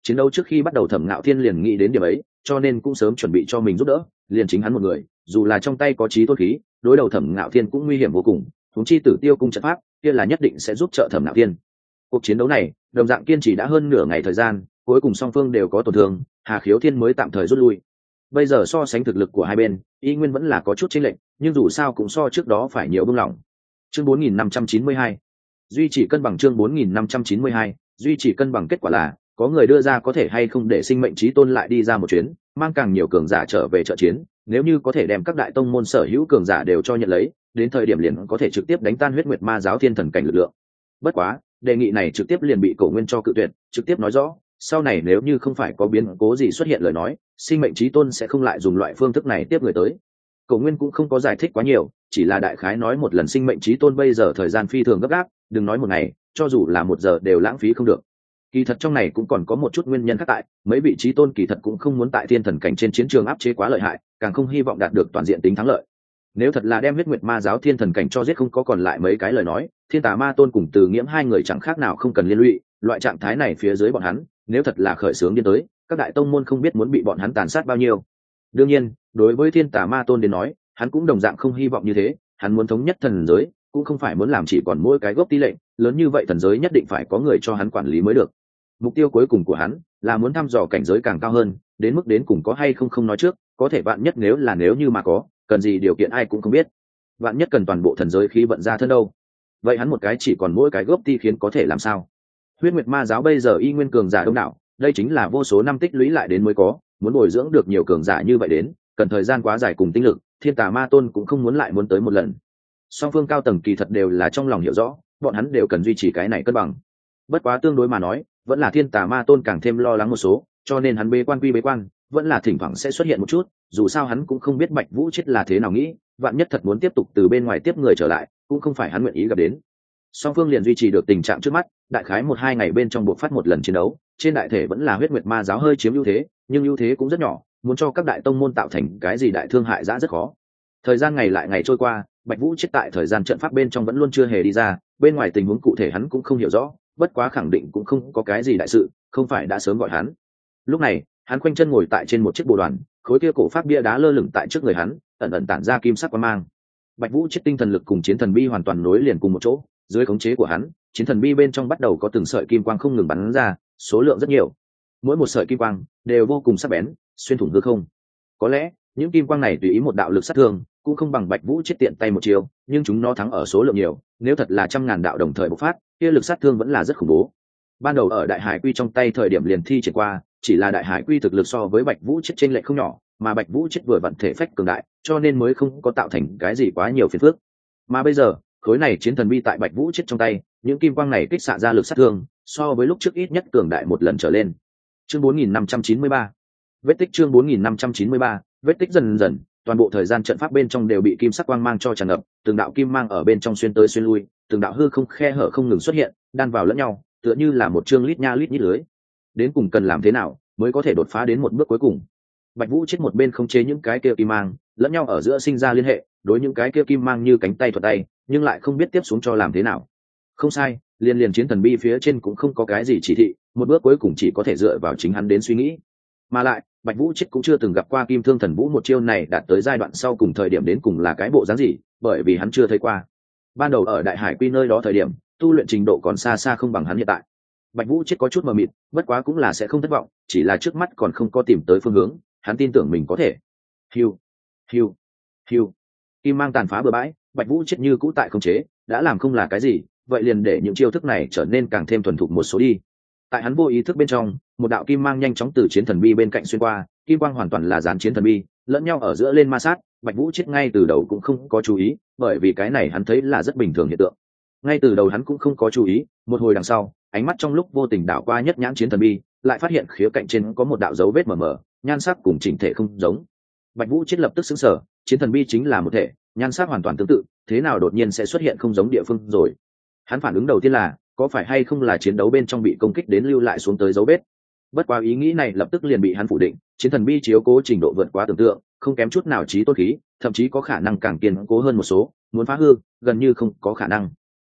Chiến đấu trước khi bắt đầu Thẩm Ngạo Thiên liền nghĩ đến điểm ấy, cho nên cũng sớm chuẩn bị cho mình giúp đỡ, liền chính hắn một người, dù là trong tay có chí tôn khí, đối đầu Thẩm Ngạo Thiên cũng nguy hiểm vô cùng, huống chi Tử Tiêu cung trận pháp, kia là nhất định sẽ giúp trợ Thẩm Ngạo Thiên. Cuộc chiến đấu này, đồng dạng kiên trì đã hơn nửa ngày thời gian, cuối cùng song phương đều có tổn thương, Hà Khiếu Thiên mới tạm thời rút lui. Bây giờ so sánh thực lực của hai bên, y nguyên vẫn là có chút chênh lệch, nhưng dù sao cũng so trước đó phải nhiều bông lỏng. Chương bốn nghìn năm trăm chín mươi hai, duy trì cân bằng. Chương bốn nghìn năm trăm chín mươi hai, duy trì cân bằng. Kết quả là có người đưa ra có thể hay không để sinh mệnh chí tôn lại đi ra một chuyến, mang càng nhiều cường giả trở về trợ chiến, nếu như có thể đem các đại tông môn sở hữu cường giả đều cho nhận lấy, đến thời điểm liền có thể trực tiếp đánh tan huyết nguyệt ma giáo thiên thần cảnh lực lượng. Bất quá, đề nghị này trực tiếp liền bị Cổ Nguyên cho cự tuyệt, trực tiếp nói rõ, sau này nếu như không phải có biến cố gì xuất hiện lời nói, sinh mệnh chí tôn sẽ không lại dùng loại phương thức này tiếp người tới. Cổ Nguyên cũng không có giải thích quá nhiều, chỉ là đại khái nói một lần sinh mệnh chí tôn bây giờ thời gian phi thường gấp gáp, đừng nói một ngày, cho dù là một giờ đều lãng phí không được. Kỳ thật trong này cũng còn có một chút nguyên nhân khác tại, mấy vị chí tôn kỳ thật cũng không muốn tại thiên thần cảnh trên chiến trường áp chế quá lợi hại, càng không hy vọng đạt được toàn diện tính thắng lợi. Nếu thật là đem huyết nguyệt ma giáo thiên thần cảnh cho giết không có còn lại mấy cái lời nói, thiên tà ma tôn cùng Từ Nghiễm hai người chẳng khác nào không cần liên lụy, loại trạng thái này phía dưới bọn hắn, nếu thật là khởi xướng điên tới, các đại tông môn không biết muốn bị bọn hắn tàn sát bao nhiêu. Đương nhiên, đối với thiên tà ma tôn đến nói, hắn cũng đồng dạng không hy vọng như thế, hắn muốn thống nhất thần giới, cũng không phải muốn làm chỉ còn mỗi cái gốc tí lệnh, lớn như vậy thần giới nhất định phải có người cho hắn quản lý mới được. Mục tiêu cuối cùng của hắn là muốn thăm dò cảnh giới càng cao hơn, đến mức đến cùng có hay không không nói trước, có thể vạn nhất nếu là nếu như mà có, cần gì điều kiện ai cũng không biết. Vạn nhất cần toàn bộ thần giới khí vận ra thân đâu. Vậy hắn một cái chỉ còn mỗi cái gốc ti khiến có thể làm sao? Huyết Nguyệt Ma giáo bây giờ y nguyên cường giả đông đảo, đây chính là vô số năm tích lũy lại đến mới có, muốn bồi dưỡng được nhiều cường giả như vậy đến, cần thời gian quá dài cùng tinh lực, Thiên Tà Ma Tôn cũng không muốn lại muốn tới một lần. Song phương cao tầng kỳ thật đều là trong lòng hiểu rõ, bọn hắn đều cần duy trì cái này cân bằng. Bất quá tương đối mà nói, vẫn là Thiên Tà Ma Tôn càng thêm lo lắng một số, cho nên hắn bế quan quy bế quan, vẫn là thỉnh thoảng sẽ xuất hiện một chút, dù sao hắn cũng không biết Bạch Vũ chết là thế nào nghĩ, vạn nhất thật muốn tiếp tục từ bên ngoài tiếp người trở lại, cũng không phải hắn nguyện ý gặp đến. Song phương liền duy trì được tình trạng trước mắt, đại khái một hai ngày bên trong buộc phát một lần chiến đấu, trên đại thể vẫn là Huyết Nguyệt Ma giáo hơi chiếm ưu thế, nhưng ưu thế cũng rất nhỏ, muốn cho các đại tông môn tạo thành cái gì đại thương hại dã rất khó. Thời gian ngày lại ngày trôi qua, Bạch Vũ chết tại thời gian trận pháp bên trong vẫn luôn chưa hề đi ra, bên ngoài tình huống cụ thể hắn cũng không hiểu rõ, bất quá khẳng định cũng không có cái gì đại sự, không phải đã sớm gọi hắn. Lúc này, hắn khoanh chân ngồi tại trên một chiếc bồ đoàn, khối kia cổ pháp bia đá lơ lửng tại trước người hắn, ẩn ẩn tản ra kim sắc quang mang. Bạch Vũ chết tinh thần lực cùng chiến thần bi hoàn toàn nối liền cùng một chỗ, dưới khống chế của hắn, chiến thần bi bên trong bắt đầu có từng sợi kim quang không ngừng bắn ra, số lượng rất nhiều. Mỗi một sợi kim quang đều vô cùng sắc bén, xuyên thủng hư không. Có lẽ, những kim quang này tùy ý một đạo lực sát thương, cũng không bằng Bạch Vũ chết tiện tay một chiều, nhưng chúng nó thắng ở số lượng nhiều, nếu thật là trăm ngàn đạo đồng thời bộc phát, kia lực sát thương vẫn là rất khủng bố. Ban đầu ở Đại Hải Quy trong tay thời điểm liền thi triển qua, chỉ là Đại Hải Quy thực lực so với Bạch Vũ chết chênh lệch không nhỏ, mà Bạch Vũ chết vừa vặn thể phách cường đại, cho nên mới không có tạo thành cái gì quá nhiều phiền phức. Mà bây giờ, khối này chiến thần bi tại Bạch Vũ chết trong tay, những kim quang này kích xạ ra lực sát thương, so với lúc trước ít nhất cường đại một lần trở lên. Chương bốn nghìn năm trăm chín mươi ba, vết tích. Chương bốn nghìn năm trăm chín mươi ba, vết tích. Dần dần, toàn bộ thời gian trận pháp bên trong đều bị kim sắc quang mang cho tràn ngập, từng đạo kim mang ở bên trong xuyên tới xuyên lui, từng đạo hư không khe hở không ngừng xuất hiện, đan vào lẫn nhau, tựa như là một chương lít nha lít nhít lưới. Đến cùng cần làm thế nào mới có thể đột phá đến một bước cuối cùng? Bạch Vũ chết một bên khống chế những cái kia kim mang, lẫn nhau ở giữa sinh ra liên hệ, đối những cái kia kim mang như cánh tay thuật tay, nhưng lại không biết tiếp xuống cho làm thế nào. Không sai, liên liền chiến thần bi phía trên cũng không có cái gì chỉ thị, một bước cuối cùng chỉ có thể dựa vào chính hắn đến suy nghĩ. Mà lại, Bạch Vũ chết cũng chưa từng gặp qua Kim Thương Thần Vũ một chiêu này đạt tới giai đoạn sau cùng thời điểm đến cùng là cái bộ dáng gì, bởi vì hắn chưa thấy qua. Ban đầu ở Đại Hải Quy nơi đó thời điểm, tu luyện trình độ còn xa xa không bằng hắn hiện tại. Bạch Vũ chết có chút mờ mịt, bất quá cũng là sẽ không thất vọng, chỉ là trước mắt còn không có tìm tới phương hướng, hắn tin tưởng mình có thể. Hiu, hiu, hiu. Kim mang tàn phá bừa bãi, Bạch Vũ chết như cũ tại không chế, đã làm không là cái gì, vậy liền để những chiêu thức này trở nên càng thêm thuần thục một số đi. Tại hắn vô ý thức bên trong, một đạo kim mang nhanh chóng từ chiến thần bi bên cạnh xuyên qua, kim quang hoàn toàn là dán chiến thần bi, lẫn nhau ở giữa lên ma sát. Bạch Vũ chết ngay từ đầu cũng không có chú ý, bởi vì cái này hắn thấy là rất bình thường hiện tượng. Ngay từ đầu hắn cũng không có chú ý, một hồi đằng sau, ánh mắt trong lúc vô tình đảo qua nhất nhãn chiến thần bi, lại phát hiện khía cạnh trên có một đạo dấu vết mờ mờ, nhan sắc cùng chỉnh thể không giống. Bạch Vũ chết lập tức sững sờ, chiến thần bi chính là một thể, nhan sắc hoàn toàn tương tự, thế nào đột nhiên sẽ xuất hiện không giống địa phương rồi? Hắn phản ứng đầu tiên là, có phải hay không là chiến đấu bên trong bị công kích đến lưu lại xuống tới dấu vết? Bất quá ý nghĩ này lập tức liền bị hắn phủ định, chiến thần bi chiếu cố trình độ vượt quá tưởng tượng, không kém chút nào chí tôn khí, thậm chí có khả năng càng kiên cố hơn một số, muốn phá hư, gần như không có khả năng.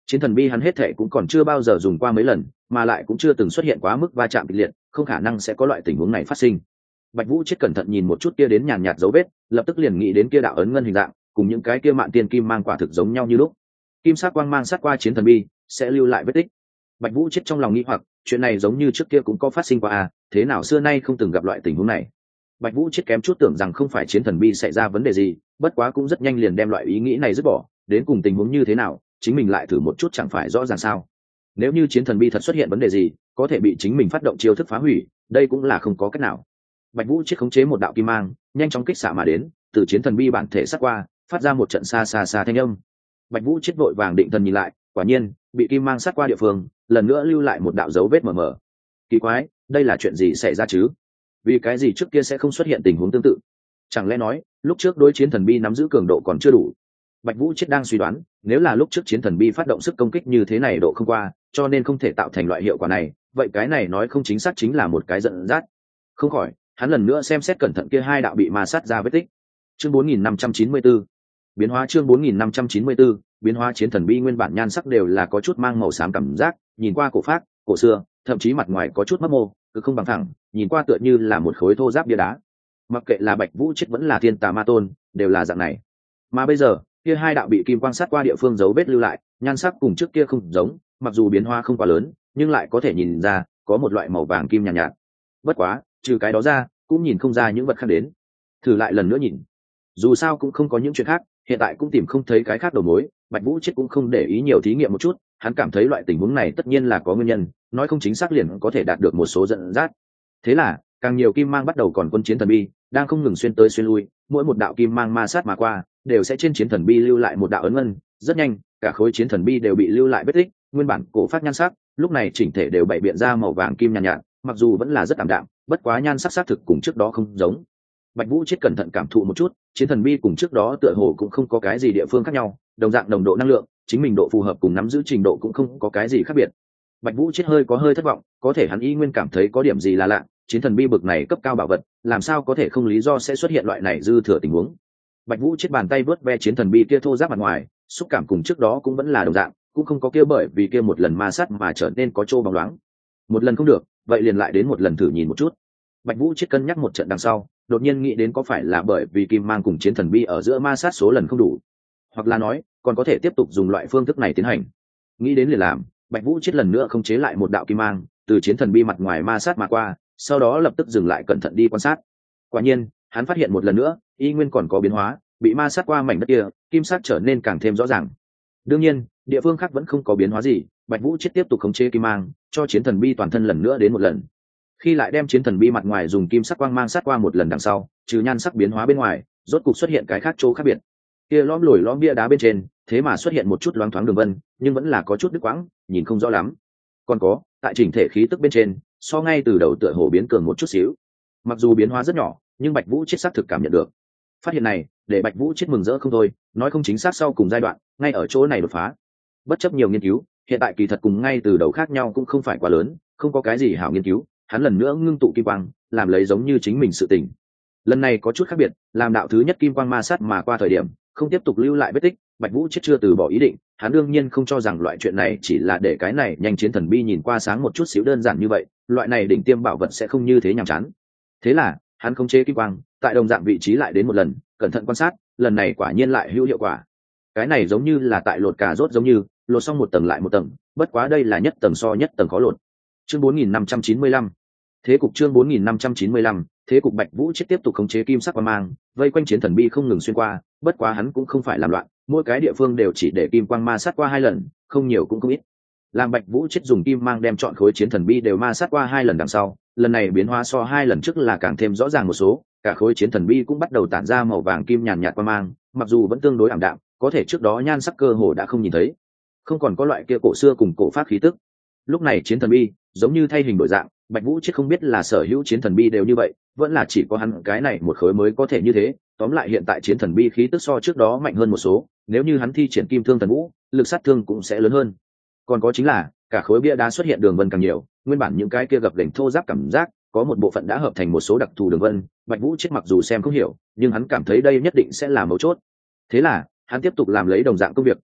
Chiến thần bi hắn hết thệ cũng còn chưa bao giờ dùng qua mấy lần, mà lại cũng chưa từng xuất hiện quá mức va chạm kịch liệt, không khả năng sẽ có loại tình huống này phát sinh. Bạch Vũ chết cẩn thận nhìn một chút kia đến nhàn nhạt dấu vết, lập tức liền nghĩ đến kia đạo ấn ngân hình dạng, cùng những cái kia mạn tiên kim mang quả thực giống nhau như lúc. Kim sắc quang mang sát qua chiến thần bi, sẽ lưu lại vết tích. Bạch Vũ chết trong lòng nghi hoặc, chuyện này giống như trước kia cũng có phát sinh qua à, thế nào xưa nay không từng gặp loại tình huống này. Bạch Vũ chết kém chút tưởng rằng không phải chiến thần bi xảy ra vấn đề gì, bất quá cũng rất nhanh liền đem loại ý nghĩ này dứt bỏ, đến cùng tình huống như thế nào, chính mình lại thử một chút chẳng phải rõ ràng sao? Nếu như chiến thần bi thật xuất hiện vấn đề gì, có thể bị chính mình phát động chiêu thức phá hủy, đây cũng là không có cách nào. Bạch Vũ chết khống chế một đạo kim mang, nhanh chóng kích xạ mà đến, từ chiến thần bi bản thể sát qua, phát ra một trận xa xa xa thanh âm. Bạch Vũ chết vội vàng định thần nhìn lại, quả nhiên, bị kim mang sát qua địa phương, lần nữa lưu lại một đạo dấu vết mờ mờ. Kỳ quái, đây là chuyện gì xảy ra chứ? Vì cái gì trước kia sẽ không xuất hiện tình huống tương tự? Chẳng lẽ nói, lúc trước đối chiến thần bi nắm giữ cường độ còn chưa đủ? Bạch Vũ chết đang suy đoán, nếu là lúc trước chiến thần bi phát động sức công kích như thế này độ không qua, cho nên không thể tạo thành loại hiệu quả này, vậy cái này nói không chính xác chính là một cái giận dắt. Không khỏi, hắn lần nữa xem xét cẩn thận kia hai đạo bị ma sát ra vết tích. Chương bốn nghìn năm trăm chín mươi tư, biến hóa chương bốn nghìn năm trăm chín mươi tư, biến hóa chiến thần bi nguyên bản nhan sắc đều là có chút mang màu xám cảm giác, nhìn qua cổ phác, cổ xưa, thậm chí mặt ngoài có chút mấp mô, cứ không bằng thẳng, nhìn qua tựa như là một khối thô giáp bia đá. Mặc kệ là Bạch Vũ chết vẫn là Thiên Tà Ma Tôn, đều là dạng này. Mà bây giờ, kia hai đạo bị kim quang sát qua địa phương dấu vết lưu lại, nhan sắc cùng trước kia không giống, mặc dù biến hóa không quá lớn, nhưng lại có thể nhìn ra có một loại màu vàng kim nhàn nhạt, nhạt. Bất quá, trừ cái đó ra, cũng nhìn không ra những vật khác đến. Thử lại lần nữa nhìn. Dù sao cũng không có những chuyện khác, hiện tại cũng tìm không thấy cái khác đầu mối, Bạch Vũ chết cũng không để ý nhiều thí nghiệm một chút, hắn cảm thấy loại tình huống này tất nhiên là có nguyên nhân, nói không chính xác liền có thể đạt được một số dẫn dắt. Thế là, càng nhiều kim mang bắt đầu còn quân chiến thần bi, đang không ngừng xuyên tới xuyên lui, mỗi một đạo kim mang ma sát mà qua, đều sẽ trên chiến thần bi lưu lại một đạo ấn ngân, rất nhanh, cả khối chiến thần bi đều bị lưu lại vết tích, nguyên bản cổ phát nhan sắc, lúc này chỉnh thể đều bày biện ra màu vàng kim nhàn nhạt, nhạt, mặc dù vẫn là rất ảm đạm, bất quá nhan sắc xác thực cùng trước đó không giống. Bạch Vũ chết cẩn thận cảm thụ một chút, chiến thần bi cùng trước đó tựa hồ cũng không có cái gì địa phương khác nhau, đồng dạng đồng độ năng lượng, chính mình độ phù hợp cùng nắm giữ trình độ cũng không có cái gì khác biệt. Bạch Vũ chết hơi có hơi thất vọng, có thể hắn y nguyên cảm thấy có điểm gì là lạ, chiến thần bi bực này cấp cao bảo vật, làm sao có thể không lý do sẽ xuất hiện loại này dư thừa tình huống. Bạch Vũ chết bàn tay vớt ve chiến thần bi kia thô ráp mặt ngoài, xúc cảm cùng trước đó cũng vẫn là đồng dạng, cũng không có kia bởi vì kia một lần ma sát mà trở nên có trô bóng loáng. Một lần không được, vậy liền lại đến một lần thử nhìn một chút. Bạch Vũ chết cân nhắc một trận đằng sau, đột nhiên nghĩ đến có phải là bởi vì kim mang cùng chiến thần bi ở giữa ma sát số lần không đủ, hoặc là nói còn có thể tiếp tục dùng loại phương thức này tiến hành. Nghĩ đến liền làm, Bạch Vũ chết lần nữa không chế lại một đạo kim mang, từ chiến thần bi mặt ngoài ma sát mà qua, sau đó lập tức dừng lại cẩn thận đi quan sát. Quả nhiên, hắn phát hiện một lần nữa, y nguyên còn có biến hóa, bị ma sát qua mảnh đất kia, kim sắc trở nên càng thêm rõ ràng. Đương nhiên, địa phương khác vẫn không có biến hóa gì, Bạch Vũ chết tiếp tục khống chế kim mang, cho chiến thần bi toàn thân lần nữa đến một lần. Khi lại đem chiến thần bi mặt ngoài dùng kim sắc quang mang sát qua một lần đằng sau, trừ nhan sắc biến hóa bên ngoài, rốt cục xuất hiện cái khác chỗ khác biệt. Kia lõm lồi lõm bia đá bên trên, thế mà xuất hiện một chút loáng thoáng đường vân, nhưng vẫn là có chút đứt quãng, nhìn không rõ lắm. Còn có, tại chỉnh thể khí tức bên trên, so ngay từ đầu tựa hồ biến cường một chút xíu. Mặc dù biến hóa rất nhỏ, nhưng Bạch Vũ chết xác thực cảm nhận được. Phát hiện này, để Bạch Vũ chết mừng rỡ không thôi, nói không chính xác sau cùng giai đoạn, ngay ở chỗ này đột phá. Bất chấp nhiều nghiên cứu, hiện tại kỳ thật cùng ngay từ đầu khác nhau cũng không phải quá lớn, không có cái gì hảo nghiên cứu, hắn lần nữa ngưng tụ kim quang, làm lấy giống như chính mình sự tình. Lần này có chút khác biệt, làm đạo thứ nhất kim quang ma sát mà qua thời điểm, không tiếp tục lưu lại vết tích, Bạch Vũ chết chưa từ bỏ ý định, hắn đương nhiên không cho rằng loại chuyện này chỉ là để cái này nhanh chiến thần bi nhìn qua sáng một chút xíu đơn giản như vậy, loại này đỉnh tiêm bảo vật sẽ không như thế nhàm chán. Thế là, hắn khống chế kim quang, tại đồng dạng vị trí lại đến một lần, cẩn thận quan sát, lần này quả nhiên lại hữu hiệu quả. Cái này giống như là tại lột cà rốt giống như, lột xong một tầng lại một tầng, bất quá đây là nhất tầng so nhất tầng khó lột. Chương bốn nghìn năm trăm chín mươi lăm. Thế cục chương bốn nghìn năm trăm chín mươi lăm, thế cục Bạch Vũ chết tiếp tục khống chế kim sắc quang mang, vây quanh chiến thần bi không ngừng xuyên qua, bất quá hắn cũng không phải làm loạn, mỗi cái địa phương đều chỉ để kim quang ma sát qua hai lần, không nhiều cũng không ít. Làm Bạch Vũ chết dùng kim mang đem chọn khối chiến thần bi đều ma sát qua hai lần đằng sau, lần này biến hóa so hai lần trước là càng thêm rõ ràng một số, cả khối chiến thần bi cũng bắt đầu tản ra màu vàng kim nhàn nhạt quang mang, mặc dù vẫn tương đối ảm đạm, có thể trước đó nhan sắc cơ hồ đã không nhìn thấy, không còn có loại kia cổ xưa cùng cổ phát khí tức. Lúc này chiến thần bi giống như thay hình đổi dạng, Bạch Vũ chết không biết là sở hữu chiến thần bi đều như vậy, vẫn là chỉ có hắn cái này một khối mới có thể như thế. Tóm lại hiện tại chiến thần bi khí tức so trước đó mạnh hơn một số, nếu như hắn thi triển kim thương thần vũ, lực sát thương cũng sẽ lớn hơn. Còn có chính là cả khối bia đá xuất hiện đường vân càng nhiều, nguyên bản những cái kia gập ghềnh thô ráp cảm giác, có một bộ phận đã hợp thành một số đặc thù đường vân. Bạch Vũ chết mặc dù xem không hiểu, nhưng hắn cảm thấy đây nhất định sẽ là mấu chốt. Thế là hắn tiếp tục làm lấy đồng dạng công việc,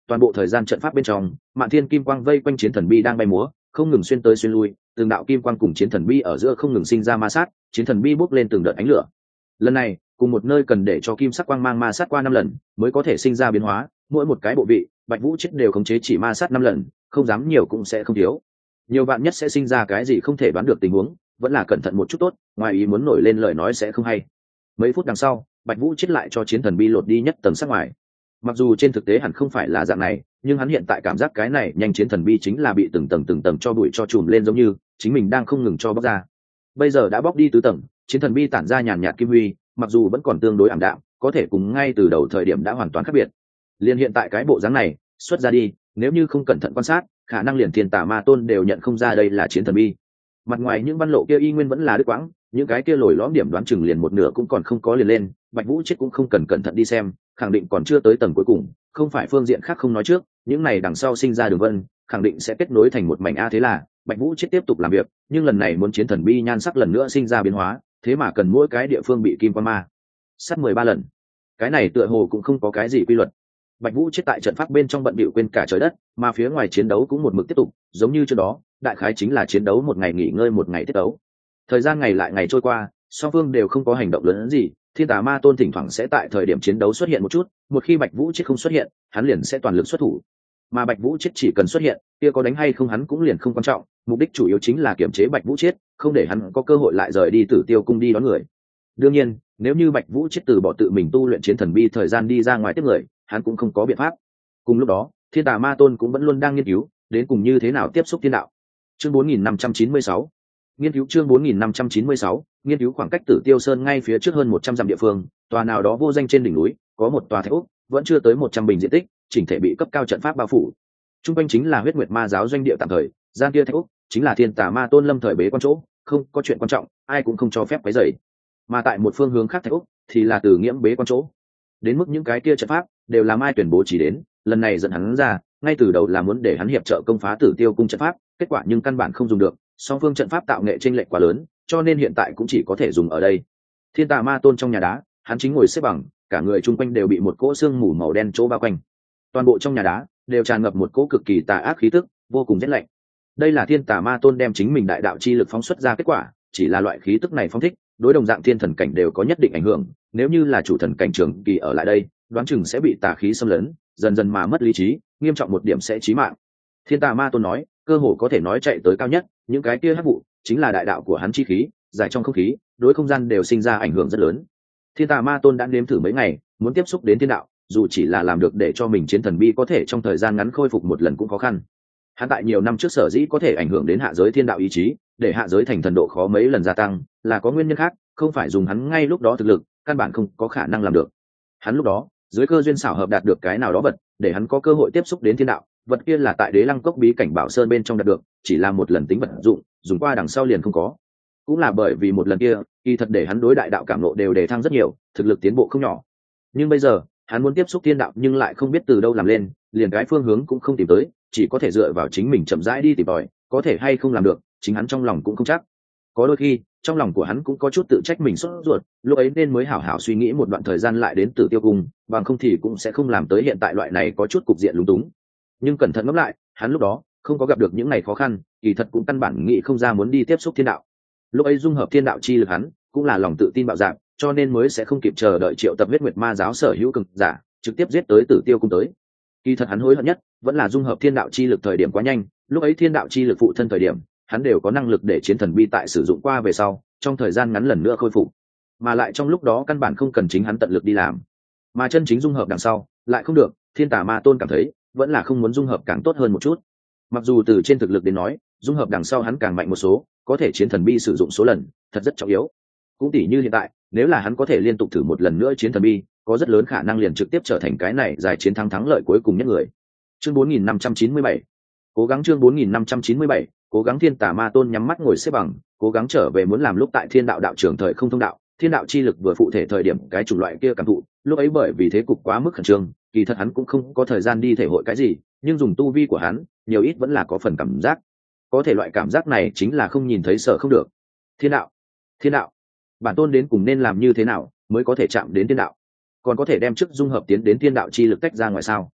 toàn bộ thời gian trận pháp bên trong mạn thiên kim quang vây quanh chiến thần bi đang bay múa, không ngừng xuyên tới xuyên lui, từng đạo kim quang cùng chiến thần bi ở giữa không ngừng sinh ra ma sát, chiến thần bi bốc lên từng đợt ánh lửa. Lần này cùng một nơi cần để cho kim sắc quang mang ma sát qua năm lần mới có thể sinh ra biến hóa, mỗi một cái bộ vị Bạch Vũ chết đều khống chế chỉ ma sát năm lần, không dám nhiều cũng sẽ không thiếu. Nhiều bạn nhất sẽ sinh ra cái gì không thể đoán được tình huống, vẫn là cẩn thận một chút tốt, ngoài ý muốn nổi lên lời nói sẽ không hay. Mấy phút đằng sau, Bạch Vũ chết lại cho chiến thần bi lột đi nhất tầng sắc ngoài. Mặc dù trên thực tế hẳn không phải là dạng này, nhưng hắn hiện tại cảm giác cái này nhanh chiến thần bi chính là bị từng tầng từng tầng cho bụi cho trùm lên, giống như chính mình đang không ngừng cho bóc ra. Bây giờ đã bóc đi tứ tầng, chiến thần bi tản ra nhàn nhạt kim huy, mặc dù vẫn còn tương đối ảm đạm, có thể cùng ngay từ đầu thời điểm đã hoàn toàn khác biệt. Liên hiện tại cái bộ dáng này xuất ra đi, nếu như không cẩn thận quan sát, khả năng liền thiên tà ma tôn đều nhận không ra đây là chiến thần bi. Mặt ngoài những văn lộ kia y nguyên vẫn là đứt quãng, những cái kia lồi lõm điểm đoán chừng liền một nửa cũng còn không có liền lên. Bạch Vũ chết cũng không cần cẩn thận đi xem, khẳng định còn chưa tới tầng cuối cùng, không phải phương diện khác không nói trước, những này đằng sau sinh ra đường vân khẳng định sẽ kết nối thành một mảnh a. Thế là Bạch Vũ chết tiếp tục làm việc, nhưng lần này muốn chiến thần bi nhan sắc lần nữa sinh ra biến hóa, thế mà cần mỗi cái địa phương bị kim quan ma sát mười ba lần. Cái này tựa hồ cũng không có cái gì quy luật. Bạch Vũ chết tại trận pháp bên trong bận bịu quên cả trời đất, mà phía ngoài chiến đấu cũng một mực tiếp tục, giống như trước đó, đại khái chính là chiến đấu một ngày nghỉ ngơi một ngày tiết đấu. Thời gian ngày lại ngày trôi qua, song phương đều không có hành động lớn hơn gì, thiên tà ma tôn thỉnh thoảng sẽ tại thời điểm chiến đấu xuất hiện một chút, một khi Bạch Vũ chết không xuất hiện, hắn liền sẽ toàn lực xuất thủ. Mà Bạch Vũ chết chỉ cần xuất hiện, kia có đánh hay không hắn cũng liền không quan trọng, mục đích chủ yếu chính là kiểm chế Bạch Vũ chết, không để hắn có cơ hội lại rời đi Tử Tiêu cung đi đón người. Đương nhiên, nếu như Bạch Vũ chết từ bỏ tự mình tu luyện chiến thần bi thời gian đi ra ngoài tiếp người, hắn cũng không có biện pháp. Cùng lúc đó, thiên tà ma tôn cũng vẫn luôn đang nghiên cứu đến cùng như thế nào tiếp xúc thiên đạo. Chương bốn nghìn năm trăm chín mươi sáu, nghiên cứu chương bốn nghìn năm trăm chín mươi sáu, nghiên cứu khoảng cách Tử Tiêu Sơn ngay phía trước hơn một trăm dặm địa phương, tòa nào đó vô danh trên đỉnh núi, có một tòa thạch ốc, vẫn chưa tới một trăm bình diện tích, chỉnh thể bị cấp cao trận pháp bao phủ. Trung quanh chính là Huyết Nguyệt Ma giáo doanh địa tạm thời, gian kia thạch ốc chính là thiên tà ma tôn lâm thời bế quan chỗ, không có chuyện quan trọng, ai cũng không cho phép quấy rầy. Mà tại một phương hướng khác thạch ốc thì là Từ Nghiễm bế quan chỗ. Đến mức những cái kia trận pháp đều là Mai Tuyển bố trí đến, lần này dẫn hắn ra, ngay từ đầu là muốn để hắn hiệp trợ công phá Tử Tiêu cung trận pháp, kết quả nhưng căn bản không dùng được, song phương trận pháp tạo nghệ chênh lệch quá lớn, cho nên hiện tại cũng chỉ có thể dùng ở đây. Thiên tà ma tôn trong nhà đá, hắn chính ngồi xếp bằng, cả người chung quanh đều bị một cỗ xương mù màu đen chỗ bao quanh. Toàn bộ trong nhà đá đều tràn ngập một cỗ cực kỳ tà ác khí tức, vô cùng rét lạnh. Đây là thiên tà ma tôn đem chính mình đại đạo chi lực phóng xuất ra kết quả, chỉ là loại khí tức này phóng thích, đối đồng dạng thiên thần cảnh đều có nhất định ảnh hưởng, nếu như là chủ thần cảnh trường kỳ ở lại đây, đoán chừng sẽ bị tà khí xâm lấn, dần dần mà mất lý trí, nghiêm trọng một điểm sẽ chí mạng. Thiên tà ma tôn nói, cơ hồ có thể nói chạy tới cao nhất, những cái kia hắc vụ chính là đại đạo của hắn chi khí, giải trong không khí, đối không gian đều sinh ra ảnh hưởng rất lớn. Thiên tà ma tôn đã nếm thử mấy ngày, muốn tiếp xúc đến thiên đạo, dù chỉ là làm được để cho mình chiến thần bi có thể trong thời gian ngắn khôi phục một lần cũng khó khăn. Hắn tại nhiều năm trước sở dĩ có thể ảnh hưởng đến hạ giới thiên đạo ý chí, để hạ giới thành thần độ khó mấy lần gia tăng, là có nguyên nhân khác, không phải dùng hắn ngay lúc đó thực lực, căn bản không có khả năng làm được. Hắn lúc đó, dưới cơ duyên xảo hợp đạt được cái nào đó vật, để hắn có cơ hội tiếp xúc đến thiên đạo, vật kia là tại Đế Lăng Cốc bí cảnh Bảo Sơn bên trong đạt được, chỉ là một lần tính vật dụng, dùng qua đằng sau liền không có. Cũng là bởi vì một lần kia, kỳ thật để hắn đối đại đạo cảm ngộ đều đề thăng rất nhiều, thực lực tiến bộ không nhỏ. Nhưng bây giờ, hắn muốn tiếp xúc thiên đạo nhưng lại không biết từ đâu làm lên, liền cái phương hướng cũng không tìm tới, chỉ có thể dựa vào chính mình chậm rãi đi tìm tòi, có thể hay không làm được, chính hắn trong lòng cũng không chắc. Có đôi khi, trong lòng của hắn cũng có chút tự trách mình sốt ruột, lúc ấy nên mới hảo hảo suy nghĩ một đoạn thời gian lại đến Tử Tiêu cung, bằng không thì cũng sẽ không làm tới hiện tại loại này có chút cục diện lúng túng. Nhưng cẩn thận ngẫm lại, hắn lúc đó không có gặp được những ngày khó khăn, kỳ thật cũng căn bản nghĩ không ra muốn đi tiếp xúc thiên đạo. Lúc ấy dung hợp thiên đạo chi lực hắn, cũng là lòng tự tin bạo dạn, cho nên mới sẽ không kịp chờ đợi triệu tập Huyết Nguyệt Ma giáo sở hữu cường giả, trực tiếp giết tới Tử Tiêu cung tới. Kỳ thật hắn hối hận nhất, vẫn là dung hợp thiên đạo chi lực thời điểm quá nhanh, lúc ấy thiên đạo chi lực phụ thân thời điểm, hắn đều có năng lực để chiến thần bi tại sử dụng qua về sau, trong thời gian ngắn lần nữa khôi phục, mà lại trong lúc đó căn bản không cần chính hắn tận lực đi làm, mà chân chính dung hợp đằng sau lại không được. Thiên tà ma tôn cảm thấy vẫn là không muốn dung hợp càng tốt hơn một chút, mặc dù từ trên thực lực đến nói, dung hợp đằng sau hắn càng mạnh một số, có thể chiến thần bi sử dụng số lần thật rất trọng yếu. Cũng tỉ như hiện tại, nếu là hắn có thể liên tục thử một lần nữa chiến thần bi, có rất lớn khả năng liền trực tiếp trở thành cái này giải chiến thắng thắng lợi cuối cùng nhất người. Chương bốn nghìn năm trăm chín mươi bảy, cố gắng chương bốn nghìn năm trăm chín mươi bảy, cố gắng. Thiên tà ma tôn nhắm mắt ngồi xếp bằng, cố gắng trở về muốn làm lúc tại thiên đạo đạo trường thời không thông đạo, thiên đạo chi lực vừa phụ thể thời điểm cái chủng loại kia cảm thụ, lúc ấy bởi vì thế cục quá mức khẩn trương, kỳ thật hắn cũng không có thời gian đi thể hội cái gì, nhưng dùng tu vi của hắn, nhiều ít vẫn là có phần cảm giác. Có thể loại cảm giác này chính là không nhìn thấy sợ không được. Thiên đạo, thiên đạo, bản tôn đến cùng nên làm như thế nào mới có thể chạm đến thiên đạo, còn có thể đem chức dung hợp tiến đến thiên đạo chi lực tách ra ngoài sao?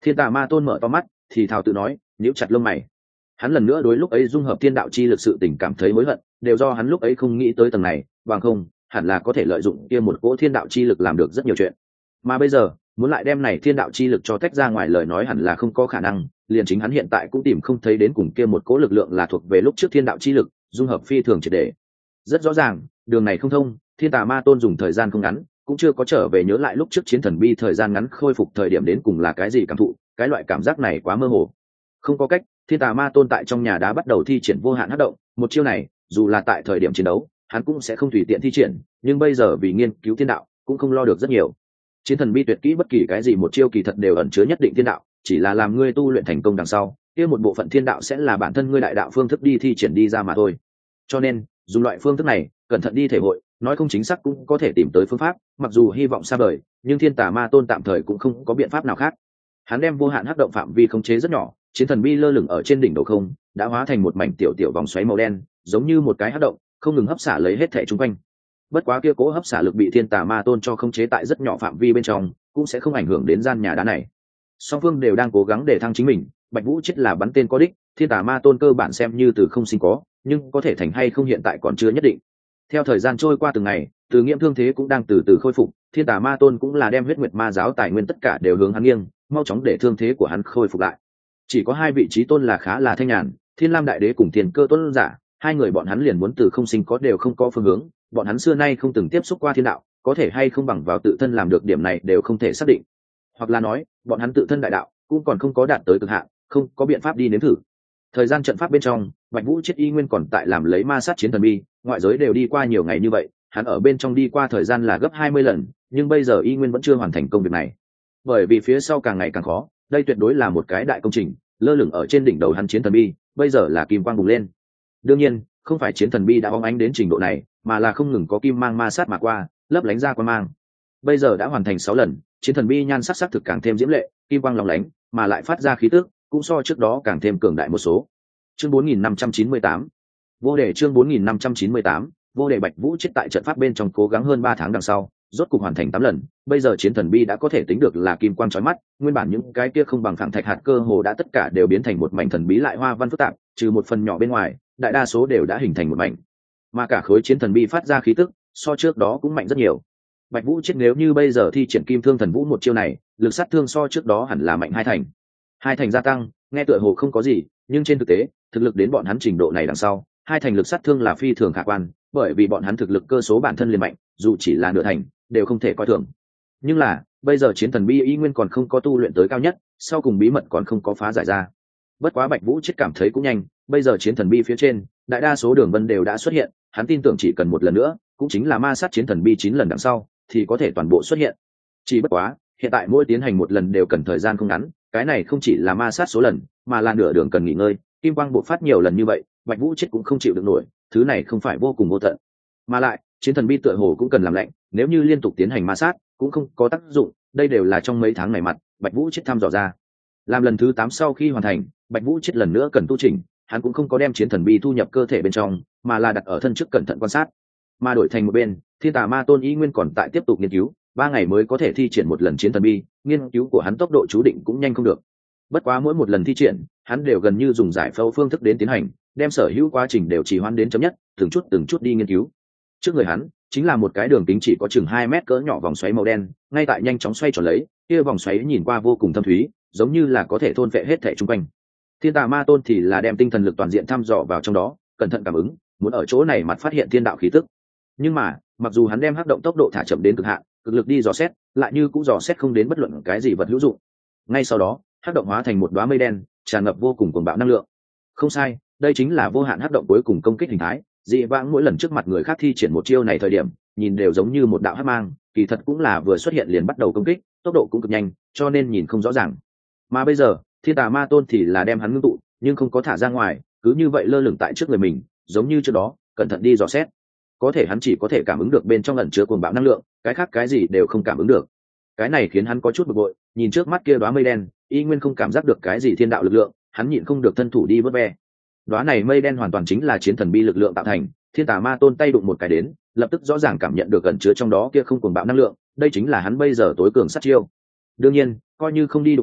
Thiên Tà Ma Tôn mở to mắt thì thào tự nói, nhíu chặt lông mày. Hắn lần nữa đối lúc ấy dung hợp thiên đạo chi lực sự tình cảm thấy hối hận, đều do hắn lúc ấy không nghĩ tới tầng này, bằng không hẳn là có thể lợi dụng kia một cỗ thiên đạo chi lực làm được rất nhiều chuyện. Mà bây giờ muốn lại đem này thiên đạo chi lực cho tách ra ngoài, lời nói hẳn là không có khả năng, liền chính hắn hiện tại cũng tìm không thấy đến cùng kia một cỗ lực lượng là thuộc về lúc trước thiên đạo chi lực dung hợp phi thường triệt để. Rất rõ ràng đường này không thông. Thiên Tà Ma Tôn dùng thời gian không ngắn cũng chưa có trở về nhớ lại lúc trước chiến thần bi thời gian ngắn khôi phục thời điểm đến cùng là cái gì cảm thụ, cái loại cảm giác này quá mơ hồ. Không có cách, Thiên Tà Ma Tôn tại trong nhà đá bắt đầu thi triển vô hạn hấp động, một chiêu này dù là tại thời điểm chiến đấu hắn cũng sẽ không tùy tiện thi triển, nhưng bây giờ vì nghiên cứu thiên đạo cũng không lo được rất nhiều. Chiến thần bi tuyệt kỹ bất kỳ cái gì một chiêu kỳ thật đều ẩn chứa nhất định thiên đạo, chỉ là làm ngươi tu luyện thành công đằng sau kia một bộ phận thiên đạo sẽ là bản thân ngươi đại đạo phương thức đi thi triển đi ra mà thôi. Cho nên dùng loại phương thức này cẩn thận đi thể hội, nói không chính xác cũng có thể tìm tới phương pháp, mặc dù hy vọng xa vời nhưng Thiên Tà Ma Tôn tạm thời cũng không có biện pháp nào khác. Hắn đem vô hạn hấp động phạm vi khống chế rất nhỏ, chiến thần bi lơ lửng ở trên đỉnh đầu không đã hóa thành một mảnh tiểu tiểu vòng xoáy màu đen, giống như một cái hấp động không ngừng hấp xả lấy hết thảy chung quanh. Bất quá kia cố hấp xả lực bị Thiên Tà Ma Tôn cho khống chế tại rất nhỏ phạm vi bên trong, cũng sẽ không ảnh hưởng đến gian nhà đá này. Song phương đều đang cố gắng để thăng chính mình, Bạch Vũ chết là bắn tên có đích, Thiên Tà Ma Tôn cơ bản xem như từ không sinh có, nhưng có thể thành hay không hiện tại còn chưa nhất định. Theo thời gian trôi qua từng ngày, Từ Nghiễm thương thế cũng đang từ từ khôi phục, Thiên Tà Ma Tôn cũng là đem huyết nguyệt ma giáo tài nguyên tất cả đều hướng hắn nghiêng, mau chóng để thương thế của hắn khôi phục lại. Chỉ có hai vị trí tôn là khá là thanh nhàn, Thiên Lam Đại Đế cùng Tiền Cơ Tôn giả, hai người bọn hắn liền muốn từ không sinh có đều không có phương hướng, bọn hắn xưa nay không từng tiếp xúc qua thiên đạo, có thể hay không bằng vào tự thân làm được điểm này đều không thể xác định. Hoặc là nói, bọn hắn tự thân đại đạo cũng còn không có đạt tới cực hạn, không có biện pháp đi nếm thử. Thời gian trận pháp bên trong, Bạch Vũ chết y nguyên còn tại làm lấy ma sát chiến thần bi, ngoại giới đều đi qua nhiều ngày như vậy, hắn ở bên trong đi qua thời gian là gấp hai mươi lần, nhưng bây giờ y nguyên vẫn chưa hoàn thành công việc này. Bởi vì phía sau càng ngày càng khó, đây tuyệt đối là một cái đại công trình, lơ lửng ở trên đỉnh đầu hắn chiến thần bi, bây giờ là kim quang bùng lên. Đương nhiên, không phải chiến thần bi đã óng ánh đến trình độ này, mà là không ngừng có kim mang ma sát mà qua, lấp lánh ra quang mang. Bây giờ đã hoàn thành sáu lần, chiến thần bi nhan sắc sắc thực càng thêm diễm lệ, kim quang lóng lánh, mà lại phát ra khí tức cũng so trước đó càng thêm cường đại một số. Chương bốn nghìn năm trăm chín mươi tám, vô đề chương bốn nghìn năm trăm chín mươi tám, vô đề. Bạch Vũ chết tại trận pháp bên trong cố gắng hơn ba tháng đằng sau, rốt cục hoàn thành tám lần, bây giờ chiến thần bi đã có thể tính được là kim quang chói mắt, nguyên bản những cái kia không bằng phẳng thạch hạt cơ hồ đã tất cả đều biến thành một mảnh thần bí lại hoa văn phức tạp, trừ một phần nhỏ bên ngoài, đại đa số đều đã hình thành một mảnh. Mà cả khối chiến thần bi phát ra khí tức, so trước đó cũng mạnh rất nhiều. Bạch Vũ chết nếu như bây giờ thi triển Kim Thương Thần Vũ một chiêu này, lực sát thương so trước đó hẳn là mạnh hai thành. Hai thành gia tăng, nghe tựa hồ không có gì, nhưng trên thực tế, thực lực đến bọn hắn trình độ này đằng sau, hai thành lực sát thương là phi thường khả quan, bởi vì bọn hắn thực lực cơ số bản thân liền mạnh, dù chỉ là nửa thành, đều không thể coi thường. Nhưng là, bây giờ chiến thần bi y nguyên còn không có tu luyện tới cao nhất, sau cùng bí mật còn không có phá giải ra. Bất quá Bạch Vũ chết cảm thấy cũng nhanh, bây giờ chiến thần bi phía trên, đại đa số đường vân đều đã xuất hiện, hắn tin tưởng chỉ cần một lần nữa, cũng chính là ma sát chiến thần bi chín lần đằng sau, thì có thể toàn bộ xuất hiện. Chỉ bất quá, hiện tại mỗi tiến hành một lần đều cần thời gian không ngắn, cái này không chỉ là ma sát số lần, mà là nửa đường cần nghỉ ngơi, kim quang bộc phát nhiều lần như vậy, Bạch Vũ chết cũng không chịu được nổi, thứ này không phải vô cùng vô tận. Mà lại, chiến thần bi tựa hồ cũng cần làm lạnh, nếu như liên tục tiến hành ma sát, cũng không có tác dụng, đây đều là trong mấy tháng này mặt, Bạch Vũ chết thăm dò ra. Làm lần thứ tám sau khi hoàn thành, Bạch Vũ chết lần nữa cần tu chỉnh, hắn cũng không có đem chiến thần bi thu nhập cơ thể bên trong, mà là đặt ở thân trước cẩn thận quan sát. Mà đổi thành một bên, Thiên Tà Ma Tôn ý nguyên còn tại tiếp tục nghiên cứu, ba ngày mới có thể thi triển một lần chiến thần bi, nghiên cứu của hắn tốc độ chú định cũng nhanh không được. Bất quá mỗi một lần thi triển, hắn đều gần như dùng giải phẫu phương thức đến tiến hành, đem sở hữu quá trình đều trì hoãn đến chấm nhất, từng chút từng chút đi nghiên cứu. Trước người hắn chính là một cái đường kính chỉ có chừng hai mét cỡ nhỏ vòng xoáy màu đen, ngay tại nhanh chóng xoay tròn lấy, kia vòng xoáy nhìn qua vô cùng thâm thúy, giống như là có thể thôn phệ hết thảy xung quanh. Thiên Tà Ma Tôn thì là đem tinh thần lực toàn diện thăm dò vào trong đó, cẩn thận cảm ứng, muốn ở chỗ này mặt phát hiện thiên đạo khí tức. Nhưng mà, mặc dù hắn đem hắc động tốc độ thả chậm đến cực hạn, cực lực đi dò xét, lại như cũng dò xét không đến bất luận cái gì vật hữu dụng. Ngay sau đó, hắc động hóa thành một đóa mây đen, tràn ngập vô cùng cuồng bạo năng lượng. Không sai, đây chính là vô hạn hắc động cuối cùng công kích hình thái. Dị vãng mỗi lần trước mặt người khác thi triển một chiêu này thời điểm, nhìn đều giống như một đạo hắc mang, kỳ thật cũng là vừa xuất hiện liền bắt đầu công kích, tốc độ cũng cực nhanh, cho nên nhìn không rõ ràng. Mà bây giờ, Thiên Tà Ma Tôn thì là đem hắn ngưng tụ, nhưng không có thả ra ngoài, cứ như vậy lơ lửng tại trước người mình, giống như trước đó, cẩn thận đi dò xét. Có thể hắn chỉ có thể cảm ứng được bên trong ẩn chứa cuồng bạo năng lượng, cái khác cái gì đều không cảm ứng được. Cái này khiến hắn có chút bực bội, nhìn trước mắt kia đóa mây đen, y nguyên không cảm giác được cái gì thiên đạo lực lượng, hắn nhịn không được thân thủ đi vớt ve. Đóa này mây đen hoàn toàn chính là chiến thần bi lực lượng tạo thành, Thiên Tà Ma Tôn tay đụng một cái đến, lập tức rõ ràng cảm nhận được ẩn chứa trong đó kia không cuồng bạo năng lượng, đây chính là hắn bây giờ tối cường sát chiêu. Đương nhiên, coi như không đi đụng vào,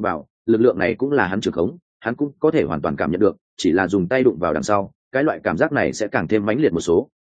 lực lượng này cũng là hắn trưởng khống, hắn cũng có thể hoàn toàn cảm nhận được, chỉ là dùng tay đụng vào đằng sau, cái loại cảm giác này sẽ càng thêm mãnh liệt một số.